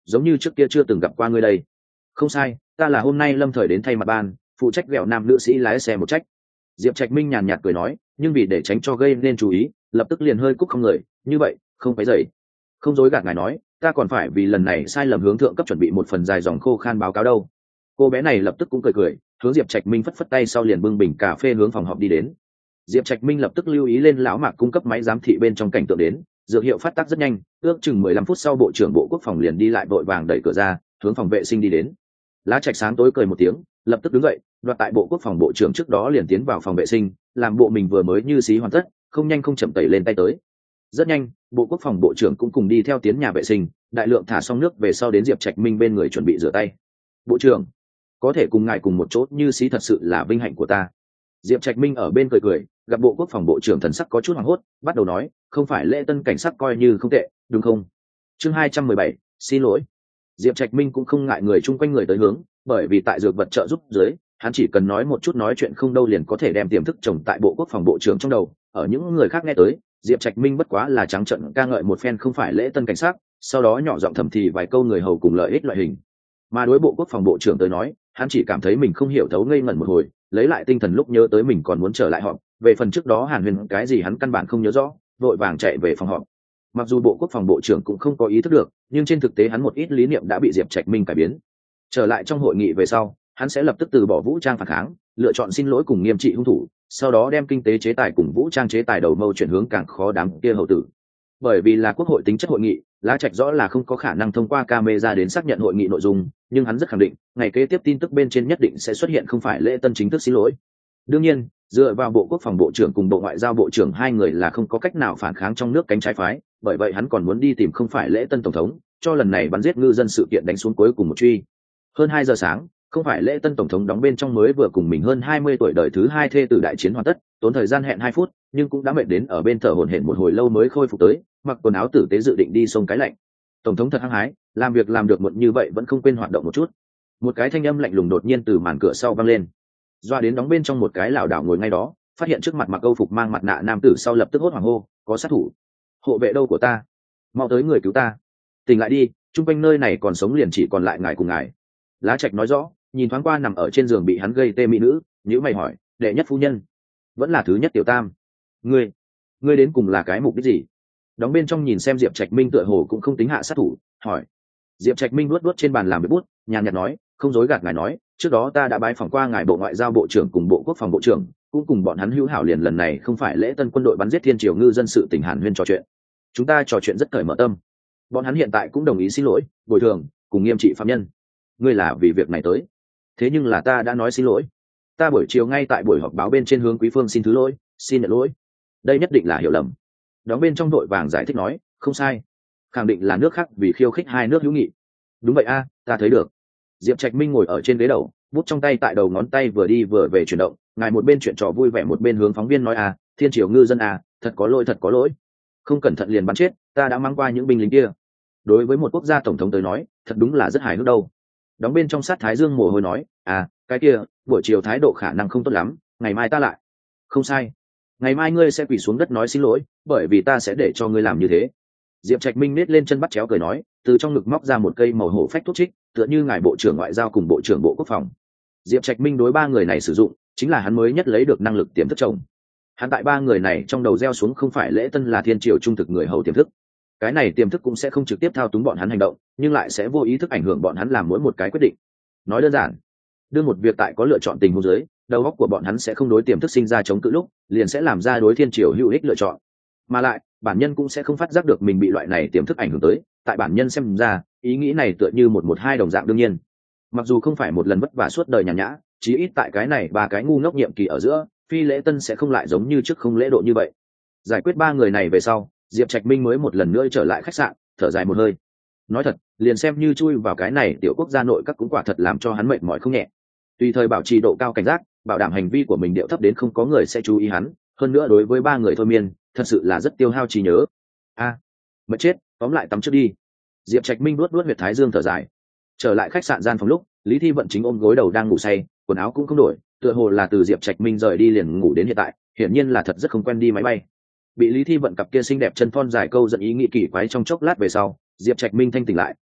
S1: giống như trước kia chưa từng gặp qua ngươi đây. Không sai, ta là hôm nay lâm thời đến thay mặt ban, phụ trách ghẹo nam nữ sĩ lái xe một trách. Diệp Trạch Minh nhàn nhạt cười nói, nhưng vì để tránh cho gây nên chú ý, lập tức liền hơi cúc không người, như vậy không phải dậy. Không dối gạt ngài nói, ta còn phải vì lần này sai lầm hướng thượng cấp chuẩn bị một phần dài dòng khô khan báo cáo đâu. Cô bé này lập tức cũng cười cười, hướng Diệp Trạch Minh phất phất tay sau liền bưng bình cà phê hướng phòng họp đi đến. Diệp Trạch Minh lập tức lưu ý lên lão Mạc cung cấp máy giám thị bên trong cảnh tượng đến, dược hiệu phát tác rất nhanh, ước chừng mười lăm phút sau bộ trưởng bộ quốc phòng liền đi lại vội vàng đẩy cửa ra, hướng phòng vệ sinh đi đến. Lá Trạch sáng tối cười một tiếng, lập tức đứng dậy, đoạt tại bộ quốc phòng bộ trưởng trước đó liền tiến vào phòng vệ sinh, làm bộ mình vừa mới như xí hoàn tất, không nhanh không chậm tẩy lên tay tới. Rất nhanh, bộ quốc phòng bộ trưởng cũng cùng đi theo tiến nhà vệ sinh, đại lượng thả xong nước về sau đến Diệp Trạch Minh bên người chuẩn bị rửa tay. Bộ trưởng, có thể cùng ngài cùng một chỗ như xí thật sự là vinh hạnh của ta. Diệp Trạch Minh ở bên cười cười, gặp bộ quốc phòng bộ trưởng thần sắc có chút hoảng hốt, bắt đầu nói, không phải lễ tân cảnh sắc coi như không tệ, đúng không? Chương hai trăm mười bảy, xin lỗi. Diệp Trạch Minh cũng không ngại người chung quanh người tới hướng, bởi vì tại dược vật trợ giúp dưới, hắn chỉ cần nói một chút nói chuyện không đâu liền có thể đem tiềm thức trồng tại bộ quốc phòng bộ trưởng trong đầu, ở những người khác nghe tới, Diệp Trạch Minh bất quá là trắng trợn ca ngợi một phen không phải lễ tân cảnh sắc, sau đó nhỏ giọng thầm thì vài câu người hầu cùng lợi ích loại hình. Mà đối bộ quốc phòng bộ trưởng tới nói, hắn chỉ cảm thấy mình không hiểu thấu ngây ngẩn một hồi, lấy lại tinh thần lúc nhớ tới mình còn muốn trở lại họp, về phần trước đó Hàn Huyền cái gì hắn căn bản không nhớ rõ, vội vàng chạy về phòng họp. Mặc dù bộ quốc phòng bộ trưởng cũng không có ý thức được, nhưng trên thực tế hắn một ít lý niệm đã bị Diệp Trạch Minh cải biến. Trở lại trong hội nghị về sau, hắn sẽ lập tức từ bỏ vũ trang phản kháng, lựa chọn xin lỗi cùng nghiêm trị hung thủ, sau đó đem kinh tế chế tài cùng vũ trang chế tài đầu mâu chuyển hướng càng khó đám kia hậu tử. Bởi vì là quốc hội tính chất hội nghị, Lá Trạch rõ là không có khả năng thông qua camera đến xác nhận hội nghị nội dung, nhưng hắn rất khẳng định, ngày kế tiếp tin tức bên trên nhất định sẽ xuất hiện không phải lễ tân chính thức xin lỗi. Đương nhiên, dựa vào bộ quốc phòng bộ trưởng cùng bộ ngoại giao bộ trưởng hai người là không có cách nào phản kháng trong nước cánh trái phái, bởi vậy hắn còn muốn đi tìm không phải lễ tân tổng thống, cho lần này bắn giết ngư dân sự kiện đánh xuống cuối cùng một truy. Hơn hai giờ sáng, không phải lễ tân tổng thống đóng bên trong mới vừa cùng mình hơn hai mươi tuổi đời thứ hai thê tử đại chiến hoàn tất, tốn thời gian hẹn hai phút, nhưng cũng đã mệt đến ở bên thở hổn hển một hồi lâu mới khôi phục tới, mặc quần áo tử tế dự định đi sông cái lạnh. Tổng thống thật hăng hái, làm việc làm được muộn như vậy vẫn không quên hoạt động một chút. Một cái thanh âm lạnh lùng đột nhiên từ màn cửa sau vang lên. Doa đến đóng bên trong một cái lảo đảo ngồi ngay đó, phát hiện trước mặt mặc câu phục mang mặt nạ nam tử sau lập tức hốt hoảng hô, có sát thủ. Hộ vệ đâu của ta? Mau tới người cứu ta. Tỉnh lại đi, chung quanh nơi này còn sống liền chỉ còn lại ngài cùng ngài. Lá Trạch nói rõ, nhìn thoáng qua nằm ở trên giường bị hắn gây tê mỹ nữ, nhíu mày hỏi, đệ nhất phu nhân, vẫn là thứ nhất tiểu tam. Ngươi, ngươi đến cùng là cái mục đích gì? Đóng bên trong nhìn xem Diệp Trạch Minh tựa hồ cũng không tính hạ sát thủ, hỏi. Diệp Trạch Minh luốt luốt trên bàn làm việc bút, nhàn nhạt nói, không dối gạt ngài nói, trước đó ta đã bái phỏng qua ngài bộ ngoại giao bộ trưởng cùng bộ quốc phòng bộ trưởng, cũng cùng bọn hắn hữu hảo liền lần này không phải lễ tân quân đội bắn giết thiên triều ngư dân sự tình Hàn Huyên trò chuyện. Chúng ta trò chuyện rất cởi mở tâm. Bọn hắn hiện tại cũng đồng ý xin lỗi, bồi thường, cùng nghiêm trị phạm nhân. Ngươi là vì việc này tới. Thế nhưng là ta đã nói xin lỗi. Ta buổi chiều ngay tại buổi họp báo bên trên hướng quý phương xin thứ lỗi, xin nhận lỗi. Đây nhất định là hiểu lầm. Đóng bên trong đội vàng giải thích nói, không sai. Khẳng định là nước khác vì khiêu khích hai nước hữu nghị. Đúng vậy a, ta thấy được. Diệp Trạch Minh ngồi ở trên ghế đầu, bút trong tay tại đầu ngón tay vừa đi vừa về chuyển động, ngài một bên chuyện trò vui vẻ một bên hướng phóng viên nói à, thiên triều ngư dân à, thật có lỗi thật có lỗi. Không cẩn thận liền bắn chết, ta đã mang qua những binh lính kia. Đối với một quốc gia tổng thống tới nói, thật đúng là rất hài hước đâu. Đóng bên trong sát Thái Dương mồ hôi nói, à, cái kia, buổi chiều thái độ khả năng không tốt lắm, ngày mai ta lại. Không sai. Ngày mai ngươi sẽ quỳ xuống đất nói xin lỗi, bởi vì ta sẽ để cho ngươi làm như thế. Diệp Trạch Minh nết lên chân bắt chéo cười nói, từ trong ngực móc ra một cây màu hổ phách thuốc trích, tựa như ngài bộ trưởng ngoại giao cùng bộ trưởng bộ quốc phòng. Diệp Trạch Minh đối ba người này sử dụng, chính là hắn mới nhất lấy được năng lực tiềm thức trồng. Hắn tại ba người này trong đầu gieo xuống không phải lễ tân là thiên triều trung thực người hầu tiềm thức. Cái này tiềm thức cũng sẽ không trực tiếp thao túng bọn hắn hành động, nhưng lại sẽ vô ý thức ảnh hưởng bọn hắn làm mỗi một cái quyết định. Nói đơn giản, đưa một việc tại có lựa chọn tình huống dưới, đầu óc của bọn hắn sẽ không đối tiềm thức sinh ra chống cự lúc, liền sẽ làm ra đối thiên triều hữu ích lựa chọn. Mà lại, bản nhân cũng sẽ không phát giác được mình bị loại này tiềm thức ảnh hưởng tới, tại bản nhân xem ra, ý nghĩ này tựa như một một hai đồng dạng đương nhiên. Mặc dù không phải một lần vất vả suốt đời nhàn nhã, chí ít tại cái này ba cái ngu ngốc nhiệm kỳ ở giữa, phi lễ tân sẽ không lại giống như trước không lễ độ như vậy. Giải quyết ba người này về sau, Diệp Trạch Minh mới một lần nữa trở lại khách sạn, thở dài một hơi. Nói thật, liền xem như chui vào cái này tiểu quốc gia nội các cũng quả thật làm cho hắn mệt mỏi không nhẹ. Tùy thời bảo trì độ cao cảnh giác, bảo đảm hành vi của mình điệu thấp đến không có người sẽ chú ý hắn, hơn nữa đối với ba người thôi miên, thật sự là rất tiêu hao trí nhớ. A, à, mất chết, tóm lại tắm trước đi. Diệp Trạch Minh nuốt nuốt huyệt thái dương thở dài. Trở lại khách sạn gian phòng lúc, Lý Thi Vận chính ôm gối đầu đang ngủ say, quần áo cũng không đổi, tựa hồ là từ Diệp Trạch Minh rời đi liền ngủ đến hiện tại, hiển nhiên là thật rất không quen đi máy bay. Bị Lý Thi Vận cặp kia xinh đẹp chân thon dài câu dẫn ý nghĩ kỳ quái trong chốc lát về sau, Diệp Trạch Minh thanh tỉnh lại,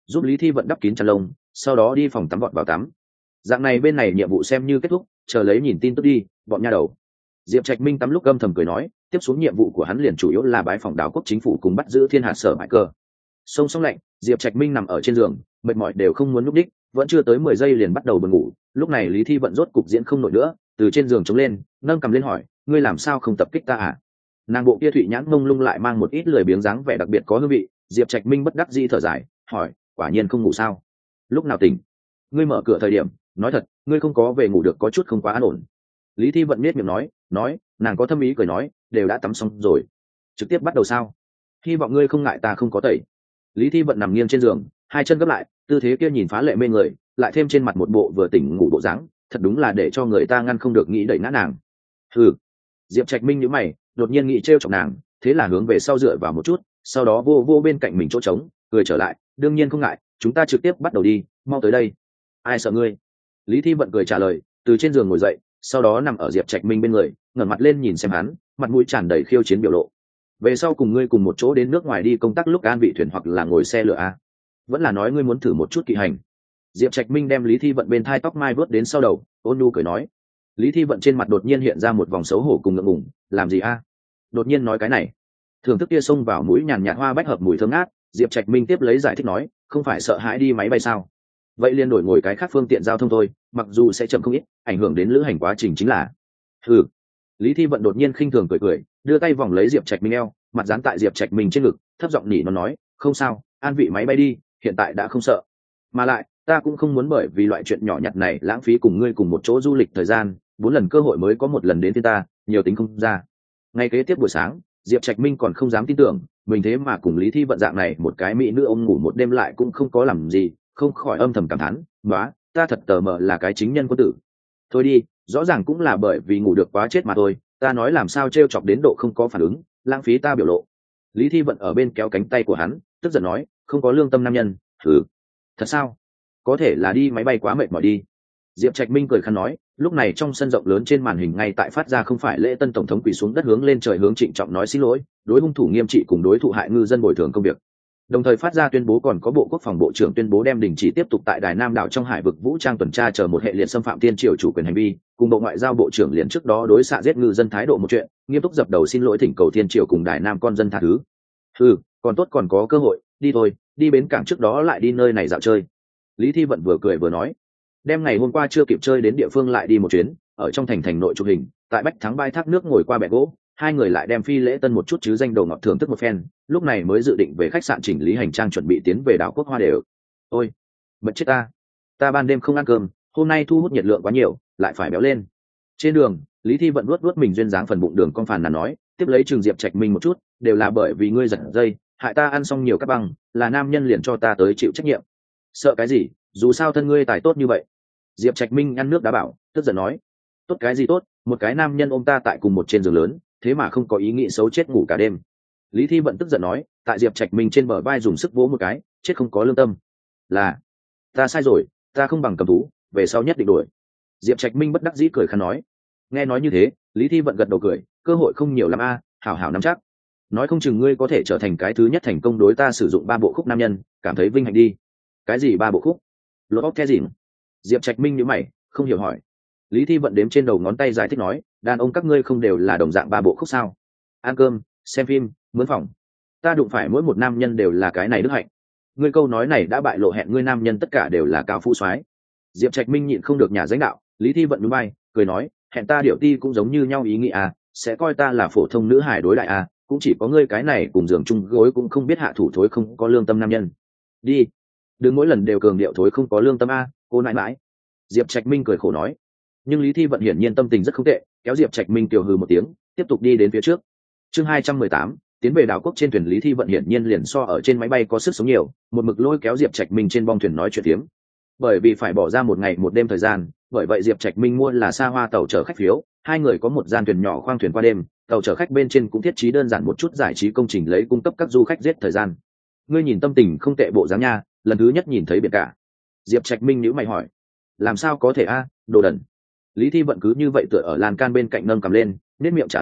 S1: giúp lý thi vận đắp kín chăn lông, sau đó đi phòng tắm vọt vào tắm. Dạng này bên này nhiệm vụ xem như kết thúc, chờ lấy nhìn tin tức đi bọn nha đầu. Diệp Trạch Minh tắm lúc âm thầm cười nói, tiếp xuống nhiệm vụ của hắn liền chủ yếu là bái phòng đảo quốc chính phủ cùng bắt giữ thiên hạt sở bại cơ. Sông sông lạnh, Diệp Trạch Minh nằm ở trên giường, mệt mỏi đều không muốn lúc đích, vẫn chưa tới mười giây liền bắt đầu buồn ngủ. Lúc này Lý Thi vận rốt cục diễn không nổi nữa, từ trên giường chống lên, nâng cầm lên hỏi, ngươi làm sao không tập kích ta à? Nàng bộ kia thụy nhãn mông lung lại mang một ít lười biếng dáng vẻ đặc biệt có hương vị. Diệp Trạch Minh bất đắc dĩ thở dài, hỏi, quả nhiên không ngủ sao? Lúc nào tỉnh? Ngươi mở cửa thời điểm, nói thật, ngươi không có về ngủ được có chút không quá an ổn. Lý Thi vận miết miệng nói, nói, nàng có thâm ý cười nói, đều đã tắm xong rồi, trực tiếp bắt đầu sao? Hy vọng ngươi không ngại ta không có tẩy. Lý Thi vận nằm nghiêng trên giường, hai chân gấp lại, tư thế kia nhìn phá lệ mê người, lại thêm trên mặt một bộ vừa tỉnh ngủ bộ dáng, thật đúng là để cho người ta ngăn không được nghĩ đẩy ngã nàng. Hừ. Diệp Trạch Minh nhíu mày, đột nhiên nghĩ trêu chọc nàng, thế là hướng về sau dựa vào một chút, sau đó vô vô bên cạnh mình chỗ trống, cười trở lại, đương nhiên không ngại, chúng ta trực tiếp bắt đầu đi, mau tới đây. Ai sợ ngươi? Lý Thi vận cười trả lời, từ trên giường ngồi dậy, sau đó nằm ở Diệp Trạch Minh bên người, ngẩng mặt lên nhìn xem hắn, mặt mũi tràn đầy khiêu chiến biểu lộ. Về sau cùng ngươi cùng một chỗ đến nước ngoài đi công tác lúc an vị thuyền hoặc là ngồi xe lửa a? Vẫn là nói ngươi muốn thử một chút kỵ hành? Diệp Trạch Minh đem Lý Thi vận bên thai tóc mai vớt đến sau đầu, ôn nhu cười nói. Lý Thi vận trên mặt đột nhiên hiện ra một vòng xấu hổ cùng ngượng ngùng, làm gì a? Đột nhiên nói cái này. Thưởng thức kia xông vào mũi nhàn nhạt hoa bách hợp mùi thơm ngát, Diệp Trạch Minh tiếp lấy giải thích nói, không phải sợ hãi đi máy bay sao? Vậy liền đổi ngồi cái khác phương tiện giao thông thôi, mặc dù sẽ chậm không ít, ảnh hưởng đến lữ hành quá trình chính là. Ừ. Lý Thi vận đột nhiên khinh thường cười cười, đưa tay vòng lấy Diệp Trạch Minh eo, mặt dán tại Diệp Trạch Minh trên ngực, thấp giọng nỉ nó nói, không sao, an vị máy bay đi, hiện tại đã không sợ. Mà lại, ta cũng không muốn bởi vì loại chuyện nhỏ nhặt này lãng phí cùng ngươi cùng một chỗ du lịch thời gian, bốn lần cơ hội mới có một lần đến thiên ta, nhiều tính không ra. Ngay kế tiếp buổi sáng, Diệp Trạch Minh còn không dám tin tưởng, mình thế mà cùng Lý Thi vận dạng này một cái mỹ nữ ôm ngủ một đêm lại cũng không có làm gì, không khỏi âm thầm cảm thán, "Nóa, ta thật tờ mờ là cái chính nhân quân tử." Thôi đi, rõ ràng cũng là bởi vì ngủ được quá chết mà thôi, ta nói làm sao trêu chọc đến độ không có phản ứng, lãng phí ta biểu lộ. Lý Thi vận ở bên kéo cánh tay của hắn, tức giận nói, "Không có lương tâm nam nhân." "Thử." "Thật sao? Có thể là đi máy bay quá mệt mỏi đi." Diệp Trạch Minh cười khăn nói, lúc này trong sân rộng lớn trên màn hình ngay tại phát ra không phải lễ tân tổng thống quỳ xuống đất hướng lên trời hướng trịnh trọng nói xin lỗi, đối hung thủ nghiêm trị cùng đối thụ hại ngư dân bồi thường công việc. Đồng thời phát ra tuyên bố còn có Bộ Quốc phòng Bộ trưởng tuyên bố đem đình chỉ tiếp tục tại Đài Nam đảo trong hải vực vũ trang tuần tra chờ một hệ liệt xâm phạm tiên triều chủ quyền hành vi, cùng Bộ Ngoại giao Bộ trưởng liền trước đó đối xạ giết ngư dân thái độ một chuyện, nghiêm túc dập đầu xin lỗi thỉnh cầu tiên triều cùng Đài Nam con dân tha thứ. Ừ, còn tốt còn có cơ hội, đi thôi, đi bến cảng trước đó lại đi nơi này dạo chơi. Lý Thi vận vừa cười vừa nói, đem ngày hôm qua chưa kịp chơi đến địa phương lại đi một chuyến, ở trong thành thành nội chụp hình, tại Bách Thắng bãi thác nước ngồi qua bè gỗ, hai người lại đem phi lễ tân một chút chứ danh đồ ngọt thưởng thức một phen, lúc này mới dự định về khách sạn chỉnh lý hành trang chuẩn bị tiến về đảo quốc Hoa Đều. Ôi, mệt chết ta, ta ban đêm không ăn cơm, hôm nay thu hút nhiệt lượng quá nhiều, lại phải béo lên. Trên đường, Lý Thi vận nuốt nuốt mình duyên dáng phần bụng đường con phàn là nói, tiếp lấy Trường Diệp Trạch Minh một chút, đều là bởi vì ngươi giật dây, hại ta ăn xong nhiều các băng, là nam nhân liền cho ta tới chịu trách nhiệm. Sợ cái gì, dù sao thân ngươi tài tốt như vậy. Diệp Trạch Minh ăn nước đá bảo, tức giận nói, tốt cái gì tốt, một cái nam nhân ôm ta tại cùng một trên giường lớn, thế mà không có ý nghĩ xấu chết ngủ cả đêm. Lý Thi vận tức giận nói, tại Diệp Trạch Minh trên bờ vai dùng sức vỗ một cái, chết không có lương tâm. Là, ta sai rồi, ta không bằng cầm thú, về sau nhất định đuổi. Diệp Trạch Minh bất đắc dĩ cười khăn nói. Nghe nói như thế, Lý Thi vận gật đầu cười, cơ hội không nhiều lắm a, hảo hảo nắm chắc. Nói không chừng ngươi có thể trở thành cái thứ nhất thành công đối ta sử dụng ba bộ khúc nam nhân, cảm thấy vinh hạnh đi. Cái gì ba bộ khúc? Lột óc the gì? Diệp Trạch Minh nhíu mày, không hiểu hỏi. Lý Thi vận đếm trên đầu ngón tay giải thích nói, đàn ông các ngươi không đều là đồng dạng ba bộ khúc sao? Ăn cơm, xem phim, mướn phòng. Ta đụng phải mỗi một nam nhân đều là cái này đức hạnh. Ngươi câu nói này đã bại lộ hẹn ngươi nam nhân tất cả đều là cao phú soái. Diệp Trạch Minh nhịn không được nhà danh đạo, Lý Thi vận nhún vai, cười nói, hẹn ta điệu ti cũng giống như nhau ý nghĩ à, sẽ coi ta là phổ thông nữ hài đối đại à, cũng chỉ có ngươi cái này cùng giường chung gối cũng không biết hạ thủ thối không có lương tâm nam nhân. Đi, đừng mỗi lần đều cường điệu thối không có lương tâm a, cô nãi mãi. Diệp Trạch Minh cười khổ nói. Nhưng Lý Thi vận hiển nhiên tâm tình rất không tệ, kéo Diệp Trạch Minh tiểu hừ một tiếng, tiếp tục đi đến phía trước. Chương hai trăm mười tám, tiến về đảo quốc trên thuyền. Lý Thi vận hiển nhiên liền so ở trên máy bay có sức sống nhiều, một mực lôi kéo Diệp Trạch Minh trên bong thuyền nói chuyện tiếm. Bởi vì phải bỏ ra một ngày một đêm thời gian, bởi vậy Diệp Trạch Minh mua là xa hoa tàu chở khách phiếu, hai người có một gian thuyền nhỏ khoang thuyền qua đêm, tàu chở khách bên trên cũng thiết trí đơn giản một chút giải trí công trình lấy cung cấp các du khách giết thời gian. Ngươi nhìn tâm tình không tệ bộ dáng nha, lần thứ nhất nhìn thấy biển cả. Diệp Trạch Minh nhíu mày hỏi. Làm sao có thể a, đồ đần. Lý Thi vận cứ như vậy tựa ở lan can bên cạnh nâng cầm lên, nét miệng trả lời,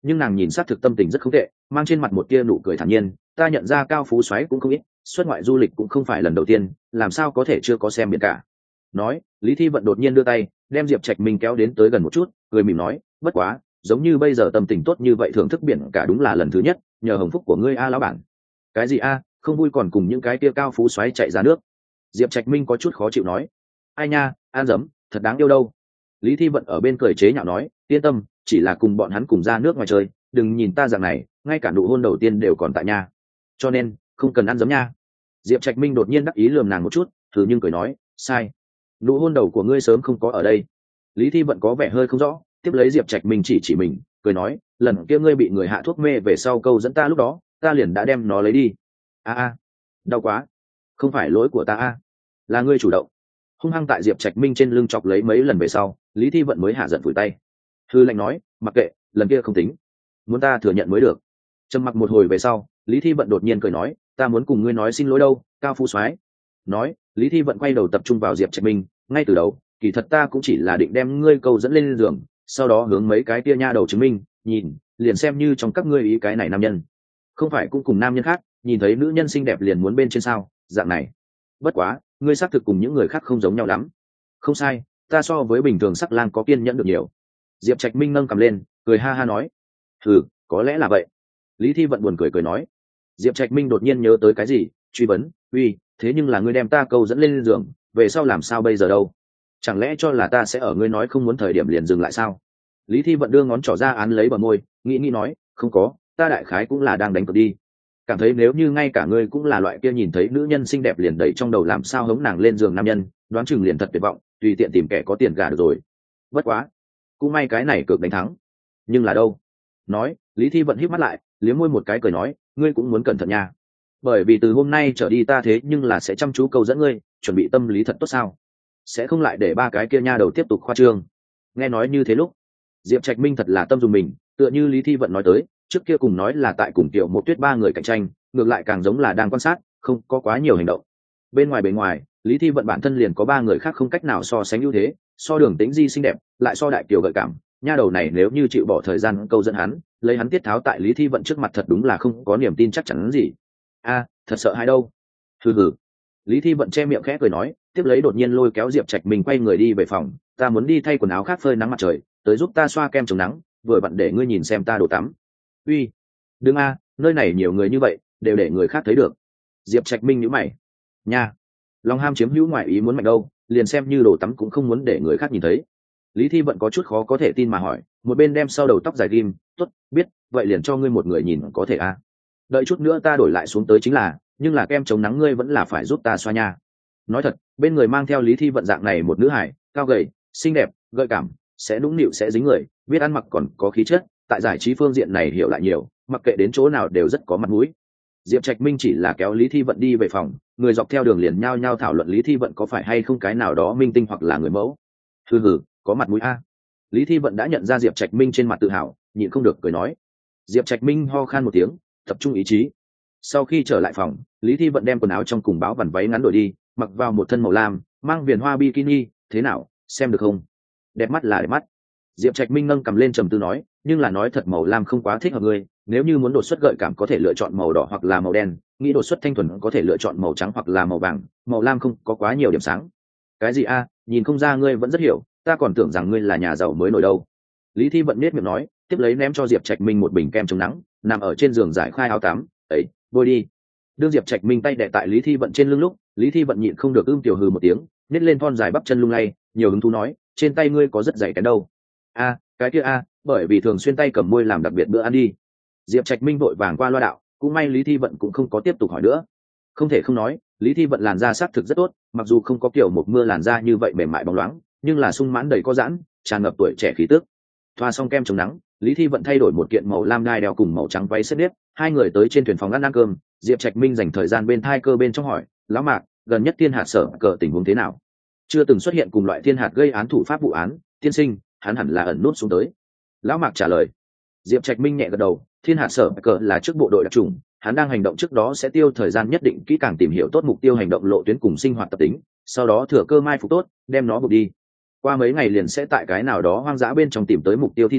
S1: nhưng nàng nhìn sát thực tâm tình rất không tệ, mang trên mặt một tia nụ cười thản nhiên. Ta nhận ra Cao Phú Soái cũng không ít, xuất ngoại du lịch cũng không phải lần đầu tiên, làm sao có thể chưa có xem biển cả. Nói, Lý Thi Vận đột nhiên đưa tay đem Diệp Trạch Minh kéo đến tới gần một chút, cười mỉm nói, bất quá giống như bây giờ tâm tình tốt như vậy thưởng thức biển cả đúng là lần thứ nhất, nhờ hồng phúc của ngươi a lão bản. Cái gì a, không vui còn cùng những cái tia Cao Phú Soái chạy ra nước. Diệp Trạch Minh có chút khó chịu nói, ai nha, an dấm thật đáng yêu đâu. Lý Thi Vận ở bên cười chế nhạo nói, yên tâm, chỉ là cùng bọn hắn cùng ra nước ngoài chơi, đừng nhìn ta dạng này, ngay cả nụ hôn đầu tiên đều còn tại nhà, cho nên không cần ăn giấm nha. Diệp Trạch Minh đột nhiên đắc ý lườm nàng một chút, thử nhưng cười nói, sai, nụ hôn đầu của ngươi sớm không có ở đây. Lý Thi Vận có vẻ hơi không rõ, tiếp lấy Diệp Trạch Minh chỉ chỉ mình, cười nói, lần kia ngươi bị người hạ thuốc mê về sau câu dẫn ta lúc đó, ta liền đã đem nó lấy đi. A a, đau quá, không phải lỗi của ta a, là ngươi chủ động. Hung hăng tại Diệp Trạch Minh trên lưng chọc lấy mấy lần về sau, Lý Thi Vận mới hạ giận phủi tay. Hư lệnh nói, mặc kệ, lần kia không tính, muốn ta thừa nhận mới được. Trầm mặc một hồi về sau, Lý Thi Vận đột nhiên cười nói, ta muốn cùng ngươi nói xin lỗi đâu, Cao Phú Soái. Nói, Lý Thi Vận quay đầu tập trung vào Diệp Trạch Minh, ngay từ đầu, kỳ thật ta cũng chỉ là định đem ngươi câu dẫn lên giường, sau đó hướng mấy cái tia nha đầu chứng minh, nhìn, liền xem như trong các ngươi ý cái này nam nhân, không phải cũng cùng nam nhân khác, nhìn thấy nữ nhân xinh đẹp liền muốn bên trên sao, dạng này. Bất quá, ngươi xác thực cùng những người khác không giống nhau lắm. Không sai, ta so với bình thường sắc lang có kiên nhẫn được nhiều. Diệp Trạch Minh nâng cầm lên, cười ha ha nói, ừ, có lẽ là vậy. Lý Thi Vận buồn cười cười nói. Diệp Trạch Minh đột nhiên nhớ tới cái gì, truy vấn, uy, thế nhưng là ngươi đem ta câu dẫn lên giường, về sau làm sao bây giờ đâu? Chẳng lẽ cho là ta sẽ ở ngươi nói không muốn thời điểm liền dừng lại sao? Lý Thi Vận đưa ngón trỏ ra án lấy bờ môi, nghĩ nghĩ nói, không có, ta đại khái cũng là đang đánh cược đi. Cảm thấy nếu như ngay cả ngươi cũng là loại kia nhìn thấy nữ nhân xinh đẹp liền đẩy trong đầu làm sao hống nàng lên giường nam nhân, đoán chừng liền thật tuyệt vọng, tùy tiện tìm kẻ có tiền gả được rồi. Bất quá, cũng may cái này cược đánh thắng. Nhưng là đâu? Nói, Lý Thi Vận híp mắt lại, liếm môi một cái cười nói, ngươi cũng muốn cẩn thận nha. Bởi vì từ hôm nay trở đi ta thế nhưng là sẽ chăm chú câu dẫn ngươi, chuẩn bị tâm lý thật tốt sao? Sẽ không lại để ba cái kia nha đầu tiếp tục khoa trương. Nghe nói như thế lúc, Diệp Trạch Minh thật là tâm dùng mình, tựa như Lý Thi Vận nói tới, trước kia cùng nói là tại cùng Tiểu Một Tuyết ba người cạnh tranh, ngược lại càng giống là đang quan sát, không có quá nhiều hành động. Bên ngoài bề ngoài, Lý Thi Vận bản thân liền có ba người khác không cách nào so sánh ưu thế, so Đường Tĩnh Di xinh đẹp, lại so Đại Kiều gợi cảm, nha đầu này nếu như chịu bỏ thời gian câu dẫn hắn, lấy hắn tiết tháo tại Lý Thi Vận trước mặt thật đúng là không có niềm tin chắc chắn gì. A, thật sợ hai đâu. Hừ hừ. Lý Thi Vận che miệng khẽ cười nói, tiếp lấy đột nhiên lôi kéo Diệp Trạch Minh quay người đi về phòng, ta muốn đi thay quần áo khác phơi nắng mặt trời, tới giúp ta xoa kem chống nắng, vừa vặn để ngươi nhìn xem ta đổ tắm. Uy, đừng a, nơi này nhiều người như vậy, đều để người khác thấy được. Diệp Trạch Minh nhíu mày. Nha, lòng ham chiếm hữu ngoại ý muốn mạnh đâu, liền xem như đổ tắm cũng không muốn để người khác nhìn thấy. Lý Thi Vận có chút khó có thể tin mà hỏi, một bên đem sau đầu tóc dài ghim, tốt, biết, vậy liền cho ngươi một người nhìn có thể a. Đợi chút nữa ta đổi lại xuống tới chính là, nhưng là kem chống nắng ngươi vẫn là phải giúp ta xoa nha. Nói thật, bên người mang theo Lý Thi Vận dạng này một nữ hải, cao gầy, xinh đẹp, gợi cảm, sẽ nũng nịu sẽ dính người, biết ăn mặc còn có khí chất, tại giải trí phương diện này hiểu lại nhiều, mặc kệ đến chỗ nào đều rất có mặt mũi. Diệp Trạch Minh chỉ là kéo Lý Thi Vận đi về phòng, người dọc theo đường liền nhao nhao thảo luận Lý Thi Vận có phải hay không cái nào đó minh tinh hoặc là người mẫu. Hừ hừ, có mặt mũi a. Lý Thi Vận đã nhận ra Diệp Trạch Minh trên mặt tự hào, nhịn không được cười nói. Diệp Trạch Minh ho khan một tiếng, tập trung ý chí. Sau khi trở lại phòng, Lý Thi Vận đem quần áo trong cùng báo vằn váy ngắn đổi đi, mặc vào một thân màu lam, mang viền hoa bikini, thế nào, xem được không? Đẹp mắt là đẹp mắt. Diệp Trạch Minh nâng cầm lên trầm tư nói, nhưng là nói thật màu lam không quá thích hợp ngươi, nếu như muốn đột xuất gợi cảm có thể lựa chọn màu đỏ hoặc là màu đen, nghĩ đột xuất thanh thuần có thể lựa chọn màu trắng hoặc là màu vàng, màu lam không có quá nhiều điểm sáng. Cái gì a, nhìn không ra ngươi vẫn rất hiểu, ta còn tưởng rằng ngươi là nhà giàu mới nổi đâu. Lý Thi Vận nết miệng nói, tiếp lấy ném cho Diệp Trạch Minh một bình kem chống nắng, nằm ở trên giường giải khai áo tắm, ấy, bôi đi. Đương Diệp Trạch Minh tay đè tại Lý Thi Vận trên lưng lúc, Lý Thi Vận nhịn không được ưm tiểu hừ một tiếng, nết lên thon dài bắp chân lung lay, nhiều hứng thú nói, trên tay ngươi có rất dày cái đâu. A, cái kia a, bởi vì thường xuyên tay cầm môi làm đặc biệt bữa ăn đi. Diệp Trạch Minh vội vàng qua loa đạo, cũng may Lý Thi Vận cũng không có tiếp tục hỏi nữa. Không thể không nói, Lý Thi Vận làn da sắc thực rất tốt, mặc dù không có kiểu một mưa làn da như vậy mềm mại bóng loáng, nhưng là sung mãn đầy có giãn, tràn ngập tuổi trẻ khí tức. Thoa xong kem chống nắng, Lý Thi Vận thay đổi một kiện màu lam đai đeo cùng màu trắng váy xếp nếp, hai người tới trên thuyền phòng ăn ăn cơm. Diệp Trạch Minh dành thời gian bên thai cơ bên trong hỏi, lão Mạc, gần nhất Thiên Hạt sở cờ tình huống thế nào? Chưa từng xuất hiện cùng loại Thiên Hạt gây án thủ pháp vụ án, tiên sinh, hắn hẳn là ẩn nút xuống tới. Lão Mạc trả lời. Diệp Trạch Minh nhẹ gật đầu, Thiên Hạt sở cờ là trước bộ đội đặc trùng, hắn đang hành động trước đó sẽ tiêu thời gian nhất định kỹ càng tìm hiểu tốt mục tiêu hành động lộ tuyến cùng sinh hoạt tập tính, sau đó thừa cơ mai phục tốt, đem nó buộc đi. Qua mấy ngày liền sẽ tại cái nào đó hoang dã bên trong tìm tới mục tiêu thi thể,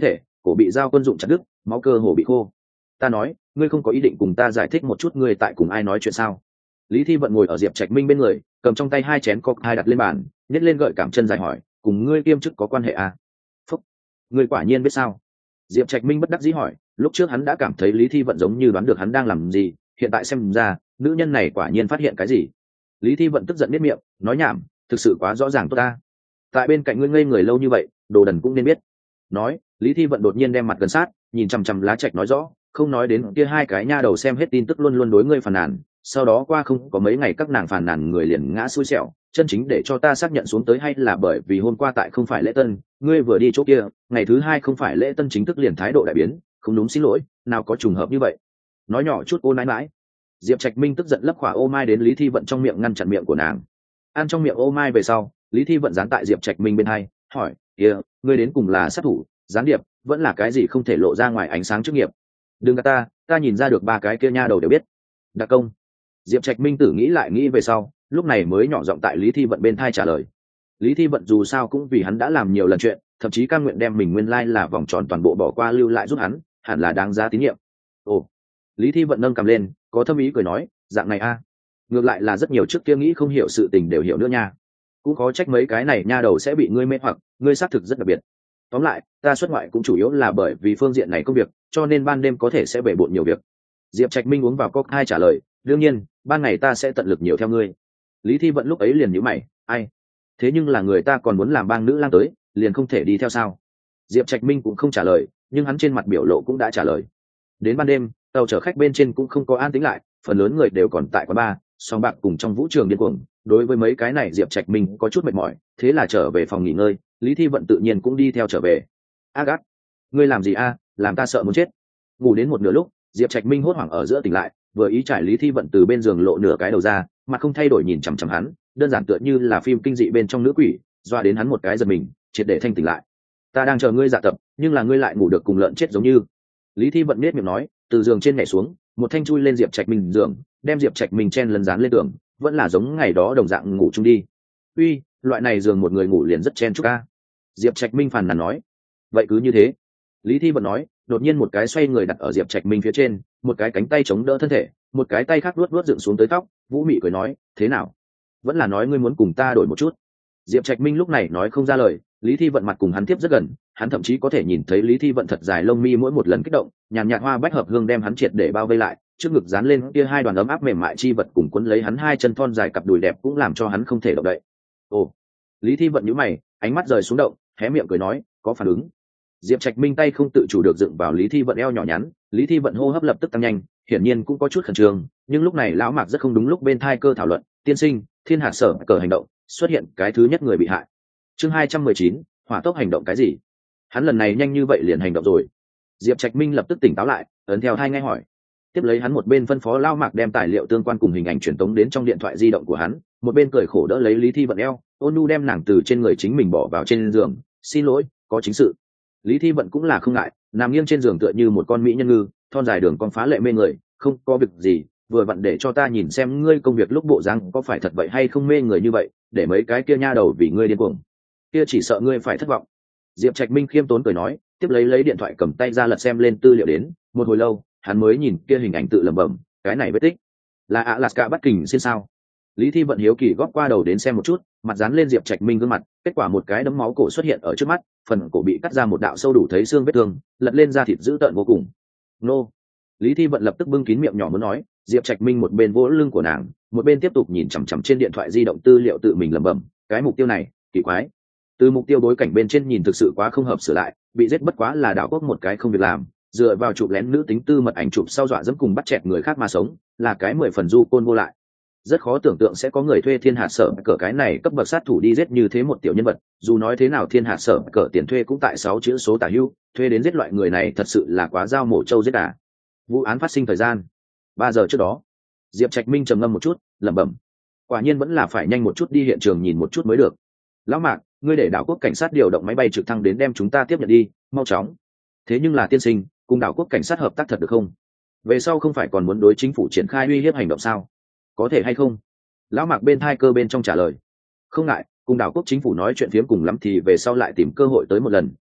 S1: cổ bị dao quân dụng chặt đứt, máu cơ hồ bị khô. Ta nói, ngươi không có ý định cùng ta giải thích một chút ngươi tại cùng ai nói chuyện sao? Lý Thi Vận ngồi ở Diệp Trạch Minh bên người, cầm trong tay hai chén cocktail đặt lên bàn, nhét lên gợi cảm chân dài hỏi, cùng ngươi kiêm chức có quan hệ à? Phúc, ngươi quả nhiên biết sao? Diệp Trạch Minh bất đắc dĩ hỏi, lúc trước hắn đã cảm thấy Lý Thi Vận giống như đoán được hắn đang làm gì, hiện tại xem ra, nữ nhân này quả nhiên phát hiện cái gì. Lý Thi Vận tức giận biết miệng, nói nhảm, thực sự quá rõ ràng tốt ta. Tại bên cạnh ngươi ngây người lâu như vậy, đồ đần cũng nên biết. Nói, Lý Thi Vận đột nhiên đem mặt gần sát, nhìn chằm chằm Lá Trạch nói rõ, không nói đến kia hai cái nha đầu xem hết tin tức luôn luôn đối ngươi phàn nàn, sau đó qua không có mấy ngày các nàng phàn nàn người liền ngã xui xẻo, chân chính để cho ta xác nhận xuống tới hay là bởi vì hôm qua tại không phải lễ tân, ngươi vừa đi chỗ kia, ngày thứ hai không phải lễ tân chính thức liền thái độ đại biến, không đúng xin lỗi, nào có trùng hợp như vậy. Nói nhỏ chút ô nãi mãi. Diệp Trạch Minh tức giận lấp khỏa ô mai đến Lý Thi Vận trong miệng ngăn chặn miệng của nàng. Ăn trong miệng ô mai về sau, Lý Thi Vận dán tại Diệp Trạch Minh bên hai, hỏi, kia, ngươi đến cùng là sát thủ, gián điệp, vẫn là cái gì không thể lộ ra ngoài ánh sáng chức nghiệp? Đừng gạt ta, ta nhìn ra được ba cái kia nha đầu đều biết. Đặc công. Diệp Trạch Minh tử nghĩ lại nghĩ về sau, lúc này mới nhỏ giọng tại Lý Thi Vận bên thai trả lời. Lý Thi Vận dù sao cũng vì hắn đã làm nhiều lần chuyện, thậm chí cam nguyện đem mình nguyên lai là vòng tròn toàn bộ bỏ qua lưu lại giúp hắn, hẳn là đáng giá tín nhiệm. Ồ. Lý Thi Vận nâng cầm lên, có thâm ý cười nói, dạng này a, ngược lại là rất nhiều trước kia nghĩ không hiểu sự tình đều hiểu nữa nha. Cũng có trách mấy cái này nha đầu sẽ bị ngươi mê hoặc, ngươi xác thực rất đặc biệt. Tóm lại, ta xuất ngoại cũng chủ yếu là bởi vì phương diện này công việc, cho nên ban đêm có thể sẽ bể bộn nhiều việc. Diệp Trạch Minh uống vào cốc hai trả lời, đương nhiên, ban ngày ta sẽ tận lực nhiều theo ngươi. Lý Thi Vận lúc ấy liền nhíu mày, ai? Thế nhưng là người ta còn muốn làm bang nữ lang tới, liền không thể đi theo sao? Diệp Trạch Minh cũng không trả lời, nhưng hắn trên mặt biểu lộ cũng đã trả lời. Đến ban đêm, tàu chở khách bên trên cũng không có an tĩnh lại, phần lớn người đều còn tại quán bar, song bạc cùng trong vũ trường điên cuồng. Đối với mấy cái này Diệp Trạch Minh có chút mệt mỏi, thế là trở về phòng nghỉ ngơi, Lý Thi Vận tự nhiên cũng đi theo trở về. Agat, ngươi làm gì a? Làm ta sợ muốn chết. Ngủ đến một nửa lúc, Diệp Trạch Minh hốt hoảng ở giữa tỉnh lại, vừa ý trải Lý Thi Vận từ bên giường lộ nửa cái đầu ra, mặt không thay đổi nhìn chằm chằm hắn, đơn giản tựa như là phim kinh dị bên trong nữ quỷ, doa đến hắn một cái giật mình, triệt để thanh tỉnh lại. Ta đang chờ ngươi dạ tập, nhưng là ngươi lại ngủ được cùng lợn chết giống như. Lý Thi Vận nết miệng nói, từ giường trên nhảy xuống, một thanh chui lên Diệp Trạch Minh giường, đem Diệp Trạch Minh chen lấn dán lên tường, vẫn là giống ngày đó đồng dạng ngủ chung đi. Uy, loại này giường một người ngủ liền rất chen chúc a. Diệp Trạch Minh phàn nàn nói. Vậy cứ như thế. Lý Thi Vận nói, đột nhiên một cái xoay người đặt ở Diệp Trạch Minh phía trên, một cái cánh tay chống đỡ thân thể, một cái tay khác luốt luốt dựng xuống tới tóc, Vũ Mị cười nói, thế nào? Vẫn là nói ngươi muốn cùng ta đổi một chút. Diệp Trạch Minh lúc này nói không ra lời, Lý Thi Vận mặt cùng hắn tiếp rất gần, hắn thậm chí có thể nhìn thấy Lý Thi Vận thật dài lông mi mỗi một lần kích động, nhàn nhạt hoa bách hợp hương đem hắn triệt để bao vây lại, trước ngực dán lên kia hai đoàn ấm áp mềm mại chi vật cùng quấn lấy hắn hai chân thon dài cặp đùi đẹp cũng làm cho hắn không thể động đậy. Ồ. Lý Thi Vận nhíu mày, ánh mắt rời xuống động, hé miệng cười nói, có phản ứng. Diệp Trạch Minh tay không tự chủ được dựng vào Lý Thi Vận eo nhỏ nhắn, Lý Thi Vận hô hấp lập tức tăng nhanh, hiển nhiên cũng có chút khẩn trương, nhưng lúc này lão Mạc rất không đúng lúc bên thai cơ thảo luận, tiên sinh, thiên hạ sở cờ hành động, xuất hiện cái thứ nhất người bị hại. Chương hai trăm mười chín, hỏa tốc hành động cái gì? Hắn lần này nhanh như vậy liền hành động rồi. Diệp Trạch Minh lập tức tỉnh táo lại, ấn theo hai ngay hỏi. Tiếp lấy hắn một bên phân phó lão Mạc đem tài liệu tương quan cùng hình ảnh truyền tống đến trong điện thoại di động của hắn, một bên cười khổ đỡ lấy Lý Thi Vận eo, ôn nhu đem nàng từ trên người chính mình bỏ vào trên giường, xin lỗi, có chính sự. Lý Thi Vận cũng là không ngại, nằm nghiêng trên giường tựa như một con mỹ nhân ngư, thon dài đường con phá lệ mê người, không có việc gì, vừa vặn để cho ta nhìn xem ngươi công việc lúc bộ dáng có phải thật vậy hay không mê người như vậy, để mấy cái kia nha đầu vì ngươi điên cuồng. Kia chỉ sợ ngươi phải thất vọng. Diệp Trạch Minh khiêm tốn cười nói, tiếp lấy lấy điện thoại cầm tay ra lật xem lên tư liệu đến, một hồi lâu, hắn mới nhìn kia hình ảnh tự lẩm bẩm, cái này vết tích là Alaska Bắc Kình xin sao? Lý Thi Vận hiếu kỳ góp qua đầu đến xem một chút, mặt dán lên Diệp Trạch Minh gương mặt, kết quả một cái đấm máu cổ xuất hiện ở trước mắt, phần cổ bị cắt ra một đạo sâu đủ thấy xương vết thương, lật lên da thịt dữ tợn vô cùng. Nô! Lý Thi Vận lập tức bưng kín miệng nhỏ muốn nói, Diệp Trạch Minh một bên vỗ lưng của nàng, một bên tiếp tục nhìn chằm chằm trên điện thoại di động tư liệu tự mình lẩm bẩm, cái mục tiêu này, kỳ quái. Từ mục tiêu bối cảnh bên trên nhìn thực sự quá không hợp sửa lại, bị giết bất quá là đảo quốc một cái không việc làm, dựa vào chụp lén nữ tính tư mật ảnh chụp sau dọa dẫm cùng bắt chẹt người khác mà sống, là cái mười phần du côn vô lại. Rất khó tưởng tượng sẽ có người thuê thiên hạt sở cỡ cái này cấp bậc sát thủ đi giết như thế một tiểu nhân vật, dù nói thế nào thiên hạt sở cỡ tiền thuê cũng tại sáu chữ số tả hưu, thuê đến giết loại người này thật sự là quá dao mổ trâu giết à. Vụ án phát sinh thời gian ba giờ trước đó. Diệp Trạch Minh trầm ngâm một chút, lẩm bẩm, quả nhiên vẫn là phải nhanh một chút đi hiện trường nhìn một chút mới được. Lão Mạc, ngươi để đảo quốc cảnh sát điều động máy bay trực thăng đến đem chúng ta tiếp nhận đi, mau chóng. Thế nhưng là tiên sinh, cùng đảo quốc cảnh sát hợp tác thật được không? Về sau không phải còn muốn đối chính phủ triển khai uy hiếp hành động sao? Có thể hay không? Lão Mạc bên thai cơ bên trong trả lời, không ngại, cùng đảo quốc chính phủ nói chuyện phiếm cùng lắm thì về sau lại tìm cơ hội tới một lần,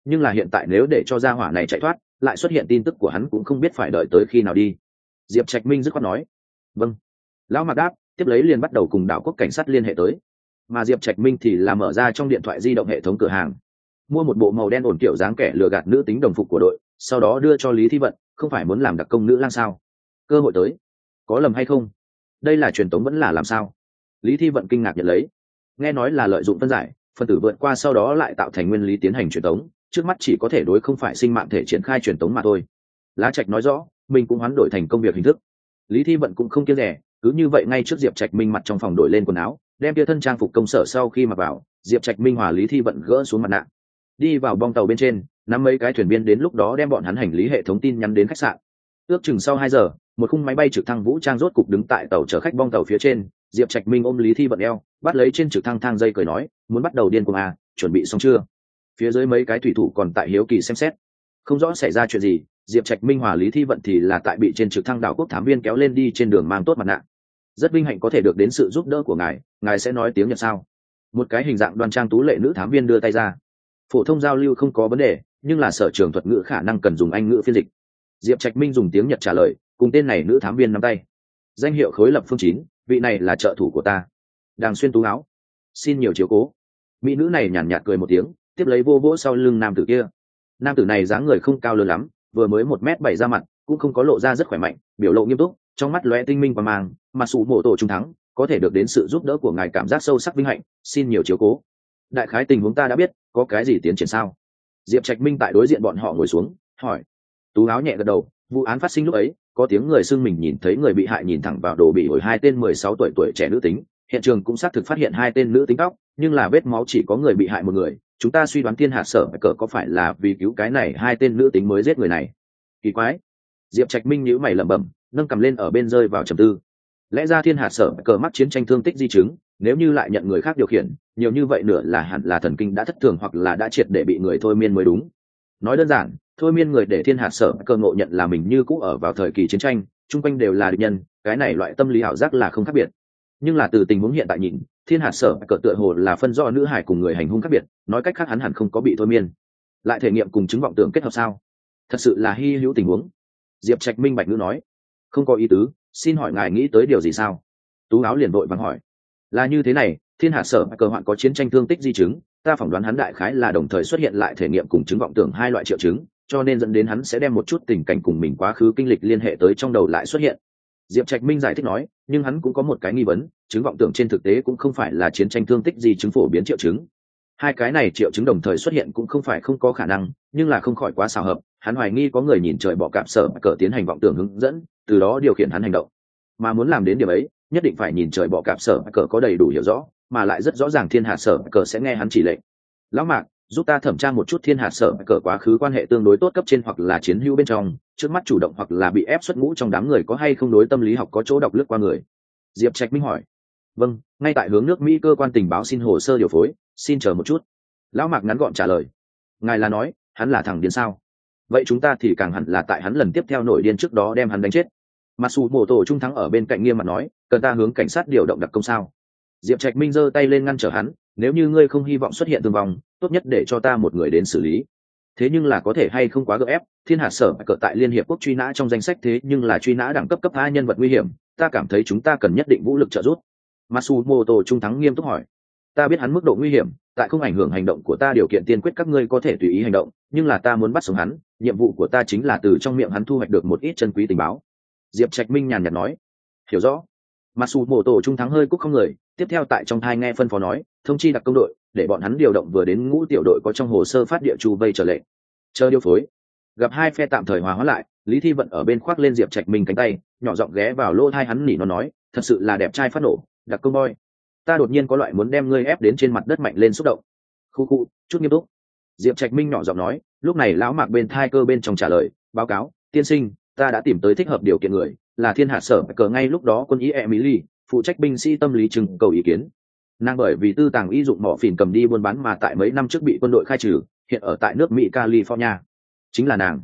S1: nhưng là hiện tại nếu để cho gia hỏa này chạy thoát lại xuất hiện tin tức của hắn cũng không biết phải đợi tới khi nào đi. Diệp Trạch Minh dứt khoát nói. Vâng. Lão Mạc đáp, tiếp lấy liền bắt đầu cùng đảo quốc cảnh sát liên hệ tới. Mà Diệp Trạch Minh thì là mở ra trong điện thoại di động hệ thống cửa hàng, mua một bộ màu đen ổn kiểu dáng kẻ lừa gạt nữ tính đồng phục của đội, sau đó đưa cho Lý Thi Vận, không phải muốn làm đặc công nữ lang sao? Cơ hội tới, có lầm hay không? Đây là truyền tống vẫn là làm sao? Lý Thi Vận kinh ngạc nhận lấy, nghe nói là lợi dụng phân giải phân tử vượt qua sau đó lại tạo thành nguyên lý tiến hành truyền tống, trước mắt chỉ có thể đối không phải sinh mạng thể triển khai truyền tống mà thôi. Lá Trạch nói rõ, mình cũng hoán đổi thành công việc hình thức. Lý Thi Vận cũng không kiêng rẻ, cứ như vậy ngay trước Diệp Trạch Minh mặt trong phòng đổi lên quần áo, đem kia thân trang phục công sở sau khi mặc vào, Diệp Trạch Minh hòa Lý Thi Vận gỡ xuống mặt nạ, đi vào bong tàu bên trên, nắm mấy cái thuyền viên đến lúc đó đem bọn hắn hành lý hệ thống tin nhắn đến khách sạn. Ước chừng sau hai giờ, một khung máy bay trực thăng vũ trang rốt cục đứng tại tàu chở khách bong tàu phía trên. Diệp Trạch Minh ôm Lý Thi Vận eo, bắt lấy trên trực thăng thang dây cười nói, muốn bắt đầu điên cuồng à, chuẩn bị xong chưa? Phía dưới mấy cái thủy thủ còn tại hiếu kỳ xem xét, không rõ xảy ra chuyện gì. Diệp Trạch Minh hòa Lý Thi Vận thì là tại bị trên trực thăng đảo quốc thám viên kéo lên đi trên đường mang tốt mặt nạ. Rất vinh hạnh có thể được đến sự giúp đỡ của ngài, ngài sẽ nói tiếng Nhật sao? Một cái hình dạng đoan trang tú lệ nữ thám viên đưa tay ra. Phổ thông giao lưu không có vấn đề, nhưng là sở trường thuật ngữ khả năng cần dùng Anh ngữ phiên dịch. Diệp Trạch Minh dùng tiếng Nhật trả lời, cùng tên này nữ thám viên nắm tay. Danh hiệu Khối Lập Phương Chín, vị này là trợ thủ của ta, Đàng Xuyên Tú Áo, xin nhiều chiếu cố. Mỹ nữ này nhàn nhạt cười một tiếng, tiếp lấy vô vỗ sau lưng nam tử kia. Nam tử này dáng người không cao lớn lắm, vừa mới một mét bảy ra mặt, cũng không có lộ ra rất khỏe mạnh, biểu lộ nghiêm túc, trong mắt lóe tinh minh và màng, mà sụ mổ tổ trung thắng, có thể được đến sự giúp đỡ của ngài cảm giác sâu sắc vinh hạnh, xin nhiều chiếu cố. Đại khái tình huống ta đã biết, có cái gì tiến triển sao? Diệp Trạch Minh tại đối diện bọn họ ngồi xuống, hỏi. Tú Áo nhẹ gật đầu, vụ án phát sinh lúc ấy, có tiếng người xưng mình nhìn thấy người bị hại nhìn thẳng vào đồ bị hồi hai tên mười sáu tuổi tuổi trẻ nữ tính, hiện trường cũng xác thực phát hiện hai tên nữ tính tóc, nhưng là vết máu chỉ có người bị hại một người, chúng ta suy đoán Thiên Hạt Sở Cờ có phải là vì cứu cái này hai tên nữ tính mới giết người này. Kỳ quái. Diệp Trạch Minh nhíu mày lẩm bẩm, nâng cầm lên ở bên rơi vào trầm tư. Lẽ ra Thiên Hạt Sở Cờ mắc chiến tranh thương tích di chứng, nếu như lại nhận người khác điều khiển, nhiều như vậy nữa là hẳn là thần kinh đã thất thường hoặc là đã triệt để bị người thôi miên mới đúng. Nói đơn giản, thôi miên người để Thiên Hạt Sở Cờ ngộ nhận là mình như cũ ở vào thời kỳ chiến tranh, chung quanh đều là địch nhân, cái này loại tâm lý ảo giác là không khác biệt. Nhưng là từ tình huống hiện tại nhìn, Thiên Hạt Sở Cờ tựa hồ là phân rõ nữ hải cùng người hành hung khác biệt, nói cách khác hắn hẳn không có bị thôi miên, lại thể nghiệm cùng chứng vọng tưởng kết hợp sao? Thật sự là hy hữu tình huống. Diệp Trạch Minh bạch ngữ nói, không có ý tứ, xin hỏi ngài nghĩ tới điều gì sao? Tú Áo liền vội vàng hỏi. Là như thế này, Thiên Hạt Sở Cờ hoạn có chiến tranh thương tích di chứng, ta phỏng đoán hắn đại khái là đồng thời xuất hiện lại thể nghiệm cùng chứng vọng tưởng hai loại triệu chứng, cho nên dẫn đến hắn sẽ đem một chút tình cảnh cùng mình quá khứ kinh lịch liên hệ tới trong đầu lại xuất hiện. Diệp Trạch Minh giải thích nói, nhưng hắn cũng có một cái nghi vấn, chứng vọng tưởng trên thực tế cũng không phải là chiến tranh thương tích gì chứng phổ biến triệu chứng. Hai cái này triệu chứng đồng thời xuất hiện cũng không phải không có khả năng, nhưng là không khỏi quá xào hợp, hắn hoài nghi có người nhìn trời bọ cạp Sở Cờ tiến hành vọng tưởng hướng dẫn, từ đó điều khiển hắn hành động. Mà muốn làm đến điểm ấy, nhất định phải nhìn trời bọ cạp Sở Cờ có đầy đủ hiểu rõ, mà lại rất rõ ràng Thiên Hạt Sở Cờ sẽ nghe hắn chỉ lệnh. Lão Mạc, giúp ta thẩm tra một chút Thiên Hạt Sở Cờ quá khứ quan hệ tương đối tốt cấp trên hoặc là chiến hữu bên trong, trước mắt chủ động hoặc là bị ép xuất ngũ trong đám người có hay không đối tâm lý học có chỗ đọc lướt qua người. Diệp Trạch Minh hỏi. Vâng, ngay tại hướng nước Mỹ cơ quan tình báo xin hồ sơ điều phối, xin chờ một chút. Lão Mạc ngắn gọn trả lời. Ngài là nói hắn là thằng điên sao? Vậy chúng ta thì càng hẳn là tại hắn lần tiếp theo nổi điên trước đó đem hắn đánh chết. Mặc dù mổ tổ trung thắng ở bên cạnh nghiêm mặt nói, cần ta hướng cảnh sát điều động đặc công sao? Diệp Trạch Minh giơ tay lên ngăn trở hắn, nếu như ngươi không hy vọng xuất hiện thương vong, tốt nhất để cho ta một người đến xử lý. Thế nhưng là có thể hay không quá gượng ép, Thiên Hạt Sở Cờ tại Liên hiệp quốc truy nã trong danh sách thế nhưng là truy nã đẳng cấp cấp hai nhân vật nguy hiểm, ta cảm thấy chúng ta cần nhất định vũ lực trợ giúp. Matsumoto trung thắng nghiêm túc hỏi. Ta biết hắn mức độ nguy hiểm, tại không ảnh hưởng hành động của ta điều kiện tiên quyết các ngươi có thể tùy ý hành động, nhưng là ta muốn bắt sống hắn, nhiệm vụ của ta chính là từ trong miệng hắn thu hoạch được một ít chân quý tình báo. Diệp Trạch Minh nhàn nhạt nói. Hiểu rõ. Matsumoto trung thắng hơi cúc không người, tiếp theo tại trong thai nghe phân phó nói, thông chi đặc công đội, để bọn hắn điều động vừa đến ngũ tiểu đội có trong hồ sơ phát địa chu vây trở lệnh. Chờ điều phối. Gặp hai phe tạm thời hòa hóa lại, Lý Thi Vận ở bên khoác lên Diệp Trạch Minh cánh tay, nhỏ giọng ghé vào lỗ tai hắn nỉ nó nói, thật sự là đẹp trai phát nổ, đặc công boy. Ta đột nhiên có loại muốn đem ngươi ép đến trên mặt đất mạnh lên xúc động. Khu khu, chút nghiêm túc. Diệp Trạch Minh nhỏ giọng nói, lúc này lão Mạc bên thai cơ bên trong trả lời, báo cáo, tiên sinh, ta đã tìm tới thích hợp điều kiện người, là Thiên Hạt Sở Cờ ngay lúc đó quân ý Emily, phụ trách binh sĩ tâm lý trưng cầu ý kiến. Nàng bởi vì tư tàng y dụng mỏ phìn cầm đi buôn bán mà tại mấy năm trước bị quân đội khai trừ, hiện ở tại nước Mỹ California. Chính là nàng.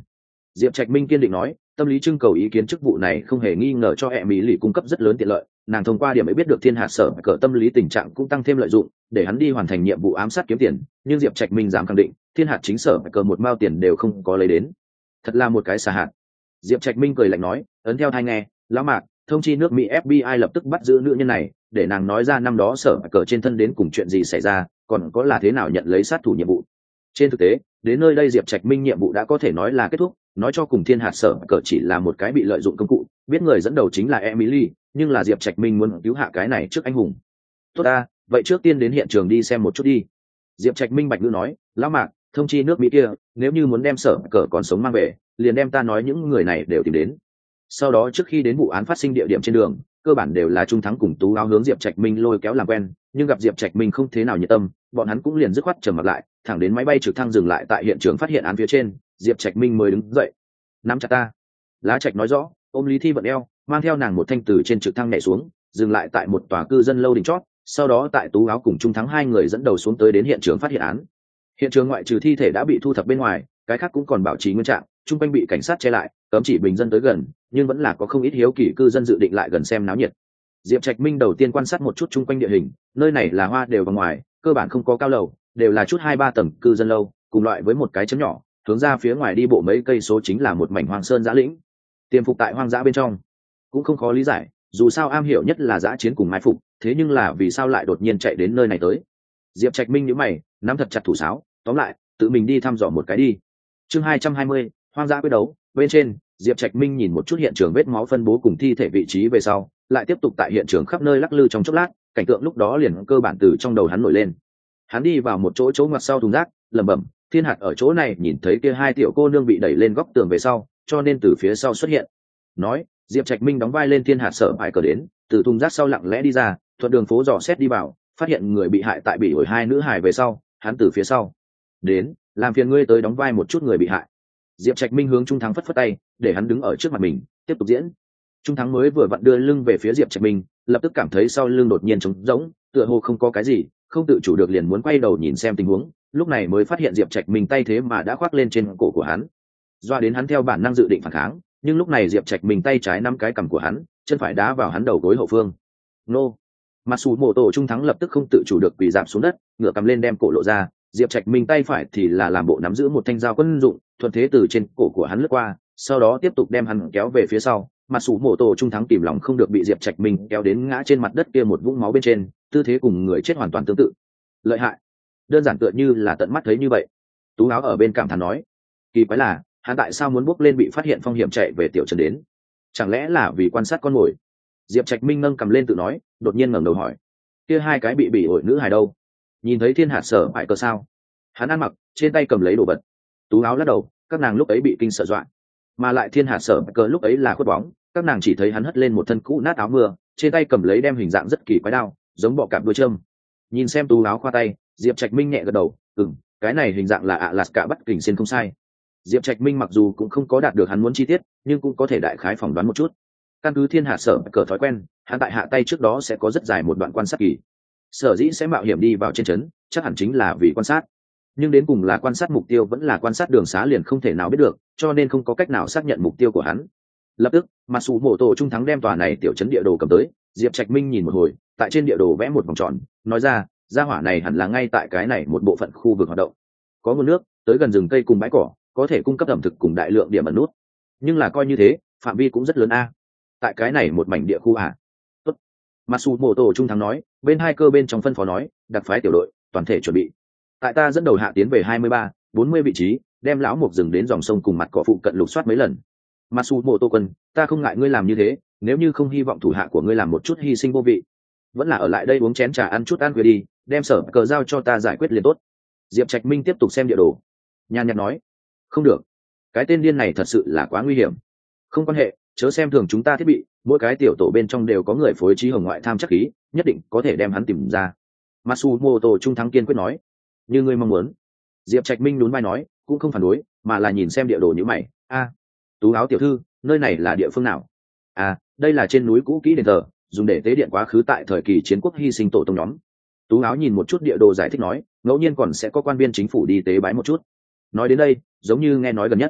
S1: Diệp Trạch Minh kiên định nói, tâm lý trưng cầu ý kiến chức vụ này không hề nghi ngờ cho e mỹ lì cung cấp rất lớn tiện lợi, nàng thông qua điểm ấy biết được thiên hạt sở cỡ tâm lý tình trạng cũng tăng thêm lợi dụng để hắn đi hoàn thành nhiệm vụ ám sát kiếm tiền, nhưng Diệp Trạch Minh dám khẳng định thiên hạt chính sở cỡ một mao tiền đều không có lấy đến. Thật là một cái xà hạt. Diệp Trạch Minh cười lạnh nói, ấn theo thai nghe, lão Mạc, thông chi nước Mỹ ép bi ai lập tức bắt giữ nữ nhân này, để nàng nói ra năm đó sở cỡ trên thân đến cùng chuyện gì xảy ra, còn có là thế nào nhận lấy sát thủ nhiệm vụ. Trên thực tế, đến nơi đây Diệp Trạch Minh nhiệm vụ đã có thể nói là kết thúc, nói cho cùng thiên hạt sở cỡ chỉ là một cái bị lợi dụng công cụ, biết người dẫn đầu chính là Emily, nhưng là Diệp Trạch Minh muốn cứu hạ cái này trước anh hùng. Tốt ta, vậy trước tiên đến hiện trường đi xem một chút đi. Diệp Trạch Minh bạch ngữ nói, lão Mạc, thông chi nước Mỹ kia, nếu như muốn đem sở cỡ còn sống mang về, liền đem ta nói những người này đều tìm đến. Sau đó trước khi đến vụ án phát sinh địa điểm trên đường, cơ bản đều là Trung Thắng cùng Tú Áo hướng Diệp Trạch Minh lôi kéo làm quen, nhưng gặp Diệp Trạch Minh không thế nào nhiệt tâm, bọn hắn cũng liền dứt khoát trầm mặt lại, thẳng đến máy bay trực thăng dừng lại tại hiện trường phát hiện án phía trên, Diệp Trạch Minh mới đứng dậy. Nắm chặt ta. Lá Trạch nói rõ, ôm Lý Thi vận eo, mang theo nàng một thanh từ trên trực thăng nhảy xuống, dừng lại tại một tòa cư dân lâu đỉnh chót, sau đó tại Tú Áo cùng Trung Thắng hai người dẫn đầu xuống tới đến hiện trường phát hiện án. Hiện trường ngoại trừ thi thể đã bị thu thập bên ngoài, cái khác cũng còn bảo trì nguyên trạng, chung quanh bị cảnh sát che lại, cấm chỉ bình dân tới gần, nhưng vẫn là có không ít hiếu kỳ cư dân dự định lại gần xem náo nhiệt. Diệp Trạch Minh đầu tiên quan sát một chút chung quanh địa hình, nơi này là hoa đều vào ngoài, cơ bản không có cao lầu, đều là chút hai ba tầng cư dân lâu, cùng loại với một cái chấm nhỏ, hướng ra phía ngoài đi bộ mấy cây số chính là một mảnh hoang sơn dã lĩnh. Tiềm phục tại hoang dã bên trong, cũng không khó lý giải, dù sao am hiểu nhất là dã chiến cùng mai phục, thế nhưng là vì sao lại đột nhiên chạy đến nơi này tới? Diệp Trạch Minh nhíu mày, nắm thật chặt thủ sáo, tóm lại, tự mình đi thăm dò một cái đi. Chương hai trăm hai mươi, hoang dã quyết đấu. Bên trên, Diệp Trạch Minh nhìn một chút hiện trường vết máu phân bố cùng thi thể vị trí về sau, lại tiếp tục tại hiện trường khắp nơi lắc lư trong chốc lát, cảnh tượng lúc đó liền cơ bản từ trong đầu hắn nổi lên. Hắn đi vào một chỗ chỗ ngoặt sau thùng rác, lẩm bẩm, thiên hạt ở chỗ này nhìn thấy kia hai tiểu cô nương bị đẩy lên góc tường về sau, cho nên từ phía sau xuất hiện. Nói, Diệp Trạch Minh đóng vai lên thiên hạt sở bại cờ đến, từ thùng rác sau lặng lẽ đi ra, thuận đường phố dò xét đi vào, phát hiện người bị hại tại bị ổi hai nữ hài về sau, hắn từ phía sau đến, làm phiền ngươi tới đóng vai một chút người bị hại. Diệp Trạch Minh hướng Trung Thắng phất phất tay, để hắn đứng ở trước mặt mình, tiếp tục diễn. Trung Thắng mới vừa vặn đưa lưng về phía Diệp Trạch Minh, lập tức cảm thấy sau lưng đột nhiên trống rỗng, tựa hồ không có cái gì, không tự chủ được liền muốn quay đầu nhìn xem tình huống, lúc này mới phát hiện Diệp Trạch Minh tay thế mà đã khoác lên trên cổ của hắn. Doa đến hắn theo bản năng dự định phản kháng, nhưng lúc này Diệp Trạch Minh tay trái nắm cái cằm của hắn, chân phải đá vào hắn đầu gối hậu phương. Nô! Mặt sủ mổ tổ Trung Thắng lập tức không tự chủ được quỳ rạp xuống đất, ngửa cầm lên đem cổ lộ ra, Diệp Trạch Minh tay phải thì là làm bộ nắm giữ một thanh dao quân dụng, thuận thế từ trên cổ của hắn lướt qua, sau đó tiếp tục đem hắn kéo về phía sau. Mặt sủ mổ tổ Trung Thắng kìm lòng không được bị Diệp Trạch Minh kéo đến ngã trên mặt đất kia một vũng máu bên trên, tư thế cùng người chết hoàn toàn tương tự. Lợi hại, đơn giản tựa như là tận mắt thấy như vậy. Tú Áo ở bên cảm thán nói, kỳ quái là hắn tại sao muốn bước lên bị phát hiện phong hiểm chạy về tiểu trấn đến? Chẳng lẽ là vì quan sát con mồi? Diệp Trạch Minh nâng cầm lên tự nói, đột nhiên ngẩng đầu hỏi, kia hai cái bị bị ổi nữ hài đâu? Nhìn thấy thiên hạt sở bại cờ sao? Hắn ăn mặc, trên tay cầm lấy đồ vật. Tú Áo lắc đầu, các nàng lúc ấy bị kinh sợ dọa, mà lại thiên hạt sở bại cờ lúc ấy là khuất bóng, các nàng chỉ thấy hắn hất lên một thân cũ nát áo mưa, trên tay cầm lấy đem hình dạng rất kỳ quái đao, giống bọ cạp đuôi châm. Nhìn xem Tú Áo khoa tay, Diệp Trạch Minh nhẹ gật đầu, ừm, cái này hình dạng là ạ lạt cả bắt kình xin không sai. Diệp Trạch Minh mặc dù cũng không có đạt được hắn muốn chi tiết, nhưng cũng có thể đại khái phỏng đoán một chút. Căn cứ thiên hạ sở cờ thói quen, hắn tại hạ tay trước đó sẽ có rất dài một đoạn quan sát kỳ. Sở dĩ sẽ mạo hiểm đi vào trên trấn, chắc hẳn chính là vì quan sát. Nhưng đến cùng là quan sát mục tiêu vẫn là quan sát đường xá liền không thể nào biết được, cho nên không có cách nào xác nhận mục tiêu của hắn. Lập tức, mặt sủ mổ tổ Trung Thắng đem tòa này tiểu trấn địa đồ cầm tới, Diệp Trạch Minh nhìn một hồi, tại trên địa đồ vẽ một vòng tròn, nói ra, gia hỏa này hẳn là ngay tại cái này một bộ phận khu vực hoạt động. Có nguồn nước, tới gần rừng cây cùng bãi cỏ, có thể cung cấp ẩm thực cùng đại lượng điểm ẩn nút. Nhưng là coi như thế, phạm vi cũng rất lớn a. Tại cái này một mảnh địa khu à? Tốt. Matsumoto Trung Thắng nói, bên hai cơ bên trong phân phó nói, đặc phái tiểu đội, toàn thể chuẩn bị. Tại ta dẫn đầu hạ tiến về hai mươi ba, bốn mươi vị trí, đem lão mục rừng đến dòng sông cùng mặt cỏ phụ cận lục soát mấy lần. Matsumoto quân, ta không ngại ngươi làm như thế, nếu như không hy vọng thủ hạ của ngươi làm một chút hy sinh vô vị, vẫn là ở lại đây uống chén trà ăn chút ăn khuya đi, đem sở cờ giao cho ta giải quyết liền tốt. Diệp Trạch Minh tiếp tục xem địa đồ, nhàn nhạt nói, không được, cái tên điên này thật sự là quá nguy hiểm. Không quan hệ, chớ xem thường chúng ta thiết bị, mỗi cái tiểu tổ bên trong đều có người phối trí hồng ngoại tham chắc khí, nhất định có thể đem hắn tìm ra. Matsumoto Trung Thắng kiên quyết nói, như ngươi mong muốn. Diệp Trạch Minh nhún vai nói, cũng không phản đối, mà là nhìn xem địa đồ như mày. A, Tú Áo tiểu thư, nơi này là địa phương nào? À, đây là trên núi cũ kỹ đền thờ, dùng để tế điện quá khứ tại thời kỳ chiến quốc hy sinh tổ tông nhóm. Tú Áo nhìn một chút địa đồ giải thích nói, ngẫu nhiên còn sẽ có quan viên chính phủ đi tế bái một chút. Nói đến đây, giống như nghe nói gần nhất.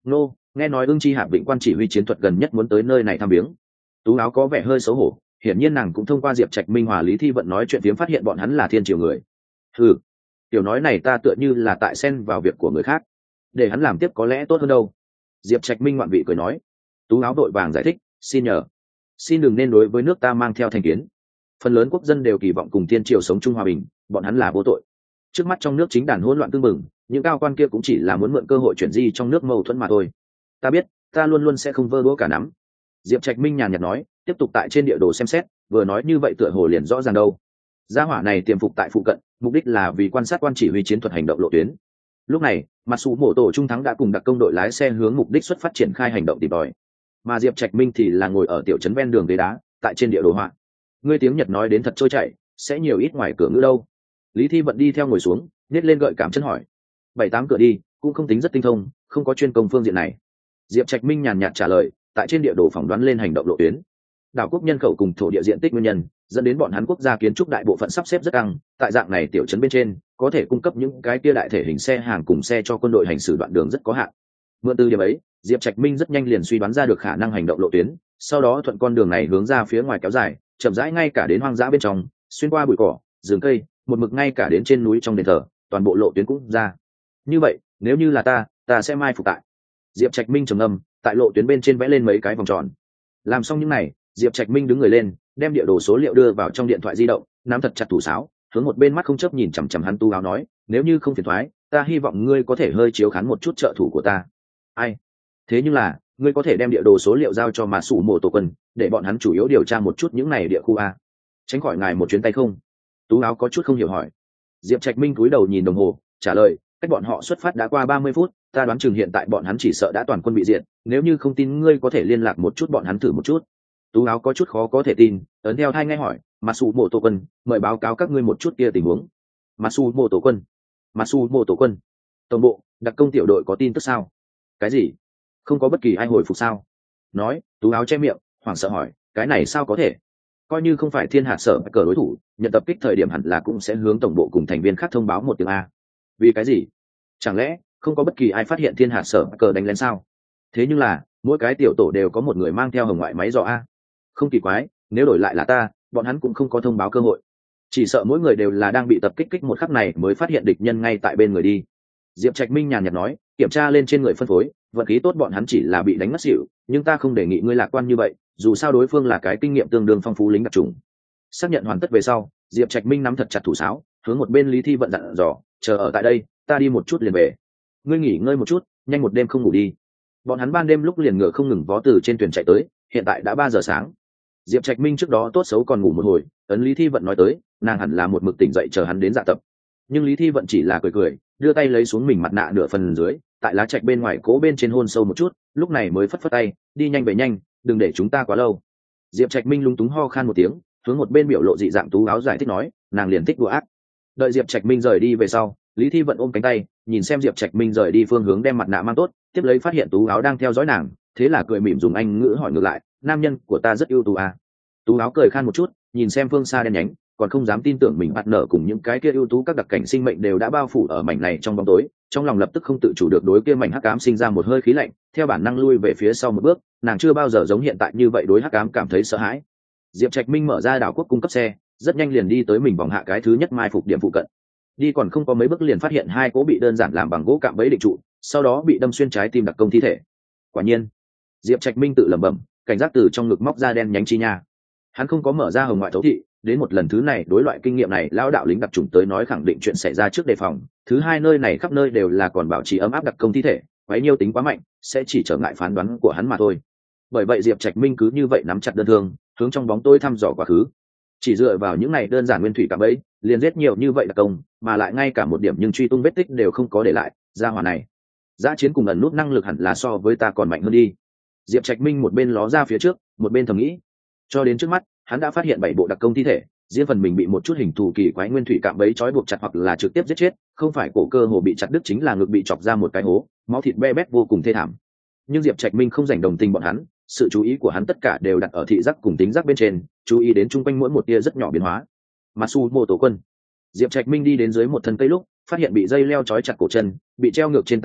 S1: nô nghe nói ưng chi hạp vịnh quan chỉ huy chiến thuật gần nhất muốn tới nơi này thăm viếng. Tú áo có vẻ hơi xấu hổ, hiển nhiên nàng cũng thông qua Diệp Trạch Minh hòa Lý Thi Vận nói chuyện phiếm phát hiện bọn hắn là thiên triều người. Ừ, tiểu nói này ta tựa như là tại xen vào việc của người khác, để hắn làm tiếp có lẽ tốt hơn đâu. Diệp Trạch Minh ngoạn vị cười nói. Tú áo đội vàng giải thích, xin nhờ, xin đừng nên đối với nước ta mang theo thành kiến. Phần lớn quốc dân đều kỳ vọng cùng thiên triều sống chung hòa bình, bọn hắn là vô tội. Trước mắt trong nước chính đàn hỗn loạn tương mừng, những cao quan kia cũng chỉ là muốn mượn cơ hội chuyển di trong nước mâu thuẫn mà thôi. Ta biết, ta luôn luôn sẽ không vơ đũa cả nắm. Diệp Trạch Minh nhàn nhạt nói, tiếp tục tại trên địa đồ xem xét, vừa nói như vậy tựa hồ liền rõ ràng đâu. Gia hỏa này tiềm phục tại phụ cận, mục đích là vì quan sát quan chỉ huy chiến thuật hành động lộ tuyến. Lúc này, mặc dù mổ tổ trung thắng đã cùng đặc công đội lái xe hướng mục đích xuất phát triển khai hành động tìm tòi, mà Diệp Trạch Minh thì là ngồi ở tiểu trấn ven đường ghế đá, tại trên địa đồ họa. Ngươi tiếng Nhật nói đến thật trôi chảy, sẽ nhiều ít ngoài cửa ngữ đâu. Lý Thi Vận đi theo ngồi xuống, nhét lên gợi cảm chân hỏi. Bảy tám cửa đi, cũng không tính rất tinh thông, không có chuyên công phương diện này. Diệp Trạch Minh nhàn nhạt trả lời, tại trên địa đồ phỏng đoán lên hành động lộ tuyến. Đảo quốc nhân khẩu cùng thổ địa diện tích nguyên nhân, dẫn đến bọn hắn quốc gia kiến trúc đại bộ phận sắp xếp rất căng, tại dạng này tiểu trấn bên trên, có thể cung cấp những cái kia đại thể hình xe hàng cùng xe cho quân đội hành xử đoạn đường rất có hạn. Mượn từ điểm ấy, Diệp Trạch Minh rất nhanh liền suy đoán ra được khả năng hành động lộ tuyến, sau đó thuận con đường này hướng ra phía ngoài kéo dài, chậm rãi ngay cả đến hoang dã bên trong, xuyên qua bụi cỏ, rừng cây, một mực ngay cả đến trên núi trong đền thờ, toàn bộ lộ tuyến cũng ra. Như vậy, nếu như là ta, ta sẽ mai phục tại. Diệp Trạch Minh trầm ngâm, tại lộ tuyến bên trên vẽ lên mấy cái vòng tròn. Làm xong những này, Diệp Trạch Minh đứng người lên, đem địa đồ số liệu đưa vào trong điện thoại di động, nắm thật chặt thủ sáo, hướng một bên mắt không chớp nhìn chằm chằm hắn tu áo nói, nếu như không phiền toái, ta hy vọng ngươi có thể hơi chiếu khán một chút trợ thủ của ta. Ai? Thế nhưng là, ngươi có thể đem địa đồ số liệu giao cho Mã Sủ Mộ Tổ Quân, để bọn hắn chủ yếu điều tra một chút những này địa khu a. Tránh khỏi ngài một chuyến tay không. Tú áo có chút không hiểu hỏi. Diệp Trạch Minh cúi đầu nhìn đồng hồ, trả lời, cách bọn họ xuất phát đã qua ba mươi phút, ta đoán chừng hiện tại bọn hắn chỉ sợ đã toàn quân bị diệt, nếu như không tin ngươi có thể liên lạc một chút bọn hắn thử một chút. Tú áo có chút khó có thể tin, ấn theo hai ngay hỏi, Mã Sủ Mộ Tổ Quân, mời báo cáo các ngươi một chút kia tình huống. Mã Sủ Mộ Tổ Quân, Mã Sủ Mộ Tổ Quân, tổng bộ, đặc công tiểu đội có tin tức sao? Cái gì? Không có bất kỳ ai hồi phục sao? Nói, Tú áo che miệng, hoảng sợ hỏi, cái này sao có thể? Coi như không phải thiên hạt sở cờ đối thủ, nhận tập kích thời điểm hẳn là cũng sẽ hướng tổng bộ cùng thành viên khác thông báo một tiếng a. Vì cái gì? Chẳng lẽ không có bất kỳ ai phát hiện thiên hạt sở cờ đánh lén sao? Thế nhưng là mỗi cái tiểu tổ đều có một người mang theo hồng ngoại máy dò a. Không kỳ quái, nếu đổi lại là ta, bọn hắn cũng không có thông báo cơ hội. Chỉ sợ mỗi người đều là đang bị tập kích kích một khắc này mới phát hiện địch nhân ngay tại bên người đi. Diệp Trạch Minh nhàn nhạt nói, kiểm tra lên trên người phân phối, vận khí tốt bọn hắn chỉ là bị đánh ngất xỉu, nhưng ta không đề nghị ngươi lạc quan như vậy, dù sao đối phương là cái kinh nghiệm tương đương phong phú lính đặc trùng. Xác nhận hoàn tất về sau, Diệp Trạch Minh nắm thật chặt thủ sáo, hướng một bên Lý Thi Vận dặn dò, chờ ở tại đây, ta đi một chút liền về. Ngươi nghỉ ngơi một chút, nhanh một đêm không ngủ đi. Bọn hắn ban đêm lúc liền ngựa không ngừng vó từ trên thuyền chạy tới, hiện tại đã ba giờ sáng. Diệp Trạch Minh trước đó tốt xấu còn ngủ một hồi, ấn Lý Thi Vận nói tới, nàng hẳn là một mực tỉnh dậy chờ hắn đến dạ tập. Nhưng Lý Thi Vận chỉ là cười cười, đưa tay lấy xuống mình mặt nạ nửa phần dưới, tại lá trạch bên ngoài cố bên trên hôn sâu một chút, lúc này mới phất phất tay, đi nhanh về nhanh, đừng để chúng ta quá lâu. Diệp Trạch Minh lúng túng ho khan một tiếng, hướng một bên biểu lộ dị dạng Tú áo giải thích nói, nàng liền thích đùa ác. Đợi Diệp Trạch Minh rời đi về sau, Lý Thi Vận ôm cánh tay, nhìn xem Diệp Trạch Minh rời đi phương hướng đem mặt nạ mang tốt, tiếp lấy phát hiện Tú áo đang theo dõi nàng, thế là cười mỉm dùng anh ngữ hỏi ngược lại, nam nhân của ta rất ưu tú à? Tú áo cười khan một chút, nhìn xem phương xa đen nhánh, còn không dám tin tưởng mình bắt nở cùng những cái kia ưu tú các đặc cảnh sinh mệnh đều đã bao phủ ở mảnh này trong bóng tối, trong lòng lập tức không tự chủ được đối kia mảnh hắc ám sinh ra một hơi khí lạnh, theo bản năng lui về phía sau một bước, nàng chưa bao giờ giống hiện tại như vậy đối hắc ám cảm thấy sợ hãi. Diệp Trạch Minh mở ra đảo quốc cung cấp xe, rất nhanh liền đi tới mình vòng hạ cái thứ nhất mai phục điểm phụ cận. Đi còn không có mấy bước liền phát hiện hai cố bị đơn giản làm bằng gỗ cạm bẫy định trụ, sau đó bị đâm xuyên trái tim đặc công thi thể. Quả nhiên, Diệp Trạch Minh tự lẩm bẩm, cảnh giác từ trong ngực móc ra đen nhánh chi nha. Hắn không có mở ra hồng ngoại thấu thị, đến một lần thứ này đối loại kinh nghiệm này lão đạo lính đặc trùng tới nói khẳng định chuyện xảy ra trước đề phòng. Thứ hai, nơi này khắp nơi đều là còn bảo trì ấm áp đặc công thi thể, quấy nhiêu tính quá mạnh sẽ chỉ trở ngại phán đoán của hắn mà thôi. Bởi vậy Diệp Trạch Minh cứ như vậy nắm chặt đơn thương, hướng trong bóng tối thăm dò quá khứ. Chỉ dựa vào những này đơn giản nguyên thủy cả bấy, liền giết nhiều như vậy đặc công, mà lại ngay cả một điểm nhưng truy tung vết tích đều không có để lại, ra hỏa này dã chiến cùng ẩn nút năng lực hẳn là so với ta còn mạnh hơn đi. Diệp Trạch Minh một bên ló ra phía trước, một bên thầm nghĩ. Cho đến trước mắt, hắn đã phát hiện bảy bộ đặc công thi thể, riêng phần mình bị một chút hình thù kỳ quái nguyên thủy cạm bẫy trói buộc chặt hoặc là trực tiếp giết chết, không phải cổ cơ hồ bị chặt đứt chính là ngực bị chọc ra một cái hố, máu thịt be bét vô cùng thê thảm. Nhưng Diệp Trạch Minh không dành đồng tình bọn hắn, sự chú ý của hắn tất cả đều đặt ở thị giác cùng tính giác bên trên, chú ý đến chung quanh mỗi một tia rất nhỏ biến hóa. Masu Mô Tổ Quân. Diệp Trạch Minh đi đến dưới một thân cây lúc, phát hiện bị dây leo trói chặt cổ chân, bị treo ngược trên tầng cây,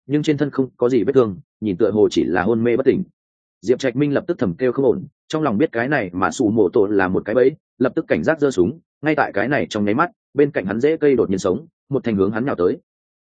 S1: nhưng trên thân không có gì vết thương, nhìn tựa hồ chỉ là hôn mê bất tỉnh. Diệp Trạch Minh lập tức thầm kêu không ổn, trong lòng biết cái này mà sủ mổ tổ là một cái bẫy, lập tức cảnh giác giơ súng. Ngay tại cái này trong nháy mắt, bên cạnh hắn rễ cây đột nhiên sống, một thành hướng hắn nhào tới,